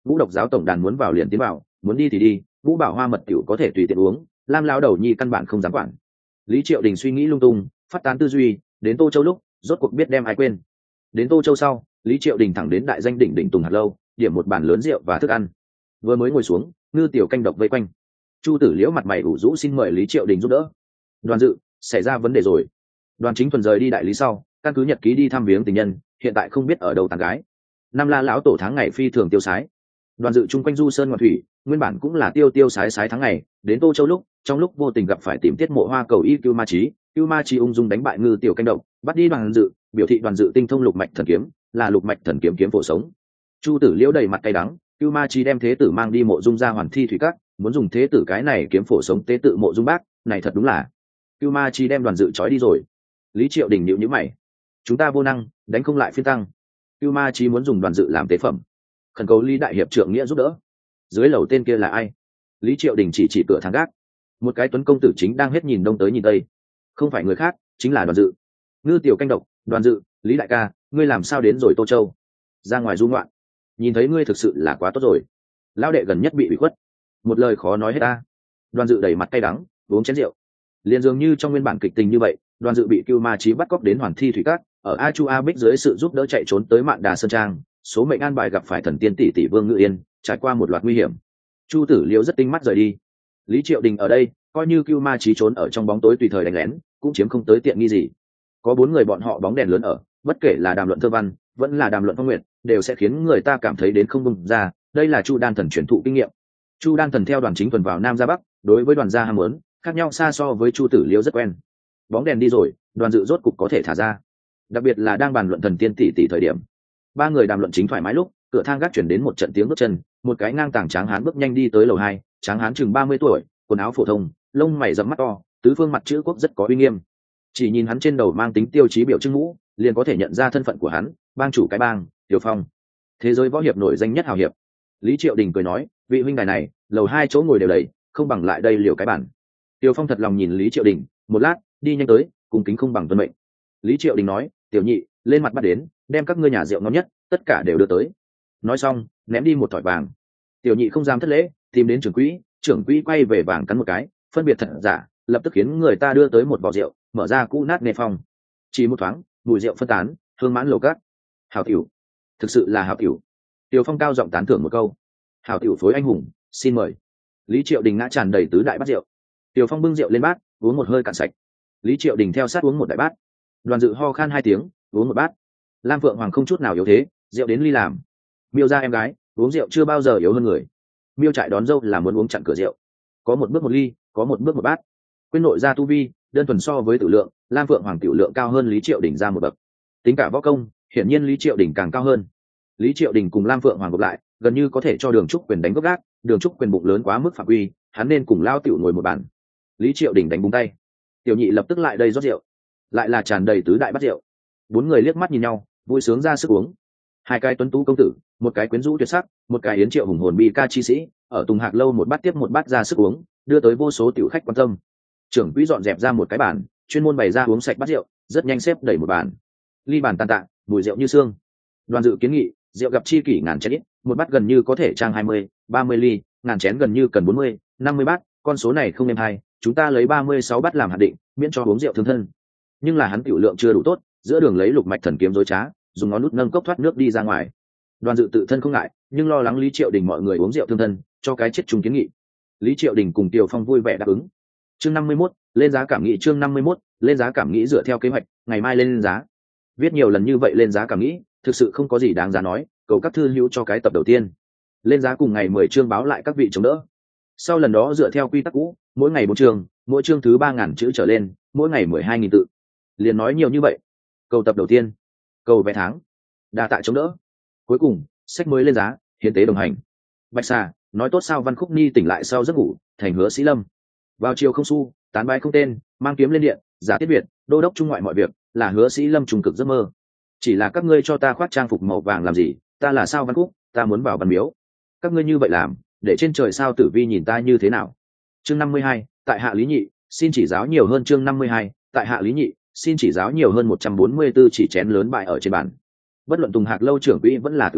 ngũ độc giáo tổng đàn muốn vào liền tiến vào, muốn đi thì đi, ngũ bảo hoa mật tiểu có thể tùy tiện uống, lam lão đầu nhi căn bản không dám quản. Lý Triệu Đình suy nghĩ lung tung, phát tán tư duy, đến Tô Châu lúc rốt cuộc biết đem ai quên. Đến Tô Châu sau, Lý Triệu Đình thẳng đến đại danh đỉnh đỉnh Tùng Hạt lâu, điểm một bàn lớn rượu và thức ăn. Vừa mới ngồi xuống, ngư tiểu canh độc vây quanh. Chu Tử Liễu mặt mày ủ rũ xin mời Lý Triệu Đình giúp đỡ. Đoàn Dự, xảy ra vấn đề rồi. Đoàn Chính Thuần rời đi đại lý sau, căn cứ nhật ký đi thăm viếng tình nhân, hiện tại không biết ở đâu tán gái. Năm La lão tổ tháng ngày phi thường tiêu sái. Đoàn Dự chung quanh du sơn ngoạn thủy, nguyên bản cũng là tiêu tiêu sái sái tháng ngày, đến Tô Châu lúc, trong lúc vô tình gặp phải tìm tiết mộ hoa cầu y Cưu Ma Chí, Cưu Ma Chí ung dung đánh bại ngư tiểu canh độc, bắt đi Đoàn Dự, biểu thị Đoàn Dự tinh thông lục mạch thần kiếm, là lục mạch thần kiếm kiếm phổ sống. Chu Tử Liễu đầy mặt cay đắng, Cưu Ma Chí đem thế tử mang đi mộ dung ra hoàn thi thủy các, muốn dùng thế tử cái này kiếm phổ sống tế tự mộ dung bác, này thật đúng là. Cưu Ma Chí đem Đoàn Dự trói đi rồi. Lý Triệu Đình nhíu nhíu mày, chúng ta vô năng, đánh không lại phiên tăng. Cưu Ma Chí muốn dùng Đoàn Dự làm tế phẩm, khẩn cầu Lý đại hiệp trưởng nghĩa giúp đỡ. Dưới lầu tên kia là ai? Lý Triệu Đình chỉ chỉ cửa thang gác, một cái tuấn công tử chính đang hết nhìn đông tới nhìn tây, không phải người khác, chính là Đoàn Dự. Ngư tiểu canh độc, Đoàn Dự, Lý đại ca, ngươi làm sao đến rồi Tô Châu? Ra ngoài du ngoạn, nhìn thấy ngươi thực sự là quá tốt rồi. Lão đệ gần nhất bị ủy khuất, một lời khó nói hết ta. Đoàn Dự đầy mặt cay đắng, uống chén rượu. Liền dường như trong nguyên bản kịch tình như vậy, Đoàn Dự bị Cưu Ma Chí bắt cóc đến Hoàn Thi thủy các, ở A Chu A Bích dưới sự giúp đỡ chạy trốn tới Mạn Đà Sơn Trang, số mệnh an bài gặp phải thần tiên tỷ tỷ Vương Ngự Yên, trải qua một loạt nguy hiểm. Chu Tử Liễu rất tinh mắt rời đi. Lý Triệu Đình ở đây, coi như Cưu Ma Chí trốn ở trong bóng tối tùy thời đánh lén, cũng chiếm không tới tiện nghi gì. Có bốn người bọn họ bóng đèn lớn ở, bất kể là đàm luận thơ văn, vẫn là đàm luận phong nguyện, đều sẽ khiến người ta cảm thấy đến không bùng ra. Đây là Chu Đan Thần truyền thụ kinh nghiệm. Chu Đan Thần theo Đoàn Chính Thuần vào Nam ra Bắc, đối với Đoàn gia ham muốn khác nhau xa so với Chu Tử Liễu rất quen. Bóng đèn đi rồi, Đoàn Dự rốt cục có thể thả ra. Đặc biệt là đang bàn luận thần tiên tỷ tỷ thời điểm, ba người đàm luận chính thoải mái lúc, cửa thang gác chuyển đến một trận tiếng bước chân, một cái ngang tàng tráng hán bước nhanh đi tới lầu hai. Tráng hán chừng ba mươi tuổi, quần áo phổ thông, lông mày rậm mắt to, tứ phương mặt chữ quốc rất có uy nghiêm. Chỉ nhìn hắn trên đầu mang tính tiêu chí biểu trưng mũ, liền có thể nhận ra thân phận của hắn, bang chủ cái bang, Tiểu Phong, thế giới võ hiệp nổi danh nhất hào hiệp. Lý Triệu Đình cười nói, vị huynh đài này, lầu hai chỗ ngồi đều đầy, không bằng lại đây liều cái bản. Tiểu Phong thật lòng nhìn Lý Triệu Đình, một lát, đi nhanh tới, cùng kính không bằng tuân mệnh. Lý Triệu Đình nói, tiểu nhị, lên mặt bắt đến, đem các ngươi nhà rượu ngon nhất, tất cả đều đưa tới. Nói xong, ném đi một thỏi vàng. Tiểu nhị không dám thất lễ, tìm đến trưởng quỹ, trưởng quỹ quay về vàng cắn một cái, phân biệt thật giả, lập tức khiến người ta đưa tới một vò rượu, mở ra cũ nát nề phong. Chỉ một thoáng, mùi rượu phân tán, hương mãn lầu cát. Hảo tiểu, thực sự là hảo tiểu. Tiểu Phong cao giọng tán thưởng một câu. Hảo tiểu phối anh hùng, xin mời. Lý Triệu Đình ngã tràn đầy tứ đại bát rượu. Tiểu Phong bưng rượu lên bát, uống một hơi cạn sạch. Lý Triệu Đình theo sát uống một đại bát. Đoàn Dự ho khan hai tiếng, uống một bát. Lam Phượng Hoàng không chút nào yếu thế, rượu đến ly làm. Miêu gia em gái, uống rượu chưa bao giờ yếu hơn người. Miêu trại đón dâu là muốn uống chặn cửa rượu, có một bước một ly, có một bước một bát. Quyên nội gia tu vi, đơn thuần so với tử lượng, Lam Phượng Hoàng tiểu lượng cao hơn Lý Triệu Đình ra một bậc. Tính cả võ công, hiển nhiên Lý Triệu Đình càng cao hơn. Lý Triệu Đình cùng Lam Phượng Hoàng gộp lại, gần như có thể cho Đường Trúc Quyền đánh gốc gác. Đường Trúc Quyền bụng lớn quá mức phạm quy, hắn nên cùng lao tiểu ngồi một bàn. Lý Triệu Đình đánh búng tay, tiểu nhị lập tức lại đây rót rượu, lại là tràn đầy tứ đại bát rượu. Bốn người liếc mắt nhìn nhau, vui sướng ra sức uống. Hai cái tuấn tú công tử, một cái quyến rũ tuyệt sắc, một cái yến triệu hùng hồn bi ca chi sĩ, ở Tùng Hạc lâu một bát tiếp một bát ra sức uống, đưa tới vô số tiểu khách quan tâm. Trưởng quỹ dọn dẹp ra một cái bàn, chuyên môn bày ra uống sạch bát rượu, rất nhanh xếp đẩy một bàn. Ly bàn tan tạ, mùi rượu như xương. Đoàn Dự kiến nghị, rượu gặp chi kỷ ngàn chén ít, một bát gần như có thể trang hai mươi, ba mươi ly, ngàn chén gần như cần bốn mươi, năm mươi bát, con số này không êm hay, chúng ta lấy ba mươi sáu bát làm hạn định, miễn cho uống rượu thương thân. Nhưng là hắn tiểu lượng chưa đủ tốt, giữa đường lấy lục mạch thần kiếm dối trá, dùng ngón nút nâng cốc thoát nước đi ra ngoài. Đoàn Dự tự thân không ngại, nhưng lo lắng Lý Triệu Đình mọi người uống rượu thương thân, cho cái chết chung kiến nghị. Lý Triệu Đình cùng Tiểu Phong vui vẻ đáp ứng. Chương năm mươi mốt, lên giá cảm nghĩ. Chương năm mươi mốt, lên giá cảm nghĩ dựa theo kế hoạch, ngày mai lên giá. Viết nhiều lần như vậy lên giá cảm nghĩ, thực sự không có gì đáng giá nói, cầu các thư hữu cho cái tập đầu tiên. Lên giá cùng ngày mười chương báo lại các vị chống đỡ. Sau lần đó dựa theo quy tắc cũ, mỗi ngày bốn chương, mỗi chương thứ ba ngàn chữ trở lên, mỗi ngày mười hai nghìn tự. Liền nói nhiều như vậy. Cầu tập đầu tiên, cầu vé tháng, đa tạ chống đỡ. Cuối cùng, sách mới lên giá, hiến tế đồng hành. Bạch Xà, nói tốt sao Văn Khúc Ni tỉnh lại sau giấc ngủ, thành Hứa Sĩ Lâm. Vào chiều không xu, tán bài không tên, mang kiếm lên điện, giả tiết việt, đô đốc trung ngoại mọi việc, là Hứa Sĩ Lâm trùng cực giấc mơ. Chỉ là các ngươi cho ta khoác trang phục màu vàng làm gì, ta là sao Văn Khúc, ta muốn vào Văn Miếu. Các ngươi như vậy làm, để trên trời sao Tử Vi nhìn ta như thế nào. Chương năm mươi hai, tại hạ Lý Nhị, xin chỉ giáo nhiều hơn. Chương năm mươi hai, tại hạ Lý Nhị, xin chỉ giáo nhiều hơn. Một trăm bốn mươi chỉ chén lớn bại ở trên bàn. Bất luận Tùng Hạc lâu trưởng quỹ vẫn là tử khách,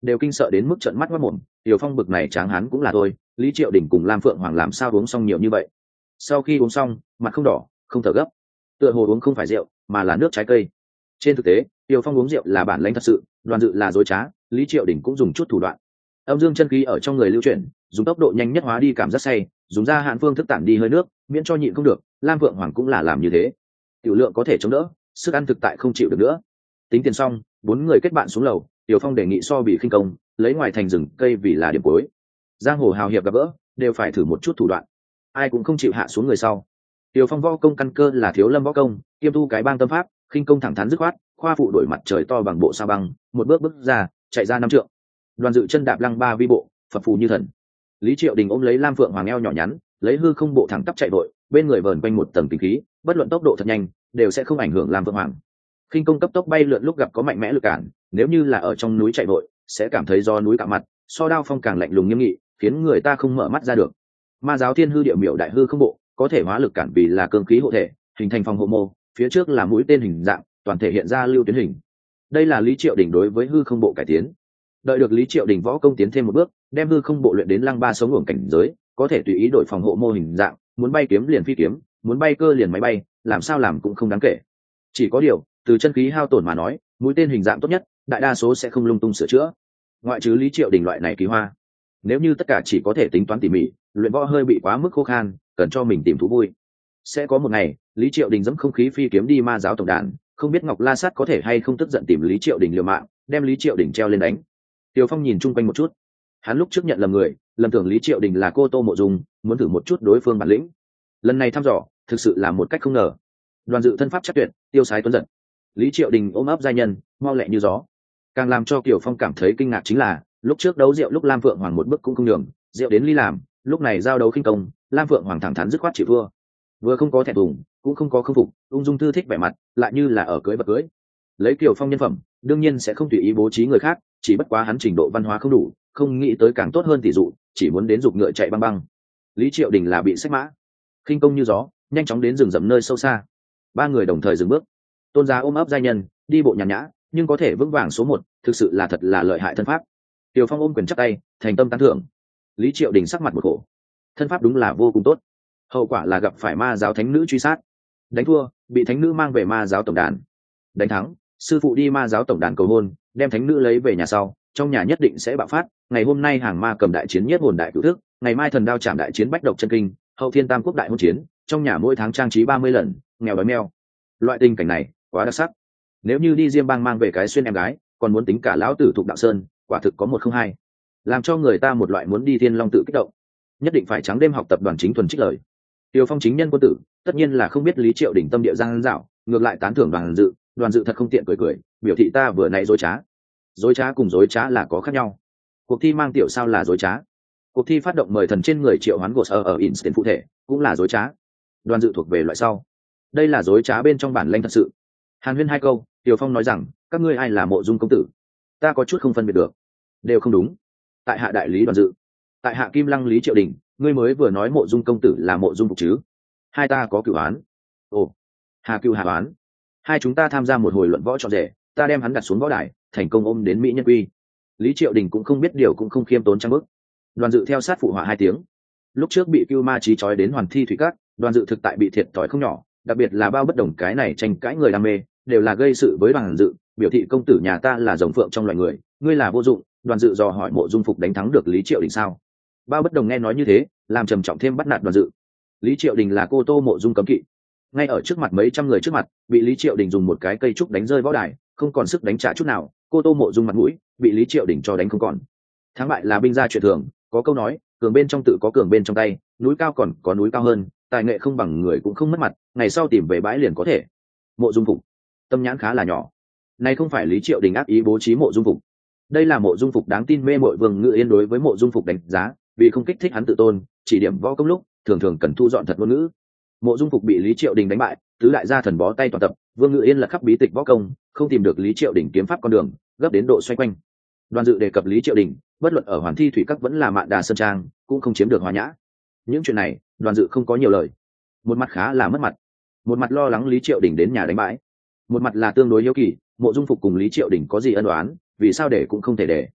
đều kinh sợ đến mức trợn mắt mất mồm. Tiểu Phong bực này tráng hán cũng là thôi, Lý Triệu Đình cùng Lam Phượng Hoàng làm sao uống xong nhiều như vậy? Sau khi uống xong, mặt không đỏ, không thở gấp, tựa hồ uống không phải rượu, mà là nước trái cây. Trên thực tế, Tiểu Phong uống rượu là bản lĩnh thật sự, Đoàn Dự là dối trá, Lý Triệu Đình cũng dùng chút thủ đoạn. Âm dương chân khí ở trong người lưu chuyển, dùng tốc độ nhanh nhất hóa đi cảm giác say, dùng ra hạn phương thức tản đi hơi nước, miễn cho nhịn không được. Lam Phượng Hoàng cũng là làm như thế. Tiểu lượng có thể chống đỡ, sức ăn thực tại không chịu được nữa. Tính tiền xong, bốn người kết bạn xuống lầu. Tiểu Phong đề nghị so bị khinh công, lấy ngoài thành rừng cây vì là điểm cuối. Giang hồ hào hiệp gặp gỡ, đều phải thử một chút thủ đoạn. Ai cũng không chịu hạ xuống người sau. Tiểu Phong võ công căn cơ là thiếu lâm võ công, kiêm tu cái bang tâm pháp, khinh công thẳng thắn dứt khoát, khoa phụ đổi mặt trời to bằng bộ sa băng, một bước bước ra, chạy ra năm trượng. Đoàn Dự chân đạp lăng ba vi bộ, phật phù như thần. Lý Triệu Đình ôm lấy Lam Phượng Hoàng eo nhỏ nhắn, lấy hư không bộ thẳng tắp chạy vội, bên người vờn quanh một tầng kinh khí, bất luận tốc độ thật nhanh, đều sẽ không ảnh hưởng Lam Phượng Hoàng. Khinh công cấp tốc bay lượn lúc gặp có mạnh mẽ lực cản, nếu như là ở trong núi chạy vội, sẽ cảm thấy do núi cạn mặt, so đao phong càng lạnh lùng nghiêm nghị, khiến người ta không mở mắt ra được. Ma giáo thiên hư địa miểu đại hư không bộ, có thể hóa lực cản vì là cương khí hộ thể, hình thành phòng hộ mô, phía trước là mũi tên hình dạng, toàn thể hiện ra lưu tuyến hình. Đây là Lý Triệu Đình đối với hư không bộ cải tiến. Đợi được Lý Triệu Đình võ công tiến thêm một bước, đem hư không bộ luyện đến lăng ba sống uổng cảnh giới, có thể tùy ý đổi phòng hộ mô hình dạng, muốn bay kiếm liền phi kiếm, muốn bay cơ liền máy bay, làm sao làm cũng không đáng kể. Chỉ có điều, từ chân khí hao tổn mà nói, mũi tên hình dạng tốt nhất, đại đa số sẽ không lung tung sửa chữa. Ngoại trừ Lý Triệu Đình loại này kỳ hoa, nếu như tất cả chỉ có thể tính toán tỉ mỉ, luyện võ hơi bị quá mức khô khan, cần cho mình tìm thú vui. Sẽ có một ngày, Lý Triệu Đình dẫm không khí phi kiếm đi ma giáo tổng đàn, không biết Ngọc La Sát có thể hay không tức giận tìm Lý Triệu Đình liều mạng, đem Lý Triệu Đình treo lên đánh. Tiêu Phong nhìn chung quanh một chút, hắn lúc trước nhận lầm người, lầm tưởng Lý Triệu Đình là cô Tô Mộ Dung, muốn thử một chút đối phương bản lĩnh. Lần này thăm dò, thực sự là một cách không ngờ. Đoàn Dự thân pháp chắc tuyệt, tiêu sái tuấn giật. Lý Triệu Đình ôm ấp giai nhân, mau lẹ như gió. Càng làm cho Kiều Phong cảm thấy kinh ngạc chính là, lúc trước đấu rượu lúc Lam Phượng Hoàng một bước cũng không nhường, rượu đến ly làm, lúc này giao đấu khinh công, Lam Phượng Hoàng thẳng thắn dứt khoát chịu thua. Vừa không có thẹn thùng, cũng không có khâm phục, ung dung thư thích vẻ mặt, lại như là ở cưới vật cưới. Lấy Kiều Phong nhân phẩm, đương nhiên sẽ không tùy ý bố trí người khác, chỉ bất quá hắn trình độ văn hóa không đủ, không nghĩ tới càng tốt hơn tỷ dụ, chỉ muốn đến giục ngựa chạy băng băng. Lý Triệu Đình là bị sách mã, khinh công như gió, nhanh chóng đến rừng rậm nơi sâu xa. Ba người đồng thời dừng bước. Tôn giá ôm ấp giai nhân, đi bộ nhàn nhã, nhưng có thể vững vàng số một, thực sự là thật là lợi hại thân pháp. Kiều Phong ôm quyền chắp tay, thành tâm tán thưởng. Lý Triệu Đình sắc mặt một khổ, thân pháp đúng là vô cùng tốt, hậu quả là gặp phải ma giáo thánh nữ truy sát, đánh thua bị thánh nữ mang về ma giáo tổng đàn, đánh thắng sư phụ đi ma giáo tổng đàn cầu hôn, đem thánh nữ lấy về nhà sau, trong nhà nhất định sẽ bạo phát. Ngày hôm nay hàng ma cầm đại chiến nhiếp hồn đại cửu thức, ngày mai thần đao chạm đại chiến bách độc chân kinh, hậu thiên tam quốc đại hôn chiến, trong nhà mỗi tháng trang trí ba mươi lần, nghèo đói meo. Loại tình cảnh này quá đặc sắc, nếu như đi Diêm Bang mang về cái xuyên em gái, còn muốn tính cả lão tử Thục Đạo Sơn, quả thực có một không hai, làm cho người ta một loại muốn đi Thiên Long tự kích động. Nhất định phải trắng đêm học tập Đoàn Chính thuần trích lời. Tiêu Phong chính nhân quân tử, tất nhiên là không biết Lý Triệu Đình tâm địa giang dảo, ngược lại tán thưởng Đoàn Dự. Đoàn Dự thật không tiện cười cười, biểu thị ta vừa nãy dối trá. Dối trá cùng dối trá là có khác nhau. Cuộc thi mang tiểu sao là dối trá, cuộc thi phát động mời thần trên người triệu hoán gột ở ở instant phụ thể cũng là dối trá. Đoàn Dự thuộc về loại sau, đây là dối trá bên trong bản lĩnh thật sự. Hàn huyên hai câu, Tiêu Phong nói rằng, các ngươi ai là Mộ Dung công tử? Ta có chút không phân biệt được. Đều không đúng. Tại hạ đại lý Đoàn Dự, tại hạ Kim Lăng Lý Triệu Đình. Ngươi mới vừa nói Mộ Dung công tử là Mộ Dung phục chứ? Hai ta có cửu án. Ồ, hà cửu hà án. Hai chúng ta tham gia một hồi luận võ trọn rể, ta đem hắn đặt xuống võ đài, thành công ôm đến mỹ nhân quy. Lý Triệu Đình cũng không biết điều cũng không khiêm tốn trang bức. Đoàn Dự theo sát phụ họa hai tiếng. Lúc trước bị Cưu Ma Chí trói đến Hoàn Thi Thủy Các, Đoàn Dự thực tại bị thiệt thòi không nhỏ, đặc biệt là bao bất đồng cái này tranh cãi người đam mê, đều là gây sự với Đoàn Dự, biểu thị công tử nhà ta là rồng phượng trong loài người, ngươi là vô dụng. Đoàn Dự dò hỏi Mộ Dung phục đánh thắng được Lý Triệu Đình sao? Bao bất đồng nghe nói như thế, làm trầm trọng thêm bắt nạt Đoàn Dự. Lý Triệu Đình là cô Tô Mộ Dung cấm kỵ, ngay ở trước mặt mấy trăm người trước mặt, bị Lý Triệu Đình dùng một cái cây trúc đánh rơi võ đài, không còn sức đánh trả chút nào. Cô Tô Mộ Dung mặt mũi bị Lý Triệu Đình cho đánh không còn. Thắng bại là binh gia chuyện thường, có câu nói, cường bên trong tự có cường bên trong tay, núi cao còn có núi cao hơn, tài nghệ không bằng người cũng không mất mặt, ngày sau tìm về bãi liền có thể. Mộ Dung phục tâm nhãn khá là nhỏ, này không phải Lý Triệu Đình ác ý bố trí Mộ Dung phục, đây là Mộ Dung phục đáng tin mê mội Vương Ngự Yên đối với Mộ Dung phục đánh giá, vì không kích thích hắn tự tôn, chỉ điểm võ công lúc thường thường cần thu dọn thật ngôn ngữ. Mộ Dung phục bị Lý Triệu Đình đánh bại, tứ đại gia thần bó tay toàn tập, Vương Ngự Yên là khắp bí tịch võ công, không tìm được Lý Triệu Đình kiếm pháp con đường, gấp đến độ xoay quanh. Đoàn Dự đề cập Lý Triệu Đình, bất luận ở Hoàn Thi Thủy Các vẫn là Mạn Đà Sơn Trang, cũng không chiếm được hòa nhã. Những chuyện này, Đoàn Dự không có nhiều lời. Một mặt khá là mất mặt, một mặt lo lắng Lý Triệu Đình đến nhà đánh bãi, một mặt là tương đối hiếu kỳ, Mộ Dung phục cùng Lý Triệu Đình có gì ân oán, vì sao để cũng không thể để.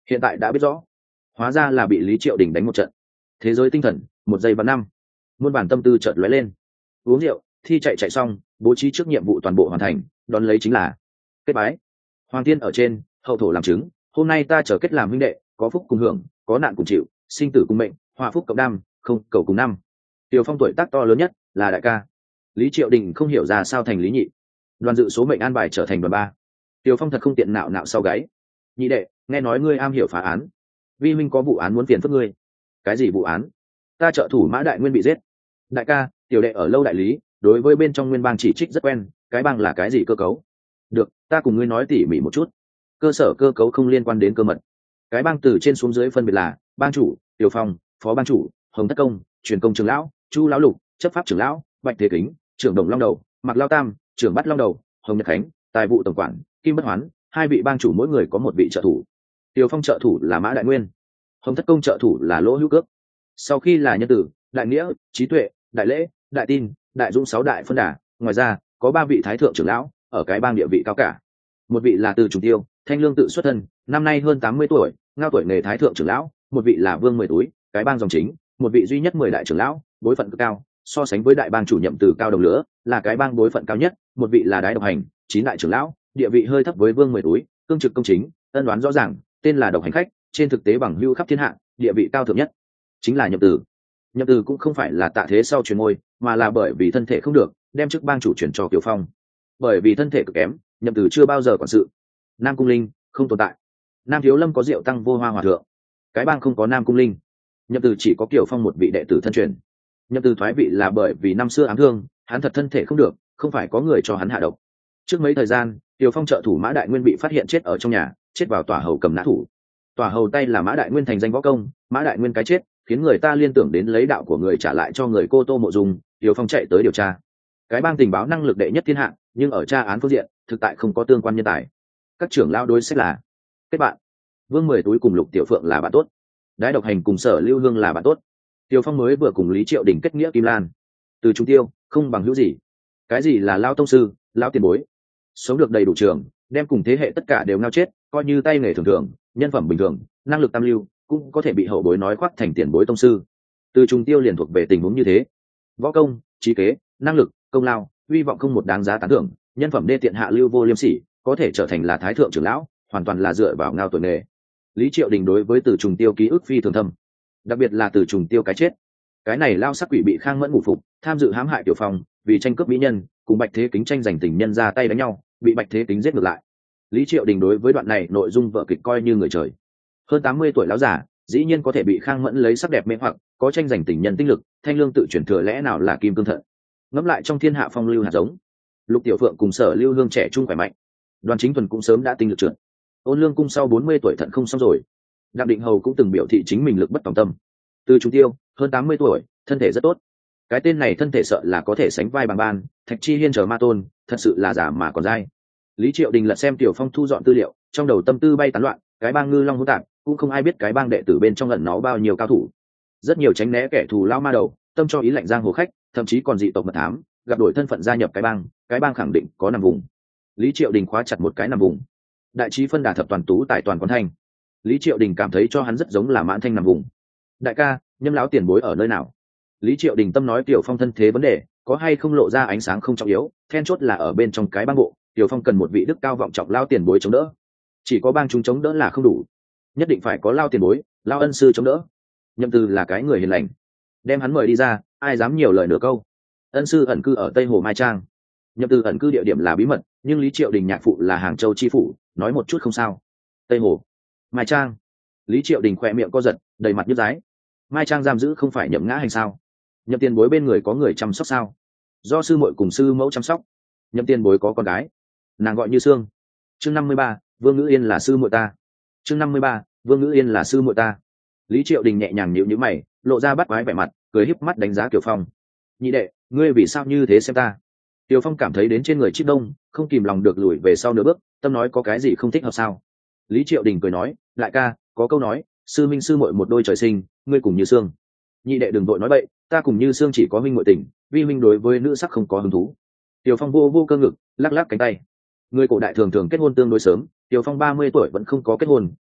hiện tại đã biết rõ, hóa ra là bị Lý Triệu Đình đánh một trận. Thế giới tinh thần, một giây bắn năm. Muôn bản tâm tư chợt lóe lên. Uống rượu, thi chạy chạy xong, bố trí trước nhiệm vụ toàn bộ hoàn thành, đón lấy chính là kết bái. Hoàng tiên ở trên, hậu thổ làm chứng, hôm nay ta trở kết làm huynh đệ, có phúc cùng hưởng, có nạn cùng chịu, sinh tử cùng mệnh, hòa phúc cộng đam, không cầu cùng năm. Tiểu Phong tuổi tác to lớn nhất, là đại ca. Lý Triệu Đình không hiểu ra sao thành Lý Nhị. Đoàn dự số mệnh an bài trở thành đoàn ba. Tiểu Phong thật không tiện nạo nạo sau gáy. Nhị đệ, nghe nói ngươi am hiểu phá án, vi minh có vụ án muốn phiền phức ngươi. Cái gì vụ án? Ta trợ thủ Mã Đại Nguyên bị giết. Đại ca, tiểu đệ ở lâu đại lý, đối với bên trong nguyên bang chỉ trích rất quen, cái bang là cái gì cơ cấu? Được, ta cùng ngươi nói tỉ mỉ một chút. Cơ sở cơ cấu không liên quan đến cơ mật. Cái bang từ trên xuống dưới phân biệt là bang chủ, Tiểu Phong, phó bang chủ, Hồng Thất Công, truyền công trưởng lão, Chu lão lục, chấp pháp trưởng lão, Bạch Thế Kính, trưởng đồng long đầu, Mạc Lao Tam, trưởng bắt long đầu, Hồng Nhật Khánh, tài vụ tổng quản, Kim Bất Hoán, hai vị bang chủ mỗi người có một vị trợ thủ. Tiểu Phong trợ thủ là Mã Đại Nguyên, Hồng Thất Công trợ thủ là Lỗ Hữu Cước. Sau khi là nhân tử, đại nghĩa, trí tuệ, đại lễ, đại tin, đại dũng sáu đại phân đà, ngoài ra có ba vị thái thượng trưởng lão ở cái bang địa vị cao cả. Một vị là Từ Trùng Tiêu, thanh lương tự xuất thân, năm nay hơn tám mươi tuổi, ngao tuổi nghề thái thượng trưởng lão. Một vị là Vương Mười Túi, cái bang dòng chính, một vị duy nhất mười đại trưởng lão, bối phận cực cao, so sánh với đại bang chủ nhậm từ cao đồng lứa, là cái bang bối phận cao nhất. Một vị là Đái Độc Hành, chín đại trưởng lão, địa vị hơi thấp với Vương Mười Túi, cương trực công chính, ân đoán rõ ràng, tên là Độc Hành khách, trên thực tế bằng hữu khắp thiên hạ, địa vị cao thượng nhất chính là nhậm từ. Nhậm từ cũng không phải là tạ thế sau truyền ngôi, mà là bởi vì thân thể không được, đem chức bang chủ chuyển cho Kiều Phong. Bởi vì thân thể cực kém, nhậm từ chưa bao giờ quản sự. Nam Cung Linh không tồn tại. Nam Thiếu Lâm có Diệu Tăng Vô Hoa Hòa thượng, cái bang không có Nam Cung Linh. Nhậm từ chỉ có Kiều Phong một vị đệ tử thân truyền. Nhậm từ thoái vị là bởi vì năm xưa ám thương, hắn thật thân thể không được, không phải có người cho hắn hạ độc. Trước mấy thời gian, Kiều Phong trợ thủ Mã Đại Nguyên bị phát hiện chết ở trong nhà, chết vào tòa hầu cầm nã thủ. Tòa hầu tay là Mã Đại Nguyên thành danh võ công, Mã Đại Nguyên cái chết khiến người ta liên tưởng đến lấy đạo của người trả lại cho người Cô Tô Mộ Dung. Kiều Phong chạy tới điều tra. Cái bang tình báo năng lực đệ nhất thiên hạ, nhưng ở tra án phương diện thực tại không có tương quan nhân tài. Các trưởng lao đối xét là kết bạn. Vương Mười Túi cùng Lục Tiểu Phượng là bạn tốt, Đái Độc Hành cùng Sở Lưu Hương là bạn tốt. Tiêu Phong mới vừa cùng Lý Triệu Đình kết nghĩa Kim Lan. Từ Trung Tiêu không bằng hữu gì. Cái gì là lao tông sư, lao tiền bối, sống được đầy đủ trường, đem cùng thế hệ tất cả đều ngao chết, coi như tay nghề thường thường, nhân phẩm bình thường, năng lực tam lưu, cũng có thể bị hậu bối nói khoác thành tiền bối tông sư. Từ Trung Tiêu liền thuộc về tình huống như thế. Võ công, trí kế, năng lực, công lao, uy vọng không một đáng giá tán thưởng, nhân phẩm đê tiện hạ lưu vô liêm sỉ, có thể trở thành là thái thượng trưởng lão, hoàn toàn là dựa vào ngao tuổi nghề. Lý Triệu Đình đối với Từ Trùng Tiêu ký ức phi thường thâm, đặc biệt là Từ Trùng Tiêu cái chết. Cái này lao sắc quỷ bị Khang Mẫn ngủ phục, tham dự hãm hại Tiểu Phong, vì tranh cướp mỹ nhân, cùng Bạch Thế Kính tranh giành tình nhân ra tay đánh nhau, bị Bạch Thế Kính giết ngược lại. Lý Triệu Đình đối với đoạn này nội dung vở kịch coi như người trời. Hơn tám mươi tuổi lão giả, dĩ nhiên có thể bị Khang Mẫn lấy sắc đẹp mê hoặc, có tranh giành tình nhân tinh lực, thanh lương tự chuyển thừa lẽ nào là kim cương thận. Ngẫm lại trong thiên hạ phong lưu hạt giống, Lục Tiểu Phượng cùng Sở Lưu Hương trẻ trung khỏe mạnh, Đoàn Chính Thuần cũng sớm đã tinh lực trượt. Ôn Lương Cung sau bốn mươi tuổi thận không xong rồi. Đặng Định Hầu cũng từng biểu thị chính mình lực bất tòng tâm. Từ Trung Tiêu hơn tám mươi tuổi, thân thể rất tốt. Cái tên này thân thể sợ là có thể sánh vai bằng ban, Thạch Chi Hiên chờ ma tôn, thật sự là giả mà còn dai. Lý Triệu Đình lật xem Tiểu Phong thu dọn tư liệu, trong đầu tâm tư bay tán loạn, cái bang ngư long hỗn tạp, cũng không ai biết cái bang đệ tử bên trong ẩn nó bao nhiêu cao thủ. Rất nhiều tránh né kẻ thù lao ma đầu, tâm cho ý lạnh giang hồ khách, thậm chí còn dị tộc mật thám, gặp đổi thân phận gia nhập cái bang, cái bang khẳng định có nằm vùng. Lý Triệu Đình khóa chặt một cái nằm vùng. Đại trí phân đà thập toàn tú tại toàn quán thanh. Lý Triệu Đình cảm thấy cho hắn rất giống là Mãn Thanh nằm vùng. Đại ca, Nhâm lão tiền bối ở nơi nào? Lý Triệu Đình tâm nói Tiểu Phong thân thế vấn đề, có hay không lộ ra ánh sáng không trọng yếu, then chốt là ở bên trong cái bang bộ, Tiểu Phong cần một vị đức cao vọng trọng lao tiền bối chống đỡ. Chỉ có bang chúng chống đỡ là không đủ, nhất định phải có lao tiền bối, lao ân sư chống đỡ. Nhậm Từ là cái người hiền lành, đem hắn mời đi ra, ai dám nhiều lời nửa câu. Ân sư ẩn cư ở Tây Hồ Mai Trang. Nhậm Từ ẩn cư địa điểm là bí mật, nhưng Lý Triệu Đình nhạc phụ là Hàng Châu chi phủ, nói một chút không sao. Tây Hồ Mai Trang. Lý Triệu Đình khỏe miệng co giật, đầy mặt nhếch dái. Mai Trang giam giữ không phải Nhậm Ngã Hành sao? Nhậm tiền bối bên người có người chăm sóc sao? Do sư muội cùng sư mẫu chăm sóc. Nhậm tiền bối có con gái, nàng gọi Như Sương. Chương năm mươi ba, Vương Ngữ Yên là sư muội ta. Chương năm mươi ba, Vương Ngữ Yên là sư muội ta. Lý Triệu Đình nhẹ nhàng nhíu nhíu mày, lộ ra bắt quái vẻ mặt, cười híp mắt đánh giá Kiều Phong. Nhị đệ, ngươi vì sao như thế xem ta? Kiều Phong cảm thấy đến trên người chip đông, không kìm lòng được lùi về sau nửa bước, tâm nói có cái gì không thích hợp sao? Lý Triệu Đình cười nói, lại ca, có câu nói, sư minh sư muội một đôi trời sinh, ngươi cùng Như Sương. Nhị đệ đừng vội nói bậy, ta cùng Như Sương chỉ có huynh muội tình, vi huynh đối với nữ sắc không có hứng thú. Kiều Phong vô vô cơ ngực, lắc lắc cánh tay. Người cổ đại thường thường kết hôn tương đối sớm, Kiều Phong ba mươi tuổi vẫn không có kết hôn,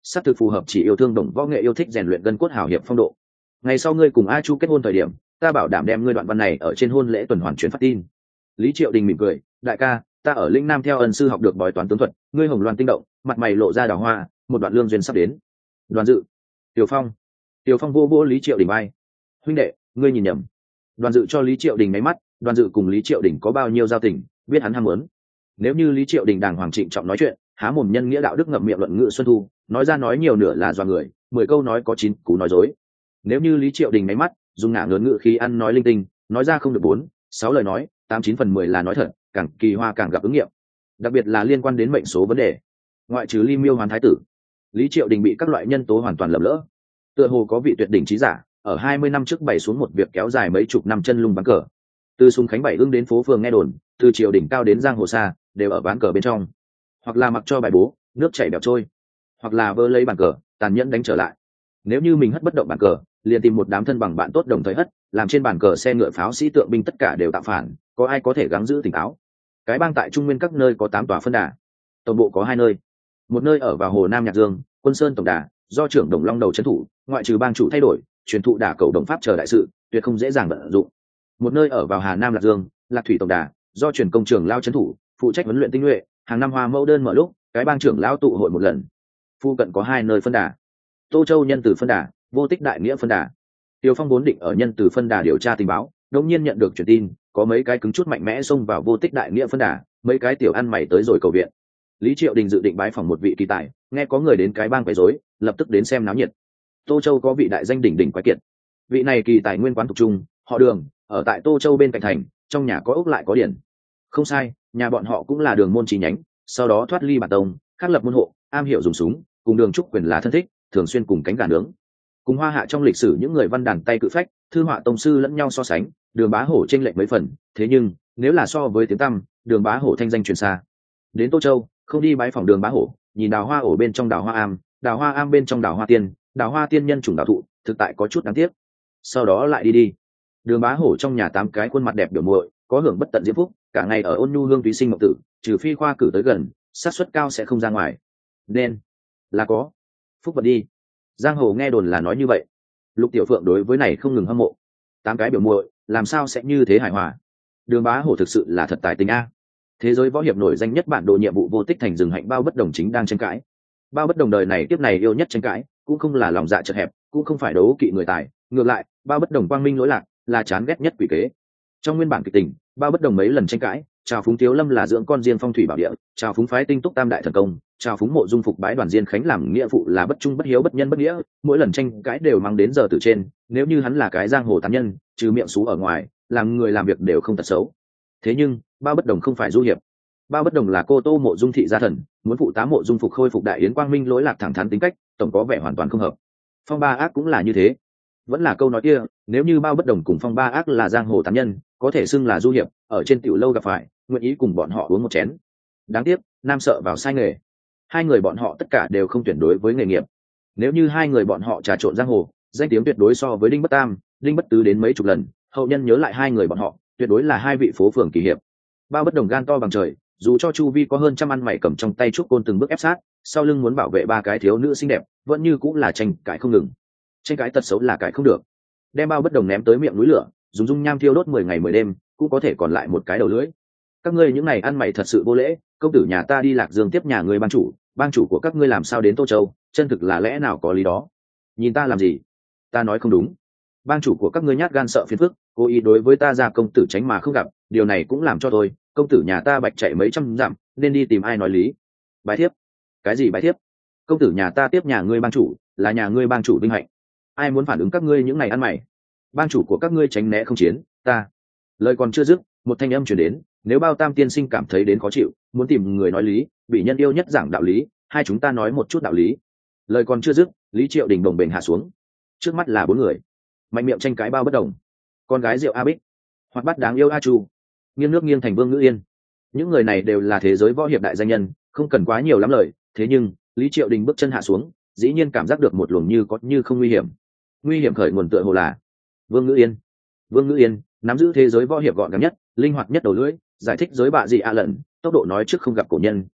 xác thực phù hợp chỉ yêu thương đồng võ nghệ yêu thích rèn luyện gân cốt hào hiệp phong độ. Ngày sau ngươi cùng a chu kết hôn thời điểm, ta bảo đảm đem ngươi đoạn văn này ở trên hôn lễ tuần hoàn truyền phát tin. Lý Triệu Đình mỉm cười, đại ca, ta ở lĩnh nam theo ân sư học được bói toán tướng thuật, ngươi hồng loan tinh động, mặt mày lộ ra đào hoa, một đoạn lương duyên sắp đến. Đoàn Dự, Tiểu Phong, Tiểu Phong vô vô Lý Triệu Đình bay, huynh đệ, ngươi nhìn nhầm. Đoàn Dự cho Lý Triệu Đình máy mắt, Đoàn Dự cùng Lý Triệu Đình có bao nhiêu giao tình, biết hắn ham muốn. Nếu như Lý Triệu Đình đàng hoàng trịnh trọng nói chuyện, há mồm nhân nghĩa đạo đức ngậm miệng luận ngữ xuân thu, nói ra nói nhiều nửa là doa người, mười câu nói có chín cú nói dối. Nếu như Lý Triệu Đình máy mắt, dùng ngả ngớn ngữ khí ăn nói linh tinh, nói ra không được bốn, sáu lời nói, tám chín phần mười là nói thật, càng kỳ hoa càng gặp ứng nghiệm. Đặc biệt là liên quan đến mệnh số vấn đề. Ngoại trừ Ly Miêu Hoàn thái tử, Lý Triệu Đình bị các loại nhân tố hoàn toàn lầm lỡ. Tựa hồ có vị tuyệt đỉnh trí giả, ở hai mươi năm trước bày xuống một việc kéo dài mấy chục năm chân lung ván cờ. Từ Sùng Khánh Bảy Ưng đến phố phường nghe đồn, từ triều đỉnh cao đến giang hồ xa, đều ở ván cờ bên trong. Hoặc là mặc cho bài bố, nước chảy bèo trôi, hoặc là vơ lấy bàn cờ, tàn nhẫn đánh trở lại. Nếu như mình hất bất động bàn cờ, liền tìm một đám thân bằng bạn tốt đồng thời hất, làm trên bàn cờ xe ngựa pháo sĩ tượng binh tất cả đều tạo phản, có ai có thể gắng giữ tỉnh táo? Cái bang tại Trung Nguyên các nơi có tám tòa phân đà, tổng bộ có hai nơi, một nơi ở vào Hồ Nam Nhạc Dương, Quân Sơn tổng đà, do trưởng Đồng Long đầu trấn thủ, ngoại trừ bang chủ thay đổi, truyền thụ đả cầu đồng pháp chờ đại sự, tuyệt không dễ dàng vận dụng. Một nơi ở vào Hà Nam Lạc Dương, Lạc Thủy tổng đà, do truyền công trưởng lao trấn thủ, phụ trách huấn luyện tinh nhuệ, hàng năm hoa mẫu đơn mở lúc, cái bang trưởng lão tụ hội một lần. Phu cận có hai nơi phân đà, Tô Châu Nhân Từ phân đà, Vô Tích Đại Nghĩa phân đà. Tiêu Phong vốn định ở Nhân Từ phân đà điều tra tình báo, đột nhiên nhận được truyền tin, có mấy cái cứng chút mạnh mẽ xông vào Vô Tích Đại Nghĩa phân đà, mấy cái tiểu ăn mày tới rồi cầu viện. Lý Triệu Đình dự định bái phỏng một vị kỳ tài, nghe có người đến cái bang quấy rối, lập tức đến xem náo nhiệt. Tô Châu có vị đại danh đỉnh đỉnh quái kiệt, vị này kỳ tài nguyên quán thuộc trung, họ Đường, ở tại Tô Châu bên cạnh thành, trong nhà có ốc lại có điển. Không sai, nhà bọn họ cũng là Đường môn chi nhánh, sau đó thoát ly bản tông, khắc lập môn hộ, am hiểu dùng súng, cùng Đường Trúc Quyền là thân thích, thường xuyên cùng cánh gà nướng. Cùng Hoa Hạ trong lịch sử những người văn đàn tay cự phách, thư họa tông sư lẫn nhau so sánh, Đường Bá Hổ chênh lệch mấy phần, thế nhưng nếu là so với tiếng tăm, Đường Bá Hổ thanh danh truyền xa. Đến Tô Châu, không đi bái phỏng Đường Bá Hổ, nhìn đào hoa ổ bên trong đào hoa am, đào hoa am bên trong đào hoa tiên, đào hoa tiên nhân chủng đào thụ, thực tại có chút đáng tiếc. Sau đó lại đi đi. Đường Bá Hổ trong nhà tám cái khuôn mặt đẹp biểu muội, có hưởng bất tận diễm phúc, cả ngày ở ôn nhu hương túy sinh mộng tử, trừ phi khoa cử tới gần, xác suất cao sẽ không ra ngoài. Nên là có phúc vật đi. Giang hồ nghe đồn là nói như vậy. Lục Tiểu Phượng đối với này không ngừng hâm mộ. Tám cái biểu muội, làm sao sẽ như thế hài hòa? Đường Bá Hổ thực sự là thật tài tình a. Thế giới võ hiệp nổi danh nhất bản đồ nhiệm vụ Vô Tích Thành rừng hạnh Bao Bất Đồng chính đang tranh cãi. Bao Bất Đồng đời này tiếp này yêu nhất tranh cãi, cũng không là lòng dạ chật hẹp, cũng không phải đấu kỵ người tài, ngược lại, Bao Bất Đồng quang minh lỗi lạc, là chán ghét nhất quỷ kế. Trong nguyên bản kịch tình, Bao Bất Đồng mấy lần tranh cãi, chào phúng Tiếu Lâm là dưỡng con riêng phong thủy bảo địa, chào phúng phái Tinh Túc Tam đại thần công, chào phúng Mộ Dung Phục bái Đoàn Diên Khánh làm nghĩa phụ là bất trung bất hiếu bất nhân bất nghĩa, mỗi lần tranh cãi đều mang đến giờ từ trên, nếu như hắn là cái giang hồ tán nhân, trừ miệng xú ở ngoài, làm người làm việc đều không tật xấu. Thế nhưng, Bao Bất Đồng không phải du hiệp. Bao Bất Đồng là cô Tô Mộ Dung thị gia thần, muốn phụ tá Mộ Dung Phục khôi phục đại yến quang minh lỗi lạc thẳng thắn tính cách, tổng có vẻ hoàn toàn không hợp. Phong Ba Ác cũng là như thế. Vẫn là câu nói kia, nếu như Bao Bất Đồng cùng Phong Ba Ác là giang hồ tán nhân, có thể xưng là du hiệp, ở trên tiểu lâu gặp phải, nguyện ý cùng bọn họ uống một chén. Đáng tiếc, nam sợ vào sai nghề. Hai người bọn họ tất cả đều không tuyển đối với nghề nghiệp. Nếu như hai người bọn họ trà trộn giang hồ, danh tiếng tuyệt đối so với Đinh Bất Tam, Đinh Bất Tứ đến mấy chục lần, hậu nhân nhớ lại hai người bọn họ, tuyệt đối là hai vị phố phường kỳ hiệp. Bao Bất Đồng gan to bằng trời, dù cho chu vi có hơn trăm ăn mày cầm trong tay trúc côn từng bước ép sát, sau lưng muốn bảo vệ ba cái thiếu nữ xinh đẹp, vẫn như cũng là tranh cãi không ngừng. Tranh cãi tật xấu là cãi không được. Đem Bao Bất Đồng ném tới miệng núi lửa, dùng dung nham thiêu đốt mười ngày mười đêm, cũng có thể còn lại một cái đầu lưỡi. Các ngươi những này ăn mày thật sự vô lễ, công tử nhà ta đi Lạc Dương tiếp nhà ngươi bang chủ, bang chủ của các ngươi làm sao đến Tô Châu, chân thực là lẽ nào có lý đó. Nhìn ta làm gì? Ta nói không đúng. Bang chủ của các ngươi nhát gan sợ phiền phức, cố ý đối với ta ra công tử tránh mà không gặp, điều này cũng làm cho tôi, công tử nhà ta bạch chạy mấy trăm dặm, nên đi tìm ai nói lý. Bài thiếp? Cái gì bài thiếp? Công tử nhà ta tiếp nhà ngươi bang chủ, là nhà ngươi bang chủ vinh hạnh. Ai muốn phản ứng các ngươi những này ăn mày? Bang chủ của các ngươi tránh né không chiến, ta. Lời còn chưa dứt, một thanh âm truyền đến, nếu Bao Tam tiên sinh cảm thấy đến khó chịu, muốn tìm người nói lý, bị nhân yêu nhất giảng đạo lý, hai chúng ta nói một chút đạo lý. Lời còn chưa dứt, Lý Triệu Đình đồng bền hạ xuống. Trước mắt là bốn người, mạnh miệng tranh cãi Bao Bất Đồng, con gái Diệu A Bích, hoặc bắt đáng yêu A Chu, nghiêng nước nghiêng thành Vương Ngữ Yên. Những người này đều là thế giới võ hiệp đại danh nhân, không cần quá nhiều lắm lời, thế nhưng Lý Triệu Đình bước chân hạ xuống, dĩ nhiên cảm giác được một luồng như có như không nguy hiểm. Nguy hiểm khởi nguồn tựa hồ là Vương Ngữ Yên. Vương Ngữ Yên nắm giữ thế giới võ hiệp gọn gàng nhất, linh hoạt nhất đầu lưỡi, giải thích giới bạ gì a lần, tốc độ nói trước không gặp cổ nhân,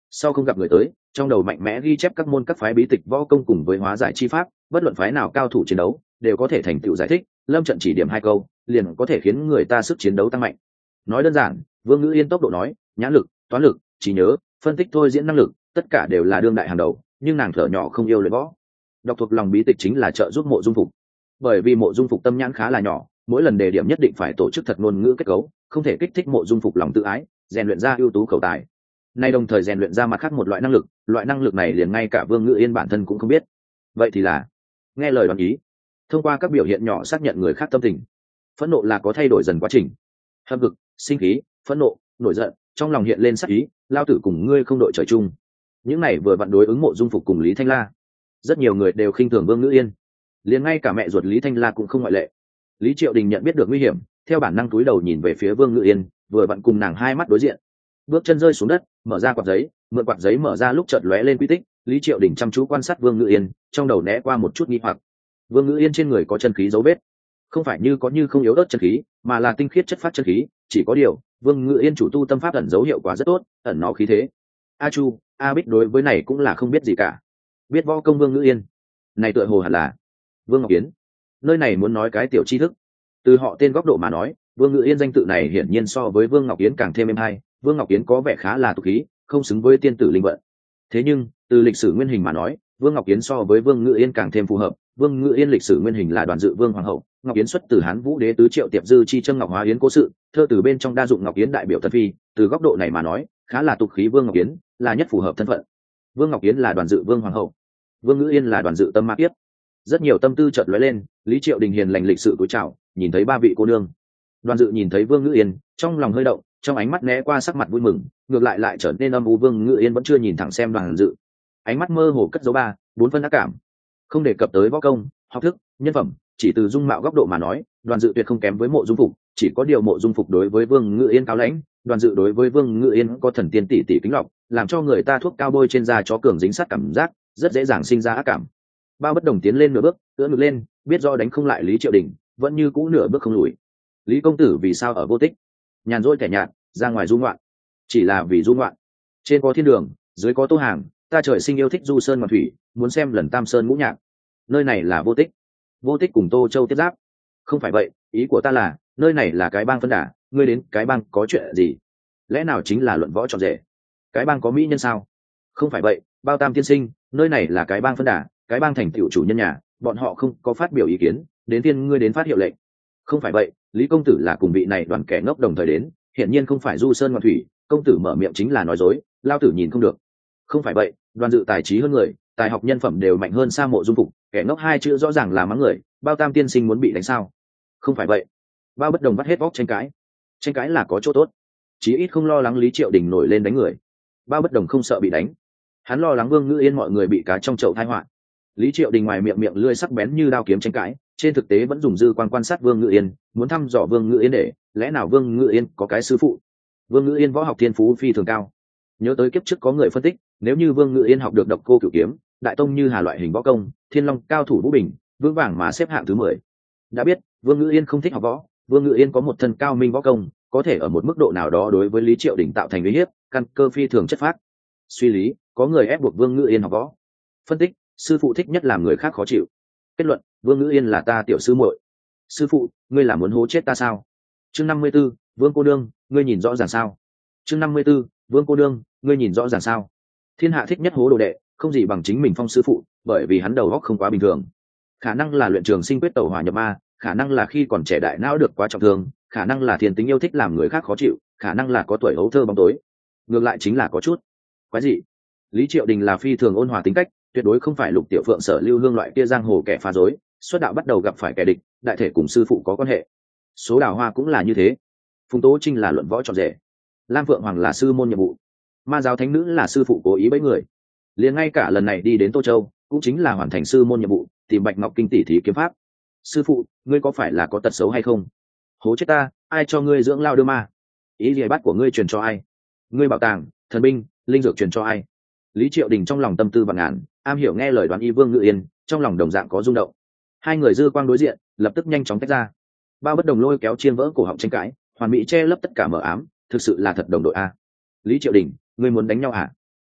sau không gặp người tới, trong đầu mạnh mẽ ghi chép các môn các phái bí tịch võ công cùng với hóa giải chi pháp, bất luận phái nào cao thủ chiến đấu đều có thể thành tựu giải thích, lâm trận chỉ điểm hai câu liền có thể khiến người ta sức chiến đấu tăng mạnh. Nói đơn giản, Vương Ngữ Yên tốc độ nói, nhãn lực, toán lực, trí nhớ, phân tích thôi diễn năng lực, tất cả đều là đương đại hàng đầu, nhưng nàng thở nhỏ không yêu luyện võ. Đọc thuộc lòng bí tịch chính là trợ giúp Mộ Dung Phục. Bởi vì Mộ Dung Phục tâm nhãn khá là nhỏ, mỗi lần đề điểm nhất định phải tổ chức thật ngôn ngữ kết cấu, không thể kích thích Mộ Dung Phục lòng tự ái, rèn luyện ra ưu tú khẩu tài. Nay đồng thời rèn luyện ra mặt khác một loại năng lực, loại năng lực này liền ngay cả Vương Ngữ Yên bản thân cũng không biết. Vậy thì là nghe lời đoán ý, thông qua các biểu hiện nhỏ xác nhận người khác tâm tình. Phẫn nộ là có thay đổi dần quá trình, hâm hực, sinh khí, phẫn nộ, nổi giận, trong lòng hiện lên sắc ý, lao tử cùng ngươi không đội trời chung. Những này vừa vặn đối ứng Mộ Dung Phục cùng Lý Thanh La. Rất nhiều người đều khinh thường Vương Ngữ Yên, liền ngay cả mẹ ruột Lý Thanh La cũng không ngoại lệ. Lý Triệu Đình nhận biết được nguy hiểm, theo bản năng túi đầu nhìn về phía Vương Ngữ Yên, vừa vặn cùng nàng hai mắt đối diện. Bước chân rơi xuống đất, mở ra quạt giấy, mượn quạt giấy mở ra lúc chợt lóe lên quy tích. Lý Triệu Đình chăm chú quan sát Vương Ngữ Yên, trong đầu né qua một chút nghi hoặc. Vương Ngữ Yên trên người có chân khí dấu vết, không phải như có như không yếu ớt chân khí, mà là tinh khiết chất phát chân khí. Chỉ có điều, Vương Ngữ Yên chủ tu tâm pháp ẩn dấu hiệu quả rất tốt, ẩn nó khí thế. A Chu, A Bích đối với này cũng là không biết gì cả. Biết võ công Vương Ngữ Yên, này tựa hồ hẳn là Vương Ngọc Yến. Nơi này muốn nói cái tiểu tri thức, từ họ tên góc độ mà nói, Vương Ngữ Yên danh tự này hiển nhiên so với Vương Ngọc Yến càng thêm êm hay. Vương Ngọc Yến có vẻ khá là tục khí, không xứng với tiên tử linh vận. Thế nhưng từ lịch sử nguyên hình mà nói, Vương Ngọc Yến so với Vương Ngữ Yên càng thêm phù hợp. Vương Ngữ Yên lịch sử nguyên hình là Đoàn Dự Vương hoàng hậu, Ngọc Yến xuất từ Hán Vũ Đế tứ Triệu Tiệp Dư chi Trâm Ngọc Hóa Yến cố sự, thơ từ bên trong đa dụng Ngọc Yến đại biểu thân phi. Từ góc độ này mà nói, khá là tục khí, Vương Ngọc Yến là nhất phù hợp thân phận. Vương Ngọc Yến là Đoàn Dự Vương hoàng hậu, Vương Ngữ Yên là Đoàn Dự Tâm Ma Kiếp. Rất nhiều tâm tư chợt lóe lên, Lý Triệu Đình hiền lành lịch sự cúi chào, nhìn thấy ba vị cô nương. Đoàn Dự nhìn thấy Vương Ngữ Yên, trong lòng hơi động, trong ánh mắt né qua sắc mặt vui mừng, ngược lại lại trở nên âm u. Vương Ngữ Yên vẫn chưa nhìn thẳng xem Đoàn Dự, ánh mắt mơ hồ cất dấu ba bốn phân ác cảm. Không đề cập tới võ công, học thức, nhân phẩm, chỉ từ dung mạo góc độ mà nói, Đoàn Dự tuyệt không kém với Mộ Dung Phục, chỉ có điều Mộ Dung Phục đối với Vương Ngữ Yên cao lãnh, Đoàn Dự đối với Vương Ngữ Yên có thần tiên tỷ tỷ kính lọc, làm cho người ta thuốc cao bôi trên da chó cường dính sát cảm giác, rất dễ dàng sinh ra ác cảm. Bao Bất Đồng tiến lên nửa bước, ưỡn ngực lên, biết do đánh không lại Lý Triệu Đình, vẫn như cũ nửa bước không lùi. Lý công tử vì sao ở vô tích, nhàn rỗi kẻ nhạt, ra ngoài du ngoạn? Chỉ là vì du ngoạn. Trên có thiên đường, dưới có tô hàng, ta trời sinh yêu thích du sơn ngoạn thủy, muốn xem lần Tam Sơn ngũ nhạc. Nơi này là vô tích, vô tích cùng Tô Châu tiếp giáp. Không phải vậy, ý của ta là nơi này là cái bang phân đà, ngươi đến cái bang có chuyện gì? Lẽ nào chính là luận võ trọn rể? Cái bang có mỹ nhân sao? Không phải vậy, Bao Tam tiên sinh, nơi này là cái bang phân đà, cái bang thành tựu chủ nhân nhà, bọn họ không có phát biểu ý kiến, đến tiên ngươi đến phát hiệu lệnh. Không phải vậy, Lý công tử là cùng vị này đoàn kẻ ngốc đồng thời đến, hiển nhiên không phải du sơn ngoạn thủy, công tử mở miệng chính là nói dối, lao tử nhìn không được. Không phải vậy, Đoàn Dự tài trí hơn người, tài học nhân phẩm đều mạnh hơn xa Mộ Dung Phục, kẻ ngốc hai chữ rõ ràng là mắng người, Bao Tam tiên sinh muốn bị đánh sao? Không phải vậy. Bao Bất Đồng vắt hết óc tranh cãi. Tranh cãi là có chỗ tốt, chí ít không lo lắng Lý Triệu Đình nổi lên đánh người. Bao Bất Đồng không sợ bị đánh, hắn lo lắng Vương Ngữ Yên mọi người bị cá trong chậu tai họa. Lý Triệu Đình ngoài miệng miệng lưỡi sắc bén như đao kiếm tranh cãi, trên thực tế vẫn dùng dư quan quan sát Vương Ngữ Yên, muốn thăm dò Vương Ngữ Yên để lẽ nào Vương Ngữ Yên có cái sư phụ. Vương Ngữ Yên võ học thiên phú phi thường cao, nhớ tới kiếp trước có người phân tích, nếu như Vương Ngữ Yên học được Độc Cô Cửu Kiếm, Đại Tông Như Hà loại hình võ công, Thiên Long cao thủ Vũ Bình, vững vàng mà xếp hạng thứ mười. Đã biết Vương Ngữ Yên không thích học võ, Vương Ngữ Yên có một thân cao minh võ công, có thể ở một mức độ nào đó đối với Lý Triệu Đình tạo thành uy hiếp, căn cơ phi thường chất phác. Suy lý, có người ép buộc Vương Ngữ Yên học võ. Phân tích, sư phụ thích nhất làm người khác khó chịu. Kết luận, Vương Ngữ Yên là ta tiểu sư muội. Sư phụ, ngươi là muốn hố chết ta sao? Chương năm mươi 54, Vương cô nương, ngươi nhìn rõ ràng sao? Chương năm mươi 54, Vương cô nương, ngươi nhìn rõ ràng sao? Thiên hạ thích nhất hố đồ đệ, không gì bằng chính mình phong sư phụ, bởi vì hắn đầu óc không quá bình thường. Khả năng là luyện trường sinh quyết tẩu hỏa nhập ma, khả năng là khi còn trẻ đại não được quá trọng thương, khả năng là thiên tính yêu thích làm người khác khó chịu, khả năng là có tuổi hấu thơ bóng tối. Ngược lại chính là có chút quái gì. Lý Triệu Đình là phi thường ôn hòa tính cách, tuyệt đối không phải Lục Tiểu Phượng Sở Lưu Hương loại kia giang hồ kẻ phá rối, xuất đạo bắt đầu gặp phải kẻ địch, đại thể cùng sư phụ có quan hệ. Số Đào Hoa cũng là như thế. Phùng Tố Trinh là luận võ trọn rể, Lam Phượng Hoàng là sư môn nhiệm vụ, Ma giáo thánh nữ là sư phụ cố ý bẫy người. Liền ngay cả lần này đi đến Tô Châu, cũng chính là hoàn thành sư môn nhiệm vụ, tìm Bạch Ngọc Kinh tỷ thí kiếm pháp. Sư phụ, ngươi có phải là có tật xấu hay không? Hố chết ta, ai cho ngươi dưỡng lao đưa ma? Ý gì bắt của ngươi truyền cho ai? Ngươi bảo tàng, thần binh, linh dược truyền cho ai? Lý Triệu Đình trong lòng tâm tư vạn ngàn, am hiểu nghe lời đoán y Vương Ngữ Yên, trong lòng đồng dạng có rung động. Hai người dư quang đối diện, lập tức nhanh chóng tách ra. Bao Bất Đồng lôi kéo chiên vỡ cổ họng tranh cãi, hoàn mỹ che lấp tất cả mờ ám, thực sự là thật đồng đội a. Lý Triệu Đình, ngươi muốn đánh nhau à?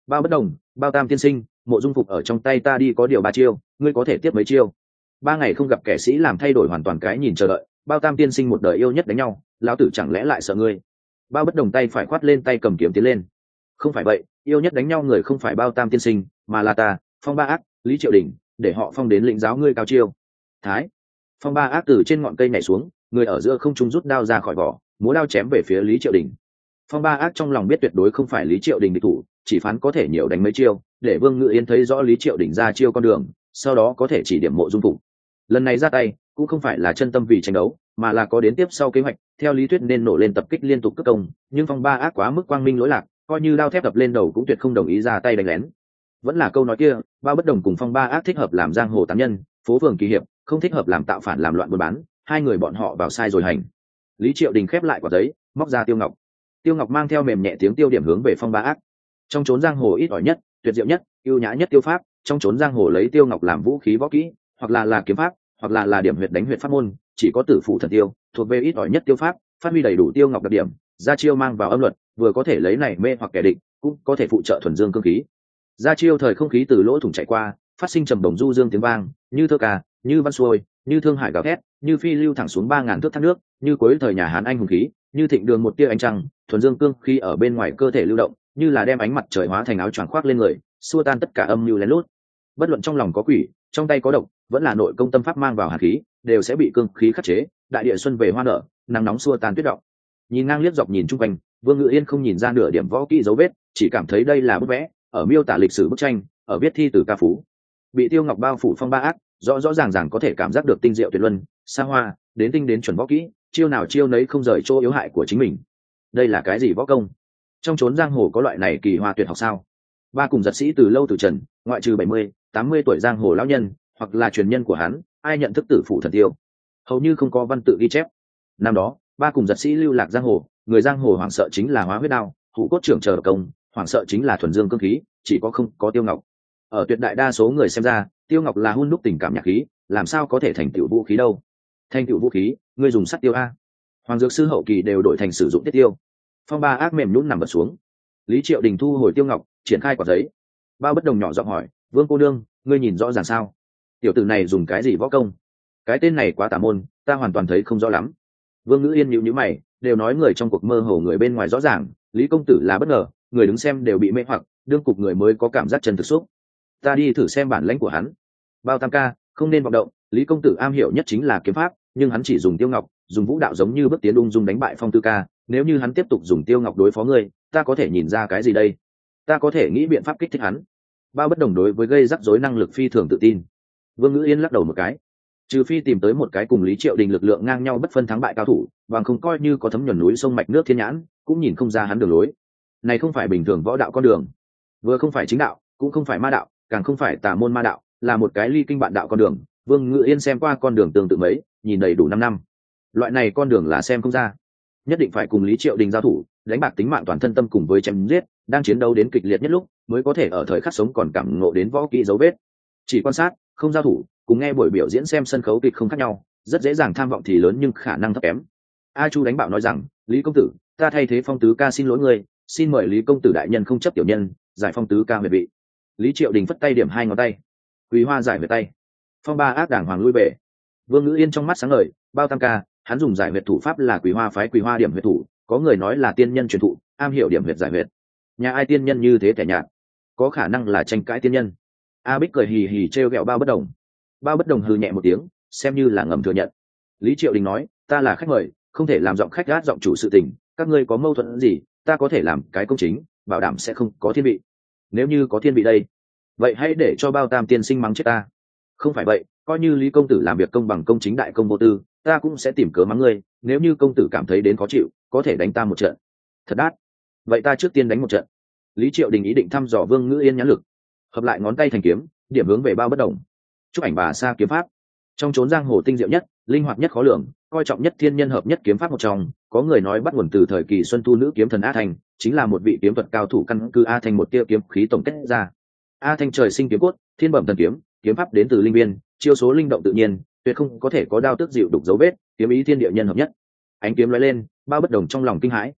Bao bất đồng, bao tam tiên sinh, mộ dung phục ở trong tay ta đi có điều ba chiêu, ngươi có thể tiếp mấy chiêu? Ba ngày không gặp kẻ sĩ làm thay đổi hoàn toàn cái nhìn chờ đợi. Bao tam tiên sinh một đời yêu nhất đánh nhau, lão tử chẳng lẽ lại sợ ngươi? Bao bất đồng tay phải khoát lên, tay cầm kiếm tiến lên. Không phải vậy, yêu nhất đánh nhau người không phải bao tam tiên sinh, mà là ta, Phong Ba Ác, Lý Triệu Đình, để họ phong đến lĩnh giáo ngươi cao chiêu. Thái. Phong Ba Ác từ trên ngọn cây nhảy xuống, người ở giữa không trung rút đao ra khỏi vỏ, múa đao chém về phía Lý Triệu Đình. Phong Ba Ác trong lòng biết tuyệt đối không phải Lý Triệu Đình địch thủ, chỉ phán có thể nhiều đánh mấy chiêu, để Vương Ngự Yên thấy rõ Lý Triệu Đình ra chiêu con đường, sau đó có thể chỉ điểm mộ dung phục. Lần này ra tay cũng không phải là chân tâm vì tranh đấu, mà là có đến tiếp sau kế hoạch. Theo lý thuyết nên nổ lên tập kích liên tục cất công, nhưng Phong Ba Ác quá mức quang minh lỗi lạc, coi như đao thép đập lên đầu cũng tuyệt không đồng ý ra tay đánh lén. Vẫn là câu nói kia, Bao bất đồng cùng Phong Ba Ác thích hợp làm giang hồ tán nhân, phố phường kỳ hiệp, không thích hợp làm tạo phản làm loạn buôn bán. Hai người bọn họ vào sai rồi hành. Lý Triệu Đình khép lại quả giấy, móc ra tiêu ngọc. Tiêu ngọc mang theo mềm nhẹ tiếng tiêu điểm hướng về Phong Ba Ác. Trong chốn giang hồ ít ỏi nhất, tuyệt diệu nhất, ưu nhã nhất tiêu pháp, trong chốn giang hồ lấy tiêu ngọc làm vũ khí võ kỹ, hoặc là là kiếm pháp, hoặc là là điểm huyệt đánh huyệt pháp môn, chỉ có tử phụ thần tiêu thuộc về ít ỏi nhất tiêu pháp, phát huy đầy đủ tiêu ngọc đặc điểm, ra chiêu mang vào âm luật, vừa có thể lấy này mê hoặc kẻ địch, cũng có thể phụ trợ thuần dương cương khí. Ra chiêu thời không khí từ lỗ thủng chạy qua, phát sinh trầm đồng du dương tiếng vang, như thơ ca, như văn xuôi, như thương hải gào thét, như phi lưu thẳng xuống ba ngàn thước thác nước, như cuối thời nhà Hán anh hùng khí, như thịnh đường một tia ánh trăng, thuần dương cương khí ở bên ngoài cơ thể lưu động, như là đem ánh mặt trời hóa thành áo choàng khoác lên người, xua tan tất cả âm mưu lén lút. Bất luận trong lòng có quỷ, trong tay có độc, vẫn là nội công tâm pháp mang vào hàn khí, đều sẽ bị cương khí khắc chế. Đại địa xuân về hoa nở, nắng nóng xua tan tuyết động. Nhìn ngang liếc dọc nhìn chung quanh, Vương Ngự Yên không nhìn ra nửa điểm võ kỹ dấu vết, chỉ cảm thấy đây là bức vẽ, ở miêu tả lịch sử bức tranh, ở viết thi từ ca phú. Bị tiêu ngọc bao phủ Phong Ba Ác, rõ rõ ràng ràng có thể cảm giác được tinh diệu tuyệt luân, xa hoa, đến tinh đến chuẩn võ kỹ, chiêu nào chiêu nấy không rời chỗ yếu hại của chính mình. Đây là cái gì võ công? Trong chốn giang hồ có loại này kỳ hoa tuyệt học sao? Ba cùng giật sĩ từ lâu từ trần, ngoại trừ bảy mươi, tám mươi tuổi giang hồ lão nhân, hoặc là truyền nhân của hắn, ai nhận thức tử phụ thần tiêu, hầu như không có văn tự ghi chép. Năm đó, ba cùng giật sĩ lưu lạc giang hồ, người giang hồ hoảng sợ chính là hóa huyết đao, hủ cốt trưởng chờ công, hoảng sợ chính là thuần dương cương khí, chỉ có không có tiêu ngọc. Ở tuyệt đại đa số người xem ra, tiêu ngọc là hun đúc tình cảm nhạc khí, làm sao có thể thành tựu vũ khí đâu? Thành tựu vũ khí, ngươi dùng sắt tiêu a? Hoàng dược sư hậu kỳ đều đổi thành sử dụng tiết tiêu. Phong Ba Ác mềm nhũn nằm vật xuống. Lý Triệu Đình thu hồi tiêu ngọc, triển khai quả giấy. Bao bất đồng nhỏ giọng hỏi, Vương cô nương, ngươi nhìn rõ ràng sao? Tiểu tử này dùng cái gì võ công? Cái tên này quá tà môn, ta hoàn toàn thấy không rõ lắm. Vương Ngữ Yên nhíu nhíu mày, đều nói người trong cuộc mơ hồ người bên ngoài rõ ràng, Lý công tử là bất ngờ, người đứng xem đều bị mê hoặc, đương cục người mới có cảm giác chân thực xúc. Ta đi thử xem bản lãnh của hắn. Bao tam ca, không nên vọng động, Lý công tử am hiểu nhất chính là kiếm pháp, nhưng hắn chỉ dùng tiêu ngọc, dùng vũ đạo giống như bước tiến ung dung đánh bại Phong Tư ca, nếu như hắn tiếp tục dùng tiêu ngọc đối phó ngươi, ta có thể nhìn ra cái gì đây? Ta có thể nghĩ biện pháp kích thích hắn. Bao bất đồng đối với gây rắc rối năng lực phi thường tự tin. Vương Ngữ Yên lắc đầu một cái, trừ phi tìm tới một cái cùng Lý Triệu Đình lực lượng ngang nhau bất phân thắng bại cao thủ, bằng không coi như có thấm nhuần núi sông mạch nước thiên nhãn, cũng nhìn không ra hắn đường lối. Này không phải bình thường võ đạo con đường, vừa không phải chính đạo, cũng không phải ma đạo, càng không phải tà môn ma đạo, là một cái ly kinh bạn đạo con đường. Vương Ngự Yên xem qua con đường tương tự mấy, nhìn đầy đủ năm năm. Loại này con đường là xem không ra, nhất định phải cùng Lý Triệu Đình giao thủ, đánh bạc tính mạng toàn thân tâm cùng với chém giết, đang chiến đấu đến kịch liệt nhất lúc, mới có thể ở thời khắc sống còn cảm ngộ đến võ kỹ dấu vết. Chỉ quan sát, không giao thủ, cùng nghe buổi biểu diễn xem sân khấu kịch không khác nhau, rất dễ dàng tham vọng thì lớn nhưng khả năng thấp kém. A Chu đánh bạo nói rằng, Lý công tử, ta thay thế Phong Tứ ca xin lỗi người, xin mời Lý công tử đại nhân không chấp tiểu nhân, giải Phong Tứ ca huyệt vị. Lý Triệu Đình phất tay điểm hai ngón tay, Quý Hoa giải về tay. Phong Ba Ác đàng hoàng lui về. Vương Ngữ Yên trong mắt sáng ngời, Bao tam ca, hắn dùng giải huyệt thủ pháp là Quý Hoa phái Quý Hoa điểm huyệt thủ, có người nói là tiên nhân truyền thụ, am hiểu điểm huyệt giải huyệt. Nhà ai tiên nhân như thế tẻ nhạt, có khả năng là tranh cãi tiên nhân. A Bích cười hì hì trêu ghẹo Bao bất đồng. Bao bất đồng hừ nhẹ một tiếng, xem như là ngầm thừa nhận. Lý Triệu Đình nói, ta là khách mời, không thể làm giọng khách gát giọng chủ sự tình, các ngươi có mâu thuẫn gì, ta có thể làm cái công chính, bảo đảm sẽ không có thiên vị. Nếu như có thiên vị đây, vậy hãy để cho Bao tam tiên sinh mắng chết ta. Không phải vậy, coi như Lý công tử làm việc công bằng công chính đại công vô tư, ta cũng sẽ tìm cớ mắng ngươi. Nếu như công tử cảm thấy đến khó chịu, có thể đánh ta một trận. Thật đát. Vậy ta trước tiên đánh một trận. Lý Triệu Đình ý định thăm dò Vương Ngữ Yên nhãn lực, hợp lại ngón tay thành kiếm, điểm hướng về Bao bất đồng. Chúc ảnh bà sa kiếm pháp, trong chốn giang hồ tinh diệu nhất, linh hoạt nhất khó lường, coi trọng nhất thiên nhân hợp nhất kiếm pháp một trong. Có người nói bắt nguồn từ thời kỳ xuân thu nữ kiếm thần A Thanh, chính là một vị kiếm thuật cao thủ căn cứ A Thanh một tia kiếm khí tổng kết ra. A Thanh trời sinh kiếm cốt, thiên bẩm thần kiếm, kiếm pháp đến từ linh biên, chiêu số linh động tự nhiên, tuyệt không có thể có đao tức dịu đục dấu vết, kiếm ý thiên địa nhân hợp nhất. Ánh kiếm lóe lên, Bao bất đồng trong lòng kinh hãi.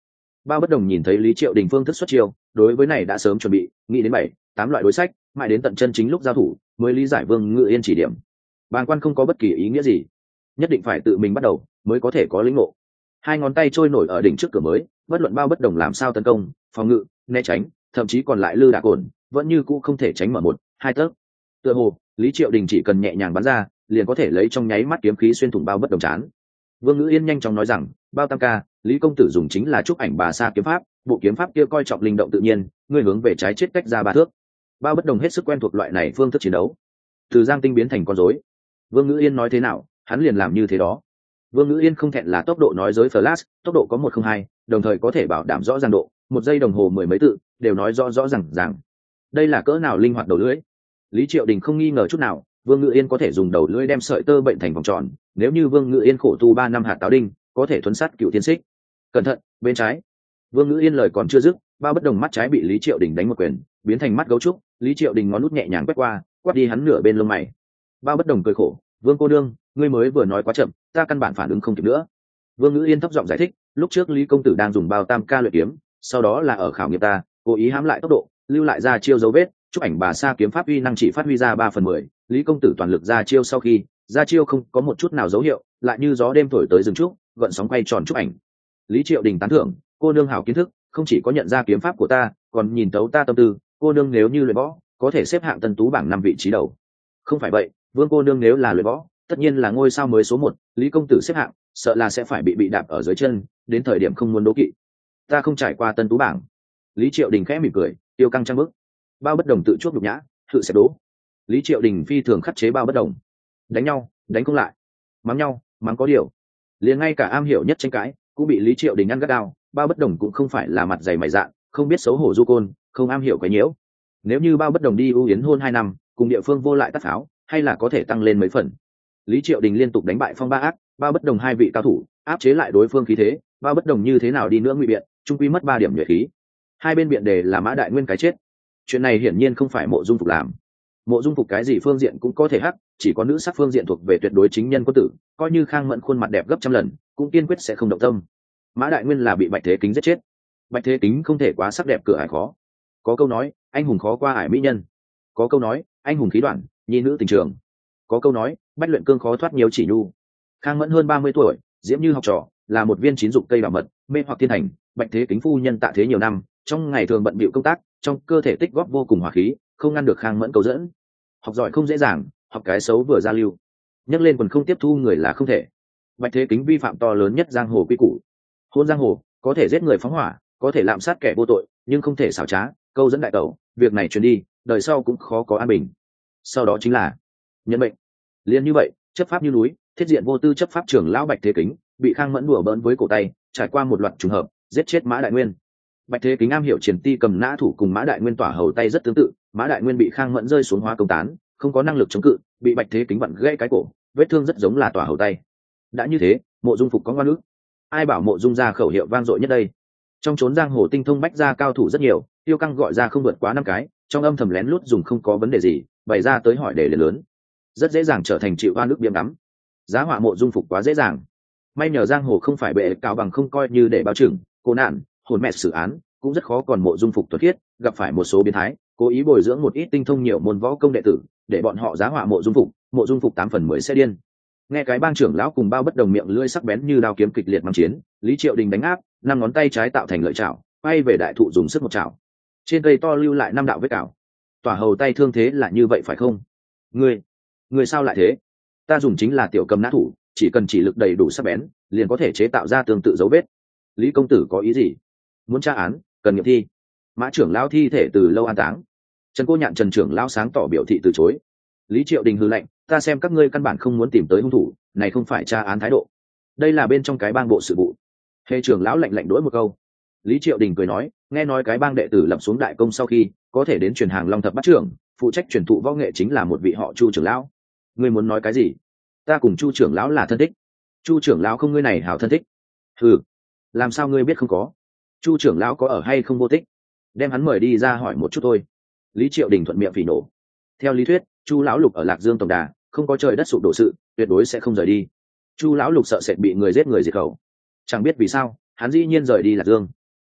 Bao Bất Đồng nhìn thấy Lý Triệu Đình phương thức xuất chiêu, đối với này đã sớm chuẩn bị, nghĩ đến bảy tám loại đối sách, mãi đến tận chân chính lúc giao thủ mới lý giải Vương Ngự Yên chỉ điểm. Bàng quan không có bất kỳ ý nghĩa gì, nhất định phải tự mình bắt đầu mới có thể có lĩnh ngộ. Hai ngón tay trôi nổi ở đỉnh trước cửa mới, bất luận Bao Bất Đồng làm sao tấn công, phòng ngự, né tránh, thậm chí còn lại lư đả cồn, vẫn như cũ không thể tránh mở một hai tấc. Tựa hồ Lý Triệu Đình chỉ cần nhẹ nhàng bắn ra, liền có thể lấy trong nháy mắt kiếm khí xuyên thủng Bao Bất Đồng chán. Vương Ngữ Yên nhanh chóng nói rằng, Bao tam ca, Lý công tử dùng chính là trúc ảnh bà sa kiếm pháp, bộ kiếm pháp kia coi trọng linh động tự nhiên, ngươi hướng về trái chết cách ra ba thước. Bao Bất Đồng hết sức quen thuộc loại này phương thức chiến đấu, từ giang tinh biến thành con rối. Vương Ngữ Yên nói thế nào, hắn liền làm như thế đó. Vương Ngữ Yên không thẹn là tốc độ nói giới flash, tốc độ có một không hai, đồng thời có thể bảo đảm rõ ràng độ, một giây đồng hồ mười mấy tự, đều nói rõ rõ ràng ràng. Đây là cỡ nào linh hoạt đầu lưỡi. Lý Triệu Đình không nghi ngờ chút nào, Vương Ngữ Yên có thể dùng đầu lưỡi đem sợi tơ bệnh thành vòng tròn, nếu như Vương Ngữ Yên khổ tu ba năm hạt táo đinh, có thể thuấn sát cựu thiên xích. Cẩn thận, bên trái. Vương Ngữ Yên lời còn chưa dứt, Bao Bất Đồng mắt trái bị Lý Triệu Đình đánh một quyền, biến thành mắt gấu trúc, Lý Triệu Đình ngón nút nhẹ nhàng quét qua, quát đi hắn nửa bên lông mày. Bao Bất Đồng cười khổ, Vương cô đương, ngươi mới vừa nói quá chậm, ta căn bản phản ứng không kịp nữa. Vương Ngữ Yên thấp giọng giải thích, lúc trước Lý công tử đang dùng Bao tam ca luyện kiếm, sau đó là ở khảo nghiệm ta, cố ý hãm lại tốc độ, lưu lại ra chiêu dấu vết, chúc ảnh bà sa kiếm pháp uy năng chỉ phát huy ra ba phần mười, Lý công tử toàn lực ra chiêu sau khi, ra chiêu không có một chút nào dấu hiệu, lại như gió đêm thổi tới rừng trúc, gợn sóng quay tròn chúc ảnh. Lý Triệu Đình tán thưởng, cô nương hảo kiến thức, không chỉ có nhận ra kiếm pháp của ta, còn nhìn thấu ta tâm tư, cô nương nếu như luyện võ, có thể xếp hạng tân tú bảng năm vị trí đầu. Không phải vậy, Vương cô nương nếu là luyện võ, tất nhiên là ngôi sao mới số một, Lý công tử xếp hạng, sợ là sẽ phải bị bị đạp ở dưới chân, đến thời điểm không muốn đố kỵ. Ta không trải qua tân tú bảng. Lý Triệu Đình khẽ mỉm cười, tiêu căng trang bức. Bao Bất Đồng tự chuốc nhục nhã, tự sẽ đố. Lý Triệu Đình phi thường khắc chế Bao Bất Đồng. Đánh nhau, đánh không lại. Mắng nhau, mắng có điều. Liền ngay cả am hiểu nhất tranh cãi, cũng bị Lý Triệu Đình ngăn gắt gao. Bao Bất Đồng cũng không phải là mặt dày mày dạn, không biết xấu hổ du côn, không am hiểu cái nhiễu. Nếu như Bao Bất Đồng đi ưu yến hôn hai năm, cùng địa phương vô lại tắt pháo, hay là có thể tăng lên mấy phần. Lý Triệu Đình liên tục đánh bại Phong Ba Ác, Bao Bất Đồng hai vị cao thủ, áp chế lại đối phương khí thế, Bao Bất Đồng như thế nào đi nữa ngụy biện, trung quy mất ba điểm nhuệ khí. Hai bên biện đề là Mã Đại Nguyên cái chết. Chuyện này hiển nhiên không phải Mộ Dung Phục làm. Mộ Dung Phục cái gì phương diện cũng có thể hắc, chỉ có nữ sắc phương diện thuộc về tuyệt đối chính nhân quân tử, coi như Khang Mẫn khuôn mặt đẹp gấp trăm lần, cũng kiên quyết sẽ không động tâm. Mã Đại Nguyên là bị Bạch Thế Kính giết chết. Bạch Thế Kính không thể quá sắc đẹp cửa ải khó. Có câu nói, anh hùng khó qua ải mỹ nhân. Có câu nói, anh hùng khí đoạn, nhi nữ tình trường. Có câu nói, bách luyện cương khó thoát nhiều chỉ nhu. Khang Mẫn hơn ba mươi tuổi, diễm như học trò, là một viên chín dục cây bảo mật, mê hoặc thiên thành. Bạch Thế Kính phu nhân tạ thế nhiều năm, trong ngày thường bận bịu công tác, trong cơ thể tích góp vô cùng hỏa khí, không ngăn được Khang Mẫn cầu dẫn. Học giỏi không dễ dàng, học cái xấu vừa giao lưu, nhấc lên còn không tiếp thu người là không thể. Bạch Thế Kính vi phạm to lớn nhất giang hồ quy củ. Hôn giang hồ, có thể giết người phóng hỏa, có thể lạm sát kẻ vô tội, nhưng không thể xảo trá, câu dẫn đại tẩu, việc này truyền đi, đời sau cũng khó có an bình. Sau đó chính là nhân mệnh. Liên như vậy, chấp pháp như núi, thiết diện vô tư chấp pháp trưởng lão Bạch Thế Kính bị Khang Mẫn đùa bỡn với cổ tay, trải qua một loạt trùng hợp, giết chết Mã Đại Nguyên. Bạch Thế Kính am hiểu triển ti cầm nã thủ cùng Mã Đại Nguyên tỏa hầu tay rất tương tự, Mã Đại Nguyên bị Khang Mẫn rơi xuống hóa công tán, không có năng lực chống cự, bị Bạch Thế Kính vặn gãy cái cổ, vết thương rất giống là tỏa hầu tay. Đã như thế, Mộ Dung Phục có ngoan ước. Ai bảo Mộ Dung ra khẩu hiệu vang dội nhất đây? Trong chốn giang hồ tinh thông bách gia cao thủ rất nhiều, Tiêu Căng gọi ra không vượt quá năm cái, trong âm thầm lén lút dùng không có vấn đề gì, bày ra tới hỏi đề lớn, rất dễ dàng trở thành chịu oan ức biếm đắm. Giá họa Mộ Dung Phục quá dễ dàng. May nhờ giang hồ không phải bệ cao bằng không coi như để bao trừng, cô nạn, hồn mẹ xử án, cũng rất khó. Còn Mộ Dung Phục thuật thiết gặp phải một số biến thái, cố ý bồi dưỡng một ít tinh thông nhiều môn võ công đệ tử, để bọn họ giá họa Mộ Dung Phục, Mộ Dung Phục tám phần mười sẽ điên. Nghe cái bang trưởng lão cùng Bao Bất Đồng miệng lưỡi sắc bén như đao kiếm kịch liệt mang chiến, Lý Triệu Đình đánh áp, năm ngón tay trái tạo thành lợi chảo, quay về đại thụ dùng sức một chảo. Trên cây to lưu lại năm đạo vết cào. Tỏa hầu tay thương thế là như vậy phải không? Ngươi, ngươi sao lại thế? Ta dùng chính là tiểu cầm nã thủ, chỉ cần chỉ lực đầy đủ sắc bén, liền có thể chế tạo ra tương tự dấu vết. Lý công tử có ý gì? Muốn tra án, cần nghiệm thi. Mã trưởng lão thi thể từ lâu an táng. Trần Cô Nhạn Trần trưởng lão sáng tỏ biểu thị từ chối. Lý Triệu Đình hừ lạnh, ta xem các ngươi căn bản không muốn tìm tới hung thủ, này không phải tra án thái độ. Đây là bên trong cái bang bộ sự vụ. Hề trưởng lão lạnh lạnh đỗi một câu. Lý Triệu Đình cười nói, nghe nói cái bang đệ tử lập xuống đại công sau khi có thể đến truyền hàng Long Thập Bát trưởng, phụ trách truyền thụ võ nghệ chính là một vị họ Chu trưởng lão. Ngươi muốn nói cái gì? Ta cùng Chu trưởng lão là thân thích. Chu trưởng lão không ngươi này hảo thân thích. Ừ, làm sao ngươi biết không có? Chu trưởng lão có ở hay không vô tích? Đem hắn mời đi ra hỏi một chút thôi. Lý Triệu Đình thuận miệng phỉ nổ. Theo lý thuyết, Chu lão lục ở Lạc Dương tổng đà, không có trời đất sụp đổ sự, tuyệt đối sẽ không rời đi. Chu lão lục sợ sệt bị người giết người diệt khẩu. Chẳng biết vì sao, hắn dĩ nhiên rời đi Lạc Dương.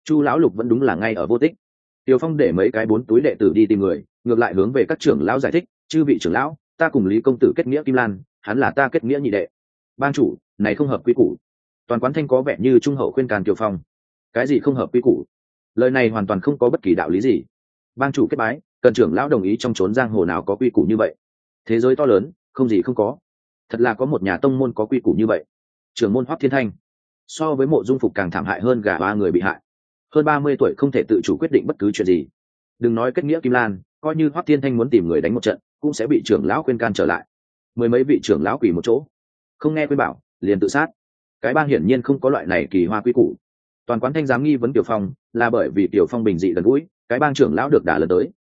Chu lão lục vẫn đúng là ngay ở vô tích. Tiêu Phong để mấy cái bốn túi đệ tử đi tìm người, ngược lại hướng về các trưởng lão giải thích, chư vị trưởng lão, ta cùng Lý công tử kết nghĩa Kim Lan, hắn là ta kết nghĩa nhị đệ. Bang chủ, này không hợp quy củ. Toàn quán thanh có vẻ như trung hậu khuyên can Tiêu Phong. Cái gì không hợp quy củ? Lời này hoàn toàn không có bất kỳ đạo lý gì. Bang chủ kết bái, cần trưởng lão đồng ý trong chốn giang hồ nào có quy củ như vậy. Thế giới to lớn, không gì không có. Thật là có một nhà tông môn có quy củ như vậy. Trưởng môn Hoắc Thiên Thanh, so với Mộ Dung Phục càng thảm hại hơn gả ba người bị hại. Hơn ba mươi tuổi không thể tự chủ quyết định bất cứ chuyện gì. Đừng nói kết nghĩa Kim Lan, coi như Hoắc Thiên Thanh muốn tìm người đánh một trận, cũng sẽ bị trưởng lão khuyên can trở lại. Mười mấy vị trưởng lão quỳ một chỗ, không nghe khuyên bảo, liền tự sát. Cái bang hiển nhiên không có loại này kỳ hoa quy củ. Toàn quán thanh dám nghi vấn Tiểu Phong, là bởi vì Tiểu Phong bình dị gần gũi, cái bang trưởng lão được đả lần tới,